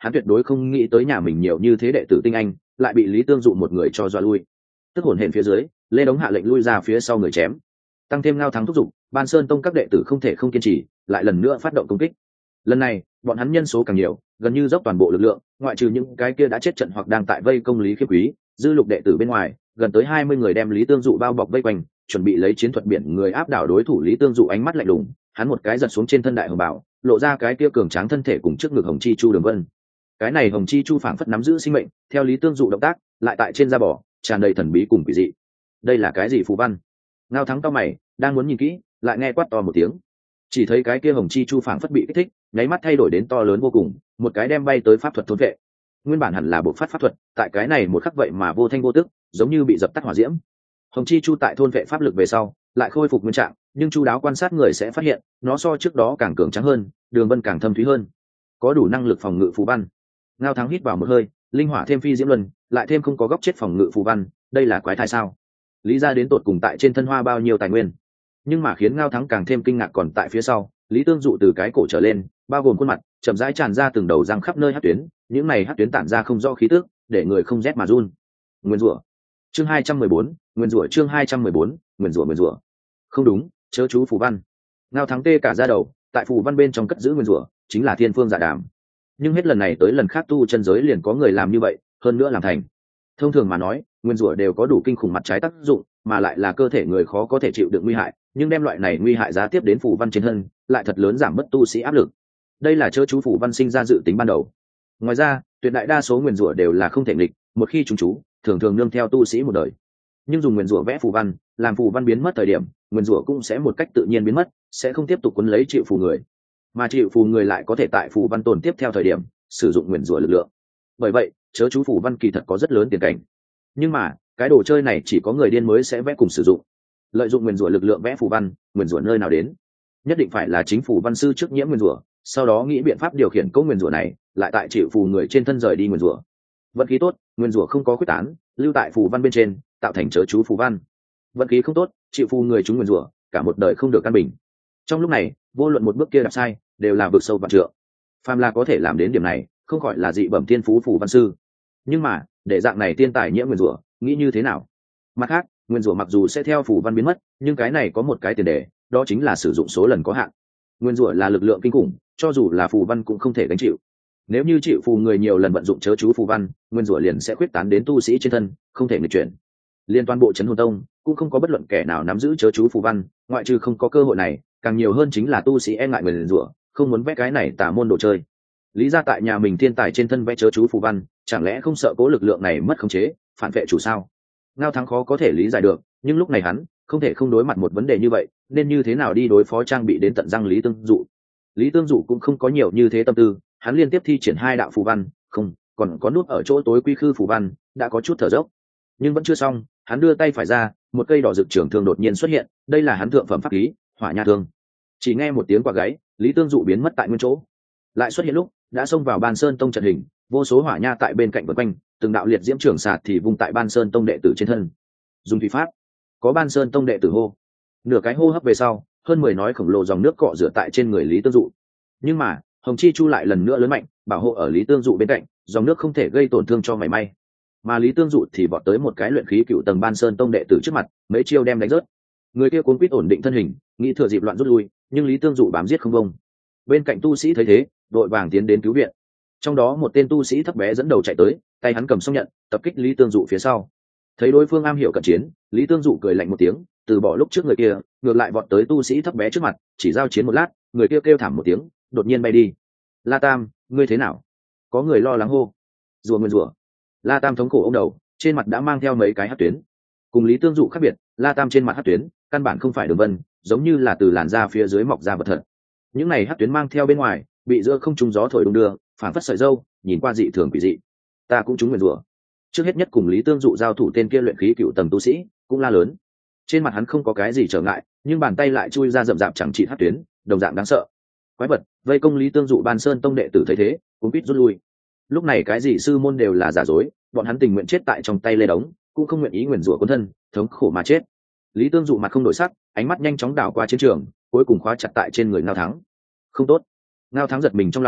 hắn tuyệt đối không nghĩ tới nhà mình nhiều như thế đệ tử tinh anh lại bị Lý Tương Dụ một người cho dọa lui. Tức hồn hển phía dưới, Lê Đống hạ lệnh lui ra phía sau người chém. Tăng thêm Ngao Thắng thúc giục, Ban Sơn Tông các đệ tử không thể không kiên trì, lại lần nữa phát động công kích. Lần này, bọn hắn nhân số càng nhiều, gần như dốc toàn bộ lực lượng, ngoại trừ những cái kia đã chết trận hoặc đang tại vây công Lý Khiêm Quý, dư lục đệ tử bên ngoài, gần tới 20 người đem Lý Tương Dụ bao bọc vây quanh, chuẩn bị lấy chiến thuật biển người áp đảo đối thủ. Lý Tương Dụ ánh mắt lạnh lùng, hắn một cái giật xuống trên thân đại hồng bảo, lộ ra cái kia cường tráng thân thể cùng trước ngực hồng chi chu đường vân. Cái này hồng chi chu phảng phất nắm giữ sinh mệnh, theo Lý Tương Dụ động tác, lại tại trên da bò, tràn đầy thần bí cùng quỷ dị. Đây là cái gì phù văn? Ngao Thắng cao mày, đang muốn nhìn kỹ, lại nghe quát to một tiếng. Chỉ thấy cái kia hồng chi chu phảng phất bị kích thích, nháy mắt thay đổi đến to lớn vô cùng, một cái đem bay tới pháp thuật thôn vệ. Nguyên bản hẳn là bộ phát pháp thuật, tại cái này một khắc vậy mà vô thanh vô tức, giống như bị dập tắt hỏa diễm. Hồng chi chu tại thôn vệ pháp lực về sau, lại khôi phục nguyên trạng, nhưng chu đáo quan sát người sẽ phát hiện, nó so trước đó càng cường tráng hơn, đường vân càng thâm thúy hơn, có đủ năng lực phòng ngự phù văn. Ngao Thắng hít vào một hơi, linh hỏa thêm phi diễm luân, lại thêm không có góc chết phòng ngự phù văn, đây là quái thai sao? Lý gia đến tột cùng tại trên thân hoa bao nhiêu tài nguyên? Nhưng mà khiến Ngao Thắng càng thêm kinh ngạc còn tại phía sau, Lý Tương Dụ từ cái cổ trở lên, bao gồm khuôn mặt, chậm rãi tràn ra từng đầu răng khắp nơi hắc tuyến, những này hắc tuyến tản ra không rõ khí tức, để người không rét mà run. Nguyên rủa. Chương 214, nguyên rủa chương 214, nguyên rủa. Không đúng, chớ chú phù văn. Ngao Thắng tê cả da đầu, tại phù văn bên trong cất giữ nguyên rủa, chính là Thiên Phương Dạ Đàm. Nhưng hết lần này tới lần khác tu chân giới liền có người làm như vậy, hơn nữa làm thành. Thông thường mà nói, nguyên rủa đều có đủ kinh khủng mặt trái tác dụng, mà lại là cơ thể người khó có thể chịu đựng nguy hại, nhưng đem loại này nguy hại giá tiếp đến phù văn trên thân, lại thật lớn giảm mất tu sĩ áp lực. Đây là chớ chú phù văn sinh ra dự tính ban đầu. Ngoài ra, tuyệt đại đa số nguyên rủa đều là không thể nghịch, một khi chúng chú, thường thường nương theo tu sĩ một đời. Nhưng dùng nguyên rủa vẽ phù văn, làm phù văn biến mất thời điểm, nguyên rủa cũng sẽ một cách tự nhiên biến mất, sẽ không tiếp tục cuốn lấy chịu phù người, mà chịu phù người lại có thể tại phù văn tồn tiếp theo thời điểm sử dụng nguyên rủa lực lượng. Bởi vậy, chớ chú phù văn kỳ thật có rất lớn tiền cảnh. Nhưng mà, cái đồ chơi này chỉ có người điên mới sẽ vẽ cùng sử dụng. Lợi dụng nguyên rủa lực lượng vẽ phù văn, nguyên rủa nơi nào đến? Nhất định phải là chính phù văn sư trước nhiễm nguyên rủa, sau đó nghĩ biện pháp điều khiển câu nguyên rủa này, lại tại chịu phù người trên thân rời đi nguyên rủa. Vận khí tốt, nguyên rủa không có khuếch tán, lưu tại phù văn bên trên, tạo thành chớ chú phù văn. Vận khí không tốt, chịu phù người chúng nguyên rủa, cả một đời không được căn bình. Trong lúc này, vô luận một bước kia đạp sai, đều là vực sâu vạn trượng. Phàm là có thể làm đến điểm này, không gọi là dị bẩm thiên phú phù văn sư. Nhưng mà, để dạng này tiên tài nhiễm nguyên rủa, nghĩ như thế nào? Mặt khác, nguyên rủa mặc dù sẽ theo phù văn biến mất, nhưng cái này có một cái tiền đề, đó chính là sử dụng số lần có hạn. Nguyên rủa là lực lượng kinh khủng, cho dù là phù văn cũng không thể gánh chịu. Nếu như chịu phù người nhiều lần vận dụng chớ chú phù văn, nguyên rủa liền sẽ khuyết tán đến tu sĩ trên thân, không thể nghịch chuyển. Liên toàn bộ Trấn Hồn Tông cũng không có bất luận kẻ nào nắm giữ chớ chú phù văn, ngoại trừ không có cơ hội này, càng nhiều hơn chính là tu sĩ e ngại nguyên rủa, không muốn vẽ cái này tà môn đồ chơi. Lý gia tại nhà mình thiên tài trên thân vẽ chớ chú phù văn, chẳng lẽ không sợ cố lực lượng này mất khống chế, phản vệ chủ sao? Ngao Thắng khó có thể lý giải được, nhưng lúc này hắn không thể không đối mặt một vấn đề như vậy, nên như thế nào đi đối phó trang bị đến tận răng Lý Tương Dụ. Lý Tương Dụ cũng không có nhiều như thế tâm tư, hắn liên tiếp thi triển 2 đạo phù văn, không, còn có nút ở chỗ tối quy khư phù văn, đã có chút thở dốc. Nhưng vẫn chưa xong, hắn đưa tay phải ra, một cây đỏ rực trường thương đột nhiên xuất hiện, đây là hắn thượng phẩm pháp khí, Hỏa Nha Thương. Chỉ nghe một tiếng quạt gáy, Lý Tương Dụ biến mất tại nguyên chỗ. Lại xuất hiện lúc, đã xông vào Ban Sơn Tông trận hình, vô số hỏa nha tại bên cạnh vần quanh, từng đạo liệt diễm trường sạt thì vung tại Ban Sơn Tông đệ tử trên thân. Dùng thủy pháp, có Ban Sơn Tông đệ tử hô. Nửa cái hô hấp về sau, hơn 10 nói khổng lồ dòng nước cọ rửa tại trên người Lý Tương Dụ. Nhưng mà, Hồng Chi Chu lại lần nữa lớn mạnh, bảo hộ ở Lý Tương Dụ bên cạnh, dòng nước không thể gây tổn thương cho mảy may. Mà Lý Tương Dụ thì vọt tới một cái luyện khí cựu tầng Ban Sơn Tông đệ tử trước mặt, mấy chiêu đem đánh rớt. Người kia cuống quýt ổn định thân hình, nghĩ thừa dịp loạn rút lui, nhưng Lý Tương Dụ bám giết không bông. Bên cạnh tu sĩ thấy thế, đội vàng tiến đến cứu viện. Trong đó một tên tu sĩ thấp bé dẫn đầu chạy tới, tay hắn cầm song nhận, tập kích Lý Tương Dụ phía sau. Thấy đối phương am hiểu cận chiến, Lý Tương Dụ cười lạnh một tiếng, từ bỏ lúc trước người kia, ngược lại vọt tới tu sĩ thấp bé trước mặt, chỉ giao chiến một lát, người kia kêu thảm một tiếng, đột nhiên bay đi. La Tam, ngươi thế nào? Có người lo lắng hô. Rùa nguyên rùa. La Tam thống khổ ông đầu, trên mặt đã mang theo mấy cái hắc tuyến. Cùng Lý Tương Dụ khác biệt, La Tam trên mặt hắc tuyến, căn bản không phải đường vân, giống như là từ làn da phía dưới mọc ra vật thật. Những này hắc tuyến mang theo bên ngoài, bị giữa không trung gió thổi đung đưa, phản phất sợi dâu, nhìn qua dị thường quỷ dị. Ta cũng trúng nguyên rùa. Trước hết nhất cùng Lý Tương Dụ giao thủ tên kia luyện khí cựu tầng tu sĩ, cũng la lớn. Trên mặt hắn không có cái gì trở ngại, nhưng bàn tay lại chui ra rậm rạp chẳng trị hắc tuyến, đồng dạng đáng sợ. Quái vật, vây công Lý Tương Dụ Ban Sơn Tông đệ tử thấy thế, cũng biết rút lui. Lúc này cái gì sư môn đều là giả dối, bọn hắn tình nguyện chết tại trong tay Lê Đống, cũng không nguyện ý nguyền rủa cuốn thân, thống khổ mà chết. Lý Tương Dụ mặt không đổi sắc, ánh mắt nhanh chóng đảo qua chiến trường, cuối cùng khóa chặt tại trên người Ngao Thắng. Không tốt. Ngao Thắng giật mình trong lòng,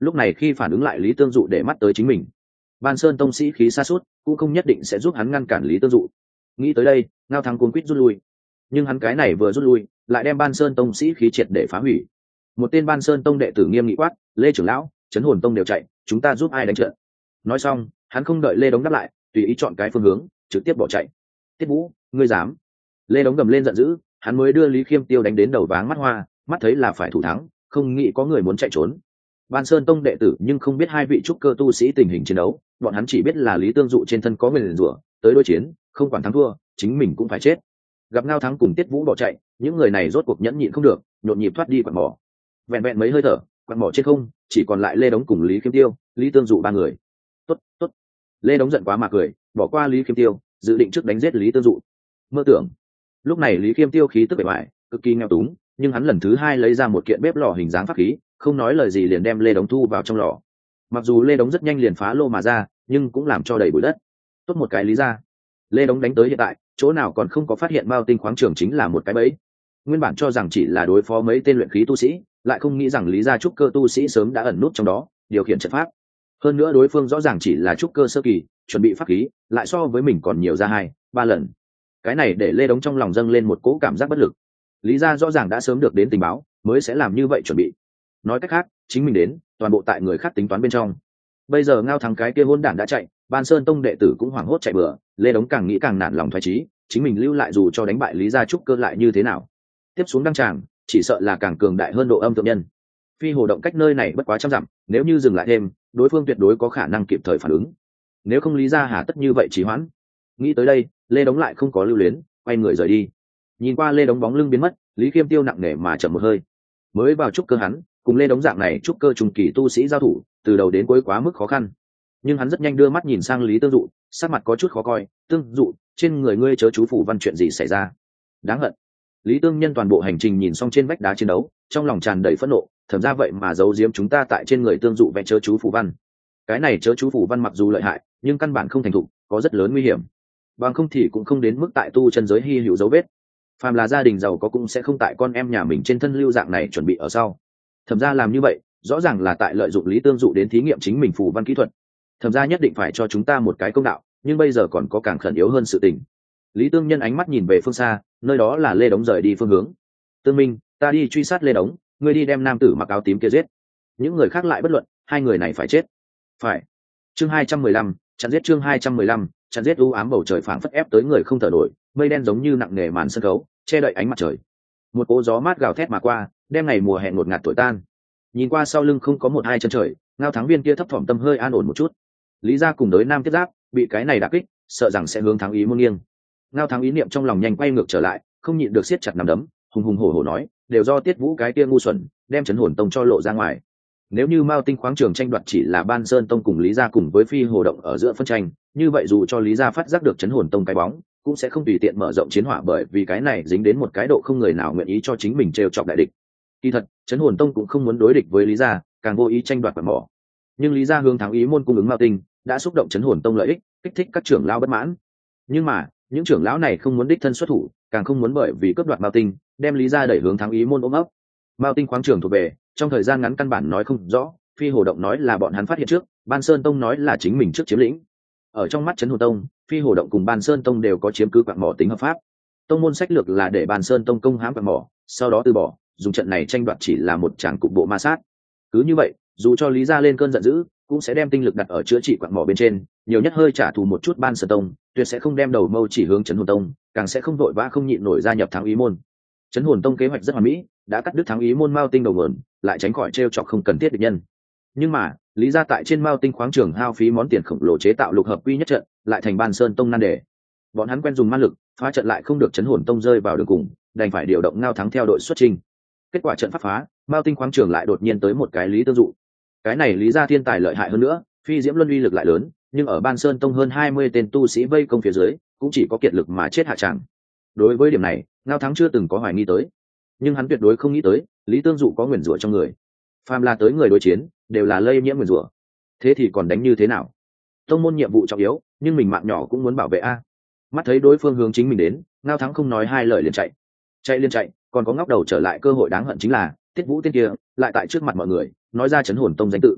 lúc này khi phản ứng lại lý tương dụ để mắt tới chính mình, Ban Sơn tông sĩ khí sa sút cũng không nhất định sẽ giúp hắn ngăn cản lý tương dụ. Nghĩ tới đây, Ngao Thắng cuống quýt rút lui, nhưng hắn cái này vừa rút lui lại đem Ban Sơn tông sĩ khí triệt để phá hủy. Một tên Ban Sơn tông đệ tử nghiêm nghị quát: Lê trưởng lão, Trấn Hồn tông đều chạy, chúng ta giúp ai đánh trận? Nói xong, hắn không đợi Lê Đống đáp lại, tùy ý chọn cái phương hướng, trực tiếp bỏ chạy. Tiết Vũ, ngươi dám? Lê Đống gầm lên giận dữ, hắn mới đưa Lý Khiêm Tiêu đánh đến đầu váng mắt hoa, mắt thấy là phải thủ thắng, không nghĩ có người muốn chạy trốn. Ban Sơn tông đệ tử nhưng không biết hai vị trúc cơ tu sĩ tình hình chiến đấu, bọn hắn chỉ biết là Lý Tương Dụ trên thân có nguyền rủa, tới đối chiến, không quản thắng thua, chính mình cũng phải chết. Gặp Ngao Thắng cùng Tiết Vũ bỏ chạy, những người này rốt cuộc nhẫn nhịn không được, nhộn nhịp thoát đi quặn mỏ. Vẹn vẹn mấy hơi thở, quặn mỏ trên không, chỉ còn lại Lê Đống cùng Lý Khiêm Tiêu, Lý Tương Dụ ba người. Tốt, tốt. Lê Đống giận quá mà cười, bỏ qua Lý Khiêm Tiêu, dự định trước đánh giết Lý Tương Dụ. Mơ tưởng. Lúc này Lý Khiêm Tiêu khí tức bề ngoài, cực kỳ nghèo túng, nhưng hắn lần thứ hai lấy ra một kiện bếp lò hình dáng pháp khí, không nói lời gì liền đem Lê Đống thu vào trong lò. Mặc dù Lê Đống rất nhanh liền phá lô mà ra, nhưng cũng làm cho đầy bụi đất. Tốt một cái lý ra. Lê Đống đánh tới hiện tại, chỗ nào còn không có phát hiện Mao Tinh khoáng trường chính là một cái bẫy. Nguyên bản cho rằng chỉ là đối phó mấy tên luyện khí tu sĩ, lại không nghĩ rằng lý gia trúc cơ tu sĩ sớm đã ẩn nút trong đó, điều khiển trận pháp. Hơn nữa đối phương rõ ràng chỉ là trúc cơ sơ kỳ, chuẩn bị pháp khí, lại so với mình còn nhiều ra 2-3 lần. Cái này để Lê Đống trong lòng dâng lên một cỗ cảm giác bất lực. Lý gia rõ ràng đã sớm được đến tình báo, mới sẽ làm như vậy chuẩn bị. Nói cách khác, chính mình đến, toàn bộ tại người khác tính toán bên trong. Bây giờ Ngao Thắng cái kia hôn đản đã chạy, Ban Sơn tông đệ tử cũng hoảng hốt chạy bừa, Lê Đống càng nghĩ càng nản lòng thoái chí, chính mình lưu lại dù cho đánh bại Lý gia trúc cơ lại như thế nào, tiếp xuống đăng tràng, chỉ sợ là càng cường đại hơn độ âm thượng nhân. Phi hồ động cách nơi này bất quá trăm dặm, nếu như dừng lại thêm, đối phương tuyệt đối có khả năng kịp thời phản ứng. Nếu không Lý gia hà tất như vậy trì hoãn. Nghĩ tới đây, Lê Đống lại không có lưu luyến, quay người rời đi. Nhìn qua Lê Đống bóng lưng biến mất, Lý Khiêm Tiêu nặng nề mà chậm một hơi. Mới vào trúc cơ hắn, cùng Lê Đống dạng này trúc cơ trung kỳ tu sĩ giao thủ, từ đầu đến cuối quá mức khó khăn. Nhưng hắn rất nhanh đưa mắt nhìn sang Lý Tương Dụ, sắc mặt có chút khó coi. Tương Dụ, trên người ngươi chớ chú phủ văn chuyện gì xảy ra? Đáng hận. Lý Tương Nhân toàn bộ hành trình nhìn xong trên vách đá chiến đấu, trong lòng tràn đầy phẫn nộ, thầm ra vậy mà giấu giếm chúng ta tại trên người Tương Dụ vẽ chớ chú phủ văn. Cái này chớ chú phủ văn mặc dù lợi hại, nhưng căn bản không thành thục, có rất lớn nguy hiểm. Bằng không thì cũng không đến mức tại tu chân giới hy hữu dấu vết. Phàm là gia đình giàu có cũng sẽ không tại con em nhà mình trên thân lưu dạng này chuẩn bị ở sau. Thẩm gia làm như vậy, rõ ràng là tại lợi dụng Lý Tương Dụ đến thí nghiệm chính mình phù văn kỹ thuật. Thẩm gia nhất định phải cho chúng ta một cái công đạo, nhưng bây giờ còn có càng khẩn yếu hơn sự tình. Lý Tương Nhân ánh mắt nhìn về phương xa, nơi đó là Lê Đống rời đi phương hướng. Tương Minh, ta đi truy sát Lê Đống, ngươi đi đem nam tử mặc áo tím kia giết. Những người khác lại bất luận, hai người này phải chết. Phải. Chương 215, chặn giết chương 215, chặn giết u ám bầu trời phảng phất ép tới người không thở nổi, mây đen giống như nặng nề màn sân khấu, che đậy ánh mặt trời. Một cỗ gió mát gào thét mà qua, đem ngày mùa hè ngột ngạt thổi tan. Nhìn qua sau lưng không có một hai chân trời, Ngao Thắng viên kia thấp thỏm tâm hơi an ổn một chút. Lý gia cùng đối Nam Tiếp Giáp bị cái này đả kích, sợ rằng sẽ hướng Thắng Ý môn nghiêng. Ngao Thắng ý niệm trong lòng nhanh quay ngược trở lại, không nhịn được siết chặt nắm đấm, hùng hùng hổ hổ nói, đều do Tiết Vũ cái kia ngu xuẩn, đem Trấn Hồn Tông cho lộ ra ngoài. Nếu như Mao Tinh khoáng trường tranh đoạt chỉ là Ban Sơn Tông cùng Lý gia cùng với Phi Hồ động ở giữa phân tranh, như vậy dù cho Lý gia phát giác được Trấn Hồn Tông cái bóng, cũng sẽ không tùy tiện mở rộng chiến hỏa, bởi vì cái này dính đến một cái độ không người nào nguyện ý cho chính mình trêu chọc đại địch. Kỳ thật, Trấn Hồn Tông cũng không muốn đối địch với Lý gia, càng vô ý tranh đoạt bản mỏ. Nhưng Lý gia hướng Thắng Ý môn cung ứng Mao Tinh, đã xúc động Trấn Hồn Tông lợi ích, kích thích các trưởng lão bất mãn. Nhưng mà, những trưởng lão này không muốn đích thân xuất thủ, càng không muốn bởi vì cướp đoạt Mao Tinh, đem Lý gia đẩy hướng Thắng Ý môn ôm ấp. Mao Tinh khoáng trường thuộc về, trong thời gian ngắn căn bản nói không rõ, Phi Hồ động nói là bọn hắn phát hiện trước, Ban Sơn Tông nói là chính mình trước chiếm lĩnh. Ở trong mắt Trấn Hồn Tông, Phi Hồ động cùng Ban Sơn Tông đều có chiếm cứ quặng mỏ tính hợp pháp. Tông môn sách lược là để Ban Sơn Tông công hãm quặng mỏ, sau đó từ bỏ, dùng trận này tranh đoạt chỉ là một tràng cục bộ ma sát. Cứ như vậy, dù cho Lý gia lên cơn giận dữ, cũng sẽ đem tinh lực đặt ở chữa trị quặng mỏ bên trên, nhiều nhất hơi trả thù một chút Ban Sơn Tông, tuyệt sẽ không đem đầu mâu chỉ hướng Trấn Hồn Tông, càng sẽ không vội vã không nhịn nổi gia nhập Thắng Ý môn. Trấn Hồn Tông kế hoạch rất hoàn mỹ, đã cắt đứt Thắng Ý môn Mao Tinh đầu nguồn, lại tránh khỏi trêu chọc không cần thiết địch nhân. Nhưng mà, Lý gia tại trên Mao Tinh khoáng trường hao phí món tiền khổng lồ chế tạo lục hợp quy nhất trận, lại thành Ban Sơn Tông nan đề. Bọn hắn quen dùng man lực, phá trận lại không được Trấn Hồn Tông rơi vào đường cùng, đành phải điều động Ngao Thắng theo đội xuất trình. Kết quả trận pháp phá, Mao Tinh khoáng trường lại đột nhiên tới một cái Lý Tương Dụ. Cái này Lý gia thiên tài lợi hại hơn nữa, phi diễm luân uy lực lại lớn, nhưng ở Ban Sơn Tông hơn 20 tên tu sĩ vây công phía dưới, cũng chỉ có kiệt lực mà chết hạ tràng. Đối với điểm này, Ngao Thắng chưa từng có hoài nghi tới, nhưng hắn tuyệt đối không nghĩ tới, Lý Tương Dụ có nguyền rủa trong người. Phàm là tới người đối chiến, đều là lây nhiễm nguyền rủa. Thế thì còn đánh như thế nào? Tông môn nhiệm vụ trọng yếu, nhưng mình mạng nhỏ cũng muốn bảo vệ a. Mắt thấy đối phương hướng chính mình đến, Ngao Thắng không nói hai lời liền chạy. Chạy liền chạy, còn có ngóc đầu trở lại cơ hội đáng hận chính là, Tiết Vũ tên kia lại tại trước mặt mọi người nói ra Trấn Hồn Tông danh tự.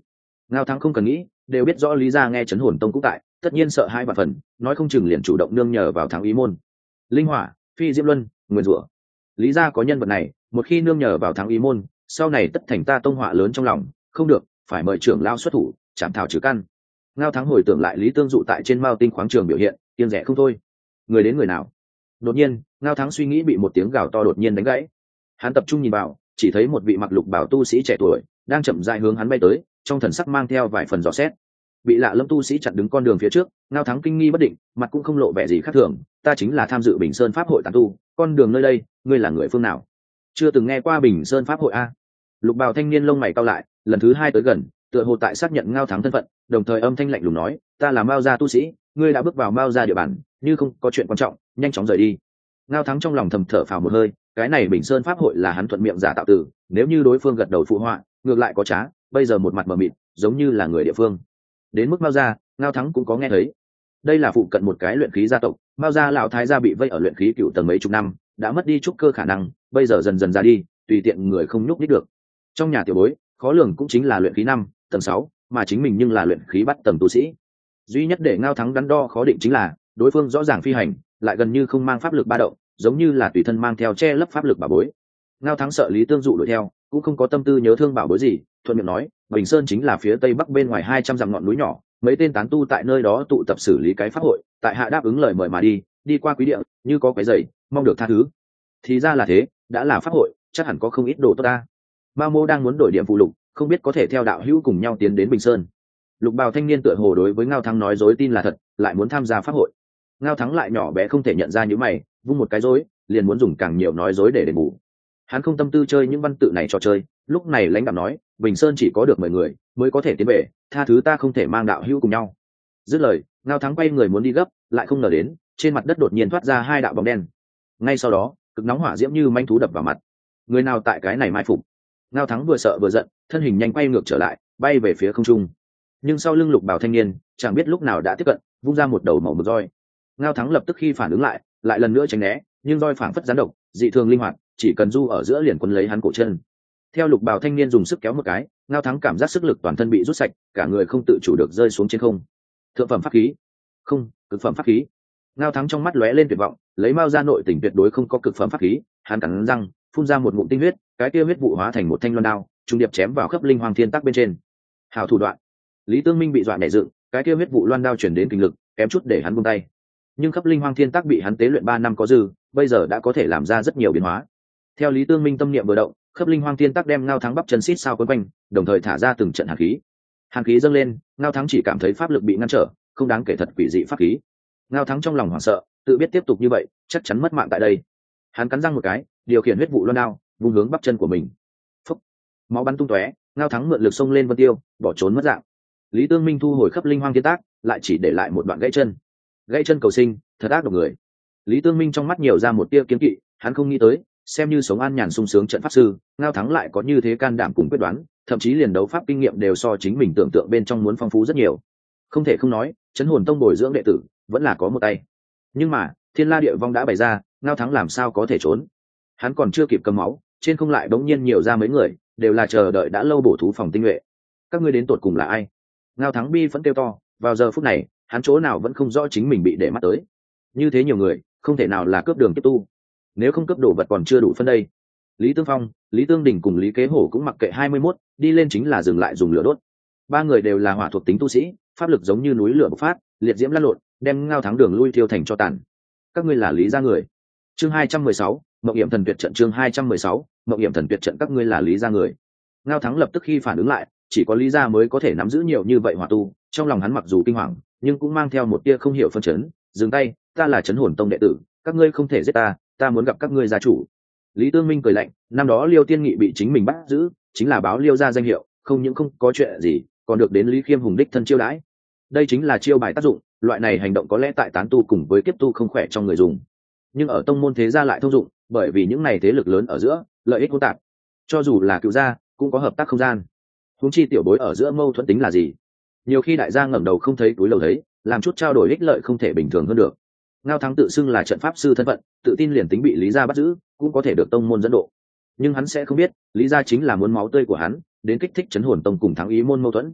Ngao Thắng không cần nghĩ, đều biết rõ lý gia nghe chấn hồn tông cũng tại, tất nhiên sợ hai vạn phần, nói không chừng liền chủ động nương nhờ vào Thắng Ý môn. Linh hỏa, phi diễm luân, nguyên rủa. Lý gia có nhân vật này, một khi nương nhờ vào Thắng Ý môn, sau này tất thành ta tông họa lớn trong lòng, không được, phải mời trưởng lao xuất thủ, chạm thảo trừ căn. Ngao Thắng hồi tưởng lại Lý Tương Dụ tại trên Mao Tinh khoáng trường biểu hiện, kiêng rẻ không thôi. Người đến người nào? Đột nhiên, Ngao Thắng suy nghĩ bị một tiếng gào to đột nhiên đánh gãy. Hắn tập trung nhìn vào, chỉ thấy một vị mặc lục bảo tu sĩ trẻ tuổi đang chậm rãi hướng hắn bay tới, trong thần sắc mang theo vài phần dò xét. Bị lạ lâm tu sĩ chặn đứng con đường phía trước, Ngao Thắng kinh nghi bất định, mặt cũng không lộ vẻ gì khác thường. Ta chính là tham dự Bình Sơn pháp hội tán tu, con đường nơi đây, ngươi là người phương nào? Chưa từng nghe qua Bình Sơn pháp hội a? Lục bào thanh niên lông mày cau lại, lần thứ hai tới gần, tựa hồ tại xác nhận Ngao Thắng thân phận, đồng thời âm thanh lạnh lùng nói, ta là Mao gia tu sĩ, ngươi đã bước vào Mao gia địa bàn, như không có chuyện quan trọng, nhanh chóng rời đi. Ngao Thắng trong lòng thầm thở phào một hơi, cái này Bình Sơn pháp hội là hắn thuận miệng giả tạo từ, nếu như đối phương gật đầu phụ họa, ngược lại có trá, bây giờ một mặt mờ mịt, giống như là người địa phương. Đến mức Mao gia, Ngao Thắng cũng có nghe thấy. Đây là phụ cận một cái luyện khí gia tộc, Mao gia lão thái gia bị vây ở luyện khí cựu tầng mấy chục năm, đã mất đi trúc cơ khả năng, bây giờ dần dần ra đi, tùy tiện người không nhúc nhích được. Trong nhà tiểu bối, khó lường cũng chính là luyện khí 5, tầng 6, mà chính mình nhưng là luyện khí bắt tầng tu sĩ. Duy nhất để Ngao Thắng đắn đo khó định chính là, đối phương rõ ràng phi hành, lại gần như không mang pháp lực ba động, giống như là tùy thân mang theo che lấp pháp lực bảo bối. Ngao Thắng sợ Lý Tương Dụ đuổi theo, cũng không có tâm tư nhớ thương bảo bối gì, thuận miệng nói, Bình Sơn chính là phía tây bắc bên ngoài 200 dặm ngọn núi nhỏ, mấy tên tán tu tại nơi đó tụ tập xử lý cái pháp hội, tại hạ đáp ứng lời mời mà đi qua quý địa, như có cái giày, mong được tha thứ. Thì ra là thế, đã là pháp hội, chắc hẳn có không ít đồ tốt ta. Mao Mô đang muốn đổi điểm phụ lục, không biết có thể theo đạo hữu cùng nhau tiến đến Bình Sơn. Lục bào thanh niên tựa hồ đối với Ngao Thắng nói dối tin là thật, lại muốn tham gia pháp hội. Ngao Thắng lại nhỏ bé không thể nhận ra những mày, vung một cái dối, liền muốn dùng càng nhiều nói dối để đền bù. Hắn không tâm tư chơi những văn tự này trò chơi, lúc này lãnh đạo nói, Bình Sơn chỉ có được 10 người mới có thể tiến về, tha thứ ta không thể mang đạo hữu cùng nhau. Dứt lời, Ngao Thắng quay người muốn đi gấp, lại không ngờ đến, trên mặt đất đột nhiên thoát ra hai đạo bóng đen. Ngay sau đó, cực nóng hỏa diễm như manh thú đập vào mặt. Người nào tại cái này mai phục? Ngao Thắng vừa sợ vừa giận, thân hình nhanh quay ngược trở lại, bay về phía không trung. Nhưng sau lưng lục bảo thanh niên, chẳng biết lúc nào đã tiếp cận, vung ra một đầu màu mực roi. Ngao Thắng lập tức khi phản ứng lại lần nữa tránh né, nhưng roi phảng phất gián độc, dị thường linh hoạt, chỉ cần du ở giữa liền quấn lấy hắn cổ chân. Theo lục bảo thanh niên dùng sức kéo một cái, Ngao Thắng cảm giác sức lực toàn thân bị rút sạch, cả người không tự chủ được rơi xuống trên không. Thượng phẩm pháp khí? Không, cực phẩm pháp khí. Ngao Thắng trong mắt lóe lên tuyệt vọng, lấy Mao ra nội tình tuyệt đối không có cực phẩm pháp khí, hắn cắn răng, phun ra một ngụm tinh huyết, cái kia huyết vụ hóa thành một thanh loan đao, trung điệp chém vào khớp linh hoàng thiên tắc bên trên. Hào thủ đoạn. Lý Tương Minh bị dọa nhảy dựng, cái kia huyết vụ loan đao chuyển đến kinh lực, kém chút để hắn buông tay. Nhưng khớp linh hoàng thiên tắc bị hắn tế luyện 3 năm có dư, bây giờ đã có thể làm ra rất nhiều biến hóa. Theo Lý Tương Minh tâm niệm vừa động, khớp linh hoàng thiên tắc đem Ngao Thắng bắp chân xít sao quấn quanh, đồng thời thả ra từng trận hàn khí. Hàn khí dâng lên, Ngao Thắng chỉ cảm thấy pháp lực bị ngăn trở, không đáng kể thật quỷ dị pháp khí. Ngao Thắng trong lòng hoảng sợ, tự biết tiếp tục như vậy, chắc chắn mất mạng tại đây. Hắn cắn răng một cái, điều khiển huyết vụ loan đao, vung hướng bắp chân của mình. Phốc, máu bắn tung tóe, Ngao Thắng mượn lực xông lên vân tiêu, bỏ trốn mất dạng. Lý Tương Minh thu hồi khớp linh hoang thiên tác, lại chỉ để lại một đoạn gãy chân. Gãy chân cầu sinh, thật ác độc người. Lý Tương Minh trong mắt nhiều ra một tia kiên kỵ, hắn không nghĩ tới, xem như sống an nhàn sung sướng trận pháp sư, Ngao Thắng lại có như thế can đảm cùng quyết đoán, thậm chí liền đấu pháp kinh nghiệm đều so chính mình tưởng tượng bên trong muốn phong phú rất nhiều. Không thể không nói, Chấn Hồn Tông bồi dưỡng đệ tử vẫn là có một tay. Nhưng mà, Thiên La Địa Vong đã bày ra, Ngao Thắng làm sao có thể trốn? Hắn còn chưa kịp cầm máu, trên không lại bỗng nhiên nhiều ra mấy người, đều là chờ đợi đã lâu bổ thú phòng tinh nhuệ. Các ngươi đến tụt cùng là ai? Ngao Thắng bi vẫn kêu to, vào giờ phút này, hắn chỗ nào vẫn không rõ chính mình bị để mắt tới. Như thế nhiều người, không thể nào là cướp đường tiếp tu. Nếu không cướp đồ vật còn chưa đủ phân đây. Lý Tương Phong, Lý Tương Đình cùng Lý Kế Hổ cũng mặc kệ 21, đi lên chính là dừng lại dùng lửa đốt. Ba người đều là hỏa thuộc tính tu sĩ, pháp lực giống như núi lửa bộc phát, liệt diễm lan lộn, đem Ngao Thắng đường lui thiêu thành cho tàn. Các ngươi là Lý gia người. Chương 216, Mộng Hiểm Thần Tuyệt Trận. Chương 216, Mộng Hiểm Thần Tuyệt Trận. Các ngươi là Lý gia người. Ngao Thắng lập tức khi phản ứng lại, chỉ có Lý gia mới có thể nắm giữ nhiều như vậy hỏa tu, trong lòng hắn mặc dù kinh hoàng, nhưng cũng mang theo một tia không hiểu phân chấn. Dừng tay, ta là Chấn Hồn Tông đệ tử, các ngươi không thể giết ta, ta muốn gặp các ngươi gia chủ. Lý Tương Minh cười lạnh, năm đó Liêu Tiên Nghị bị chính mình bắt giữ, chính là báo Liêu gia danh hiệu, không những không có chuyện gì, còn được đến Lý Khiêm hùng đích thân chiêu đãi. Đây chính là chiêu bài tác dụng, loại này hành động có lẽ tại tán tu cùng với kiếp tu không khỏe trong người dùng, nhưng ở tông môn thế gia lại thông dụng, bởi vì những này thế lực lớn ở giữa lợi ích hỗn tạp, cho dù là cựu gia cũng có hợp tác không gian. Huống chi tiểu bối ở giữa mâu thuẫn tính là gì? Nhiều khi đại gia ngẩng đầu không thấy túi lầu thấy, làm chút trao đổi ích lợi không thể bình thường hơn được. Ngao Thắng tự xưng là trận pháp sư thân phận, tự tin liền tính bị Lý gia bắt giữ, cũng có thể được tông môn dẫn độ. Nhưng hắn sẽ không biết, Lý gia chính là muốn máu tươi của hắn, đến kích thích Chấn Hồn Tông cùng Thắng Ý môn mâu thuẫn.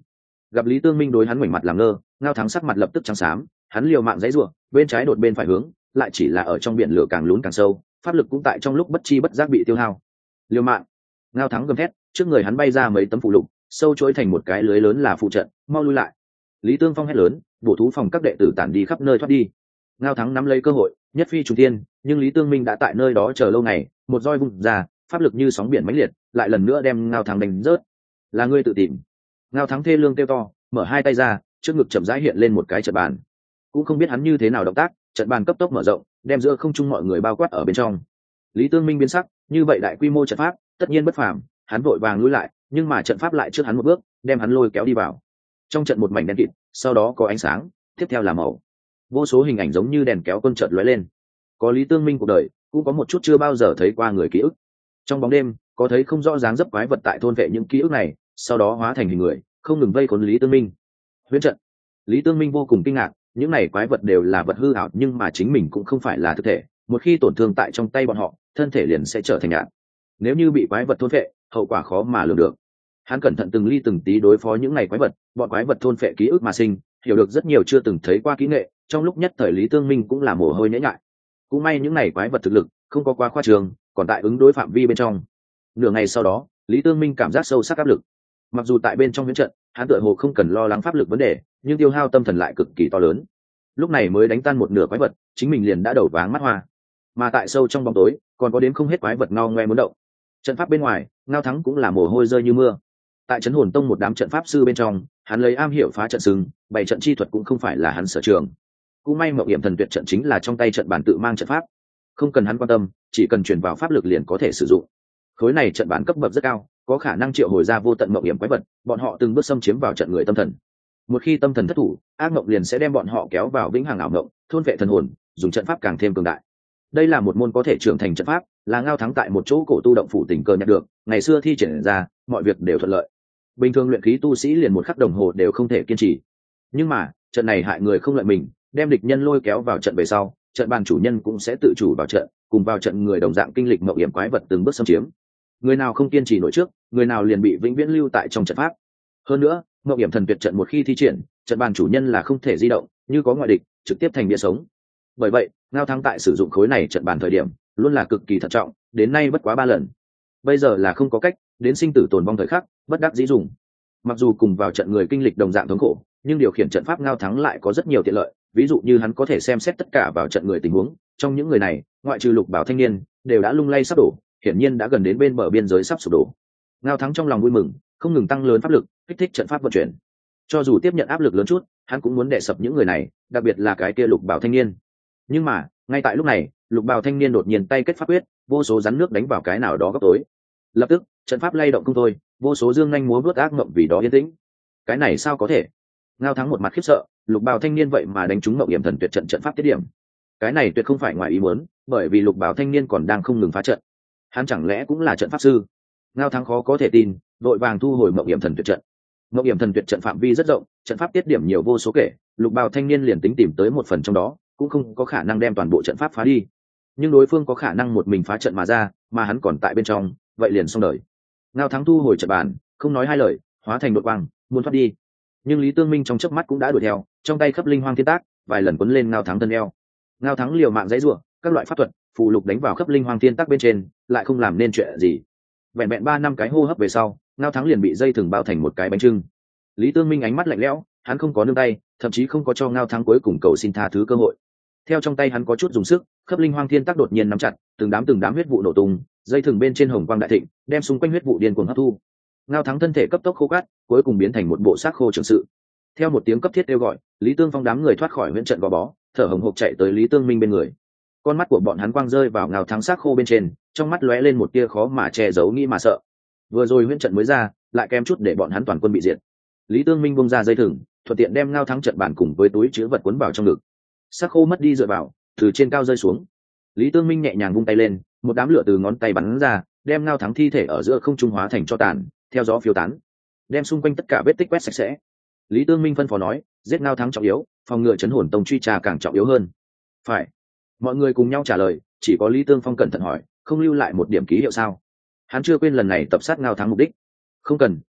Gặp Lý Tương Minh đối hắn ngoảnh mặt làm ngơ, Ngao Thắng sắc mặt lập tức trắng xám, hắn liều mạng giãy giụa, bên trái đột bên phải hướng, lại chỉ là ở trong biển lửa càng lún càng sâu, pháp lực cũng tại trong lúc bất chi bất giác bị tiêu hao. Liều mạng! Ngao Thắng gầm thét, trước người hắn bay ra mấy tấm phụ lục, sâu chối thành một cái lưới lớn là phụ trận, mau lui lại. Lý Tương Phong hét lớn, bổ thú phòng các đệ tử tản đi khắp nơi thoát đi. Ngao Thắng nắm lấy cơ hội, nhất phi trùng thiên, nhưng Lý Tương Minh đã tại nơi đó chờ lâu ngày, một roi vung ra, pháp lực như sóng biển mãnh liệt, lại lần nữa đem Ngao Thắng đánh rớt. Là ngươi tự tìm. Ngao Thắng thê lương kêu to, mở hai tay ra, trước ngực chậm rãi hiện lên một cái trận bàn. Cũng không biết hắn như thế nào động tác, trận bàn cấp tốc mở rộng, đem giữa không trung mọi người bao quát ở bên trong. Lý Tương Minh biến sắc, như vậy đại quy mô trận pháp, tất nhiên bất phàm, hắn vội vàng lùi lại, nhưng mà trận pháp lại trước hắn một bước, đem hắn lôi kéo đi vào. Trong trận một mảnh đen kịt, sau đó có ánh sáng, tiếp theo là màu. Vô số hình ảnh giống như đèn kéo quân chợt lóe lên. Có Lý Tương Minh cuộc đời, cũng có một chút chưa bao giờ thấy qua người ký ức. Trong bóng đêm, có thấy không rõ dáng dấp quái vật tại thôn vệ những ký ức này, sau đó hóa thành hình người, không ngừng vây khốn Lý Tương Minh. Huyễn trận. Lý Tương Minh vô cùng kinh ngạc, những này quái vật đều là vật hư ảo, nhưng mà chính mình cũng không phải là thực thể, một khi tổn thương tại trong tay bọn họ, thân thể liền sẽ trở thành nhạt. Nếu như bị quái vật thôn vệ, hậu quả khó mà lường được. Hắn cẩn thận từng ly từng tí đối phó những này quái vật, bọn quái vật thôn phệ ký ức mà sinh, hiểu được rất nhiều chưa từng thấy qua kỹ nghệ, trong lúc nhất thời Lý Tương Minh cũng là mồ hôi nhễ nhại. Cũng may những này quái vật thực lực không có quá khoa trương, còn tại ứng đối phạm vi bên trong. Nửa ngày sau đó, Lý Tương Minh cảm giác sâu sắc áp lực. Mặc dù tại bên trong huyễn trận, hắn tựa hồ không cần lo lắng pháp lực vấn đề, nhưng tiêu hao tâm thần lại cực kỳ to lớn. Lúc này mới đánh tan một nửa quái vật, chính mình liền đã đầu váng mắt hoa. Mà tại sâu trong bóng tối, còn có đến không hết quái vật ngao ngoe muốn động. Trận pháp bên ngoài, Ngao Thắng cũng là mồ hôi rơi như mưa. Tại trấn hồn tông một đám trận pháp sư bên trong, hắn lấy am hiểu phá trận sừng, bày trận chi thuật cũng không phải là hắn sở trường. Cũng may Mộng Hiểm Thần Tuyệt trận chính là trong tay trận bản tự mang trận pháp, không cần hắn quan tâm, chỉ cần chuyển vào pháp lực liền có thể sử dụng. Khối này trận bản cấp bậc rất cao, có khả năng triệu hồi ra vô tận mộng hiểm quái vật, bọn họ từng bước xâm chiếm vào trận người tâm thần. Một khi tâm thần thất thủ, ác mộng liền sẽ đem bọn họ kéo vào vĩnh hằng ảo mộng, thôn vệ thần hồn, dùng trận pháp càng thêm cường đại. Đây là một môn có thể trưởng thành trận pháp, là Ngao Thắng tại một chỗ cổ tu động phủ tình cờ nhận được, ngày xưa thi triển ra, mọi việc đều thuận lợi. Bình thường luyện khí tu sĩ liền một khắc đồng hồ đều không thể kiên trì. Nhưng mà, trận này hại người không lợi mình, đem địch nhân lôi kéo vào trận về sau, trận bàn chủ nhân cũng sẽ tự chủ vào trận, cùng vào trận người đồng dạng kinh lịch mộng hiểm quái vật từng bước xâm chiếm. Người nào không kiên trì nổi trước, người nào liền bị vĩnh viễn lưu tại trong trận pháp. Hơn nữa, mộng hiểm thần tuyệt trận một khi thi triển, trận bàn chủ nhân là không thể di động, như có ngoại địch, trực tiếp thành bia sống. Bởi vậy, Ngao Thắng tại sử dụng khối này trận bàn thời điểm, luôn là cực kỳ thận trọng, đến nay bất quá 3 lần. Bây giờ là không có cách, đến sinh tử tồn vong thời khắc, bất đắc dĩ dùng. Mặc dù cùng vào trận người kinh lịch đồng dạng thống khổ, nhưng điều khiển trận pháp Ngao Thắng lại có rất nhiều tiện lợi, ví dụ như hắn có thể xem xét tất cả vào trận người tình huống, trong những người này, ngoại trừ Lục Bảo thanh niên, đều đã lung lay sắp đổ, hiển nhiên đã gần đến bên bờ biên giới sắp sụp đổ. Ngao Thắng trong lòng vui mừng, không ngừng tăng lớn pháp lực, kích thích trận pháp vận chuyển. Cho dù tiếp nhận áp lực lớn chút, hắn cũng muốn đè sập những người này, đặc biệt là cái kia Lục Bảo thanh niên. Nhưng mà, ngay tại lúc này, Lục Bảo thanh niên đột nhiên tay kết pháp quyết, vô số rắn nước đánh vào cái nào đó góc tối. Lập tức, trận pháp lay động không thôi, vô số dương nhanh múa vớt ác mộng vì đó yên tĩnh. Cái này sao có thể? Ngao Thắng một mặt khiếp sợ, Lục Bảo thanh niên vậy mà đánh trúng Mộng Hiểm Thần Tuyệt trận trận pháp tiết điểm. Cái này tuyệt không phải ngoài ý muốn, bởi vì Lục Bảo thanh niên còn đang không ngừng phá trận. Hắn chẳng lẽ cũng là trận pháp sư? Ngao Thắng khó có thể tin, đội vàng thu hồi Mộng Hiểm Thần Tuyệt trận. Mộng Hiểm Thần Tuyệt trận phạm vi rất rộng, trận pháp tiết điểm nhiều vô số kể, Lục Bảo thanh niên liền tính tìm tới một phần trong đó, cũng không có khả năng đem toàn bộ trận pháp phá đi. Nhưng đối phương có khả năng một mình phá trận mà ra, mà hắn còn tại bên trong, vậy liền xong đời. Ngao Thắng thu hồi trận bàn, không nói hai lời, hóa thành đội quang, muốn thoát đi. Nhưng Lý Tương Minh trong chớp mắt cũng đã đuổi theo, trong tay khắp linh hoang thiên tác, vài lần quấn lên Ngao Thắng thân eo. Ngao Thắng liều mạng giãy giụa, các loại pháp thuật, phù lục đánh vào khắp linh hoang thiên tác bên trên, lại không làm nên chuyện gì. Vẹn vẹn 3 năm cái hô hấp về sau, Ngao Thắng liền bị dây thừng bao thành một cái bánh trưng. Lý Tương Minh ánh mắt lạnh lẽo, hắn không có nương tay, thậm chí không có cho Ngao Thắng cuối cùng cầu xin tha thứ cơ hội. Theo trong tay hắn có chút dùng sức, khắp linh hoang thiên tác đột nhiên nắm chặt, từng đám huyết vụ nổ tung, dây thừng bên trên hồng quang đại thịnh, đem xung quanh huyết vụ điên cuồng hấp thu. Ngao Thắng thân thể cấp tốc khô cát, cuối cùng biến thành một bộ xác khô trường sự. Theo một tiếng cấp thiết kêu gọi, Lý Tương Phong đám người thoát khỏi huyễn trận gò bó, thở hổn hộc chạy tới Lý Tương Minh bên người. Con mắt của bọn hắn quang rơi vào Ngao Thắng xác khô bên trên, trong mắt lóe lên một tia khó mà che giấu nghĩ mà sợ. Vừa rồi huyễn trận mới ra, lại kém chút để bọn hắn toàn quân bị diệt. Lý Tương Minh bung ra dây thừng, thuận tiện đem Ngao Thắng trận bản cùng với túi chứa vật cuốn vào trong ngực. Xác khô mất đi dựa vào, từ trên cao rơi xuống. Lý Tương Minh nhẹ nhàng vung tay lên, một đám lửa từ ngón tay bắn ra, đem Ngao Thắng thi thể ở giữa không trung hóa thành tro tàn, theo gió phiêu tán, đem xung quanh tất cả vết tích quét sạch sẽ. Lý Tương Minh phân phó nói, giết Ngao Thắng trọng yếu, phòng ngừa chấn hồn tông truy tra càng trọng yếu hơn. Phải. Mọi người cùng nhau trả lời, chỉ có Lý Tương Phong cẩn thận hỏi, không lưu lại một điểm ký hiệu sao? Hắn chưa quên lần này tập sát Ngao Thắng mục đích. Không cần,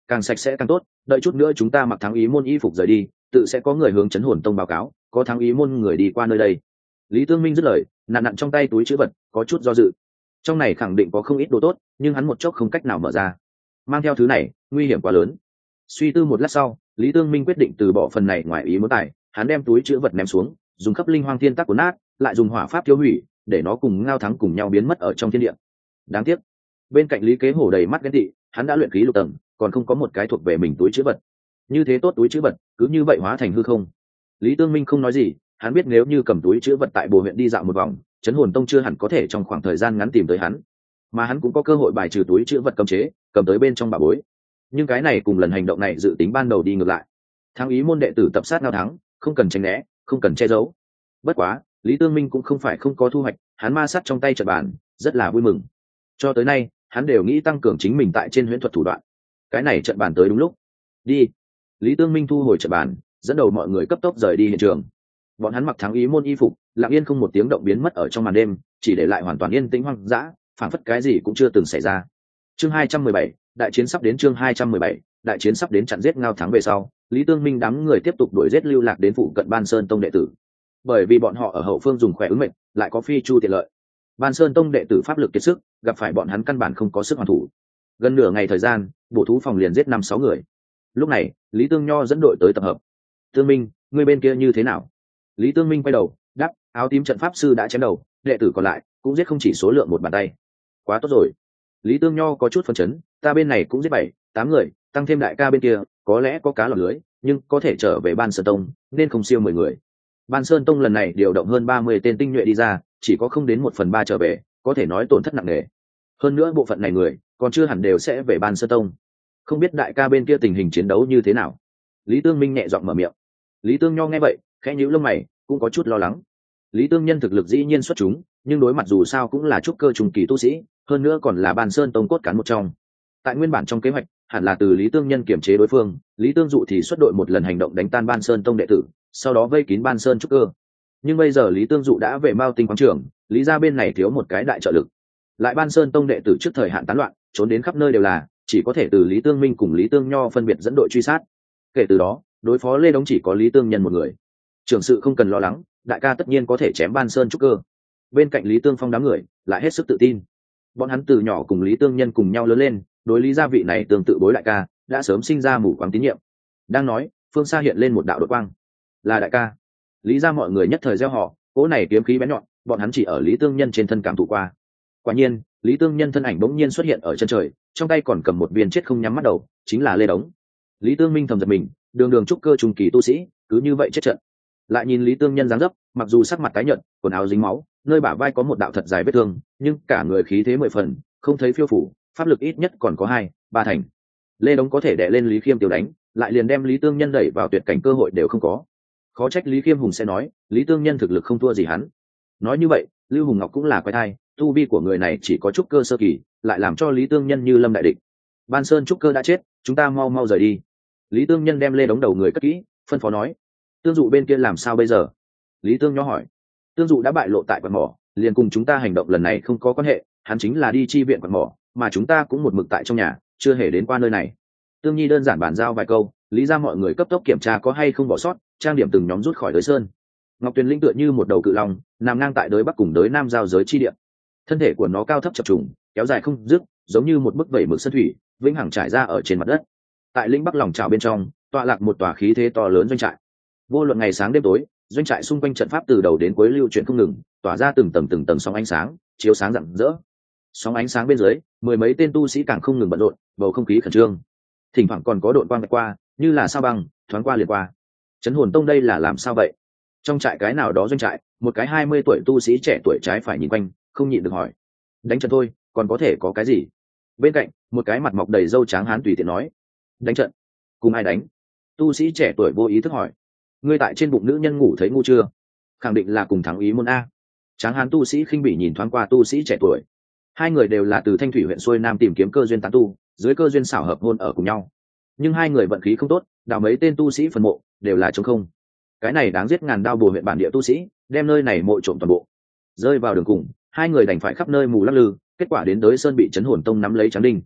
càng sạch sẽ càng tốt, đợi chút nữa chúng ta mặc thắng ý môn y phục rời đi, tự sẽ có người hướng chấn hồn tông báo cáo có thắng ý môn người đi qua nơi đây. Lý Tương Minh dứt lời, nặn nặn trong tay túi chữ vật, có chút do dự. Trong này khẳng định có không ít đồ tốt, nhưng hắn một chốc không cách nào mở ra. Mang theo thứ này nguy hiểm quá lớn. Suy tư một lát sau, Lý Tương Minh quyết định từ bỏ phần này ngoài ý muốn tài, hắn đem túi chữ vật ném xuống, dùng khắp linh hoang thiên tắc cuốn nát, lại dùng hỏa pháp tiêu hủy, để nó cùng Ngao Thắng cùng nhau biến mất ở trong thiên địa. Đáng tiếc, bên cạnh Lý Kế Hổ đầy mắt ghen tị, hắn đã luyện khí lục tầng, còn không có một cái thuộc về mình túi chữ vật. Như thế tốt túi chữ vật, cứ như vậy hóa thành hư không. Lý Tương Minh không nói gì, hắn biết nếu như cầm túi chữ vật tại Bồ huyện đi dạo một vòng, Chấn Hồn Tông chưa hẳn có thể trong khoảng thời gian ngắn tìm tới hắn, mà hắn cũng có cơ hội bài trừ túi chữ vật cấm chế, cầm tới bên trong bảo bối. Nhưng cái này cùng lần hành động này dự tính ban đầu đi ngược lại. Thắng ý môn đệ tử tập sát Ngao Thắng, không cần tránh né, không cần che giấu. Bất quá, Lý Tương Minh cũng không phải không có thu hoạch, hắn ma sát trong tay trận bàn, rất là vui mừng. Cho tới nay, hắn đều nghĩ tăng cường chính mình tại trên huyễn thuật thủ đoạn. Cái này trận bàn tới đúng lúc. Đi. Lý Tương Minh thu hồi trận bàn, dẫn đầu mọi người cấp tốc rời đi hiện trường. Bọn hắn mặc Thắng ý môn y phục, lặng yên không một tiếng động biến mất ở trong màn đêm, chỉ để lại hoàn toàn yên tĩnh hoang dã, phảng phất cái gì cũng chưa từng xảy ra. Chương 217, đại chiến sắp đến. Chương 217, đại chiến sắp đến. Chặn giết Ngao Thắng về sau, Lý Tương Minh đám người tiếp tục đuổi giết lưu lạc đến phụ cận Ban Sơn Tông đệ tử. Bởi vì bọn họ ở hậu phương dùng khỏe ứng mệnh, lại có phi chu tiện lợi. Ban Sơn Tông đệ tử pháp lực kiệt sức, gặp phải bọn hắn căn bản không có sức hoàn thủ. Gần nửa ngày thời gian, bổ thú phòng liền giết 5-6 người. Lúc này, Lý Tương Nho dẫn đội tới tập hợp. Tương Minh, người bên kia như thế nào? Lý Tương Minh quay đầu, đáp, áo tím trận pháp sư đã chém đầu, đệ tử còn lại cũng giết không chỉ số lượng một bàn tay. Quá tốt rồi. Lý Tương Nho có chút phấn chấn, ta bên này cũng giết 7-8 người, tăng thêm đại ca bên kia, có lẽ có cá lọt lưới, nhưng có thể trở về Ban Sơn Tông, nên không siêu 10 người. Ban Sơn Tông lần này điều động hơn 30 tên tinh nhuệ đi ra, chỉ có không đến 1/3 trở về, có thể nói tổn thất nặng nề. Hơn nữa bộ phận này người, còn chưa hẳn đều sẽ về Ban Sơn Tông. Không biết đại ca bên kia tình hình chiến đấu như thế nào? Lý Tương Minh nhẹ giọng mở miệng. Lý Tương Nho nghe vậy, khẽ nhíu lông mày, cũng có chút lo lắng. Lý Tương Nhân thực lực dĩ nhiên xuất chúng, nhưng đối mặt dù sao cũng là trúc cơ trùng kỳ tu sĩ, hơn nữa còn là Ban Sơn Tông cốt cán một trong. Tại nguyên bản trong kế hoạch, hẳn là từ Lý Tương Nhân kiểm chế đối phương, Lý Tương Dụ thì xuất đội một lần hành động đánh tan Ban Sơn Tông đệ tử, sau đó vây kín Ban Sơn trúc cơ. Nhưng bây giờ Lý Tương Dụ đã về Mao Tinh quán trường, Lý gia bên này thiếu một cái đại trợ lực. Lại Ban Sơn Tông đệ tử trước thời hạn tán loạn, trốn đến khắp nơi đều là, chỉ có thể từ Lý Tương Minh cùng Lý Tương Nho phân biệt dẫn đội truy sát. Kể từ đó, đối phó Lê Đống chỉ có Lý Tương Nhân một người. Trưởng sự không cần lo lắng, đại ca tất nhiên có thể chém Ban Sơn trúc cơ. Bên cạnh Lý Tương Phong đám người lại hết sức tự tin. Bọn hắn từ nhỏ cùng Lý Tương Nhân cùng nhau lớn lên, đối Lý gia vị này tương tự bối đại ca, đã sớm sinh ra mù quáng tín nhiệm. Đang nói, phương xa hiện lên một đạo đột quang. Là đại ca. Lý gia mọi người nhất thời reo hò, cỗ này kiếm khí bén nhọn, bọn hắn chỉ ở Lý Tương Nhân trên thân cảm thụ qua. Quả nhiên, Lý Tương Nhân thân ảnh bỗng nhiên xuất hiện ở chân trời, trong tay còn cầm một viên chết không nhắm mắt đầu, chính là Lê Đống. Lý Tương Minh thầm giật mình, đường đường trúc cơ trung kỳ tu sĩ, cứ như vậy chết trận. Lại nhìn Lý Tương Nhân dáng dấp, mặc dù sắc mặt tái nhợt, quần áo dính máu, nơi bả vai có một đạo thật dài vết thương, nhưng cả người khí thế 10 phần, không thấy phiêu phủ, pháp lực ít nhất còn có 2-3 thành. Lê Đống có thể đè lên Lý Khiêm tiểu đánh, lại liền đem Lý Tương Nhân đẩy vào tuyệt cảnh cơ hội đều không có. Khó trách Lý Khiêm Hùng sẽ nói, Lý Tương Nhân thực lực không thua gì hắn. Nói như vậy, Lưu Hùng Ngọc cũng là quái thai, tu vi của người này chỉ có trúc cơ sơ kỳ, lại làm cho Lý Tương Nhân như lâm đại địch. Ban Sơn trúc cơ đã chết, chúng ta mau mau rời đi. Lý Tương Nhân đem Lê Đống đầu người cất kỹ, phân phó nói. Tương Dụ bên kia làm sao bây giờ? Lý Tương Nho hỏi. Tương Dụ đã bại lộ tại quạt mỏ, liền cùng chúng ta hành động lần này không có quan hệ, hắn chính là đi chi viện quạt mỏ, mà chúng ta cũng một mực tại trong nhà, chưa hề đến qua nơi này. Tương Nhi đơn giản bàn giao vài câu, lý ra mọi người cấp tốc kiểm tra có hay không bỏ sót, trang điểm từng nhóm rút khỏi đới sơn. Ngọc Tuyền Linh tựa như một đầu cự long, nằm ngang tại đới bắc cùng đới nam giao giới chi địa. Thân thể của nó cao thấp chập trùng, kéo dài không dứt, giống như một bức vẩy mực sơn thủy, vĩnh hằng trải ra ở trên mặt đất. Tại lĩnh bắc lòng trào bên trong, tọa lạc một tòa khí thế to lớn doanh trại. Vô luận ngày sáng đêm tối, doanh trại xung quanh trận pháp từ đầu đến cuối lưu chuyển không ngừng, tỏa ra từng tầng sóng ánh sáng, chiếu sáng rạng rỡ. Sóng ánh sáng bên dưới, 10 mấy tên tu sĩ càng không ngừng bận rộn, bầu không khí khẩn trương. Thỉnh thoảng còn có đội quang vạch qua, như là sao băng, thoáng qua liền qua. Chấn Hồn Tông đây là làm sao vậy? Trong trại cái nào đó doanh trại, một cái 20 tuổi tu sĩ trẻ tuổi trái phải nhìn quanh, không nhịn được hỏi. Đánh trận thôi, còn có thể có cái gì? Bên cạnh, một cái mặt mọc đầy râu trắng hán tùy tiện nói. Đánh trận? Cùng ai đánh? Tu sĩ trẻ tuổi vô ý thức hỏi. Ngươi tại trên bụng nữ nhân ngủ thấy ngu chưa? Khẳng định là cùng thắng ý môn a. Tráng hán tu sĩ khinh bỉ nhìn thoáng qua tu sĩ trẻ tuổi. Hai người đều là từ Thanh Thủy huyện xuôi nam tìm kiếm cơ duyên tán tu, dưới cơ duyên xảo hợp hôn ở cùng nhau. Nhưng hai người vận khí không tốt, đào mấy tên tu sĩ phần mộ đều là trống không. Cái này đáng giết ngàn đao bùa huyện bản địa tu sĩ, đem nơi này mộ trộm toàn bộ. Rơi vào đường cùng, hai người đành phải khắp nơi mù lắc lư, kết quả đến tới sơn bị Chấn Hồn Tông nắm lấy trắng đinh.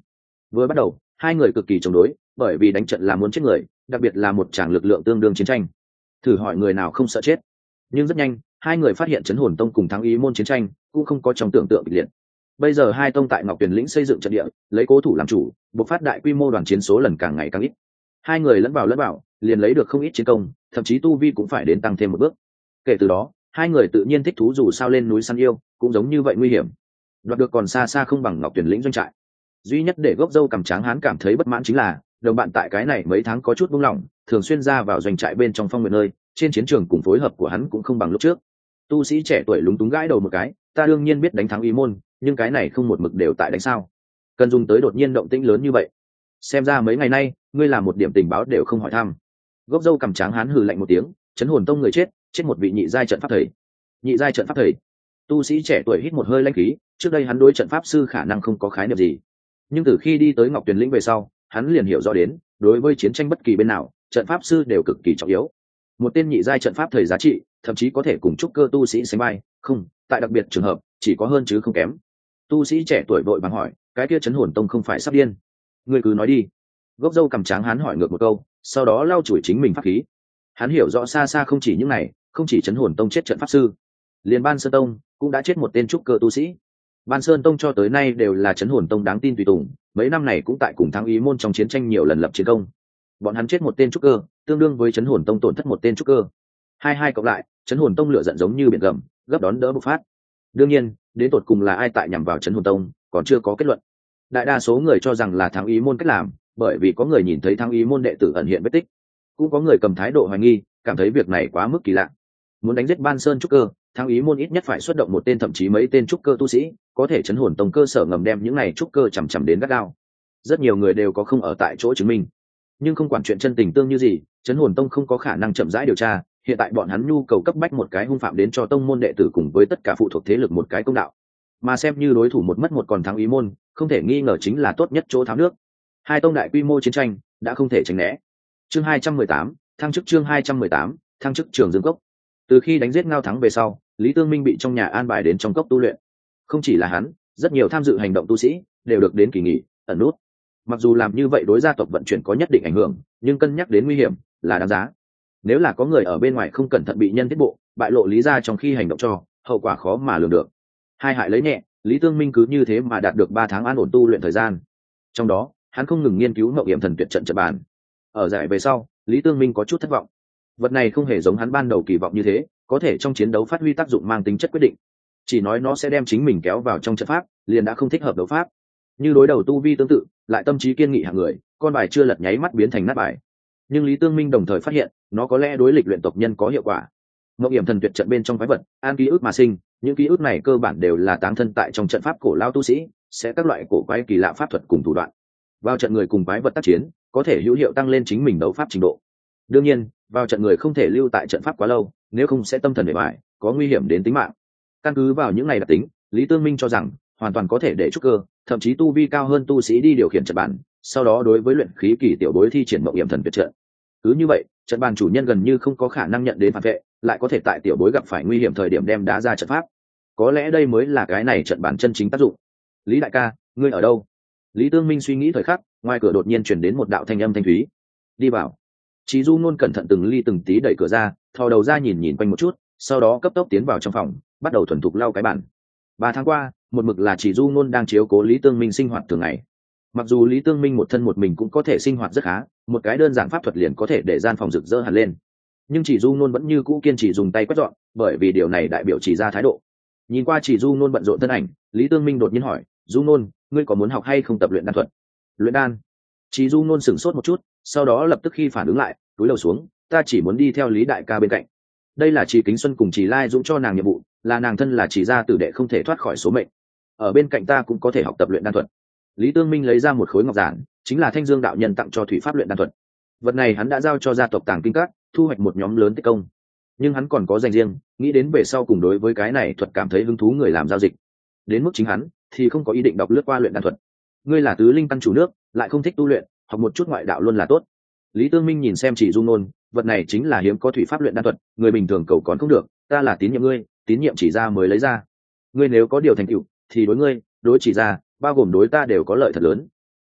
Vừa bắt đầu hai người cực kỳ chống đối, bởi vì đánh trận là muốn chết người, đặc biệt là một tràng lực lượng tương đương chiến tranh, thử hỏi người nào không sợ chết. Nhưng rất nhanh hai người phát hiện chấn hồn tông cùng thắng ý môn chiến tranh cũng không có trong tưởng tượng kịch liệt. Bây giờ hai tông tại Ngọc Tuyền lĩnh xây dựng trận địa, lấy cố thủ làm chủ, bộc phát đại quy mô đoàn chiến số lần càng ngày càng ít. Hai người lẫn vào liền lấy được không ít chiến công, thậm chí tu vi cũng phải đến tăng thêm một bước. Kể từ đó hai người tự nhiên thích thú, dù sao lên núi săn yêu cũng giống như vậy nguy hiểm, đoạt được còn xa xa không bằng Ngọc Tuyền lĩnh doanh trại. Duy nhất để gốc dâu cằm trắng hán cảm thấy bất mãn chính là đồng bạn tại cái này mấy tháng có chút buông lỏng, thường xuyên ra vào doanh trại bên trong phong nguyện nơi, trên chiến trường cùng phối hợp của hắn cũng không bằng lúc trước. Tu sĩ trẻ tuổi lúng túng gãi đầu một cái, ta đương nhiên biết đánh thắng ý môn, nhưng cái này không một mực đều tại đánh sao, cần dùng tới đột nhiên động tĩnh lớn như vậy. Xem ra mấy ngày nay ngươi làm một điểm tình báo đều không hỏi thăm. Gốc dâu cằm trắng hán hừ lạnh một tiếng, chấn hồn tông người chết một vị nhị giai trận pháp thầy. Nhị giai trận pháp thầy? Tu sĩ trẻ tuổi hít một hơi lãnh khí, trước đây hắn đối trận pháp sư khả năng không có khái niệm gì, nhưng từ khi đi tới Ngọc Tuyền lĩnh về sau hắn liền hiểu rõ đến, đối với chiến tranh bất kỳ bên nào trận pháp sư đều cực kỳ trọng yếu. Một tên nhị giai trận pháp thầy giá trị thậm chí có thể cùng trúc cơ tu sĩ sánh vai, không, tại đặc biệt trường hợp chỉ có hơn chứ không kém. Tu sĩ trẻ tuổi vội vàng hỏi, cái kia chấn hồn tông không phải sắp điên? Ngươi cứ nói đi. Gốc dâu cằm trắng hắn hỏi ngược một câu, sau đó lau chùi chính mình pháp khí. Hắn hiểu rõ xa xa không chỉ những này, không chỉ chấn hồn tông chết trận pháp sư, liền Ban Sơn tông cũng đã chết một tên trúc cơ tu sĩ. Ban Sơn tông cho tới nay đều là chấn hồn tông đáng tin tùy tùng, mấy năm này cũng tại cùng thắng ý môn trong chiến tranh nhiều lần lập chiến công. Bọn hắn chết một tên trúc cơ tương đương với chấn hồn tông tổn thất một tên trúc cơ, hai cộng lại chấn hồn tông lửa giận giống như biển gầm, gấp đón đỡ bộc phát. Đương nhiên đến tột cùng là ai tại nhằm vào chấn hồn tông còn chưa có kết luận. Đại đa số người cho rằng là thắng ý môn cách làm, bởi vì có người nhìn thấy thắng ý môn đệ tử ẩn hiện vết tích, cũng có người cầm thái độ hoài nghi, cảm thấy việc này quá mức kỳ lạ. Muốn đánh giết Ban Sơn trúc cơ, thắng ý môn ít nhất phải xuất động một tên thậm chí mấy tên trúc cơ tu sĩ, có thể chấn hồn tông cơ sở ngầm đem những này trúc cơ chằm đến gắt gao. Rất nhiều người đều có không ở tại chỗ chứng minh, nhưng không quản chuyện chân tình tương như gì, chấn hồn tông không có khả năng chậm rãi điều tra. Hiện tại bọn hắn nhu cầu cấp bách một cái hung phạm đến cho tông môn đệ tử cùng với tất cả phụ thuộc thế lực một cái công đạo, mà xem như đối thủ một mất một còn thắng ý môn không thể nghi ngờ chính là tốt nhất chỗ tháo nước. Hai tông đại quy mô chiến tranh đã không thể tránh né. Chương 218, thăng chức. Chương 218, thăng chức Trường Dương Cốc. Từ khi đánh giết Ngao Thắng về sau, Lý Tương Minh bị trong nhà an bài đến trong cốc tu luyện. Không chỉ là hắn, rất nhiều tham dự hành động tu sĩ đều được đến kỳ nghỉ ẩn nút. Mặc dù làm như vậy đối gia tộc vận chuyển có nhất định ảnh hưởng, nhưng cân nhắc đến nguy hiểm là đáng giá. Nếu là có người ở bên ngoài không cẩn thận bị nhân tiết bộ bại lộ lý ra trong khi hành động cho, hậu quả khó mà lường được. Hai hại lấy nhẹ, Lý Tương Minh cứ như thế mà đạt được 3 tháng an ổn tu luyện thời gian. Trong đó hắn không ngừng nghiên cứu Ngộ Hiểm Thần Tuyệt trận trận bàn. Ở giải về sau, Lý Tương Minh có chút thất vọng. Vật này không hề giống hắn ban đầu kỳ vọng như thế, có thể trong chiến đấu phát huy tác dụng mang tính chất quyết định. Chỉ nói nó sẽ đem chính mình kéo vào trong trận pháp, liền đã không thích hợp đấu pháp. Như đối đầu tu vi tương tự, lại tâm trí kiên nghị hạng người, con bài chưa lật nháy mắt biến thành nát bài. Nhưng Lý Tương Minh đồng thời phát hiện, nó có lẽ đối lịch luyện tộc nhân có hiệu quả. Ngộ Hiểm Thần Tuyệt trận bên trong quái vật, an ký ức mà sinh, những ký ức này cơ bản đều là táng thân tại trong trận pháp cổ lao tu sĩ, sẽ các loại cổ quái kỳ lạ pháp thuật cùng thủ đoạn. Vào trận người cùng quái vật tác chiến, có thể hữu hiệu tăng lên chính mình đấu pháp trình độ. Đương nhiên, vào trận người không thể lưu tại trận pháp quá lâu, nếu không sẽ tâm thần bề bại, có nguy hiểm đến tính mạng. Căn cứ vào những này đặc tính, Lý Tương Minh cho rằng hoàn toàn có thể để trúc cơ, thậm chí tu vi cao hơn tu sĩ đi điều khiển trận bàn, sau đó đối với luyện khí kỳ tiểu bối thi triển Ngộ Hiểm Thần Tuyệt trận. Cứ như vậy, trận bàn chủ nhân gần như không có khả năng nhận đến phản vệ, lại có thể tại tiểu bối gặp phải nguy hiểm thời điểm đem đá ra trận pháp. Có lẽ đây mới là cái này trận bàn chân chính tác dụng. Lý đại ca, ngươi ở đâu? Lý Tương Minh suy nghĩ thời khắc, ngoài cửa đột nhiên truyền đến một đạo thanh âm thanh thúy. Đi vào. Chí Du Nôn cẩn thận từng ly từng tí đẩy cửa ra, thò đầu ra nhìn nhìn quanh một chút, sau đó cấp tốc tiến vào trong phòng, bắt đầu thuần thục lau cái bàn. 3 tháng qua, một mực là Chí Du Nôn đang chiếu cố Lý Tương Minh sinh hoạt thường ngày. Mặc dù Lý Tương Minh một thân một mình cũng có thể sinh hoạt rất khá, một cái đơn giản pháp thuật liền có thể để gian phòng rực rỡ hẳn lên, nhưng Chỉ Du Nôn vẫn như cũ kiên trì dùng tay quét dọn, bởi vì điều này đại biểu chỉ ra thái độ. Nhìn qua Chỉ Du Nôn bận rộn thân ảnh, Lý Tương Minh đột nhiên hỏi, Du Nôn, ngươi có muốn học hay không tập luyện đan thuật? Luyện đan? Chỉ Du Nôn sửng sốt một chút, sau đó lập tức khi phản ứng lại, cúi đầu xuống, ta chỉ muốn đi theo Lý đại ca bên cạnh. Đây là Chỉ Kính Xuân cùng Chỉ Lai Dũng cho nàng nhiệm vụ, là nàng thân là Chỉ gia tử đệ không thể thoát khỏi số mệnh. Ở bên cạnh ta cũng có thể học tập luyện đan thuật. Lý Tương Minh lấy ra một khối ngọc giản, chính là Thanh Dương đạo nhân tặng cho thủy pháp luyện đan thuật. Vật này hắn đã giao cho gia tộc Tàng Kinh Các, thu hoạch một nhóm lớn tích công. Nhưng hắn còn có dành riêng, nghĩ đến về sau cùng đối với cái này thuật cảm thấy hứng thú người làm giao dịch. Đến mức chính hắn thì không có ý định đọc lướt qua luyện đan thuật. Ngươi là tứ linh căn chủ nước, lại không thích tu luyện, học một chút ngoại đạo luôn là tốt. Lý Tương Minh nhìn xem Chỉ Du Nôn, vật này chính là hiếm có thủy pháp luyện đan thuật, người bình thường cầu còn không được, ta là tín nhiệm ngươi, tín nhiệm Chỉ ra mới lấy ra. Ngươi nếu có điều thành tựu, thì đối ngươi, đối Chỉ ra, bao gồm đối ta đều có lợi thật lớn.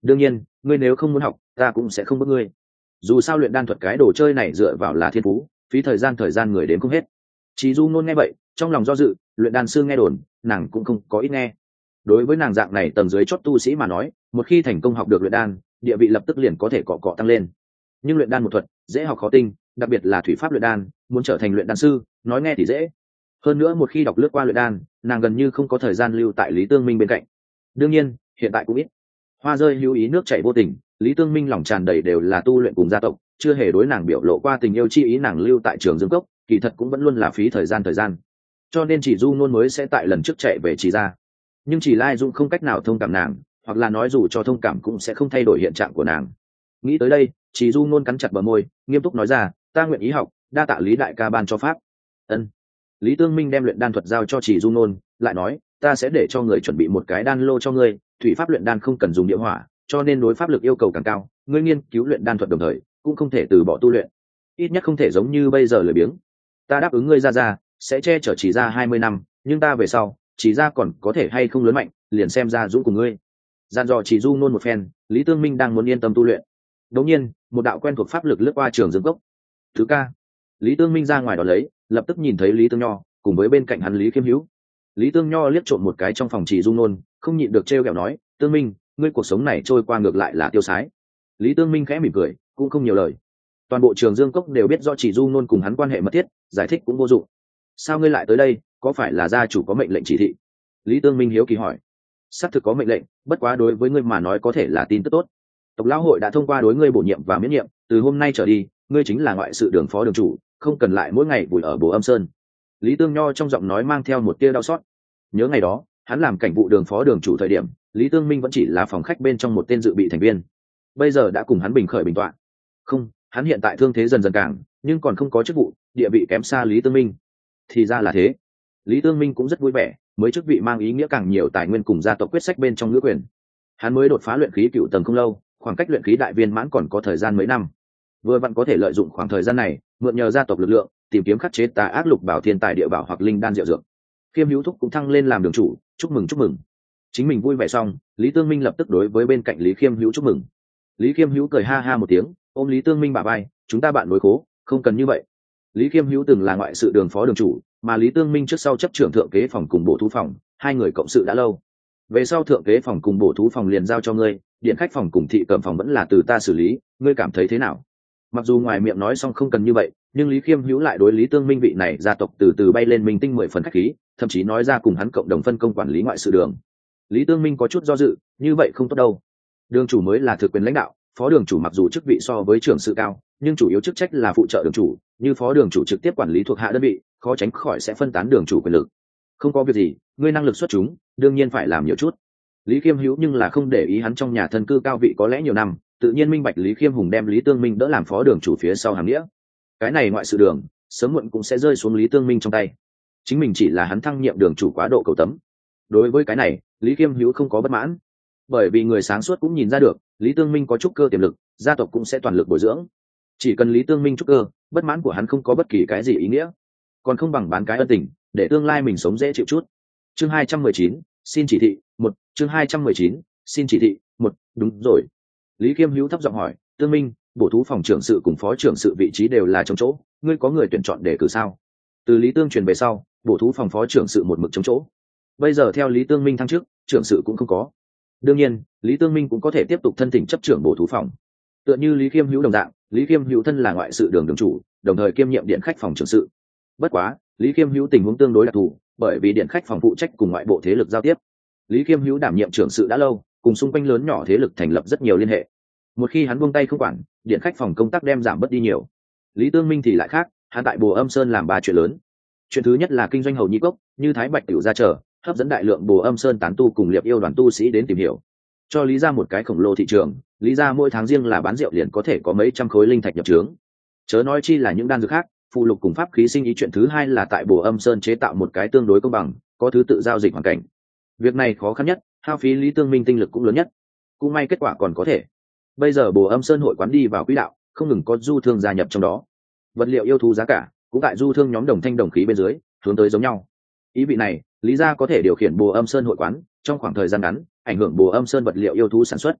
đương nhiên ngươi nếu không muốn học ta cũng sẽ không bức ngươi, dù sao luyện đan thuật cái đồ chơi này dựa vào là thiên phú, phí thời gian người đến không hết. Chỉ Du Nôn nghe vậy trong lòng do dự, luyện đan sư nghe đồn nàng cũng không có ít nghe. Đối với nàng dạng này tầng dưới chót tu sĩ mà nói, một khi thành công học được luyện đan, địa vị lập tức liền có thể cọ cọ tăng lên. Nhưng luyện đan một thuật dễ học khó tinh, đặc biệt là thủy pháp luyện đan, muốn trở thành luyện đan sư nói nghe thì dễ, hơn nữa một khi đọc lướt qua luyện đan, nàng gần như không có thời gian lưu tại Lý Tương Minh bên cạnh. Đương nhiên hiện tại cũng ít. Hoa rơi hữu ý nước chảy vô tình, Lý Tương Minh lòng tràn đầy đều là tu luyện cùng gia tộc, chưa hề đối nàng biểu lộ qua tình yêu chi ý. Nàng lưu tại Trường Dương Cốc kỳ thật cũng vẫn luôn là phí thời gian, cho nên chỉ Du Nôn mới sẽ tại lần trước chạy về Chỉ ra. Nhưng Chỉ Lai Dung không cách nào thông cảm nàng, hoặc là nói dù cho thông cảm cũng sẽ không thay đổi hiện trạng của nàng. Nghĩ tới đây, Chỉ Du Nôn cắn chặt bờ môi, nghiêm túc nói ra, ta nguyện ý học, đa tạ Lý đại ca ban cho pháp. Ân. Lý Tương Minh đem luyện đan thuật giao cho Chỉ Du Nôn, lại nói, ta sẽ để cho người chuẩn bị một cái đan lô cho ngươi, thủy pháp luyện đan không cần dùng địa hỏa, cho nên đối pháp lực yêu cầu càng cao, ngươi nghiên cứu luyện đan thuật đồng thời cũng không thể từ bỏ tu luyện, ít nhất không thể giống như bây giờ lười biếng. Ta đáp ứng ngươi ra sẽ che chở Chỉ ra 20 năm, nhưng ta về sau Chỉ ra còn có thể hay không lớn mạnh liền xem ra dũng của ngươi. Gian dò Chỉ Du Nôn một phen, Lý Tương Minh đang muốn yên tâm tu luyện. Đột nhiên một đạo quen thuộc pháp lực lướt qua Trường Dương Cốc. Thứ ca. Lý Tương Minh ra ngoài đó lấy, lập tức nhìn thấy Lý Tương Nho cùng với bên cạnh hắn Lý Khiêm Hữu. Lý Tương Nho liếc trộm một cái trong phòng Chỉ Du Nôn, không nhịn được trêu ghẹo nói, Tương Minh, ngươi cuộc sống này trôi qua ngược lại là tiêu sái. Lý Tương Minh khẽ mỉm cười, cũng không nhiều lời. Toàn bộ Trường Dương Cốc đều biết do Chỉ Du Nôn cùng hắn quan hệ mật thiết, giải thích cũng vô dụng. Sao ngươi lại tới đây, có phải là gia chủ có mệnh lệnh chỉ thị? Lý Tương Minh hiếu kỳ hỏi. Xác thực có mệnh lệnh, bất quá đối với ngươi mà nói có thể là tin tức tốt. Tộc lão hội đã thông qua đối ngươi bổ nhiệm và miễn nhiệm, từ hôm nay trở đi ngươi chính là ngoại sự đường phó đường chủ, không cần lại mỗi ngày bùi ở Bồ Âm Sơn. Lý Tương Nho trong giọng nói mang theo một tia đau xót. Nhớ ngày đó hắn làm cảnh vụ đường phó đường chủ thời điểm, Lý Tương Minh vẫn chỉ là phòng khách bên trong một tên dự bị thành viên, bây giờ đã cùng hắn bình khởi bình tọa. Không, hắn hiện tại thương thế dần dần càng, nhưng còn không có chức vụ, địa vị kém xa Lý Tương Minh. Thì ra là thế. Lý Tương Minh cũng rất vui vẻ, mới chức vị mang ý nghĩa càng nhiều tài nguyên cùng gia tộc quyết sách bên trong ngữ quyền. Hắn mới đột phá luyện khí cựu tầng không lâu, khoảng cách luyện khí đại viên mãn còn có thời gian mấy năm, vừa vặn có thể lợi dụng khoảng thời gian này, mượn nhờ gia tộc lực lượng tìm kiếm khắc chế tà ác lục bảo thiên tài địa bảo hoặc linh đan diệu dược. Khiêm Hữu Thúc cũng thăng lên làm đường chủ, chúc mừng. Chính mình vui vẻ xong, Lý Tương Minh lập tức đối với bên cạnh Lý Khiêm Hữu chúc mừng. Lý Khiêm Hữu cười ha ha một tiếng, ôm Lý Tương Minh bả vai, chúng ta bạn đối khố, không cần như vậy. Lý Khiêm Hữu từng là ngoại sự đường phó đường chủ, mà Lý Tương Minh trước sau chấp trưởng thượng kế phòng cùng bổ thú phòng, hai người cộng sự đã lâu. Về sau thượng kế phòng cùng bổ thú phòng liền giao cho ngươi, điện khách phòng cùng thị cẩm phòng vẫn là từ ta xử lý, ngươi cảm thấy thế nào? Mặc dù ngoài miệng nói xong không cần như vậy, nhưng Lý Khiêm Hữu lại đối Lý Tương Minh vị này gia tộc từ từ bay lên minh tinh 10 phần khách khí, thậm chí nói ra cùng hắn cộng đồng phân công quản lý ngoại sự đường. Lý Tương Minh có chút do dự, như vậy không tốt đâu. Đường chủ mới là thực quyền lãnh đạo, phó đường chủ mặc dù chức vị so với trưởng sự cao, nhưng chủ yếu chức trách là phụ trợ đường chủ, như phó đường chủ trực tiếp quản lý thuộc hạ đơn vị, khó tránh khỏi sẽ phân tán đường chủ quyền lực. Không có việc gì, ngươi năng lực xuất chúng, đương nhiên phải làm nhiều chút. Lý Khiêm Hữu nhưng là không để ý hắn trong nhà thân cư cao vị có lẽ nhiều năm, tự nhiên minh bạch Lý Khiêm Hùng đem Lý Tương Minh đỡ làm phó đường chủ phía sau hàng nghĩa. Cái này ngoại sự đường sớm muộn cũng sẽ rơi xuống Lý Tương Minh trong tay, chính mình chỉ là hắn thăng nhiệm đường chủ quá độ cầu tấm. Đối với cái này Lý Khiêm Hữu không có bất mãn, bởi vì người sáng suốt cũng nhìn ra được Lý Tương Minh có trúc cơ tiềm lực, gia tộc cũng sẽ toàn lực bồi dưỡng. Chỉ cần Lý Tương Minh trúc cơ, bất mãn của hắn không có bất kỳ cái gì ý nghĩa, còn không bằng bán cái ân tình để tương lai mình sống dễ chịu chút. Chương 219, xin chỉ thị 1. Chương 219, xin chỉ thị 1. Đúng rồi. Lý Khiêm Hữu thấp giọng hỏi, Tương Minh, bổ thú phòng trưởng sự cùng phó trưởng sự vị trí đều là trống chỗ, ngươi có người tuyển chọn để cử sao? Từ Lý Tương truyền về sau, bổ thú phòng phó trưởng sự một mực trống chỗ. Bây giờ theo Lý Tương Minh thăng chức, trưởng sự cũng không có. Đương nhiên, Lý Tương Minh cũng có thể tiếp tục thân thỉnh chấp trưởng bổ thú phòng. Tựa như Lý Khiêm Hữu đồng dạng, Lý Khiêm Hữu thân là ngoại sự đường đường chủ, đồng thời kiêm nhiệm điện khách phòng trưởng sự. Bất quá, Lý Khiêm Hữu tình huống tương đối đặc thù, bởi vì điện khách phòng phụ trách cùng ngoại bộ thế lực giao tiếp. Lý Khiêm Hữu đảm nhiệm trưởng sự đã lâu, cùng xung quanh lớn nhỏ thế lực thành lập rất nhiều liên hệ. Một khi hắn buông tay không quản, điện khách phòng công tác đem giảm bớt đi nhiều. Lý Tương Minh thì lại khác, hắn tại Bồ Âm Sơn làm 3 chuyện lớn. Chuyện thứ nhất là kinh doanh hầu nhi cốc, như Thái Bạch tiểu gia trở, hấp dẫn đại lượng Bồ Âm Sơn tán tu cùng liệp yêu đoàn tu sĩ đến tìm hiểu, cho Lý gia một cái khổng lồ thị trường. Lý gia mỗi tháng riêng là bán rượu liền có thể có mấy trăm khối linh thạch nhập trướng, chớ nói chi là những đan dược khác, phụ lục cùng pháp khí sinh ý. Chuyện thứ hai là tại Bồ Âm Sơn chế tạo một cái tương đối công bằng, có thứ tự giao dịch hoàn cảnh. Việc này khó khăn nhất, hao phí Lý Tương Minh tinh lực cũng lớn nhất, cũng may kết quả còn có thể. Bây giờ Bồ Âm Sơn hội quán đi vào quỹ đạo, không ngừng có du thương gia nhập trong đó, vật liệu yêu thú giá cả cũng tại du thương nhóm đồng thanh đồng khí bên dưới hướng tới giống nhau. Ý vị này, Lý gia có thể điều khiển Bồ Âm Sơn hội quán trong khoảng thời gian ngắn, ảnh hưởng Bồ Âm Sơn vật liệu yêu thú sản xuất.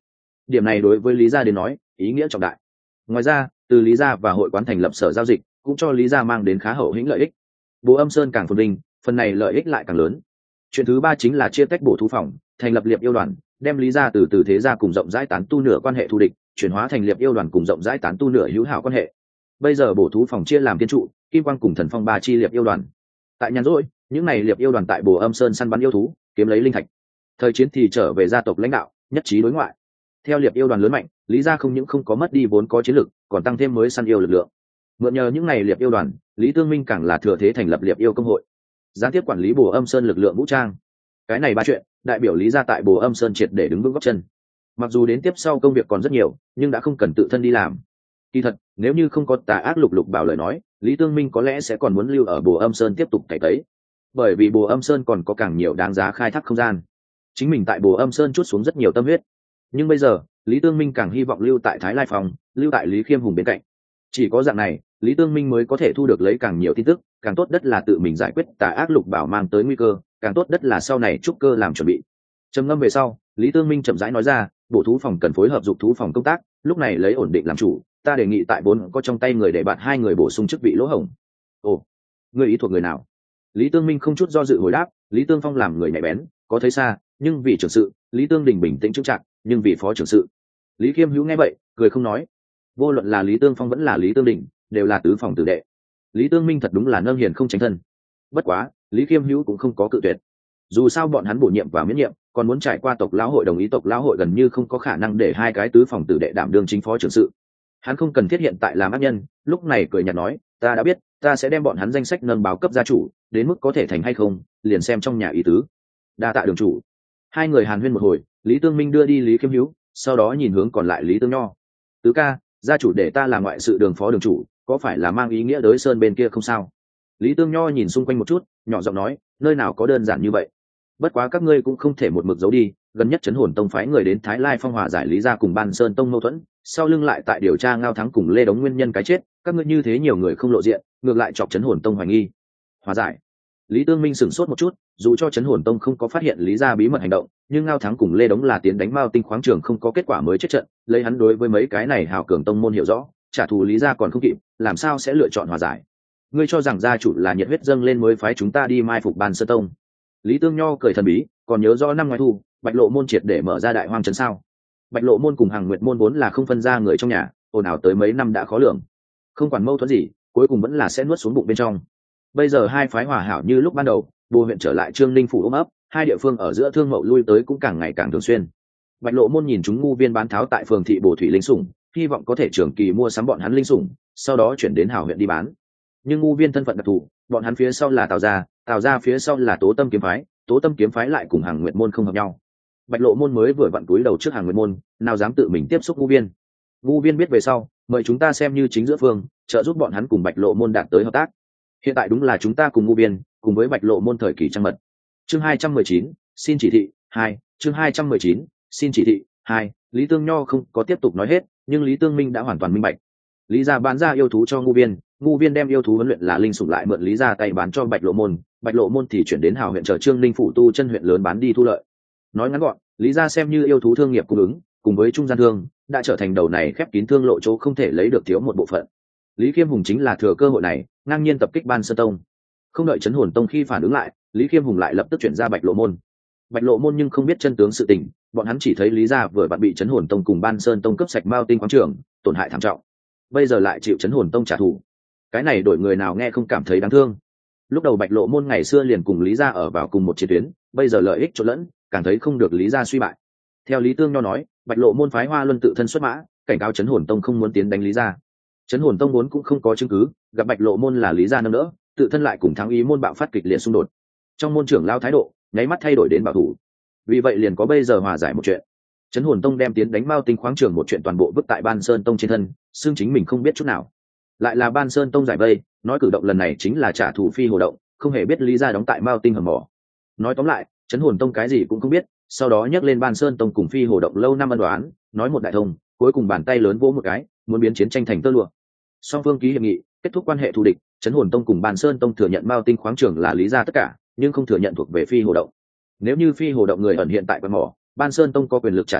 Điểm này đối với Lý gia đến nói ý nghĩa trọng đại. Ngoài ra, từ Lý gia và hội quán thành lập sở giao dịch cũng cho Lý gia mang đến khá hậu hĩnh lợi ích. Bố Âm Sơn càng phồn vinh, phần này lợi ích lại càng lớn. Chuyện thứ ba chính là chia tách bổ thú phòng, thành lập liệp yêu đoàn, đem Lý gia từ thế gia cùng rộng rãi tán tu nửa quan hệ thù địch, chuyển hóa thành liệp yêu đoàn cùng rộng rãi tán tu nửa hữu hảo quan hệ. Bây giờ bổ thú phòng chia làm tiên trụ, kim quang cùng thần phong ba chi liệp yêu đoàn. Tại nhàn rỗi, những này liệp yêu đoàn tại Bồ Âm Sơn săn bắn yêu thú, kiếm lấy linh thạch. Thời chiến thì trở về gia tộc lãnh đạo, nhất trí đối ngoại. Theo liệp yêu đoàn lớn mạnh, Lý gia không những không có mất đi vốn có chiến lực, còn tăng thêm mới săn yêu lực lượng. Mượn nhờ những này liệp yêu đoàn, Lý Tương Minh càng là thừa thế thành lập liệp yêu công hội, gián tiếp quản lý Bồ Âm Sơn lực lượng vũ trang. Cái này ba chuyện, đại biểu Lý gia tại Bồ Âm Sơn triệt để đứng vững gót chân. Mặc dù đến tiếp sau công việc còn rất nhiều, nhưng đã không cần tự thân đi làm. Kỳ thật, nếu như không có Tà Ác Lục Lục bảo lời nói, Lý Tương Minh có lẽ sẽ còn muốn lưu ở Bồ Âm Sơn tiếp tục cày cấy. Bởi vì Bồ Âm Sơn còn có càng nhiều đáng giá khai thác không gian. Chính mình tại Bồ Âm Sơn chút xuống rất nhiều tâm huyết. Nhưng bây giờ, Lý Tương Minh càng hy vọng lưu tại Thái Lai Phòng, lưu tại Lý Khiêm Hùng bên cạnh. Chỉ có dạng này, Lý Tương Minh mới có thể thu được lấy càng nhiều tin tức, càng tốt đất là tự mình giải quyết Tà Ác Lục bảo mang tới nguy cơ, càng tốt đất là sau này trúc cơ làm chuẩn bị. Trầm ngâm về sau, Lý Tương Minh chậm rãi nói ra, bổ thú phòng cần phối hợp dục thú phòng công tác, lúc này lấy ổn định làm chủ, ta đề nghị tại vốn có trong tay người để bạn hai người bổ sung chức vị lỗ hổng. Ồ, người ý thuộc người nào? Lý Tương Minh không chút do dự hồi đáp, Lý Tương Phong làm người nhạy bén, có thấy xa, nhưng vì trưởng sự, Lý Tương Đình bình tĩnh chững chạc, nhưng vì phó trưởng sự. Lý Khiêm Hữu nghe vậy, cười không nói. Vô luận là Lý Tương Phong vẫn là Lý Tương Đình, đều là tứ phòng tử đệ. Lý Tương Minh thật đúng là nâng hiền không tránh thân. Bất quá, Lý Khiêm Hữu cũng không có cự tuyệt. Dù sao bọn hắn bổ nhiệm và miễn nhiệm, còn muốn trải qua tộc lão hội đồng ý, tộc lão hội gần như không có khả năng để hai cái tứ phòng tử đệ đảm đương chính phó trưởng sự. Hắn không cần thiết hiện tại làm ác nhân, lúc này cười nhạt nói, ta đã biết, ta sẽ đem bọn hắn danh sách nâng báo cấp gia chủ, đến mức có thể thành hay không, liền xem trong nhà ý tứ. Đa tạ đường chủ. Hai người hàn huyên một hồi, Lý Tương Minh đưa đi Lý Khiêm Hữu, sau đó nhìn hướng còn lại Lý Tương Nho. Tứ ca, gia chủ để ta làm ngoại sự đường phó đường chủ, có phải là mang ý nghĩa đới sơn bên kia không sao? Lý Tương Nho nhìn xung quanh một chút, nhỏ giọng nói, nơi nào có đơn giản như vậy. Bất quá các ngươi cũng không thể một mực giấu đi, gần nhất Chấn Hồn Tông phái người đến Thái Lai Phong hòa giải Lý gia cùng Ban Sơn Tông mâu thuẫn, sau lưng lại tại điều tra Ngao Thắng cùng Lê Đống nguyên nhân cái chết, các ngươi như thế nhiều người không lộ diện, ngược lại chọc Chấn Hồn Tông hoài nghi. Hòa giải? Lý Tương Minh sửng sốt một chút, dù cho Chấn Hồn Tông không có phát hiện Lý gia bí mật hành động, nhưng Ngao Thắng cùng Lê Đống là tiến đánh Mao Tinh khoáng trường không có kết quả mới chết trận, lấy hắn đối với mấy cái này hào cường tông môn hiểu rõ, trả thù Lý gia còn không kịp, làm sao sẽ lựa chọn hòa giải? Ngươi cho rằng gia chủ là nhiệt huyết dâng lên mới phái chúng ta đi mai phục Ban Sơn Tông? Lý Tương Nho cười thần bí, còn nhớ rõ năm ngoái thu, Bạch Lộ môn triệt để mở ra Đại Hoang trấn sao? Bạch Lộ môn cùng Hằng Nguyệt môn vốn là không phân ra người trong nhà, ồn ào tới mấy năm đã khó lường. Không quản mâu thuẫn gì, cuối cùng vẫn là sẽ nuốt xuống bụng bên trong. Bây giờ hai phái hòa hảo như lúc ban đầu, Bồ huyện trở lại Trương Ninh phủ ôm ấp, hai địa phương ở giữa thương mậu lui tới cũng càng ngày càng thường xuyên. Bạch Lộ môn nhìn chúng ngu viên bán tháo tại phường thị Bồ Thủy linh sủng, hy vọng có thể trường kỳ mua sắm bọn hắn linh sủng, sau đó chuyển đến Hảo huyện đi bán. Nhưng ngu viên thân phận đặc thù, bọn hắn phía sau là Tào gia phía sau là Tố Tâm kiếm phái, Tố Tâm kiếm phái lại cùng Hằng Nguyệt môn không hợp nhau. Bạch Lộ môn mới vừa vặn túi đầu trước Hằng Nguyệt môn, nào dám tự mình tiếp xúc ngu viên. Ngu viên biết về sau, mời chúng ta xem như chính giữa phương, trợ giúp bọn hắn cùng Bạch Lộ môn đạt tới hợp tác. Hiện tại đúng là chúng ta cùng ngu viên, cùng với Bạch Lộ môn thời kỳ trăng mật. Chương 219, xin chỉ thị 2, chương 219, xin chỉ thị 2. Lý Tương Nho không có tiếp tục nói hết, nhưng Lý Tương Minh đã hoàn toàn minh bạch. Lý gia bán ra yêu thú cho ngu viên đem yêu thú huấn luyện là linh sủng lại mượn Lý gia tay bán cho Bạch Lộ môn thì chuyển đến Hào huyện chờ Trương Linh phủ tu chân huyện lớn bán đi thu lợi. Nói ngắn gọn, Lý gia xem như yêu thú thương nghiệp cung ứng, cùng với trung gian thương, đã trở thành đầu này khép kín thương lộ chỗ không thể lấy được thiếu một bộ phận. Lý Khiêm Hùng chính là thừa cơ hội này, ngang nhiên tập kích Ban Sơn Tông. Không đợi Chấn Hồn Tông khi phản ứng lại, Lý Khiêm Hùng lại lập tức chuyển ra Bạch Lộ môn. Bạch Lộ môn nhưng không biết chân tướng sự tình, bọn hắn chỉ thấy Lý gia vừa vặn bị Chấn Hồn Tông cùng Ban Sơn Tông cướp sạch Mao Tinh khoáng trường, tổn hại thảm trọng. Bây giờ lại chịu Chấn Hồn Tông trả thù. Cái này đổi người nào nghe không cảm thấy đáng thương. Lúc đầu Bạch Lộ môn ngày xưa liền cùng Lý gia ở vào cùng một chiến tuyến, bây giờ lợi ích trộn lẫn, càng thấy không được Lý gia suy bại. Theo Lý Tương Nho nói, Bạch Lộ môn phái Hoa Luân tự thân xuất mã, cảnh cáo Chấn Hồn Tông không muốn tiến đánh Lý gia. Chấn Hồn Tông vốn cũng không có chứng cứ, gặp Bạch Lộ môn là Lý gia nâng đỡ, tự thân lại cùng Thắng Ý môn bạo phát kịch liệt xung đột. Trong môn trưởng lao thái độ, nháy mắt thay đổi đến bảo thủ. Vì vậy liền có bây giờ hòa giải một chuyện. Chấn Hồn Tông đem tiến đánh Mao Tinh khoáng trường một chuyện toàn bộ vứt tại Ban Sơn Tông trên thân, xương chính mình không biết chút nào. Lại là Ban Sơn Tông giải vây, nói cử động lần này chính là trả thù Phi Hồ động, không hề biết Lý gia đóng tại Mao Tinh hầm mỏ. Nói tóm lại, Chấn Hồn Tông cái gì cũng không biết, sau đó nhắc lên Ban Sơn Tông cùng Phi Hồ động lâu năm ân đoán, nói một đại thông, cuối cùng bàn tay lớn vỗ một cái, muốn biến chiến tranh thành tơ lụa. Song phương ký hiệp nghị, kết thúc quan hệ thù địch, Chấn Hồn Tông cùng Ban Sơn Tông thừa nhận Mao Tinh khoáng trường là Lý gia tất cả, nhưng không thừa nhận thuộc về Phi Hồ động. Nếu như Phi Hồ động người ẩn hiện tại quán mỏ, Ban Sơn Tông có quyền lực trả thù,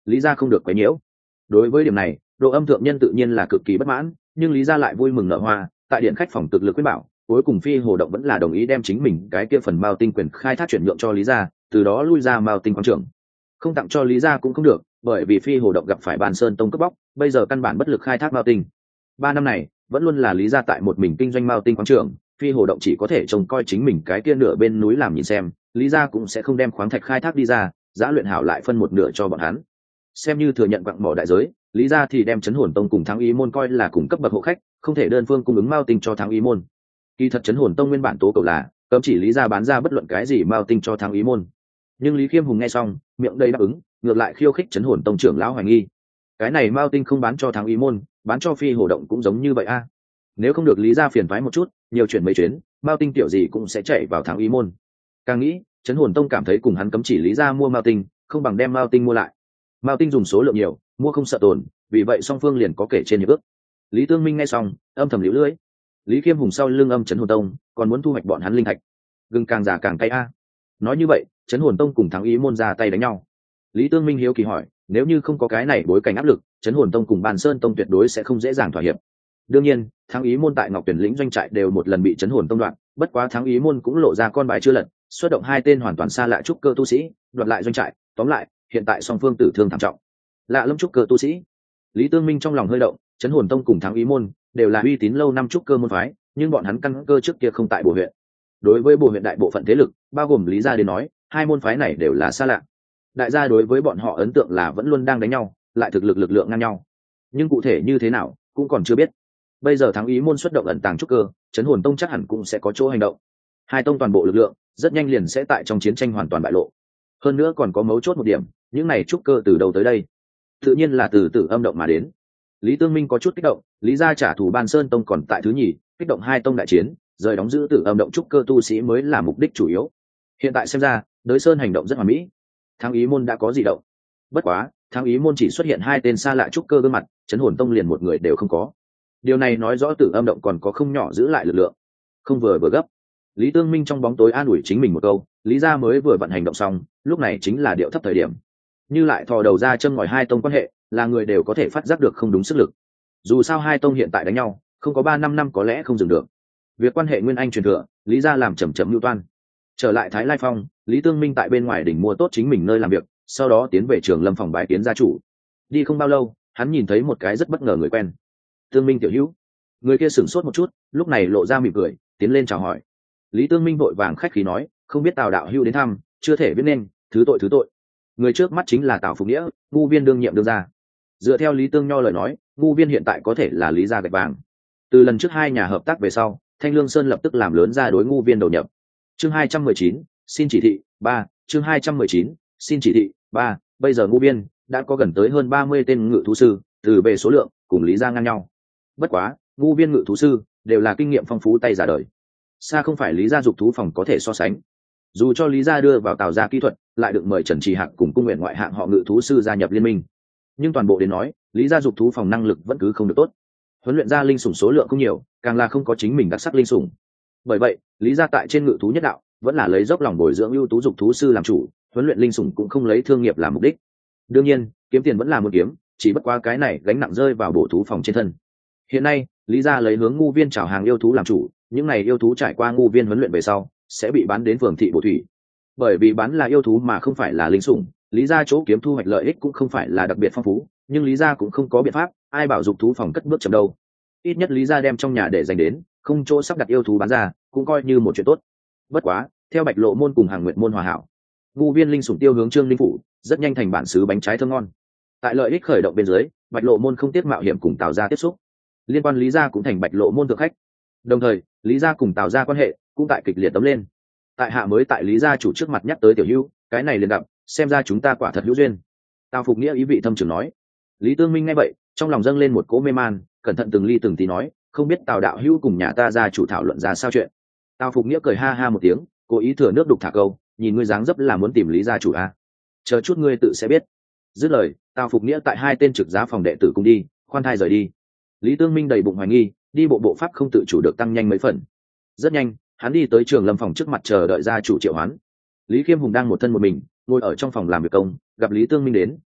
lý gia không được quấy nhiễu. Đối với điểm này, Độ Âm thượng nhân tự nhiên là cực kỳ bất mãn, nhưng lý gia lại vui mừng nở hoa, tại điện khách phòng cực lực quyết bảo, cuối cùng Phi Hồ Động vẫn là đồng ý đem chính mình cái kia phần Mao Tinh quyền khai thác chuyển nhượng cho lý gia, từ đó lui ra Mao Tinh quảng trường. Không tặng cho lý gia cũng không được, bởi vì Phi Hồ Động gặp phải Bàn Sơn Tông cướp bóc, bây giờ căn bản bất lực khai thác Mao Tinh. 3 năm này vẫn luôn là lý gia tại một mình kinh doanh Mao Tinh quảng trường, Phi Hồ Động chỉ có thể trông coi chính mình cái kia nửa bên núi làm nhìn xem, lý gia cũng sẽ không đem khoáng thạch khai thác đi ra, giá luyện hảo lại phân một nửa cho bọn hắn. Xem như thừa nhận quặng mỏ đại giới, lý gia thì đem Chấn Hồn Tông cùng Thắng Ý môn coi là cùng cấp bậc hộ khách, không thể đơn phương cung ứng Mao Tinh cho Thắng Ý môn. Kỳ thật Chấn Hồn Tông nguyên bản tố cầu là cấm chỉ lý gia bán ra bất luận cái gì Mao Tinh cho Thắng Ý môn, nhưng Lý Khiêm Hùng nghe xong miệng đầy đáp ứng, ngược lại khiêu khích Chấn Hồn Tông trưởng lão hoài nghi, cái này Mao Tinh không bán cho Thắng Ý môn, bán cho Phi Hồ Động cũng giống như vậy a. Nếu không được lý gia phiền phái một chút, nhiều chuyển mấy chuyến, Mao Tinh tiểu gì cũng sẽ chạy vào Thắng Ý môn. Càng nghĩ, Chấn Hồn Tông cảm thấy cùng hắn cấm chỉ lý gia mua Mao Tinh, không bằng đem Mao Tinh mua lại. Mao Tinh dùng số lượng nhiều, mua không sợ tồn, vì vậy song phương liền có kể trên hiệp ước. Lý Tương Minh nghe xong âm thầm liễu lưỡi, Lý Khiêm Hùng sau lưng âm Chấn Hồn Tông còn muốn thu hoạch bọn hắn linh thạch, gừng càng già càng cay a. Nói như vậy Chấn Hồn Tông cùng Thắng Ý môn ra tay đánh nhau. Lý Tương Minh hiếu kỳ hỏi, nếu như không có cái này bối cảnh áp lực, Chấn Hồn Tông cùng Bàn Sơn Tông tuyệt đối sẽ không dễ dàng thỏa hiệp. Đương nhiên Thắng Ý môn tại Ngọc Tuyển lĩnh doanh trại đều một lần bị Chấn Hồn Tông đoạn, bất quá Thắng Ý môn cũng lộ ra con bài chưa lật, xuất động 2 tên hoàn toàn xa lạ trúc cơ tu sĩ đoạt lại doanh trại. Tóm lại hiện tại song phương tử thương thảm trọng. Lạ lâm trúc cơ tu sĩ. Lý Tương Minh trong lòng hơi động, Chấn Hồn Tông cùng Thắng Ý môn đều là uy tín lâu năm trúc cơ môn phái, nhưng bọn hắn căn cơ trước kia không tại Bồ huyện. Đối với Bồ huyện đại bộ phận thế lực, bao gồm Lý gia đến nói, hai môn phái này đều là xa lạ. Đại gia đối với bọn họ ấn tượng là vẫn luôn đang đánh nhau, lại thực lực lượng ngang nhau. Nhưng cụ thể như thế nào cũng còn chưa biết. Bây giờ Thắng Ý môn xuất động ẩn tàng trúc cơ, Chấn Hồn Tông chắc hẳn cũng sẽ có chỗ hành động. Hai tông toàn bộ lực lượng rất nhanh liền sẽ tại trong chiến tranh hoàn toàn bại lộ. Hơn nữa còn có mấu chốt một điểm, những này trúc cơ từ đâu tới đây? Tự nhiên là từ Tử Âm động mà đến. Lý Tương Minh có chút kích động, Lý gia trả thù Ban Sơn Tông còn tại thứ nhì, kích động hai tông đại chiến, rời đóng giữ Tử Âm động trúc cơ tu sĩ mới là mục đích chủ yếu. Hiện tại xem ra, Đới Sơn hành động rất hoàn mỹ. Thắng Ý môn đã có gì động. Bất quá, Thắng Ý môn chỉ xuất hiện 2 tên xa lạ trúc cơ gương mặt, Chấn Hồn Tông liền một người đều không có. Điều này nói rõ Tử Âm động còn có không nhỏ giữ lại lực lượng. Không vừa gấp. Lý Tương Minh trong bóng tối an ủi chính mình một câu, Lý gia mới vừa vận hành động xong, lúc này chính là điệu thấp thời điểm. Như lại thò đầu ra châm ngòi hai tông quan hệ, là người đều có thể phát giác được không đúng sức lực. Dù sao hai tông hiện tại đánh nhau, không có 3-5 năm có lẽ không dừng được. Việc quan hệ nguyên anh truyền thừa, Lý gia làm chậm lưu toan. Trở lại Thái Lai Phong, Lý Tương Minh tại bên ngoài đỉnh mua tốt chính mình nơi làm việc, sau đó tiến về Trường Lâm phòng bái kiến gia chủ. Đi không bao lâu, hắn nhìn thấy một cái rất bất ngờ người quen. Tương Minh tiểu hữu. Người kia sửng sốt một chút, lúc này lộ ra mỉm cười, tiến lên chào hỏi. Lý Tương Minh vội vàng khách khí nói, không biết Tào đạo hữu đến thăm, chưa thể biết nên, thứ tội. Người trước mắt chính là Tào Phục Nghĩa, ngu viên đương nhiệm đương gia. Dựa theo Lý Tương Nho lời nói, ngu viên hiện tại có thể là Lý gia gạch vàng. Từ lần trước hai nhà hợp tác về sau, Thanh Lương Sơn lập tức làm lớn ra đối ngu viên đầu nhập. Chương 219, xin chỉ thị 3, chương 219, xin chỉ thị 3, bây giờ ngu viên đã có gần tới hơn 30 tên ngự thú sư, từ về số lượng cùng Lý gia ngang nhau. Bất quá, ngu viên ngự thú sư đều là kinh nghiệm phong phú tay giả đời, xa không phải Lý gia dục thú phòng có thể so sánh. Dù cho Lý gia đưa vào Tào gia kỹ thuật, lại được mời Trần Trì Hạc cùng cung nguyện ngoại hạng họ ngự thú sư gia nhập liên minh, nhưng toàn bộ đến nói, Lý gia dục thú phòng năng lực vẫn cứ không được tốt. Huấn luyện ra linh sủng số lượng không nhiều, càng là không có chính mình đặc sắc linh sủng. Bởi vậy, Lý gia tại trên ngự thú nhất đạo vẫn là lấy dốc lòng bồi dưỡng ưu tú dục thú sư làm chủ, huấn luyện linh sủng cũng không lấy thương nghiệp làm mục đích. Đương nhiên, kiếm tiền vẫn là một kiếm, chỉ bất quá cái này gánh nặng rơi vào bổ thú phòng trên thân. Hiện nay, Lý gia lấy hướng ngu viên chào hàng yêu thú làm chủ, những này yêu thú trải qua ngu viên huấn luyện về sau sẽ bị bán đến phường thị bổ thủy. Bởi vì bán là yêu thú mà không phải là linh sủng, Lý gia chỗ kiếm thu hoạch lợi ích cũng không phải là đặc biệt phong phú, nhưng Lý gia cũng không có biện pháp, ai bảo dục thú phòng cất bước chậm đâu. Ít nhất Lý gia đem trong nhà để dành đến, không chỗ sắp đặt yêu thú bán ra, cũng coi như một chuyện tốt. Bất quá, theo Bạch Lộ môn cùng Hàng Nguyệt môn hòa hảo, ngu viên linh sủng tiêu hướng Trương Linh phủ, rất nhanh thành bản xứ bánh trái thơm ngon. Tại lợi ích khởi động bên dưới, Bạch Lộ môn không tiếc mạo hiểm cùng Tào gia tiếp xúc, liên quan Lý gia cũng thành Bạch Lộ môn thượng khách. Đồng thời, Lý gia cùng Tào gia quan hệ cũng tại kịch liệt tấm lên. Tại hạ mới tại Lý gia chủ trước mặt nhắc tới tiểu hữu, cái này liền gặp, xem ra chúng ta quả thật hữu duyên. Tào Phục Nghĩa ý vị thâm trường nói. Lý Tương Minh nghe vậy, trong lòng dâng lên một cỗ mê man, cẩn thận từng ly từng tí nói, không biết Tào đạo hữu cùng nhà ta gia chủ thảo luận ra sao chuyện. Tào Phục Nghĩa cười ha ha một tiếng, cố ý thừa nước đục thả câu, nhìn ngươi dáng dấp là muốn tìm Lý gia chủ à? Chờ chút ngươi tự sẽ biết. Dứt lời, Tào Phục Nghĩa tại 2 tên trực giá phòng đệ tử cùng đi, khoan thai rời đi. Lý Tương Minh đầy bụng hoài nghi, đi bộ pháp không tự chủ được tăng nhanh mấy phần. Rất nhanh, hắn đi tới Trường Lâm phòng trước mặt chờ đợi gia chủ triệu hoán. Lý Khiêm Hùng đang một thân một mình ngồi ở trong phòng làm việc công, gặp Lý Tương Minh đến,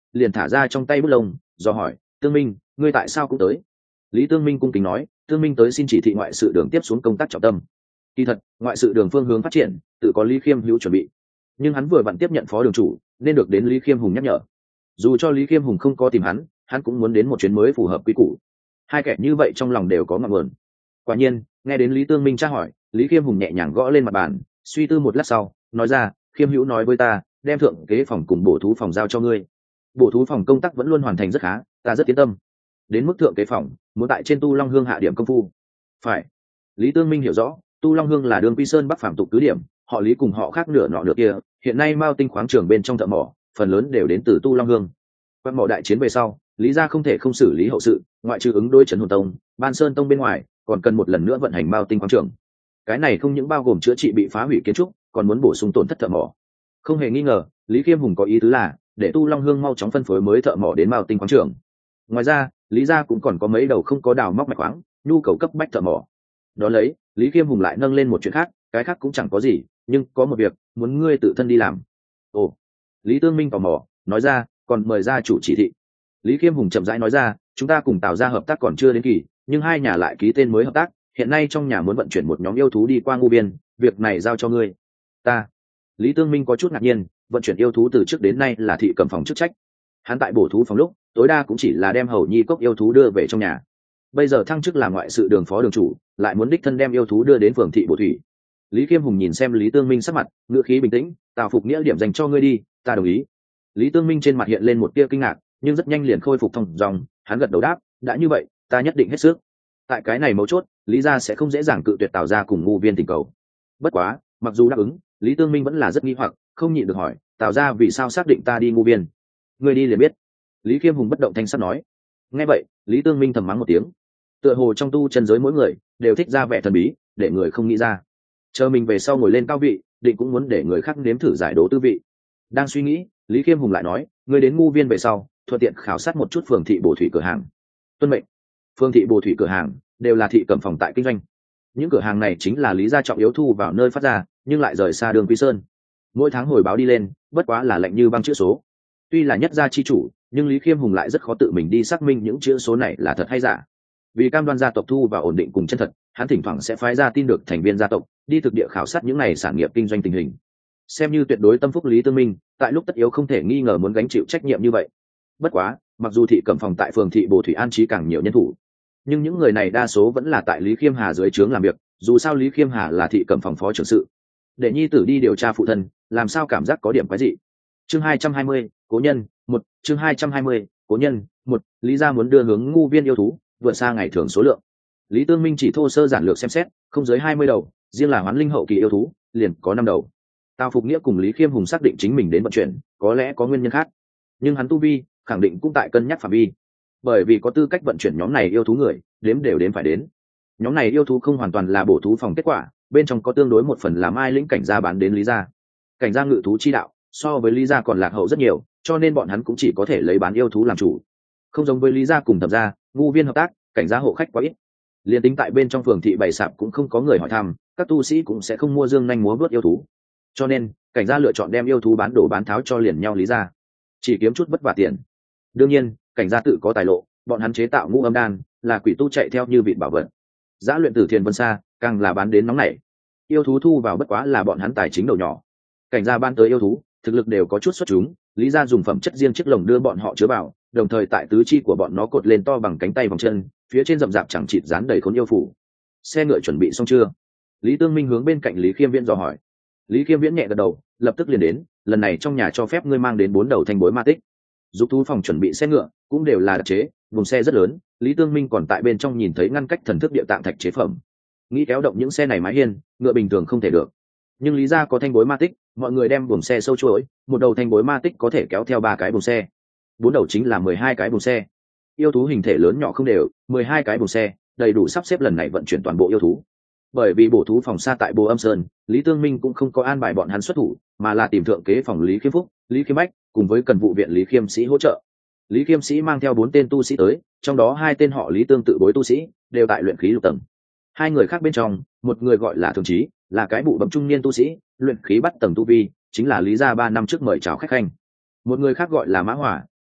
liền thả ra trong tay bút lông do hỏi: Tương Minh, ngươi tại sao cũng tới? Lý Tương Minh cung kính nói: Tương Minh tới xin chỉ thị ngoại sự đường tiếp xuống công tác trọng tâm. Kỳ thật, ngoại sự đường phương hướng phát triển tự có Lý Khiêm hữu chuẩn bị, nhưng hắn vừa vặn tiếp nhận phó đường chủ nên được đến Lý Khiêm Hùng nhắc nhở. Dù cho Lý Khiêm Hùng không có tìm hắn cũng muốn đến một chuyến mới phù hợp quy củ. Hai kẻ như vậy trong lòng đều có ngọn nguồn. Quả nhiên, nghe đến Lý Tương Minh tra hỏi, Lý Khiêm Hùng nhẹ nhàng gõ lên mặt bàn, suy tư một lát sau nói ra: Khiêm hữu nói với ta đem thượng kế phòng cùng bổ thú phòng giao cho ngươi. Bổ thú phòng công tác vẫn luôn hoàn thành rất khá, ta rất yên tâm. Đến mức thượng kế phòng, muốn tại trên Tu Long Hương hạ điểm công phu. Phải. Lý Tương Minh hiểu rõ, Tu Long Hương là đường Quy Sơn Bắc phạm tục cứ điểm, họ Lý cùng họ khác nửa nọ nửa kia, hiện nay Mao Tinh khoáng trường bên trong thợ mỏ phần lớn đều đến từ Tu Long Hương. Quan mỏ đại chiến về sau, Lý gia không thể không xử lý hậu sự, ngoại trừ ứng đối Trấn Hồn Tông, Ban Sơn Tông bên ngoài, còn cần một lần nữa vận hành Mao Tinh khoáng trường. Cái này không những bao gồm chữa trị bị phá hủy kiến trúc, còn muốn bổ sung tổn thất thợ mỏ. Không hề nghi ngờ, Lý Khiêm Hùng có ý tứ là để Tu Long Hương mau chóng phân phối mới thợ mỏ đến Mao Tinh khoáng trường. Ngoài ra, Lý gia cũng còn có mấy đầu không có đào móc mạch khoáng, nhu cầu cấp bách thợ mỏ. Đó lấy, Lý Khiêm Hùng lại nâng lên một chuyện khác, cái khác cũng chẳng có gì, nhưng có một việc muốn ngươi tự thân đi làm. Ồ. Lý Tương Minh tò mò nói ra: còn mời gia chủ chỉ thị. Lý Khiêm Hùng chậm rãi nói ra: chúng ta cùng Tào gia hợp tác còn chưa đến kỳ, nhưng hai nhà lại ký tên mới hợp tác, hiện nay trong nhà muốn vận chuyển một nhóm yêu thú đi qua Ngưu Biên, việc này giao cho ngươi. Ta. Lý Tương Minh có chút ngạc nhiên, vận chuyển yêu thú từ trước đến nay là thị cầm phòng chức trách. Hắn tại bổ thú phòng lúc tối đa cũng chỉ là đem hầu nhi cốc yêu thú đưa về trong nhà, bây giờ thăng chức làm ngoại sự đường phó đường chủ, lại muốn đích thân đem yêu thú đưa đến phường thị bổ thủy. Lý Khiêm Hùng nhìn xem Lý Tương Minh sắc mặt, ngữ khí bình tĩnh: Tào Phục Nghĩa điểm dành cho ngươi đi, ta đồng ý. Lý Tương Minh trên mặt hiện lên một tia kinh ngạc, nhưng rất nhanh liền khôi phục thông dòng, hắn gật đầu đáp: đã như vậy, ta nhất định hết sức. Tại cái này mấu chốt, Lý gia sẽ không dễ dàng cự tuyệt Tào gia cùng Ngưu Viên tình cầu. Bất quá, mặc dù đáp ứng, Lý Tương Minh vẫn là rất nghi hoặc, không nhịn được hỏi: Tào gia vì sao xác định ta đi Ngưu Viên? Ngươi đi liền biết. Lý Khiêm Hùng bất động thanh sắc nói. Nghe vậy, Lý Tương Minh thầm mắng một tiếng. Tựa hồ trong tu chân giới mỗi người đều thích ra vẻ thần bí, để người không nghĩ ra. Chờ mình về sau ngồi lên cao vị, định cũng muốn để người khác nếm thử giải đố tư vị. Đang suy nghĩ, Lý Khiêm Hùng lại nói: ngươi đến Ngưu Viên về sau, thuận tiện khảo sát một chút phường thị bổ thủy cửa hàng. Tuân mệnh. Phường thị bổ thủy cửa hàng đều là thị cầm phòng tại kinh doanh. Những cửa hàng này chính là Lý gia trọng yếu thu vào nơi phát ra, nhưng lại rời xa đường Quy Sơn. Mỗi tháng hồi báo đi lên, bất quá là lệnh như băng chữ số. Tuy là nhất gia chi chủ, nhưng Lý Khiêm Hùng lại rất khó tự mình đi xác minh những chữ số này là thật hay giả. Vì cam đoan gia tộc thu và ổn định cùng chân thật, hắn thỉnh thoảng sẽ phái ra tin được thành viên gia tộc đi thực địa khảo sát những này sản nghiệp kinh doanh tình hình, xem như tuyệt đối tâm phúc Lý Tương Minh tại lúc tất yếu không thể nghi ngờ muốn gánh chịu trách nhiệm như vậy. Bất quá, mặc dù thị cẩm phòng tại phường thị bổ thủy an trí càng nhiều nhân thủ, nhưng những người này đa số vẫn là tại Lý Khiêm Hà dưới trướng làm việc. Dù sao Lý Khiêm Hà là thị cẩm phòng phó trưởng sự, để nhi tử đi điều tra phụ thân, làm sao cảm giác có điểm quái dị. Chương 220, cố nhân một. Chương 220, cố nhân một. Lý gia muốn đưa hướng Ngưu Viên yêu thú vượt xa ngày thường số lượng. Lý Tương Minh chỉ thô sơ giản lược xem xét, không dưới 20 đầu, riêng là hoán linh hậu kỳ yêu thú liền có 5 đầu. Tào Phục Nghĩa cùng Lý Khiêm Hùng xác định chính mình đến vận chuyển có lẽ có nguyên nhân khác, nhưng hắn tu vi khẳng định cũng tại cân nhắc phạm vi, bởi vì có tư cách vận chuyển nhóm này yêu thú người đếm đều đến phải đến. Nhóm này yêu thú không hoàn toàn là bổ thú phòng kết quả, bên trong có tương đối một phần là Mai Lĩnh cảnh gia bán đến Lý gia. Cảnh gia ngự thú chi đạo so với Lý gia còn lạc hậu rất nhiều, cho nên bọn hắn cũng chỉ có thể lấy bán yêu thú làm chủ. Không giống với Lý gia cùng Thẩm gia, Ngưu Viên hợp tác, cảnh gia hộ khách quá ít. Liên tính tại bên trong phường thị bày sạp cũng không có người hỏi thăm, các tu sĩ cũng sẽ không mua dương nhanh múa vớt yêu thú. Cho nên, cảnh gia lựa chọn đem yêu thú bán đổ bán tháo cho liền nhau Lý gia, chỉ kiếm chút vất vả tiền. Đương nhiên, cảnh gia tự có tài lộ, bọn hắn chế tạo ngũ âm đan, là quỷ tu chạy theo như vịt bảo vật. Giá luyện tử Thiền Vân Sa, càng là bán đến nóng nảy. Yêu thú thu vào bất quá là bọn hắn tài chính đầu nhỏ. Cảnh gia ban tới yêu thú, thực lực đều có chút xuất chúng, Lý gia dùng phẩm chất riêng chiếc lồng đưa bọn họ chứa vào, đồng thời tại tứ chi của bọn nó cột lên to bằng cánh tay vòng chân, phía trên rậm rạp chẳng chịt dán đầy khốn yêu phủ. Xe ngựa chuẩn bị xong chưa? Lý Tương Minh hướng bên cạnh Lý Khiêm Viễn dò hỏi. Lý Khiêm Viễn nhẹ gật đầu, lập tức liền đến, lần này trong nhà cho phép ngươi mang đến 4 đầu thanh bối ma tích. Giúp thú phòng chuẩn bị xe ngựa cũng đều là đặc chế, vùng xe rất lớn, Lý Tương Minh còn tại bên trong nhìn thấy ngăn cách thần thức địa tạng thạch chế phẩm. Nghĩ kéo động những xe này mái hiên, ngựa bình thường không thể được. Nhưng Lý gia có thanh bối ma tích, mọi người đem buồng xe sâu chuỗi, một đầu thanh bối ma tích có thể kéo theo 3 cái buồng xe. 4 đầu chính là 12 cái buồng xe. Yêu thú hình thể lớn nhỏ không đều, 12 cái buồng xe, đầy đủ sắp xếp lần này vận chuyển toàn bộ yêu thú. Bởi vì bổ thú phòng xa tại Bồ Âm Sơn, Lý Tương Minh cũng không có an bài bọn hắn xuất thủ, mà là tìm thượng kế phòng Lý Khiêm Phúc, Lý Khiêm Bách, cùng với cần vụ viện Lý Khiêm Sĩ hỗ trợ. Lý Khiêm Sĩ mang theo 4 tên tu sĩ tới, trong đó 2 tên họ Lý tương tự bối tu sĩ, đều tại luyện khí lục tầng. 2 người khác bên trong, một người gọi là Thường Chí, là cái bụ bấm trung niên tu sĩ, luyện khí bắt tầng tu vi, chính là Lý gia 3 năm trước mời chào khách khanh. Một người khác gọi là Mã Hỏa,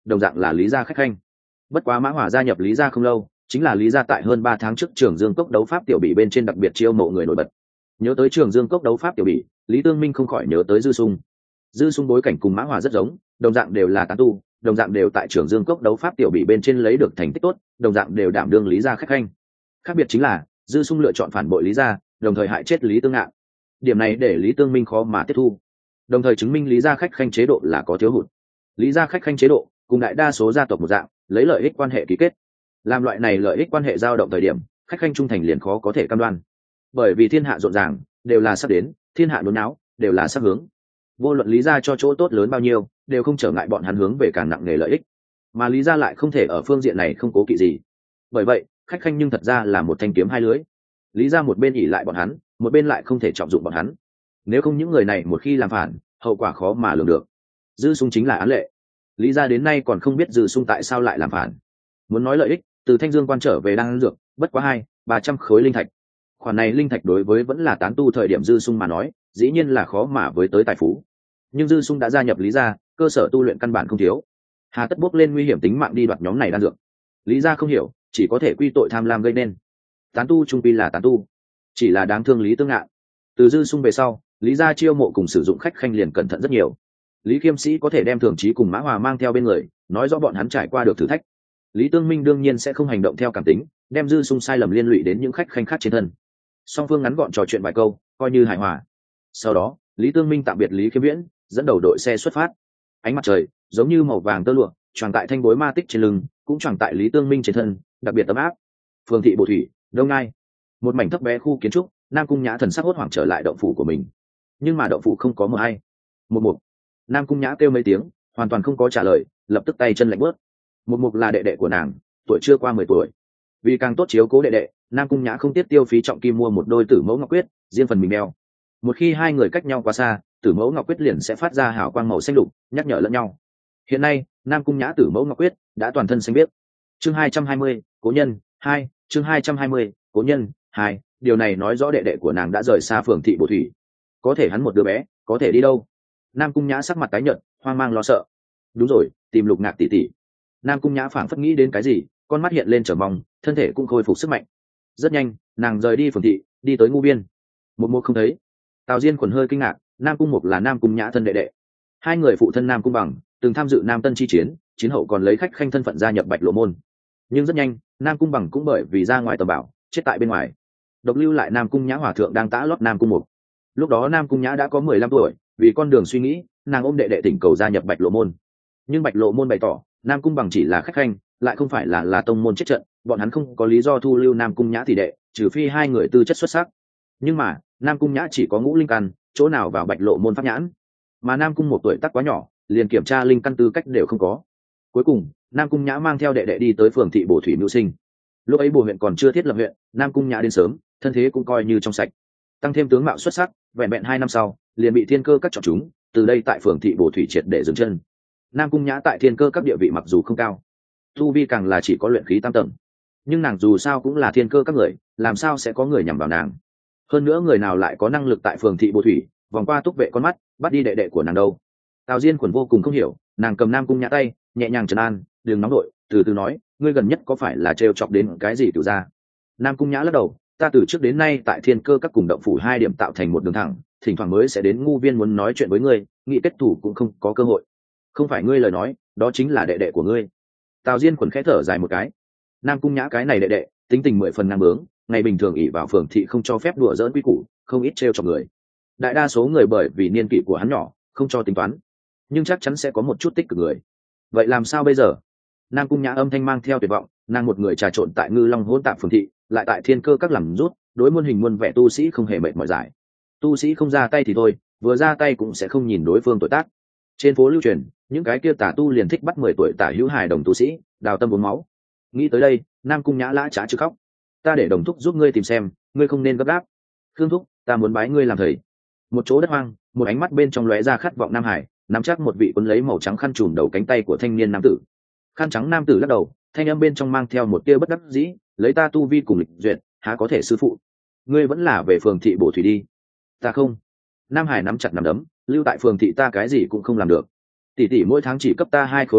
đồng dạng là lý gia khách khanh. Bất quá Mã Hỏa gia nhập lý gia không lâu, chính là lý gia tại hơn 3 tháng trước Trường Dương Cốc đấu pháp tiểu bị bên trên đặc biệt chiêu mộ người nổi bật. Nhớ tới Trường Dương Cốc đấu pháp tiểu bị, Lý Tương Minh không khỏi nhớ tới Dư Sung. Dư Sung bối cảnh cùng Mã Hỏa rất giống, đồng dạng đều là tán tu, đồng dạng đều tại Trường Dương Cốc đấu pháp tiểu bị bên trên lấy được thành tích tốt, đồng dạng đều đảm đương lý gia khách khanh. Khác biệt chính là Dư Sung lựa chọn phản bội lý gia, đồng thời hại chết Lý Tương Ngạn. Điểm này để Lý Tương Minh khó mà tiếp thu, đồng thời chứng minh lý gia khách khanh chế độ là có thiếu hụt. Lý gia khách khanh chế độ cùng đại đa số gia tộc một dạng, lấy lợi ích quan hệ ký kết. Làm loại này lợi ích quan hệ dao động thời điểm, khách khanh trung thành liền khó có thể cam đoan. Bởi vì thiên hạ rộn ràng, đều là sắp đến, thiên hạ đốn náo, đều là sắp hướng. Vô luận lý gia cho chỗ tốt lớn bao nhiêu, đều không trở ngại bọn hắn hướng về càng nặng nề lợi ích. Mà lý gia lại không thể ở phương diện này không cố kỵ gì. Bởi vậy, khách khanh nhưng thật ra là một thanh kiếm hai lưỡi. Lý gia một bên ỷ lại bọn hắn, một bên lại không thể trọng dụng bọn hắn. Nếu không những người này một khi làm phản, hậu quả khó mà lường được. Dư Sung chính là án lệ. Lý gia đến nay còn không biết Dư Sung tại sao lại làm phản. Muốn nói lợi ích, từ Thanh Dương quan trở về đang dược, bất quá 200-300 khối linh thạch. Khoản này linh thạch đối với vẫn là tán tu thời điểm Dư Sung mà nói, dĩ nhiên là khó mà với tới tài phú. Nhưng Dư Sung đã gia nhập Lý gia, cơ sở tu luyện căn bản không thiếu. Hà tất bước lên nguy hiểm tính mạng đi đoạt nhóm này đan dược. Lý gia không hiểu, chỉ có thể quy tội tham lam gây nên. Tán tu trung quy là tán tu, chỉ là đáng thương Lý Tương Ngạn. Từ Dư Sung về sau, Lý gia chiêu mộ cùng sử dụng khách khanh liền cẩn thận rất nhiều. Lý Khiêm Sĩ có thể đem Thường Chí cùng Mã Hòa mang theo bên người, nói rõ bọn hắn trải qua được thử thách. Lý Tương Minh đương nhiên sẽ không hành động theo cảm tính, đem Dư Sung sai lầm liên lụy đến những khách khanh khác trên thân. Song phương ngắn gọn trò chuyện vài câu, coi như hài hòa. Sau đó, Lý Tương Minh tạm biệt Lý Khiêm Viễn, dẫn đầu đội xe xuất phát. Ánh mặt trời giống như màu vàng tơ lụa, choàng tại thanh bối ma tích trên lưng, cũng choàng tại Lý Tương Minh trên thân, đặc biệt ấm áp. Phường thị Bồ Thủy, Đông Nai, một mảnh thấp bé khu kiến trúc. Nam Cung Nhã thần sắc hốt hoảng trở lại động phủ của mình, nhưng mà động phủ không có mờ hay. Một Nam Cung Nhã kêu mấy tiếng, hoàn toàn không có trả lời, lập tức tay chân lạnh bớt. Một là đệ đệ của nàng, tuổi chưa qua 10 tuổi. Vì càng tốt chiếu cố đệ đệ, Nam Cung Nhã không tiếc tiêu phí trọng kim mua một đôi tử mẫu ngọc quyết, riêng phần mình đeo. Một khi hai người cách nhau quá xa, tử mẫu ngọc quyết liền sẽ phát ra hào quang màu xanh lục, nhắc nhở lẫn nhau. Hiện nay, Nam Cung Nhã tử mẫu ngọc quyết đã toàn thân xanh biếc. Chương 220, Cố nhân 2, chương 220, Cố nhân 2, điều này nói rõ đệ đệ của nàng đã rời xa phường thị Bồ Thủy. Có thể hắn một đứa bé, có thể đi đâu? Nam Cung Nhã sắc mặt tái nhợt, hoang mang lo sợ. Đúng rồi, tìm Lục Ngạc tỷ tỷ. Nam Cung Nhã phảng phất nghĩ đến cái gì, con mắt hiện lên chờ mong, thân thể cũng khôi phục sức mạnh. Rất nhanh, nàng rời đi phường thị, đi tới Ngũ Biên. Một không thấy. Tào Diên quần hơi kinh ngạc, Nam Cung Mục là Nam Cung Nhã thân đệ đệ. Hai người phụ thân Nam Cung Bằng, từng tham dự Nam Tân chi chiến, chiến hậu còn lấy khách khanh thân phận gia nhập Bạch Lộ môn. Nhưng rất nhanh, Nam Cung Bằng cũng bởi vì ra ngoài tầm bảo, chết tại bên ngoài. Độc lưu lại Nam Cung Nhã hòa thượng đang tã lót Nam Cung Mục. Lúc đó Nam Cung Nhã đã có 15 tuổi, vì con đường suy nghĩ, nàng ôm đệ đệ thỉnh cầu gia nhập Bạch Lộ môn. Nhưng Bạch Lộ môn bày tỏ, Nam Cung Bằng chỉ là khách khanh, lại không phải là tông môn chết trận, bọn hắn không có lý do thu lưu Nam Cung Nhã tỷ đệ, trừ phi hai người tư chất xuất sắc. Nhưng mà, Nam Cung Nhã chỉ có ngũ linh căn, chỗ nào vào Bạch Lộ môn pháp nhãn. Mà Nam Cung một tuổi tác quá nhỏ, liền kiểm tra linh căn tư cách đều không có. Cuối cùng, Nam Cung Nhã mang theo đệ đệ đi tới phường thị Bồ Thủy mưu sinh. Lúc ấy Bồ huyện còn chưa thiết lập huyện, Nam Cung Nhã đến sớm, thân thế cũng coi như trong sạch. Tăng thêm tướng mạo xuất sắc, vẹn vẹn 2 năm sau, liền bị thiên cơ các chọn chúng, từ đây tại phường thị Bồ Thủy triệt để dừng chân. Nam Cung Nhã tại thiên cơ các địa vị mặc dù không cao, tu vi càng là chỉ có luyện khí 8 tầng, nhưng nàng dù sao cũng là thiên cơ các người, làm sao sẽ có người nhằm vào nàng? Hơn nữa người nào lại có năng lực tại phường thị Bồ Thủy vòng qua túc vệ con mắt, bắt đi đệ đệ của nàng đâu? Tào Diên quần vô cùng không hiểu, nàng cầm Nam Cung Nhã tay, nhẹ nhàng trấn an, đừng nóng đội, từ từ nói, ngươi gần nhất có phải là trêu chọc đến cái gì tiểu ra? Nam Cung Nhã lắc đầu, ta từ trước đến nay tại thiên cơ các cùng động phủ 2 điểm tạo thành một đường thẳng, thỉnh thoảng mới sẽ đến Ngu Viên muốn nói chuyện với ngươi, nghĩ kết thủ cũng không có cơ hội. Không phải ngươi lời nói, đó chính là đệ đệ của ngươi. Tào Diên quần khẽ thở dài một cái. Nam Cung Nhã cái này đệ đệ, tính tình 10 phần ngang bướng, ngày bình thường ỷ vào phường thị không cho phép đùa giỡn quy củ, không ít trêu chọc người. Đại đa số người bởi vì niên kỷ của hắn nhỏ, không cho tính toán, nhưng chắc chắn sẽ có một chút tích cực người. Vậy làm sao bây giờ? Nam Cung Nhã âm thanh mang theo tuyệt vọng, nàng một người trà trộn tại Ngư Long hỗn tạp phường thị, lại tại thiên cơ các làm rút, đối muôn hình muôn vẻ tu sĩ không hề mệt mỏi giải. Tu sĩ không ra tay thì thôi, vừa ra tay cũng sẽ không nhìn đối phương tuổi tác. Trên phố lưu truyền, những cái kia tà tu liền thích bắt 10 tuổi tả hữu hài đồng tu sĩ, đào tâm uống máu. Nghĩ tới đây, Nam Cung Nhã lã chả chứ khóc. Ta để đồng thúc giúp ngươi tìm xem, ngươi không nên gấp gáp. Khương thúc, ta muốn bái ngươi làm thầy. Một chỗ đất hoang, một ánh mắt bên trong lóe ra khát vọng Nam Hải, nắm chắc một vị cuốn lấy màu trắng khăn trùm đầu cánh tay của thanh niên nam tử. Khăn trắng nam tử lắc đầu, thanh âm bên trong mang theo một tia bất đắc dĩ, lấy ta tu vi cùng lịch duyệt, há có thể sư phụ. Ngươi vẫn là về phường thị Bổ Thủy đi. Ta không. Nam Hải nắm chặt nắm đấm, lưu tại phường thị ta cái gì cũng không làm được. Tỷ tỷ mỗi tháng chỉ cấp ta 2 khối linh thạch,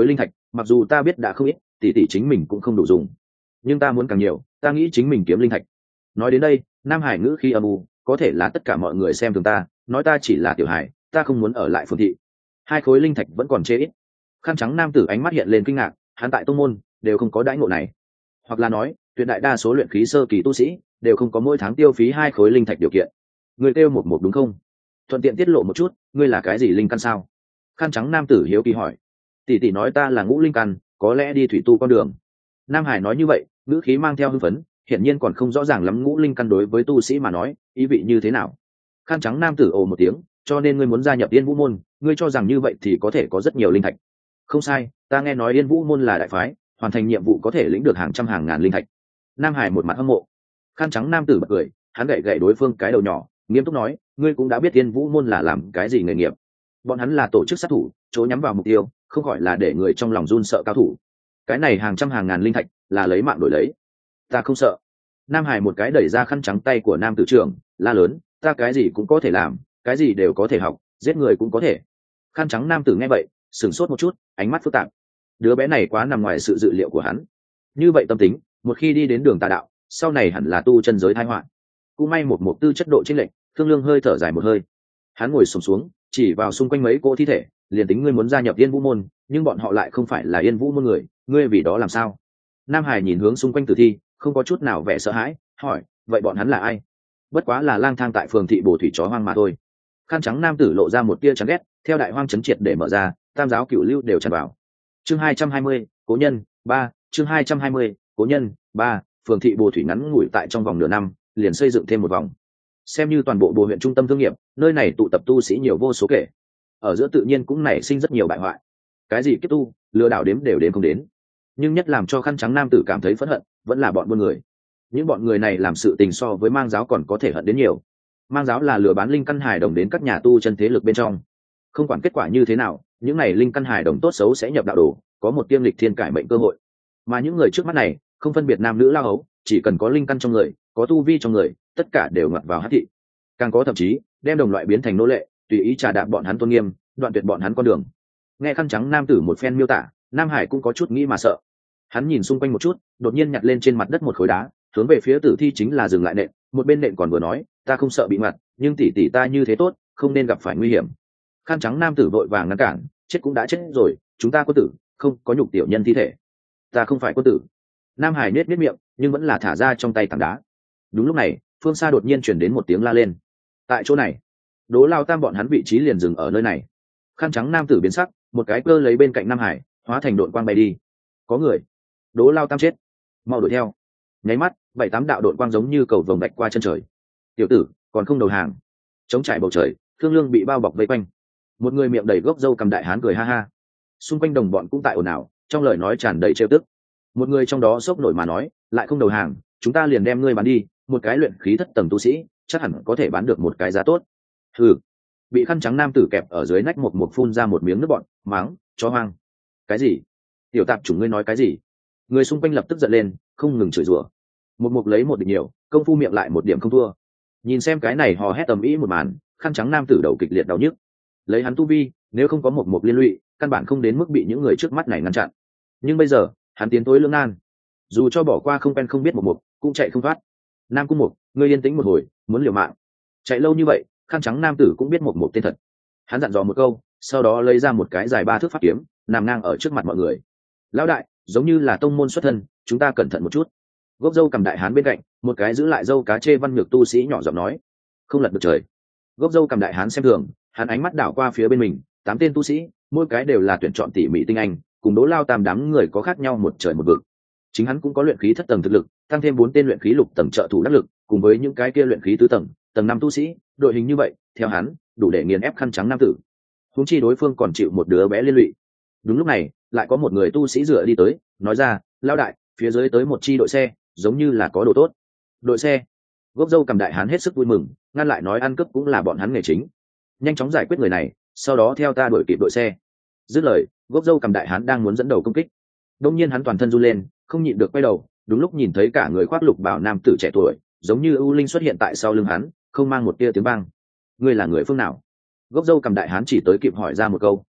mặc dù ta biết đã không ít, tỷ tỷ chính mình cũng không đủ dùng, nhưng ta muốn càng nhiều, ta nghĩ chính mình kiếm linh thạch. Nói đến đây, Nam Hải ngữ khi âm u, có thể là tất cả mọi người xem thường ta, nói ta chỉ là tiểu hải, ta không muốn ở lại phường thị. 2 khối linh thạch vẫn còn chê ít. Khăn trắng nam tử ánh mắt hiện lên kinh ngạc, hắn tại tông môn đều không có đãi ngộ này, hoặc là nói tuyệt đại đa số luyện khí sơ kỳ tu sĩ đều không có mỗi tháng tiêu phí 2 khối linh thạch điều kiện. Người kêu một đúng không? Thuận tiện tiết lộ một chút, ngươi là cái gì linh căn sao? Khăn trắng nam tử hiếu kỳ hỏi. Tỷ tỷ nói ta là ngũ linh căn, có lẽ đi thủy tu con đường. Nam Hải nói như vậy, ngữ khí mang theo hưng phấn, hiển nhiên còn không rõ ràng lắm ngũ linh căn đối với tu sĩ mà nói ý vị như thế nào. Khăn trắng nam tử ồ một tiếng, cho nên ngươi muốn gia nhập Yên Vũ môn, ngươi cho rằng như vậy thì có thể có rất nhiều linh thạch. Không sai, ta nghe nói Yên Vũ môn là đại phái, hoàn thành nhiệm vụ có thể lĩnh được hàng trăm hàng ngàn linh thạch. Nam Hải một mặt hâm mộ. Khăn trắng nam tử bật cười, hắn gậy gậy đối phương cái đầu nhỏ, nghiêm túc nói, ngươi cũng đã biết Yên Vũ môn là làm cái gì nghề nghiệp. Bọn hắn là tổ chức sát thủ, chỗ nhắm vào mục tiêu, không gọi là để người trong lòng run sợ cao thủ. Cái này hàng trăm hàng ngàn linh thạch là lấy mạng đổi lấy. Ta không sợ. Nam Hải một cái đẩy ra khăn trắng tay của nam tử trưởng, la lớn, ta cái gì cũng có thể làm, cái gì đều có thể học, giết người cũng có thể. Khăn trắng nam tử nghe vậy, sửng sốt một chút, ánh mắt phức tạp. Đứa bé này quá nằm ngoài sự dự liệu của hắn. Như vậy tâm tính, một khi đi đến đường tà đạo, sau này hẳn là tu chân giới tai họa. Cũng may một tư chất độ chênh lệch, Thương Lương hơi thở dài một hơi. Hắn ngồi xổm xuống, chỉ vào xung quanh mấy cỗ thi thể, liền tính ngươi muốn gia nhập Yên Vũ môn, nhưng bọn họ lại không phải là Yên Vũ môn người, ngươi vì đó làm sao? Nam Hải nhìn hướng xung quanh tử thi, không có chút nào vẻ sợ hãi, hỏi, vậy bọn hắn là ai? Bất quá là lang thang tại phường thị bổ thủy chó hoang mà thôi. Khăn trắng nam tử lộ ra một tia chán ghét, theo đại hoang chấn triệt để mở ra, tam giáo cửu lưu đều tràn vào. Chương 220, cố nhân 3, chương 220, cố nhân 3, phường thị bổ thủy ngắn ngủi tại trong vòng nửa năm, liền xây dựng thêm một vòng. Xem như toàn bộ bồ huyện trung tâm thương nghiệp, nơi này tụ tập tu sĩ nhiều vô số kể. Ở giữa tự nhiên cũng nảy sinh rất nhiều bại hoại. Cái gì kiếp tu, lừa đảo đếm đều đếm không đến. Nhưng nhất làm cho khăn trắng nam tử cảm thấy phẫn hận, vẫn là bọn buôn người. Những bọn người này làm sự tình so với mang giáo còn có thể hận đến nhiều. Mang giáo là lừa bán linh căn hài đồng đến các nhà tu chân thế lực bên trong. Không quản kết quả như thế nào, những này linh căn hài đồng tốt xấu sẽ nhập đạo đồ, có một tiêm lịch thiên cải mệnh cơ hội. Mà những người trước mắt này, không phân biệt nam nữ lao hấu, chỉ cần có linh căn trong người, có tu vi trong người, tất cả đều ngoặt vào hắc thị. Càng có thậm chí đem đồng loại biến thành nô lệ, tùy ý trà đạp bọn hắn tôn nghiêm, đoạn tuyệt bọn hắn con đường. Nghe khăn trắng nam tử một phen miêu tả, Nam Hải cũng có chút nghĩ mà sợ. Hắn nhìn xung quanh một chút, đột nhiên nhặt lên trên mặt đất một khối đá, hướng về phía tử thi chính là dừng lại nện, một bên nện còn vừa nói, ta không sợ bị ngặt, nhưng tỷ tỷ ta như thế tốt, không nên gặp phải nguy hiểm. Khăn trắng nam tử vội vàng ngăn cản, chết cũng đã chết rồi, chúng ta quân tử, không có nhục tiểu nhân thi thể. Ta không phải quân tử. Nam Hải nết miệng, nhưng vẫn là thả ra trong tay tảng đá. Đúng lúc này, phương xa đột nhiên chuyển đến một tiếng la lên. Tại chỗ này, Đỗ Lao Tam bọn hắn vị trí liền dừng ở nơi này. Khăn trắng nam tử biến sắc, một cái cơ lấy bên cạnh Nam Hải, hóa thành đội quang bay đi. Có người. Đỗ Lao Tam chết, mau đuổi theo. Nháy mắt, 7-8 đạo đội quang giống như cầu vồng bạch qua chân trời. Tiểu tử, còn không đầu hàng. Chống trải bầu trời, Thương Lương bị bao bọc vây quanh. Một người miệng đầy gốc râu cầm đại hán cười ha ha. Xung quanh đồng bọn cũng tại ồn ào, trong lời nói tràn đầy trêu tức. Một người trong đó sốc nổi mà nói, lại không đầu hàng, chúng ta liền đem ngươi bán đi, một cái luyện khí thất tầng tu sĩ, chắc hẳn có thể bán được một cái giá tốt. Hừ. Bị khăn trắng nam tử kẹp ở dưới nách một phun ra một miếng nước bọt, mắng, chó hoang. Cái gì? Tiểu tạp chủng ngươi nói cái gì? Người xung quanh lập tức giận lên, không ngừng chửi rủa. Một lấy một địch nhiều, công phu miệng lại một điểm không thua. Nhìn xem cái này hò hét tầm ý một màn, khăn trắng nam tử đầu kịch liệt đau nhức. Lấy hắn tu vi, nếu không có một liên lụy, căn bản không đến mức bị những người trước mắt này ngăn chặn. Nhưng bây giờ, hắn tiến tối lưỡng nan. Dù cho bỏ qua không quen không biết một cũng chạy không thoát. Nam Cung Mục, ngươi yên tĩnh một hồi, muốn liều mạng. Chạy lâu như vậy, khăn trắng nam tử cũng biết một tên thật. Hắn dặn dò một câu, sau đó lấy ra một cái dài 3 thước pháp kiếm, nằm ngang ở trước mặt mọi người. Lão đại, giống như là tông môn xuất thân, chúng ta cẩn thận một chút. Gốc dâu cầm đại hán bên cạnh, một cái giữ lại dâu cá chê văn nhược tu sĩ nhỏ giọng nói. Không lật được trời. Gốc dâu cầm đại hán xem thường, hắn ánh mắt đảo qua phía bên mình, 8 tên tu sĩ, mỗi cái đều là tuyển chọn tỉ mỉ tinh anh, cùng Đỗ Lao Tam đám người có khác nhau một trời một vực. Chính hắn cũng có luyện khí thất tầng thực lực, tăng thêm 4 tên luyện khí lục tầng trợ thủ đắc lực, cùng với những cái kia luyện khí tứ tầng, tầng 5 tu sĩ, đội hình như vậy, theo hắn, đủ để nghiền ép khăn trắng nam tử. Huống chi đối phương còn chịu một đứa bé liên lụy. Đúng lúc này, lại có một người tu sĩ dựa đi tới, nói ra, lao đại, phía dưới tới một chi đội xe, giống như là có đồ tốt. Đội xe. Gốc dâu cầm đại hán hết sức vui mừng, ngăn lại nói ăn cướp cũng là bọn hắn nghề chính. Nhanh chóng giải quyết người này, sau đó theo ta đuổi kịp đội xe. Dứt lời, gốc dâu cầm đại hán đang muốn dẫn đầu công kích. Đông nhiên hắn toàn thân run lên, không nhịn được quay đầu, đúng lúc nhìn thấy cả người khoác lục bào nam tử trẻ tuổi, giống như ưu linh xuất hiện tại sau lưng hắn, không mang một tia tiếng vang. Ngươi là người phương nào? Gốc dâu cầm đại hán chỉ tới kịp hỏi ra một câu,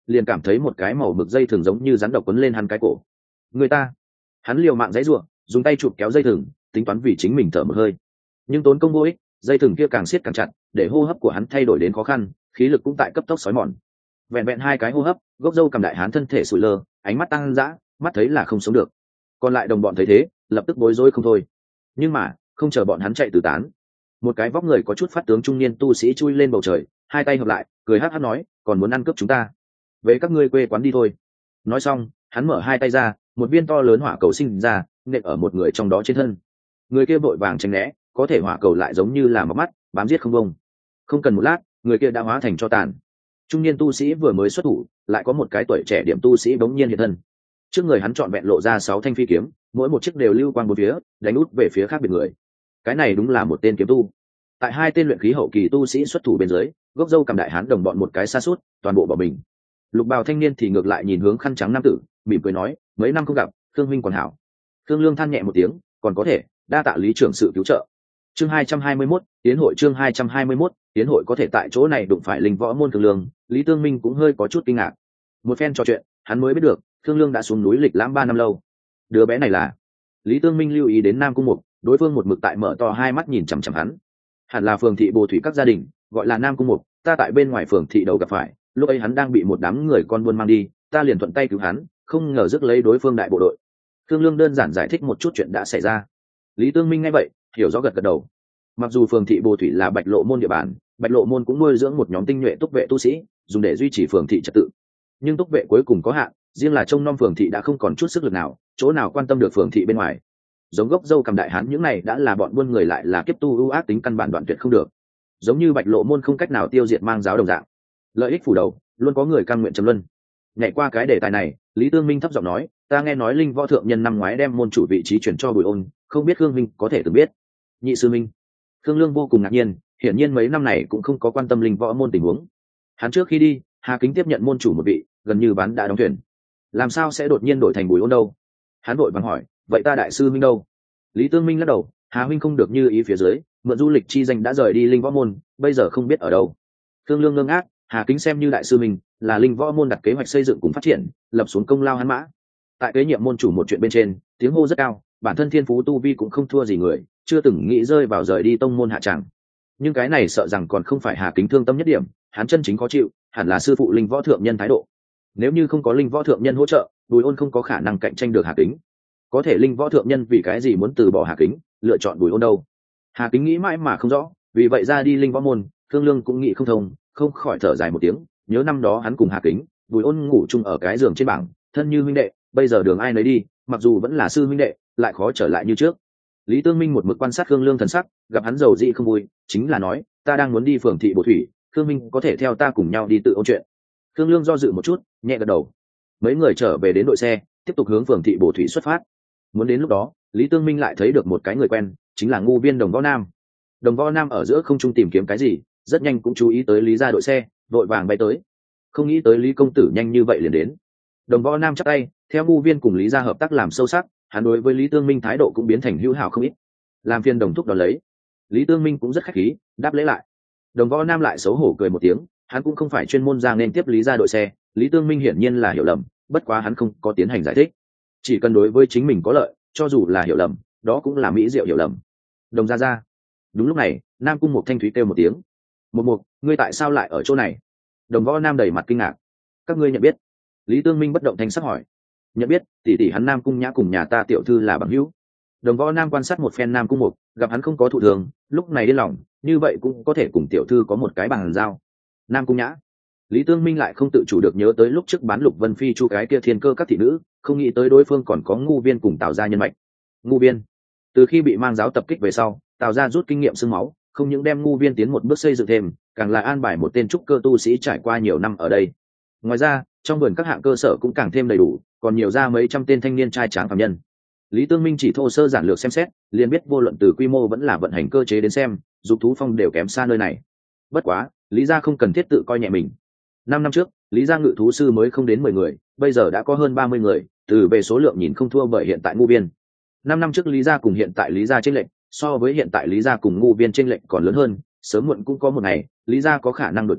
liền cảm thấy một cái màu mực dây thừng giống như rắn độc quấn lên hắn cái cổ. Người ta, hắn liều mạng giãy giụa, dùng tay chụp kéo dây thừng, tính toán vì chính mình thở một hơi, nhưng tốn công vô ích, dây thừng kia càng siết càng chặt, để hô hấp của hắn thay đổi đến khó khăn, khí lực cũng tại cấp tốc xói mòn. Vẹn vẹn 2 cái hô hấp, gốc dâu cầm đại hán thân thể sụi lơ, ánh mắt tăng dã, mắt thấy là không sống được. Còn lại đồng bọn thấy thế, lập tức bối rối không thôi. Nhưng mà không chờ bọn hắn chạy tứ tán, một cái vóc người có chút phát tướng trung niên tu sĩ chui lên bầu trời, 2 tay hợp lại, cười hắc hắc nói, còn muốn ăn cướp chúng ta, về các ngươi quê quán đi thôi. Nói xong, hắn mở 2 tay ra, một viên to lớn hỏa cầu sinh ra, nện ở một người trong đó trên thân. Người kia vội vàng tránh né, có thể hỏa cầu lại giống như là móc mắt, bám giết không bông. Không cần một lát, người kia đã hóa thành tro tàn. Trung niên tu sĩ vừa mới xuất thủ, lại có một cái tuổi trẻ điểm tu sĩ bỗng nhiên hiện thân. Trước người hắn trọn vẹn lộ ra 6 thanh phi kiếm, mỗi một chiếc đều lưu quang bốn phía, đánh út về phía khác biệt người. Cái này đúng là một tên kiếm tu. Tại 2 tên luyện khí hậu kỳ tu sĩ xuất thủ bên dưới, gốc dâu cầm đại hán đồng bọn một cái sa sút, toàn bộ bỏ mình. Lục bào thanh niên thì ngược lại nhìn hướng khăn trắng nam tử, mỉm cười nói, mấy năm không gặp, Khương huynh còn hảo. Khương Lương than nhẹ một tiếng, còn có thể, đa tạ lý trưởng sự cứu trợ. Chương 221, tiến hội chương 221, tiến hội có thể tại chỗ này đụng phải linh võ môn Khương Lương, Lý Tương Minh cũng hơi có chút kinh ngạc. Một phen trò chuyện, hắn mới biết được, Khương Lương đã xuống núi lịch lãm 3 năm lâu. Đứa bé này là Lý Tương Minh lưu ý đến Nam Cung Mục, đối phương một mực tại mở to 2 mắt nhìn chằm chằm hắn. Hẳn là phường thị Bồ Thủy các gia đình, gọi là Nam Cung Mục, ta tại bên ngoài phường thị đầu gặp phải, lúc ấy hắn đang bị một đám người con buôn mang đi, ta liền thuận tay cứu hắn, không ngờ rước lấy đối phương đại bộ đội. Khương Lương đơn giản giải thích một chút chuyện đã xảy ra. Lý Tương Minh nghe vậy, hiểu rõ gật gật đầu. Mặc dù phường thị Bồ Thủy là Bạch Lộ môn địa bàn, Bạch Lộ môn cũng nuôi dưỡng một nhóm tinh nhuệ túc vệ tu sĩ, dùng để duy trì phường thị trật tự. Nhưng túc vệ cuối cùng có hạn, riêng là trông nom phường thị đã không còn chút sức lực nào, chỗ nào quan tâm được phường thị bên ngoài. Giống gốc dâu cầm đại hán những này đã là bọn buôn người lại là kiếp tu ưu ác tính căn bản đoạn tuyệt không được. Giống như Bạch Lộ môn không cách nào tiêu diệt mang giáo đồng dạng. Lợi ích phủ đầu, luôn có người cam nguyện trầm luân. Nhảy qua cái đề tài này, Lý Tương Minh thấp giọng nói, ta nghe nói linh võ thượng nhân năm ngoái đem môn chủ vị trí chuyển cho Bùi Ôn, không biết Khương Minh có thể từng biết. Nhị sư Minh. Khương Lương vô cùng ngạc nhiên, hiển nhiên mấy năm này cũng không có quan tâm linh võ môn tình huống. Hắn trước khi đi, Hà Kính tiếp nhận môn chủ một vị, gần như bán đã đóng thuyền. Làm sao sẽ đột nhiên đổi thành Bùi Ôn đâu? Hắn vội vàng hỏi, vậy ta đại sư Minh đâu? Lý Tương Minh lắc đầu, Hà huynh không được như ý phía dưới, mượn du lịch chi danh đã rời đi linh võ môn, bây giờ không biết ở đâu. Khương Lương ngơ ngác, Hà Kính xem như đại sư mình, là linh võ môn đặt kế hoạch xây dựng cùng phát triển, lập xuống công lao hắn mã. Tại kế nhiệm môn chủ một chuyện bên trên, tiếng hô rất cao, bản thân thiên phú tu vi cũng không thua gì người, chưa từng nghĩ rơi vào rời đi tông môn hạ tràng. Nhưng cái này sợ rằng còn không phải Hà Kính thương tâm nhất điểm, hắn chân chính khó chịu, hẳn là sư phụ linh võ thượng nhân thái độ. Nếu như không có linh võ thượng nhân hỗ trợ, Bùi Ôn không có khả năng cạnh tranh được Hà Kính. Có thể linh võ thượng nhân vì cái gì muốn từ bỏ Hà Kính, lựa chọn Bùi Ôn đâu? Hà Kính nghĩ mãi mà không rõ, vì vậy ra đi linh võ môn, Thương Lương cũng nghĩ không thông, không khỏi thở dài một tiếng, nhớ năm đó hắn cùng Hà Kính, Bùi Ôn ngủ chung ở cái giường trên bảng, thân như huynh đệ, bây giờ đường ai nấy đi, mặc dù vẫn là sư huynh đệ, lại khó trở lại như trước. Lý Tương Minh một mực quan sát Khương Lương thần sắc, gặp hắn giàu dị không vui, chính là nói, ta đang muốn đi phường thị Bồ Thủy, Khương Minh có thể theo ta cùng nhau đi tự ôn chuyện. Khương Lương do dự một chút, nhẹ gật đầu. Mấy người trở về đến đội xe, tiếp tục hướng phường thị Bồ Thủy xuất phát. Muốn đến lúc đó, Lý Tương Minh lại thấy được một cái người quen, chính là ngu viên Đồng Võ Nam. Đồng Võ Nam ở giữa không trung tìm kiếm cái gì, rất nhanh cũng chú ý tới Lý gia đội xe, vội vàng bay tới. Không nghĩ tới Lý công tử nhanh như vậy liền đến. Đồng Võ Nam chắp tay, theo ngu viên cùng Lý gia hợp tác làm sâu sắc, hắn đối với Lý Tương Minh thái độ cũng biến thành hữu hảo không ít. Làm phiền đồng thúc đón lấy. Lý Tương Minh cũng rất khách khí, đáp lễ lại. Đồng Võ Nam lại xấu hổ cười một tiếng, hắn cũng không phải chuyên môn ra nên tiếp Lý gia đội xe, Lý Tương Minh hiển nhiên là hiểu lầm, bất quá hắn không có tiến hành giải thích. Chỉ cần đối với chính mình có lợi, cho dù là hiểu lầm, đó cũng là mỹ diệu hiểu lầm. Đồng gia gia. Đúng lúc này, Nam Cung Mục thanh thúy kêu một tiếng. Mục, ngươi tại sao lại ở chỗ này? Đồng Võ Nam đầy mặt kinh ngạc. Các ngươi nhận biết? Lý Tương Minh bất động thanh sắc hỏi. Nhận biết, tỷ tỷ hắn Nam Cung Nhã cùng nhà ta tiểu thư là bằng hữu. Đồng Võ Nam quan sát một phen Nam Cung Mục, gặp hắn không có thụ thường, lúc này điên lòng, như vậy cũng có thể cùng tiểu thư có một cái bàn giao. Nam Cung Nhã. Lý Tương Minh lại không tự chủ được nhớ tới lúc trước bán Lục Vân Phi chu cái kia thiên cơ các thị nữ, không nghĩ tới đối phương còn có ngu viên cùng Tào gia nhân mạch. Ngu viên. Từ khi bị mang giáo tập kích về sau, Tào gia rút kinh nghiệm xương máu, không những đem ngu viên tiến một bước xây dựng thêm, càng là an bài một tên trúc cơ tu sĩ trải qua nhiều năm ở đây. Ngoài ra, trong vườn các hạng cơ sở cũng càng thêm đầy đủ, còn nhiều ra mấy trăm tên thanh niên trai tráng phàm nhân. Lý Tương Minh chỉ thô sơ giản lược xem xét, liền biết vô luận từ quy mô vẫn là vận hành cơ chế đến xem, dục thú phong đều kém xa nơi này. Bất quá, Lý gia không cần thiết tự coi nhẹ mình. 5 năm trước, Lý gia ngự thú sư mới không đến 10 người, bây giờ đã có hơn 30 người, từ về số lượng nhìn không thua bởi hiện tại ngu viên. 5 năm trước Lý gia cùng hiện tại Lý gia chênh lệch, so với hiện tại Lý gia cùng ngu viên chênh lệch còn lớn hơn, sớm muộn cũng có một ngày, Lý gia có khả năng đổi tới,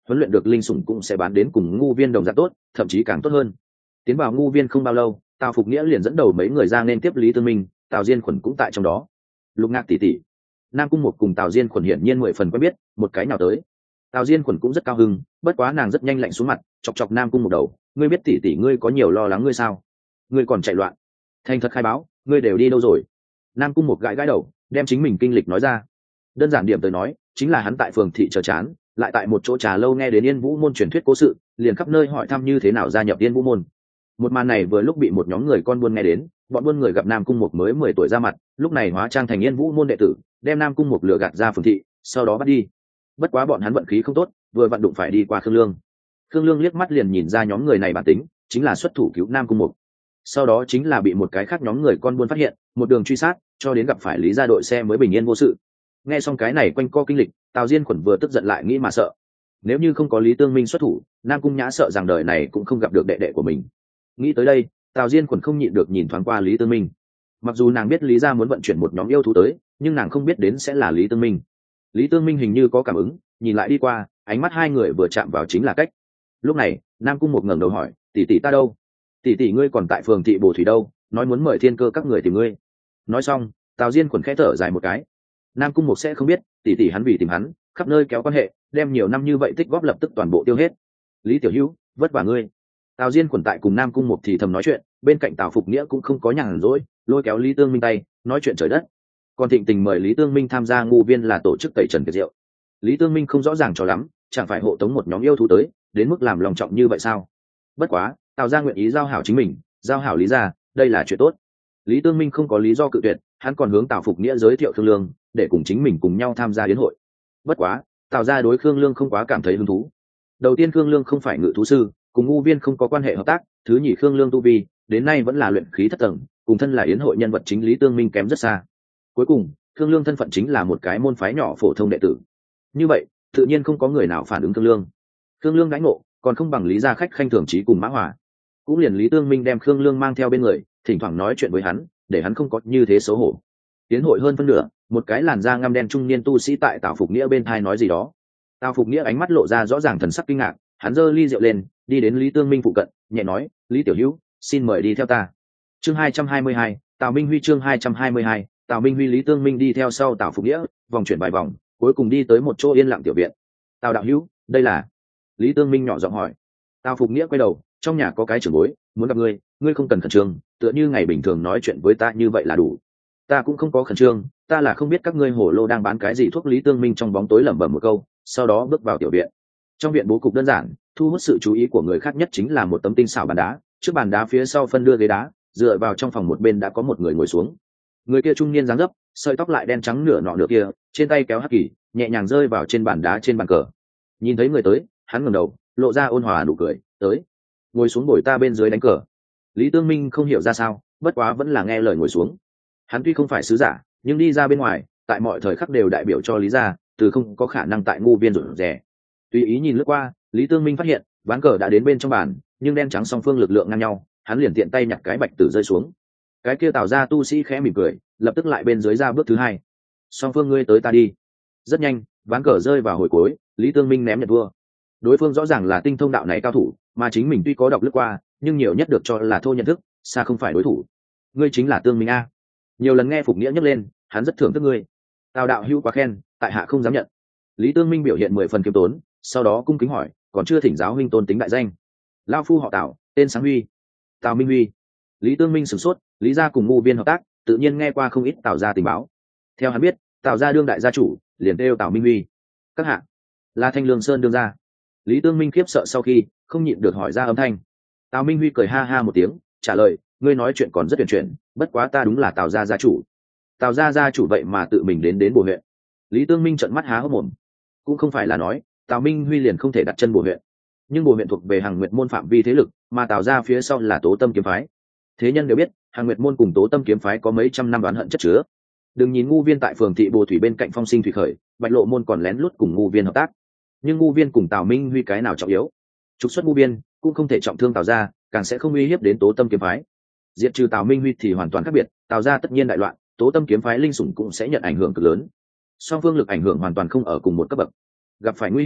huấn luyện được linh sủng cũng sẽ bán đến cùng ngu viên đồng dạng tốt, thậm chí càng tốt hơn. Tiến vào ngu viên không bao lâu, Tào Phục Nghĩa liền dẫn đầu mấy người ra nên tiếp Lý Tương Minh, Tào Diên Khuẩn cũng tại trong đó. Lục Ngạc tỷ tỷ, Nam Cung Mục cùng Tào Diên Khuẩn hiển nhiên 10 phần quen biết, một cái nào tới. Tào Diên Khuẩn cũng rất cao hứng, bất quá nàng rất nhanh lạnh xuống mặt, chọc chọc Nam Cung Mục đầu, ngươi biết tỷ tỷ ngươi có nhiều lo lắng ngươi sao? Ngươi còn chạy loạn. Thành thật khai báo, ngươi đều đi đâu rồi? Nam Cung Mục gãi gãi đầu, đem chính mình kinh lịch nói ra. Đơn giản điểm tới nói, chính là hắn tại phường thị chờ chán, lại tại một chỗ trà lâu nghe đến Yên Vũ môn truyền thuyết cố sự, liền khắp nơi hỏi thăm như thế nào gia nhập Yên Vũ môn. Một màn này vừa lúc bị một nhóm người con buôn nghe đến, bọn buôn người gặp Nam Cung Mục mới 10 tuổi ra mặt, lúc này hóa trang thành Yên Vũ môn đệ tử, đem Nam Cung Mục lừa gạt ra phường thị, sau đó bắt đi. Bất quá bọn hắn vận khí không tốt, vừa vặn đụng phải đi qua Khương Lương. Khương Lương liếc mắt liền nhìn ra nhóm người này bản tính, chính là xuất thủ cứu Nam Cung Mục. Sau đó chính là bị một cái khác nhóm người con buôn phát hiện, một đường truy sát, cho đến gặp phải Lý gia đội xe mới bình yên vô sự. Nghe xong cái này quanh co kinh lịch, Tào Diên Khuẩn vừa tức giận lại nghĩ mà sợ. Nếu như không có Lý Tương Minh xuất thủ, Nam Cung Nhã sợ rằng đời này cũng không gặp được đệ đệ của mình. Nghĩ tới đây, Tào Diên Khuẩn không nhịn được nhìn thoáng qua Lý Tương Minh. Mặc dù nàng biết Lý gia muốn vận chuyển một nhóm yêu thú tới, nhưng nàng không biết đến sẽ là Lý Tương Minh. Lý Tương Minh hình như có cảm ứng, nhìn lại đi qua, ánh mắt hai người vừa chạm vào chính là cách. Lúc này, Nam Cung một ngẩng đầu hỏi, tỷ tỷ ta đâu? Tỷ tỷ ngươi còn tại phường thị Bồ Thủy đâu? Nói muốn mời thiên cơ các người tìm ngươi. Nói xong, Tào Diên Khuẩn khẽ thở dài một cái. Nam Cung một sẽ không biết, tỷ tỷ hắn vì tìm hắn, khắp nơi kéo quan hệ, đem nhiều năm như vậy tích góp lập tức toàn bộ tiêu hết. Lý Tiểu Hữu, vất vả ngươi. Tào Diên Khuẩn tại cùng Nam Cung một thì thầm nói chuyện, bên cạnh Tào Phục Nghĩa cũng không có nhàn rỗi, lôi kéo Lý Tương Minh tay, nói chuyện trời đất. Còn thịnh tình mời Lý Tương Minh tham gia ngu viên là tổ chức tẩy trần tiệc rượu. Lý Tương Minh không rõ ràng cho lắm, chẳng phải hộ tống một nhóm yêu thú tới, đến mức làm lòng trọng như vậy sao? Bất quá, Tào gia nguyện ý giao hảo chính mình, giao hảo Lý gia, đây là chuyện tốt. Lý Tương Minh không có lý do cự tuyệt, hắn còn hướng Tào Phục Nghĩa giới thiệu Khương Lương, để cùng chính mình cùng nhau tham gia yến hội. Bất quá, Tào gia đối Khương Lương không quá cảm thấy hứng thú. Đầu tiên Khương Lương không phải ngự thú sư, cùng ngu viên không có quan hệ hợp tác, thứ nhì Khương Lương tu vi, đến nay vẫn là luyện khí thất tầng, cùng thân là yến hội nhân vật chính Lý Tương Minh kém rất xa. Cuối cùng, Khương Lương thân phận chính là một cái môn phái nhỏ phổ thông đệ tử. Như vậy, tự nhiên không có người nào phản ứng Khương Lương. Khương Lương đãi ngộ, còn không bằng Lý gia khách khanh thường trí cùng Mã Hòa. Cũng liền Lý Tương Minh đem Khương Lương mang theo bên người, thỉnh thoảng nói chuyện với hắn, để hắn không có như thế xấu hổ. Tiến hội hơn phân nửa, một cái làn da ngăm đen trung niên tu sĩ tại Tào Phục Nghĩa bên thai nói gì đó. Tào Phục Nghĩa ánh mắt lộ ra rõ ràng thần sắc kinh ngạc, hắn giơ ly rượu lên, đi đến Lý Tương Minh phụ cận, nhẹ nói, Lý Tiểu Hữu, xin mời đi theo ta. Chương 222, Tào Minh Huy chương 222, Tào Minh Huy. Lý Tương Minh đi theo sau Tào Phục Nghĩa, vòng chuyển vài vòng, cuối cùng đi tới một chỗ yên lặng tiểu viện. Tào đạo hữu, đây là? Lý Tương Minh nhỏ giọng hỏi. Tào Phục Nghĩa quay đầu, trong nhà có cái trưởng bối, muốn gặp ngươi, ngươi không cần khẩn trương, tựa như ngày bình thường nói chuyện với ta như vậy là đủ. Ta cũng không có khẩn trương, ta là không biết các ngươi hổ lô đang bán cái gì thuốc. Lý Tương Minh trong bóng tối lẩm bẩm một câu, sau đó bước vào tiểu viện. Trong viện bố cục đơn giản, thu hút sự chú ý của người khác nhất chính là một tấm tinh xảo bàn đá, trước bàn đá phía sau phân đưa ghế đá, dựa vào trong phòng một bên đã có một người ngồi xuống. Người kia trung niên dáng dấp, sợi tóc lại đen trắng nửa nọ nửa kia, trên tay kéo hắc kỳ, nhẹ nhàng rơi vào trên bàn đá trên bàn cờ. Nhìn thấy người tới, hắn ngẩng đầu, lộ ra ôn hòa nụ cười, tới, ngồi xuống bồi ta bên dưới đánh cờ. Lý Tương Minh không hiểu ra sao, bất quá vẫn là nghe lời ngồi xuống. Hắn tuy không phải sứ giả, nhưng đi ra bên ngoài, tại mọi thời khắc đều đại biểu cho Lý gia, từ không có khả năng tại ngu viên rủi rẻ. Tùy ý nhìn lướt qua, Lý Tương Minh phát hiện ván cờ đã đến bên trong bàn, nhưng đen trắng song phương lực lượng ngang nhau, hắn liền tiện tay nhặt cái bạch tử rơi xuống. Cái kia Tào gia tu sĩ khẽ mỉm cười, lập tức lại bên dưới ra bước thứ hai. Song phương ngươi tới ta đi. Rất nhanh, ván cờ rơi vào hồi cuối, Lý Tương Minh ném nhận thua. Đối phương rõ ràng là tinh thông đạo này cao thủ, mà chính mình tuy có đọc lướt qua, nhưng nhiều nhất được cho là thô nhận thức, xa không phải đối thủ. Ngươi chính là Tương Minh a. Nhiều lần nghe Phục Nghĩa nhắc lên, hắn rất thưởng thức ngươi. Tào đạo hữu quá khen, tại hạ không dám nhận. Lý Tương Minh biểu hiện 10 phần kiêm tốn, sau đó cung kính hỏi, còn chưa thỉnh giáo huynh tôn tính đại danh. Lao phu họ Tào, tên Sáng Huy. Tào Minh Huy. Lý Tương Minh sửng sốt, Lý gia cùng ngu viên hợp tác, tự nhiên nghe qua không ít Tào gia tình báo. Theo hắn biết, Tào gia đương đại gia chủ, liền kêu Tào Minh Huy. Các hạ, là Thanh Lương Sơn đương gia. Lý Tương Minh khiếp sợ sau khi không nhịn được hỏi ra âm thanh. Tào Minh Huy cười ha ha một tiếng, trả lời, ngươi nói chuyện còn rất huyền chuyển, bất quá ta đúng là Tào gia gia chủ. Tào gia gia chủ vậy mà tự mình đến Bồ huyện. Lý Tương Minh trợn mắt há hốc mồm. Cũng không phải là nói Tào Minh Huy liền không thể đặt chân Bồ huyện, nhưng Bồ huyện thuộc về Hằng Nguyệt môn phạm vi thế lực, mà Tào gia phía sau là Tố Tâm kiếm phái. Thế nhân đều biết Hằng Nguyệt môn cùng Tố Tâm kiếm phái có mấy trăm năm oán hận chất chứa. Đừng nhìn ngu viên tại phường thị Bồ Thủy bên cạnh phong sinh thủy khởi, Bạch Lộ môn còn lén lút cùng ngu viên hợp tác, nhưng ngu viên cùng Tào Minh Huy cái nào trọng yếu? Trục xuất ngu viên cũng không thể trọng thương Tào gia, càng sẽ không uy hiếp đến Tố Tâm kiếm phái. Diệt trừ Tào Minh Huy thì hoàn toàn khác biệt, Tào gia tất nhiên đại loạn, Tố Tâm kiếm phái linh sủng cũng sẽ nhận ảnh hưởng cực lớn. Song phương lực ảnh hưởng hoàn toàn không ở cùng một cấp bậc. Gặp phải nguy hiểm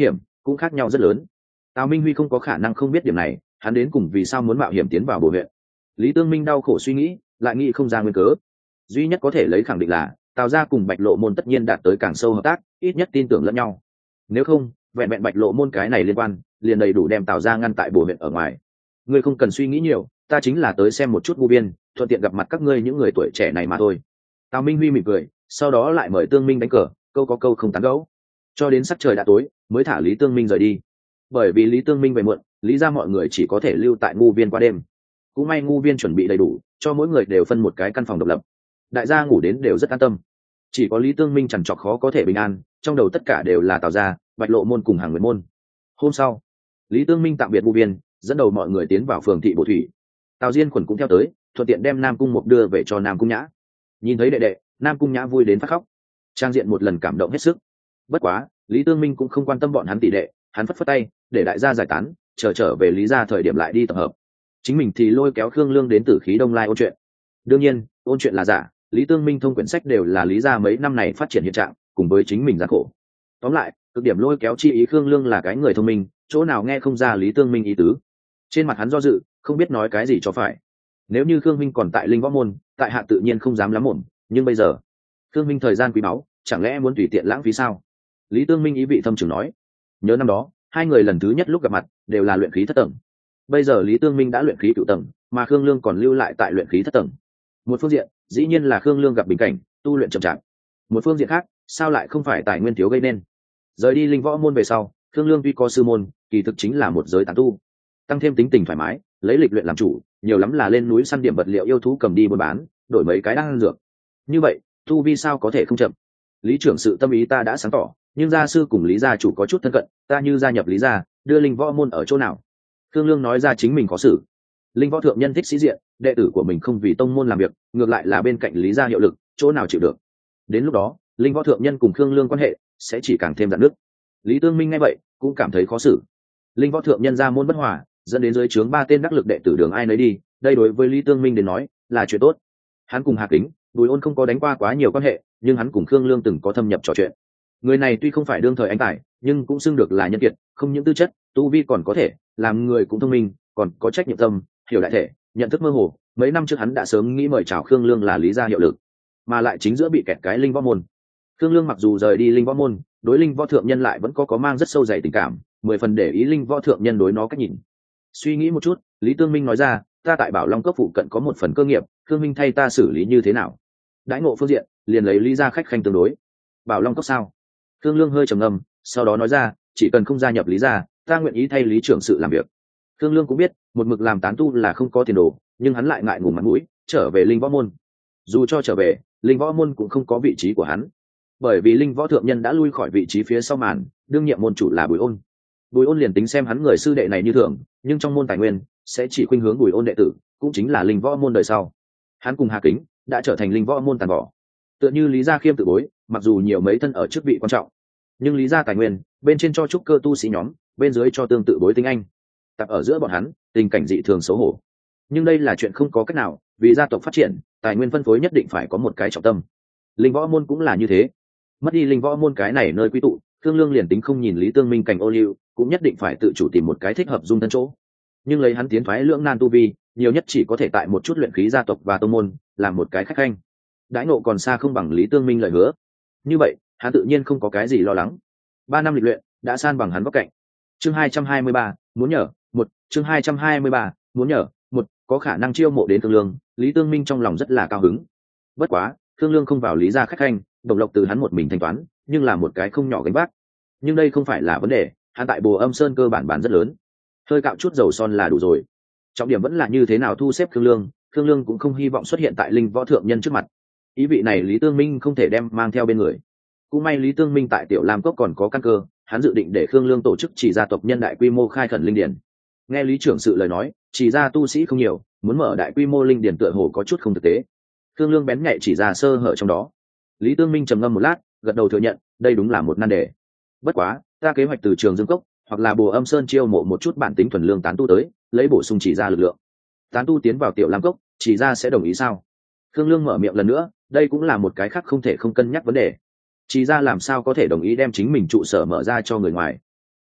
cũng khác nhau rất lớn. Tào Minh Huy không có khả năng không biết điểm này, hắn đến cùng vì sao muốn mạo hiểm tiến vào bồ huyện. Lý Tương Minh đau khổ suy nghĩ, lại nghĩ không ra nguyên cớ. Duy nhất có thể lấy khẳng định là Tào gia cùng Bạch Lộ môn tất nhiên đạt tới càng sâu hợp tác, ít nhất tin tưởng lẫn nhau. Nếu không, vẹn vẹn Bạch Lộ môn cái này liên quan, liền đầy đủ đem Tào gia ngăn tại bồ huyện ở ngoài. Ngươi không cần suy nghĩ nhiều, ta chính là tới xem một chút ngu biên, thuận tiện gặp mặt các ngươi những người tuổi trẻ này mà thôi. Tào Minh Huy mỉm cười, sau đó lại mời Tương Minh đánh cờ, câu có câu không tán gẫu. Cho đến sắc trời đã tối, mới thả Lý Tương Minh rời đi. Bởi vì Lý Tương Minh về muộn, lý ra mọi người chỉ có thể lưu tại ngu viên qua đêm. Cũng may ngu viên chuẩn bị đầy đủ, cho mỗi người đều phân một cái căn phòng độc lập. Đại gia ngủ đến đều rất an tâm. Chỉ có Lý Tương Minh chằn trọc khó có thể bình an, trong đầu tất cả đều là Tào gia, Bạch Lộ môn cùng Hàng Nguyệt môn. Hôm sau, Lý Tương Minh tạm biệt ngu viên, dẫn đầu mọi người tiến vào phường thị Bổ Thủy. Tào Diên Quẩn cũng theo tới, thuận tiện đem Nam Cung Mục đưa về cho Nam Cung Nhã. Nhìn thấy đệ đệ, Nam Cung Nhã vui đến phát khóc, trang diện một lần cảm động hết sức. Bất quá, Lý Tương Minh cũng không quan tâm bọn hắn tỷ đệ, hắn phất phất tay, để đại gia giải tán, trở về Lý gia thời điểm lại đi tập hợp. Chính mình thì lôi kéo Khương Lương đến Tử Khí Đông Lai ôn chuyện. Đương nhiên, ôn chuyện là giả, Lý Tương Minh thông quyển sách đều là Lý gia mấy năm này phát triển hiện trạng, cùng với chính mình gian khổ. Tóm lại, cực điểm lôi kéo chi ý Khương Lương là cái người thông minh, chỗ nào nghe không ra Lý Tương Minh ý tứ. Trên mặt hắn do dự, không biết nói cái gì cho phải. Nếu như Khương Minh còn tại Linh Võ môn, tại hạ tự nhiên không dám lắm mồm, nhưng bây giờ, Khương Minh thời gian quý báu, chẳng lẽ muốn tùy tiện lãng phí sao? Lý Tương Minh ý vị thâm trường nói. Nhớ năm đó, hai người lần thứ nhất lúc gặp mặt đều là luyện khí thất tầng. Bây giờ Lý Tương Minh đã luyện khí cửu tầng, mà Khương Lương còn lưu lại tại luyện khí thất tầng. Một phương diện, dĩ nhiên là Khương Lương gặp bình cảnh, tu luyện chậm chạp. Một phương diện khác, sao lại không phải tài nguyên thiếu gây nên? Rời đi Linh Võ môn về sau, Khương Lương tuy có sư môn, kỳ thực chính là một giới tán tu, tăng thêm tính tình thoải mái, lấy lịch luyện làm chủ, nhiều lắm là lên núi săn điểm vật liệu yêu thú cầm đi buôn bán, đổi mấy cái đan dược. Như vậy, tu vi sao có thể không chậm? Lý trưởng sự tâm ý ta đã sáng tỏ, nhưng gia sư cùng Lý gia chủ có chút thân cận, ta như gia nhập Lý gia, đưa Linh Võ môn ở chỗ nào? Khương Lương nói ra chính mình có xử. Linh Võ thượng nhân thích sĩ diện, đệ tử của mình không vì tông môn làm việc, ngược lại là bên cạnh Lý gia hiệu lực, chỗ nào chịu được? Đến lúc đó, Linh Võ thượng nhân cùng Khương Lương quan hệ sẽ chỉ càng thêm rạn nứt. Lý Tương Minh nghe vậy, cũng cảm thấy khó xử. Linh Võ thượng nhân ra môn bất hòa, dẫn đến dưới trướng 3 tên đắc lực đệ tử đường ai nấy đi, đây đối với Lý Tương Minh đến nói là chuyện tốt. Hắn cùng Hà Kính, Bùi Ôn không có đánh qua quá nhiều quan hệ, nhưng hắn cùng Khương Lương từng có thâm nhập trò chuyện. Người này tuy không phải đương thời anh tài, nhưng cũng xưng được là nhân kiệt, không những tư chất, tu vi còn có thể, làm người cũng thông minh, còn có trách nhiệm tâm, hiểu đại thể, nhận thức mơ hồ. Mấy năm trước hắn đã sớm nghĩ mời chào Khương Lương là Lý gia hiệu lực, mà lại chính giữa bị kẹt cái Linh Võ môn. Khương Lương mặc dù rời đi Linh Võ môn, đối Linh Võ thượng nhân lại vẫn có mang rất sâu dày tình cảm, 10 phần để ý Linh Võ thượng nhân đối nó cách nhìn. Suy nghĩ một chút, Lý Tương Minh nói ra, ta tại Bảo Long Cốc phụ cận có một phần cơ nghiệp, Khương Minh thay ta xử lý như thế nào? Đãi ngộ phương diện, liền lấy Lý gia khách khanh tương đối. Bảo Long Cốc sao? Khương Lương hơi trầm ngâm, sau đó nói ra, chỉ cần không gia nhập Lý gia, ta nguyện ý thay Lý trưởng sự làm việc. Khương Lương cũng biết, một mực làm tán tu là không có tiền đồ, nhưng hắn lại ngại ngùng mặt mũi, trở về Linh Võ môn. Dù cho trở về, Linh Võ môn cũng không có vị trí của hắn, bởi vì Linh Võ thượng nhân đã lui khỏi vị trí phía sau màn, đương nhiệm môn chủ là Bùi Ôn. Bùi Ôn liền tính xem hắn người sư đệ này như thường, nhưng trong môn tài nguyên sẽ chỉ khuynh hướng Bùi Ôn đệ tử, cũng chính là Linh Võ môn đời sau. Hắn cùng Hà Kính đã trở thành Linh Võ môn tàn vỏ. Tựa như Lý Gia Khiêm tự bối, mặc dù nhiều mấy thân ở chức vị quan trọng, nhưng Lý Gia tài nguyên bên trên cho trúc cơ tu sĩ nhóm, bên dưới cho tương tự bối tinh anh. Tập ở giữa bọn hắn, tình cảnh dị thường xấu hổ. Nhưng đây là chuyện không có cách nào, vì gia tộc phát triển, tài nguyên phân phối nhất định phải có một cái trọng tâm. Linh Võ môn cũng là như thế. Mất đi Linh Võ môn cái này nơi quy tụ, Khương Lương liền tính không nhìn Lý Tương Minh cảnh ô liu, cũng nhất định phải tự chủ tìm một cái thích hợp dung thân chỗ. Nhưng lấy hắn tiến thoái lưỡng nan tu vi, nhiều nhất chỉ có thể tại một chút luyện khí gia tộc và tông môn làm một cái khách khanh. Đãi ngộ còn xa không bằng Lý Tương Minh lời hứa. Như vậy, hắn tự nhiên không có cái gì lo lắng. 3 năm lịch luyện đã san bằng hắn góc cạnh. Chương 223, muốn nhờ, chương 223, muốn nhờ, có khả năng chiêu mộ đến Khương Lương, Lý Tương Minh trong lòng rất là cao hứng. Bất quá, Khương Lương không vào Lý gia khách khanh, đồng lộc từ hắn một mình thanh toán, nhưng là một cái không nhỏ gánh vác. Nhưng đây không phải là vấn đề, hắn tại Bồ Âm Sơn cơ bản bán rất lớn, hơi cạo chút dầu son là đủ rồi. Trọng điểm vẫn là như thế nào thu xếp Khương Lương cũng không hy vọng xuất hiện tại Linh Võ thượng nhân trước mặt. Ý vị này Lý Tương Minh không thể đem mang theo bên người. Cũng may Lý Tương Minh tại Tiểu Lam Cốc còn có căn cơ, hắn dự định để Khương Lương tổ chức chỉ gia tộc nhân đại quy mô khai khẩn linh điển. Nghe Lý trưởng sự lời nói, chỉ ra tu sĩ không nhiều, muốn mở đại quy mô linh điển tựa hồ có chút không thực tế. Khương Lương bén nhạy chỉ ra sơ hở trong đó. Lý Tương Minh trầm ngâm một lát, gật đầu thừa nhận, đây đúng là một nan đề. Bất quá, ta kế hoạch từ Trường Dương Cốc hoặc là Bồ Âm Sơn chiêu mộ một chút bản tính thuần lương tán tu tới, lấy bổ sung chỉ ra lực lượng. Tán tu tiến vào Tiểu Lam Cốc, chỉ ra sẽ đồng ý sao? Khương Lương mở miệng lần nữa, đây cũng là một cái khác không thể không cân nhắc vấn đề. Chỉ ra làm sao có thể đồng ý đem chính mình trụ sở mở ra cho người ngoài?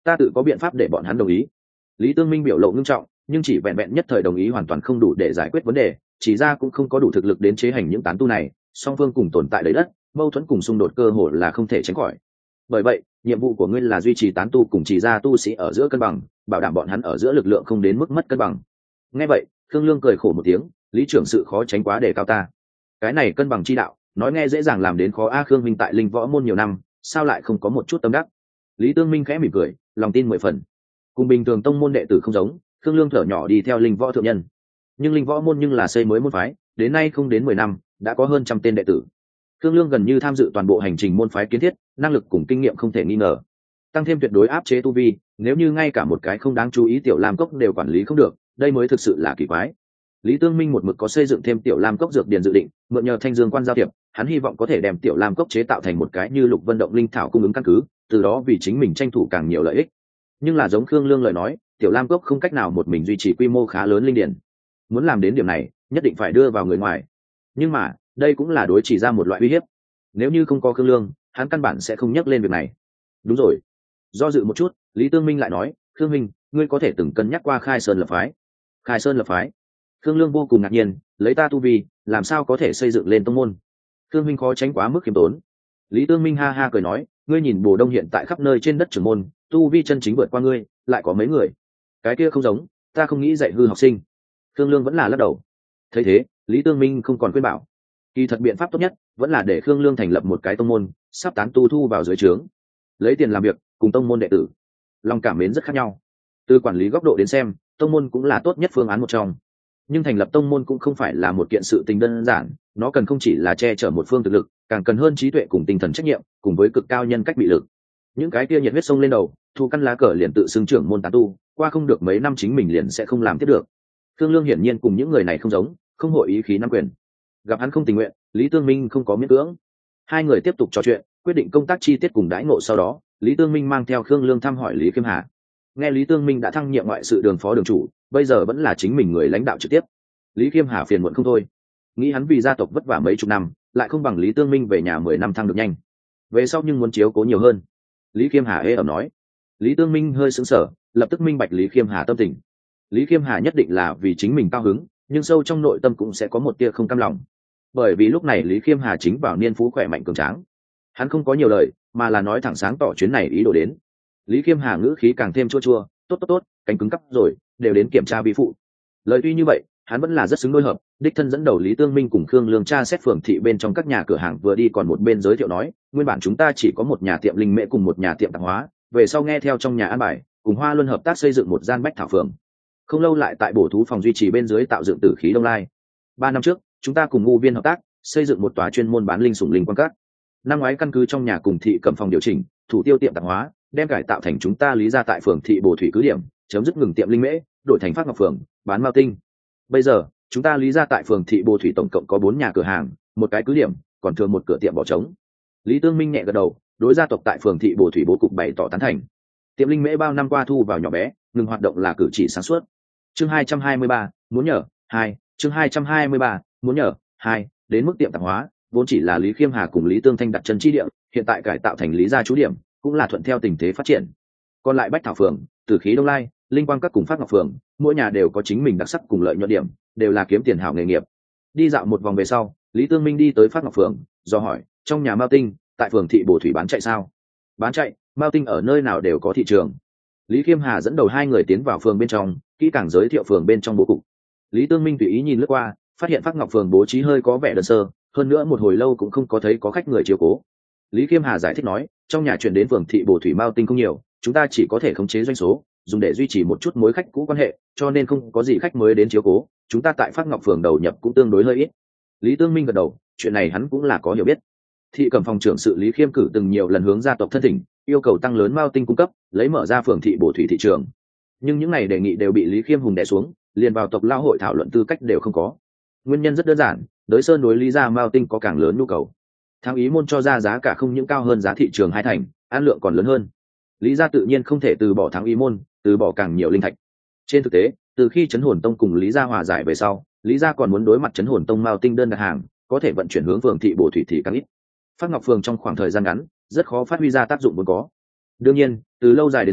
ta tự có biện pháp để bọn hắn đồng ý. Lý Tương Minh biểu lộ ngưng trọng, nhưng chỉ vẹn vẹn nhất thời đồng ý hoàn toàn không đủ để giải quyết vấn đề, chỉ ra cũng không có đủ thực lực đến chế hành những tán tu này, song phương cùng tồn tại đầy đất, mâu thuẫn cùng xung đột cơ hội là không thể tránh khỏi. Bởi vậy, nhiệm vụ của ngươi là duy trì tán tu cùng chỉ ra tu sĩ ở giữa cân bằng, bảo đảm bọn hắn ở giữa lực lượng không đến mức mất cân bằng. Nghe vậy, Khương Lương cười khổ một tiếng, lý trưởng sự khó tránh quá đề cao ta. Cái này cân bằng chi đạo, nói nghe dễ dàng làm đến khó a. Khương Minh tại linh võ môn nhiều năm, sao lại không có một chút tâm đắc? Lý Tương Minh khẽ mỉm cười, lòng tin 10 phần. Cùng bình thường tông môn đệ tử không giống, Khương Lương thở nhỏ đi theo linh võ thượng nhân, nhưng linh võ môn nhưng là xây mới môn phái, đến nay không đến 10 năm đã có hơn 100 tên đệ tử. Khương Lương gần như tham dự toàn bộ hành trình môn phái kiến thiết, năng lực cùng kinh nghiệm không thể nghi ngờ, tăng thêm tuyệt đối áp chế tu vi, nếu như ngay cả một cái không đáng chú ý tiểu lam cốc đều quản lý không được, đây mới thực sự là kỳ quái. Lý Tương Minh một mực có xây dựng thêm tiểu lam cốc dược điển dự định, mượn nhờ Thanh Dương quan giao thiệp, hắn hy vọng có thể đem tiểu lam cốc chế tạo thành một cái như Lục Vân động linh thảo cung ứng căn cứ, từ đó vì chính mình tranh thủ càng nhiều lợi ích. Nhưng là giống Khương Lương lời nói, tiểu lam cốc không cách nào một mình duy trì quy mô khá lớn linh điển, muốn làm đến điểm này nhất định phải đưa vào người ngoài, nhưng mà đây cũng là đối chỉ ra một loại uy hiếp. Nếu như không có Khương Lương, hắn căn bản sẽ không nhắc lên việc này. Đúng rồi. Do dự một chút, Lý Tương Minh lại nói, Khương Minh, ngươi có thể từng cân nhắc qua khai sơn lập phái? Khai sơn lập phái? Khương Lương vô cùng ngạc nhiên, lấy ta tu vi làm sao có thể xây dựng lên tông môn? Khương Minh khó tránh quá mức khiêm tốn. Lý Tương Minh ha ha cười nói, ngươi nhìn Bồ Đông hiện tại khắp nơi trên đất trưởng môn, tu vi chân chính vượt qua ngươi lại có mấy người? Cái kia không giống, ta không nghĩ dạy hư học sinh. Khương Lương vẫn là lắc đầu. Thấy thế, Lý Tương Minh không còn khuyên bảo. Kỳ thật biện pháp tốt nhất vẫn là để Khương Lương thành lập một cái tông môn, sắp tán tu thu vào dưới trướng, lấy tiền làm việc, cùng tông môn đệ tử lòng cảm mến rất khác nhau. Từ quản lý góc độ đến xem, tông môn cũng là tốt nhất phương án một trong. Nhưng thành lập tông môn cũng không phải là một kiện sự tình đơn giản, nó cần không chỉ là che chở một phương thực lực, càng cần hơn trí tuệ cùng tinh thần trách nhiệm, cùng với cực cao nhân cách bị lực. Những cái kia nhiệt huyết sông lên đầu, thu căn lá cờ liền tự xưng trưởng môn tán tu, qua không được mấy năm chính mình liền sẽ không làm tiếp được. Khương Lương hiển nhiên cùng những người này không giống, không hội ý khí nắm quyền. Gặp hắn không tình nguyện, Lý Tương Minh không có miễn cưỡng. Hai người tiếp tục trò chuyện, quyết định công tác chi tiết cùng đãi ngộ. Sau đó, Lý Tương Minh mang theo Khương Lương thăm hỏi Lý Khiêm Hà. Nghe Lý Tương Minh đã thăng nhiệm ngoại sự đường phó đường chủ, bây giờ vẫn là chính mình người lãnh đạo trực tiếp. Lý Khiêm Hà phiền muộn không thôi, nghĩ hắn vì gia tộc vất vả mấy chục năm, lại không bằng Lý Tương Minh về nhà 10 năm thăng được nhanh. Về sau nhưng muốn chiếu cố nhiều hơn. Lý Khiêm Hà ê ẩm nói. Lý Tương Minh hơi sững sờ, lập tức minh bạch Lý Khiêm Hà tâm tình. Lý Khiêm Hà nhất định là vì chính mình cao hứng, nhưng sâu trong nội tâm cũng sẽ có một tia không cam lòng. Bởi vì lúc này Lý Khiêm Hà chính vào niên phú khỏe mạnh cường tráng. Hắn không có nhiều lời, mà là nói thẳng sáng tỏ chuyến này ý đồ đến. Lý Khiêm Hà ngữ khí càng thêm chua chua, tốt, cánh cứng cắp rồi, đều đến kiểm tra vi phụ. Lời tuy như vậy, hắn vẫn là rất xứng đôi hợp, đích thân dẫn đầu Lý Tương Minh cùng Khương Lương tra xét phường thị bên trong các nhà cửa hàng, vừa đi còn một bên giới thiệu nói, nguyên bản chúng ta chỉ có một nhà tiệm linh mễ cùng một nhà tiệm tạp hóa, về sau nghe theo trong nhà an bài, cùng Hoa Luân hợp tác xây dựng một gian bách thảo phường. Không lâu lại tại bổ thú phòng duy trì bên dưới tạo dựng tử khí Đông Lai. 3 năm trước, chúng ta cùng ngu viên hợp tác, xây dựng một tòa chuyên môn bán linh sủng linh quan các. Năm ngoái căn cứ trong nhà cùng thị cầm phòng điều chỉnh, thủ tiêu tiệm tạp hóa, đem cải tạo thành chúng ta Lý gia tại phường thị Bồ Thủy cứ điểm, chấm dứt ngừng tiệm linh mễ, đổi thành Phát Ngọc phường, bán mao tinh. Bây giờ, chúng ta Lý gia tại phường thị Bồ Thủy tổng cộng có 4 nhà cửa hàng, một cái cứ điểm, còn thừa một cửa tiệm bỏ trống. Lý Tương Minh nhẹ gật đầu, đối gia tộc tại phường thị Bồ Thủy bố cục bày tỏ tán thành. Tiệm linh mễ bao năm qua thu vào nhỏ bé, ngừng hoạt động là cử chỉ sáng suốt. Chương 223, muốn nhờ 2, chương 223, muốn nhờ 2, đến mức tiệm tạp hóa, vốn chỉ là Lý Khiêm Hà cùng Lý Tương Thanh đặt chân chi địa, hiện tại cải tạo thành Lý gia trú điểm, cũng là thuận theo tình thế phát triển. Còn lại Bách Thảo phường, Tử khí Đông Lai, Linh Quang các cùng Phát Ngọc phường, mỗi nhà đều có chính mình đặc sắc cùng lợi nhuận điểm, đều là kiếm tiền hảo nghề nghiệp. Đi dạo một vòng về sau, Lý Tương Minh đi tới Phát Ngọc phường, do hỏi, trong nhà Mao Tinh, tại phường thị Bồ Thủy bán chạy sao? Bán chạy, Mao Tinh ở nơi nào đều có thị trường. Lý Khiêm Hà dẫn đầu hai người tiến vào phường bên trong, kỹ càng giới thiệu phường bên trong bố cục. Lý Tương Minh tùy ý nhìn lướt qua, phát hiện Phát Ngọc phường bố trí hơi có vẻ đơn sơ, hơn nữa một hồi lâu cũng không có thấy có khách người chiếu cố. Lý Khiêm Hà giải thích nói, trong nhà chuyển đến phường thị Bồ Thủy Mao Tinh không nhiều, chúng ta chỉ có thể khống chế doanh số, dùng để duy trì một chút mối khách cũ quan hệ, cho nên không có gì khách mới đến chiếu cố, chúng ta tại Phát Ngọc phường đầu nhập cũng tương đối hơi ít. Lý Tương Minh gật đầu, chuyện này hắn cũng là có hiểu biết. Thị Cẩm phòng trưởng sự Lý Khiêm cử từng nhiều lần hướng gia tộc thân thỉnh, yêu cầu tăng lớn Mao Tinh cung cấp, lấy mở ra phường thị Bồ Thủy thị trường. Nhưng những này đề nghị đều bị Lý Khiêm hùng đè xuống, liền vào tộc lao hội thảo luận tư cách đều không có. Nguyên nhân rất đơn giản, Đới Sơn đối Lý gia Mao Tinh có càng lớn nhu cầu. Thắng ý môn cho ra giá cả không những cao hơn giá thị trường 2 thành, an lượng còn lớn hơn. Lý gia tự nhiên không thể từ bỏ Thắng ý môn, từ bỏ càng nhiều linh thạch. Trên thực tế, từ khi Chấn Hồn Tông cùng Lý gia hòa giải về sau, Lý gia còn muốn đối mặt Chấn Hồn Tông Mao Tinh đơn đặt hàng, có thể vận chuyển hướng phường thị Bồ Thủy thì càng ít. Phát Ngọc phường trong khoảng thời gian ngắn, rất khó phát huy ra tác dụng vốn có. Đương nhiên, từ lâu dài đến xem,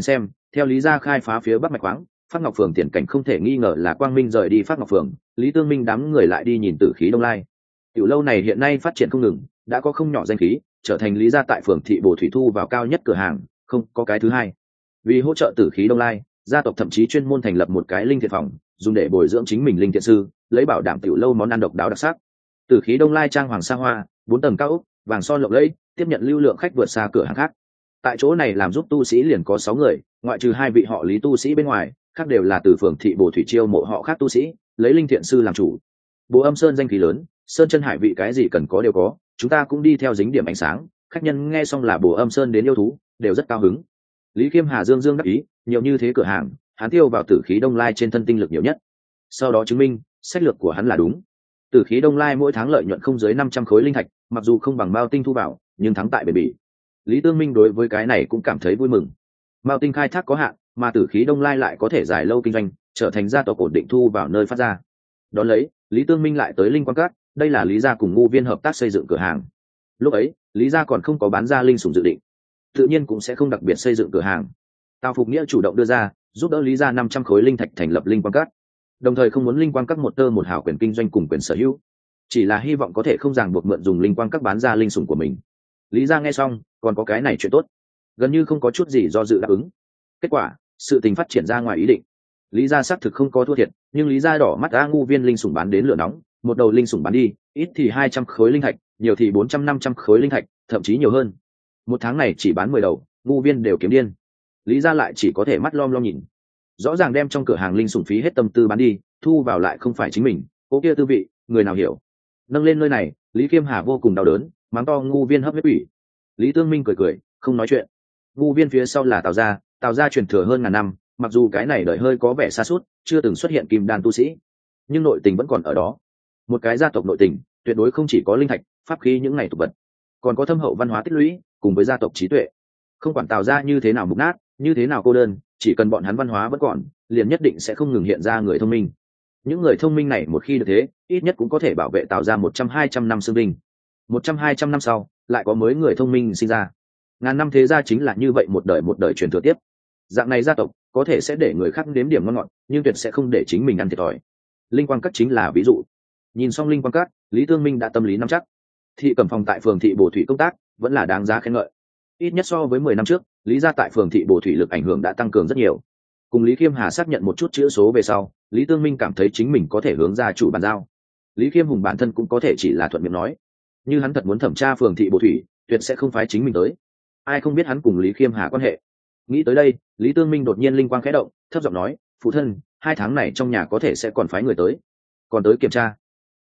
Theo Lý gia khai phá phía bắc mạch khoáng, Phát Ngọc phường tiền cảnh không thể nghi ngờ là Quang Minh rời đi Phát Ngọc phường, Lý Tương Minh đám người lại đi nhìn Tử Khí Đông Lai. Tiểu lâu này hiện nay phát triển không ngừng, đã có không nhỏ danh khí, trở thành Lý gia tại phường thị Bồ Thủy thu vào cao nhất cửa hàng, không có cái thứ hai. Vì hỗ trợ Tử Khí Đông Lai, gia tộc thậm chí chuyên môn thành lập một cái linh thiện phòng, dùng để bồi dưỡng chính mình linh thiện sư, lấy bảo đảm tiểu lâu món ăn độc đáo đặc sắc. Tử Khí Đông Lai trang hoàng xa hoa, 4 tầng cao ốc, vàng son lộng lẫy, tiếp nhận lưu lượng khách vượt xa cửa hàng khác. Tại chỗ này làm giúp tu sĩ liền có 6 người, ngoại trừ 2 vị họ Lý tu sĩ bên ngoài, khác đều là từ phường thị Bồ Thủy chiêu mộ họ khác tu sĩ, lấy linh thiện sư làm chủ. Bố Âm Sơn danh khí lớn, sơn chân hải vị cái gì cần có đều có, chúng ta cũng đi theo dính điểm ánh sáng. Khách nhân nghe xong là Bồ Âm Sơn đến yêu thú, đều rất cao hứng. Lý Khiêm Hà dương dương đắc ý, nhiều như thế cửa hàng, hắn tiêu vào Tử Khí Đông Lai trên thân tinh lực nhiều nhất. Sau đó chứng minh, sách lược của hắn là đúng. Tử Khí Đông Lai mỗi tháng lợi nhuận không dưới 500 khối linh thạch, mặc dù không bằng Mao Tinh thu vào, nhưng thắng tại bền bỉ. Lý Tương Minh đối với cái này cũng cảm thấy vui mừng. Mao Tinh khai thác có hạn, mà Tử Khí Đông Lai lại có thể dài lâu kinh doanh, trở thành gia tộc ổn định thu vào nơi phát ra. Đón lấy, Lý Tương Minh lại tới Linh Quang Các, đây là Lý gia cùng Ngô Viên hợp tác xây dựng cửa hàng. Lúc ấy, Lý gia còn không có bán ra linh sủng dự định, tự nhiên cũng sẽ không đặc biệt xây dựng cửa hàng. Tào Phục Nghĩa chủ động đưa ra, giúp đỡ Lý gia 500 khối linh thạch thành lập Linh Quang Các, đồng thời không muốn Linh Quang Các một tơ một hào quyền kinh doanh cùng quyền sở hữu, chỉ là hy vọng có thể không ràng buộc mượn dùng Linh Quang Các bán ra linh sủng của mình. Lý gia nghe xong, còn có cái này chuyện tốt, gần như không có chút gì do dự đáp ứng. Kết quả, sự tình phát triển ra ngoài ý định. Lý gia xác thực không có thua thiệt, nhưng Lý gia đỏ mắt Ngô Viên linh sủng bán đến lửa nóng, một đầu linh sủng bán đi, ít thì 200 khối linh thạch, nhiều thì 400-500 khối linh thạch, thậm chí nhiều hơn. Một tháng này chỉ bán 10 đầu, Ngô Viên đều kiếm điên. Lý gia lại chỉ có thể mắt lom lom nhìn. Rõ ràng đem trong cửa hàng linh sủng phí hết tâm tư bán đi, thu vào lại không phải chính mình, cố kia tư vị, người nào hiểu. Nâng lên nơi này, Lý Khiêm Hà vô cùng đau đớn, mắng to Ngô Viên hấp huyết quỷ. Lý Tương Minh cười cười, không nói chuyện. Ngô Viên phía sau là Tào gia truyền thừa hơn ngàn năm, mặc dù cái này đời hơi có vẻ xa suốt, chưa từng xuất hiện kim đan tu sĩ, nhưng nội tình vẫn còn ở đó. Một cái gia tộc nội tình, tuyệt đối không chỉ có linh thạch, pháp khí những ngày tục vật, còn có thâm hậu văn hóa tích lũy, cùng với gia tộc trí tuệ. Không quản Tào gia như thế nào mục nát, như thế nào cô đơn, chỉ cần bọn hắn văn hóa vẫn còn, liền nhất định sẽ không ngừng hiện ra người thông minh. Những người thông minh này một khi được thế, ít nhất cũng có thể bảo vệ Tào gia 100-200 năm xương binh. 100-200 năm sau, lại có mới người thông minh sinh ra. Ngàn năm thế gia chính là như vậy, một đời truyền thừa tiếp. Dạng này gia tộc có thể sẽ để người khác nếm điểm ngon ngọt, nhưng tuyệt sẽ không để chính mình ăn thiệt thòi. Linh Quang Các chính là ví dụ. Nhìn xong Linh Quang Các, Lý Tương Minh đã tâm lý nắm chắc. Thị Cẩm Phòng tại phường thị Bồ Thủy công tác vẫn là đáng giá khen ngợi. Ít nhất so với 10 năm trước, Lý gia tại phường thị Bồ Thủy lực ảnh hưởng đã tăng cường rất nhiều. Cùng Lý Khiêm Hà xác nhận một chút chữ số về sau, Lý Tương Minh cảm thấy chính mình có thể hướng gia chủ bàn giao. Lý Khiêm Hùng bản thân cũng có thể chỉ là thuận miệng nói, như hắn thật muốn thẩm tra phường thị Bồ Thủy, tuyệt sẽ không phái chính mình tới. Ai không biết hắn cùng Lý Khiêm Hà quan hệ. Nghĩ tới đây, Lý Tương Minh đột nhiên linh quang khẽ động, thấp giọng nói, phụ thân, 2 tháng này trong nhà có thể sẽ còn phái người tới, còn tới kiểm tra.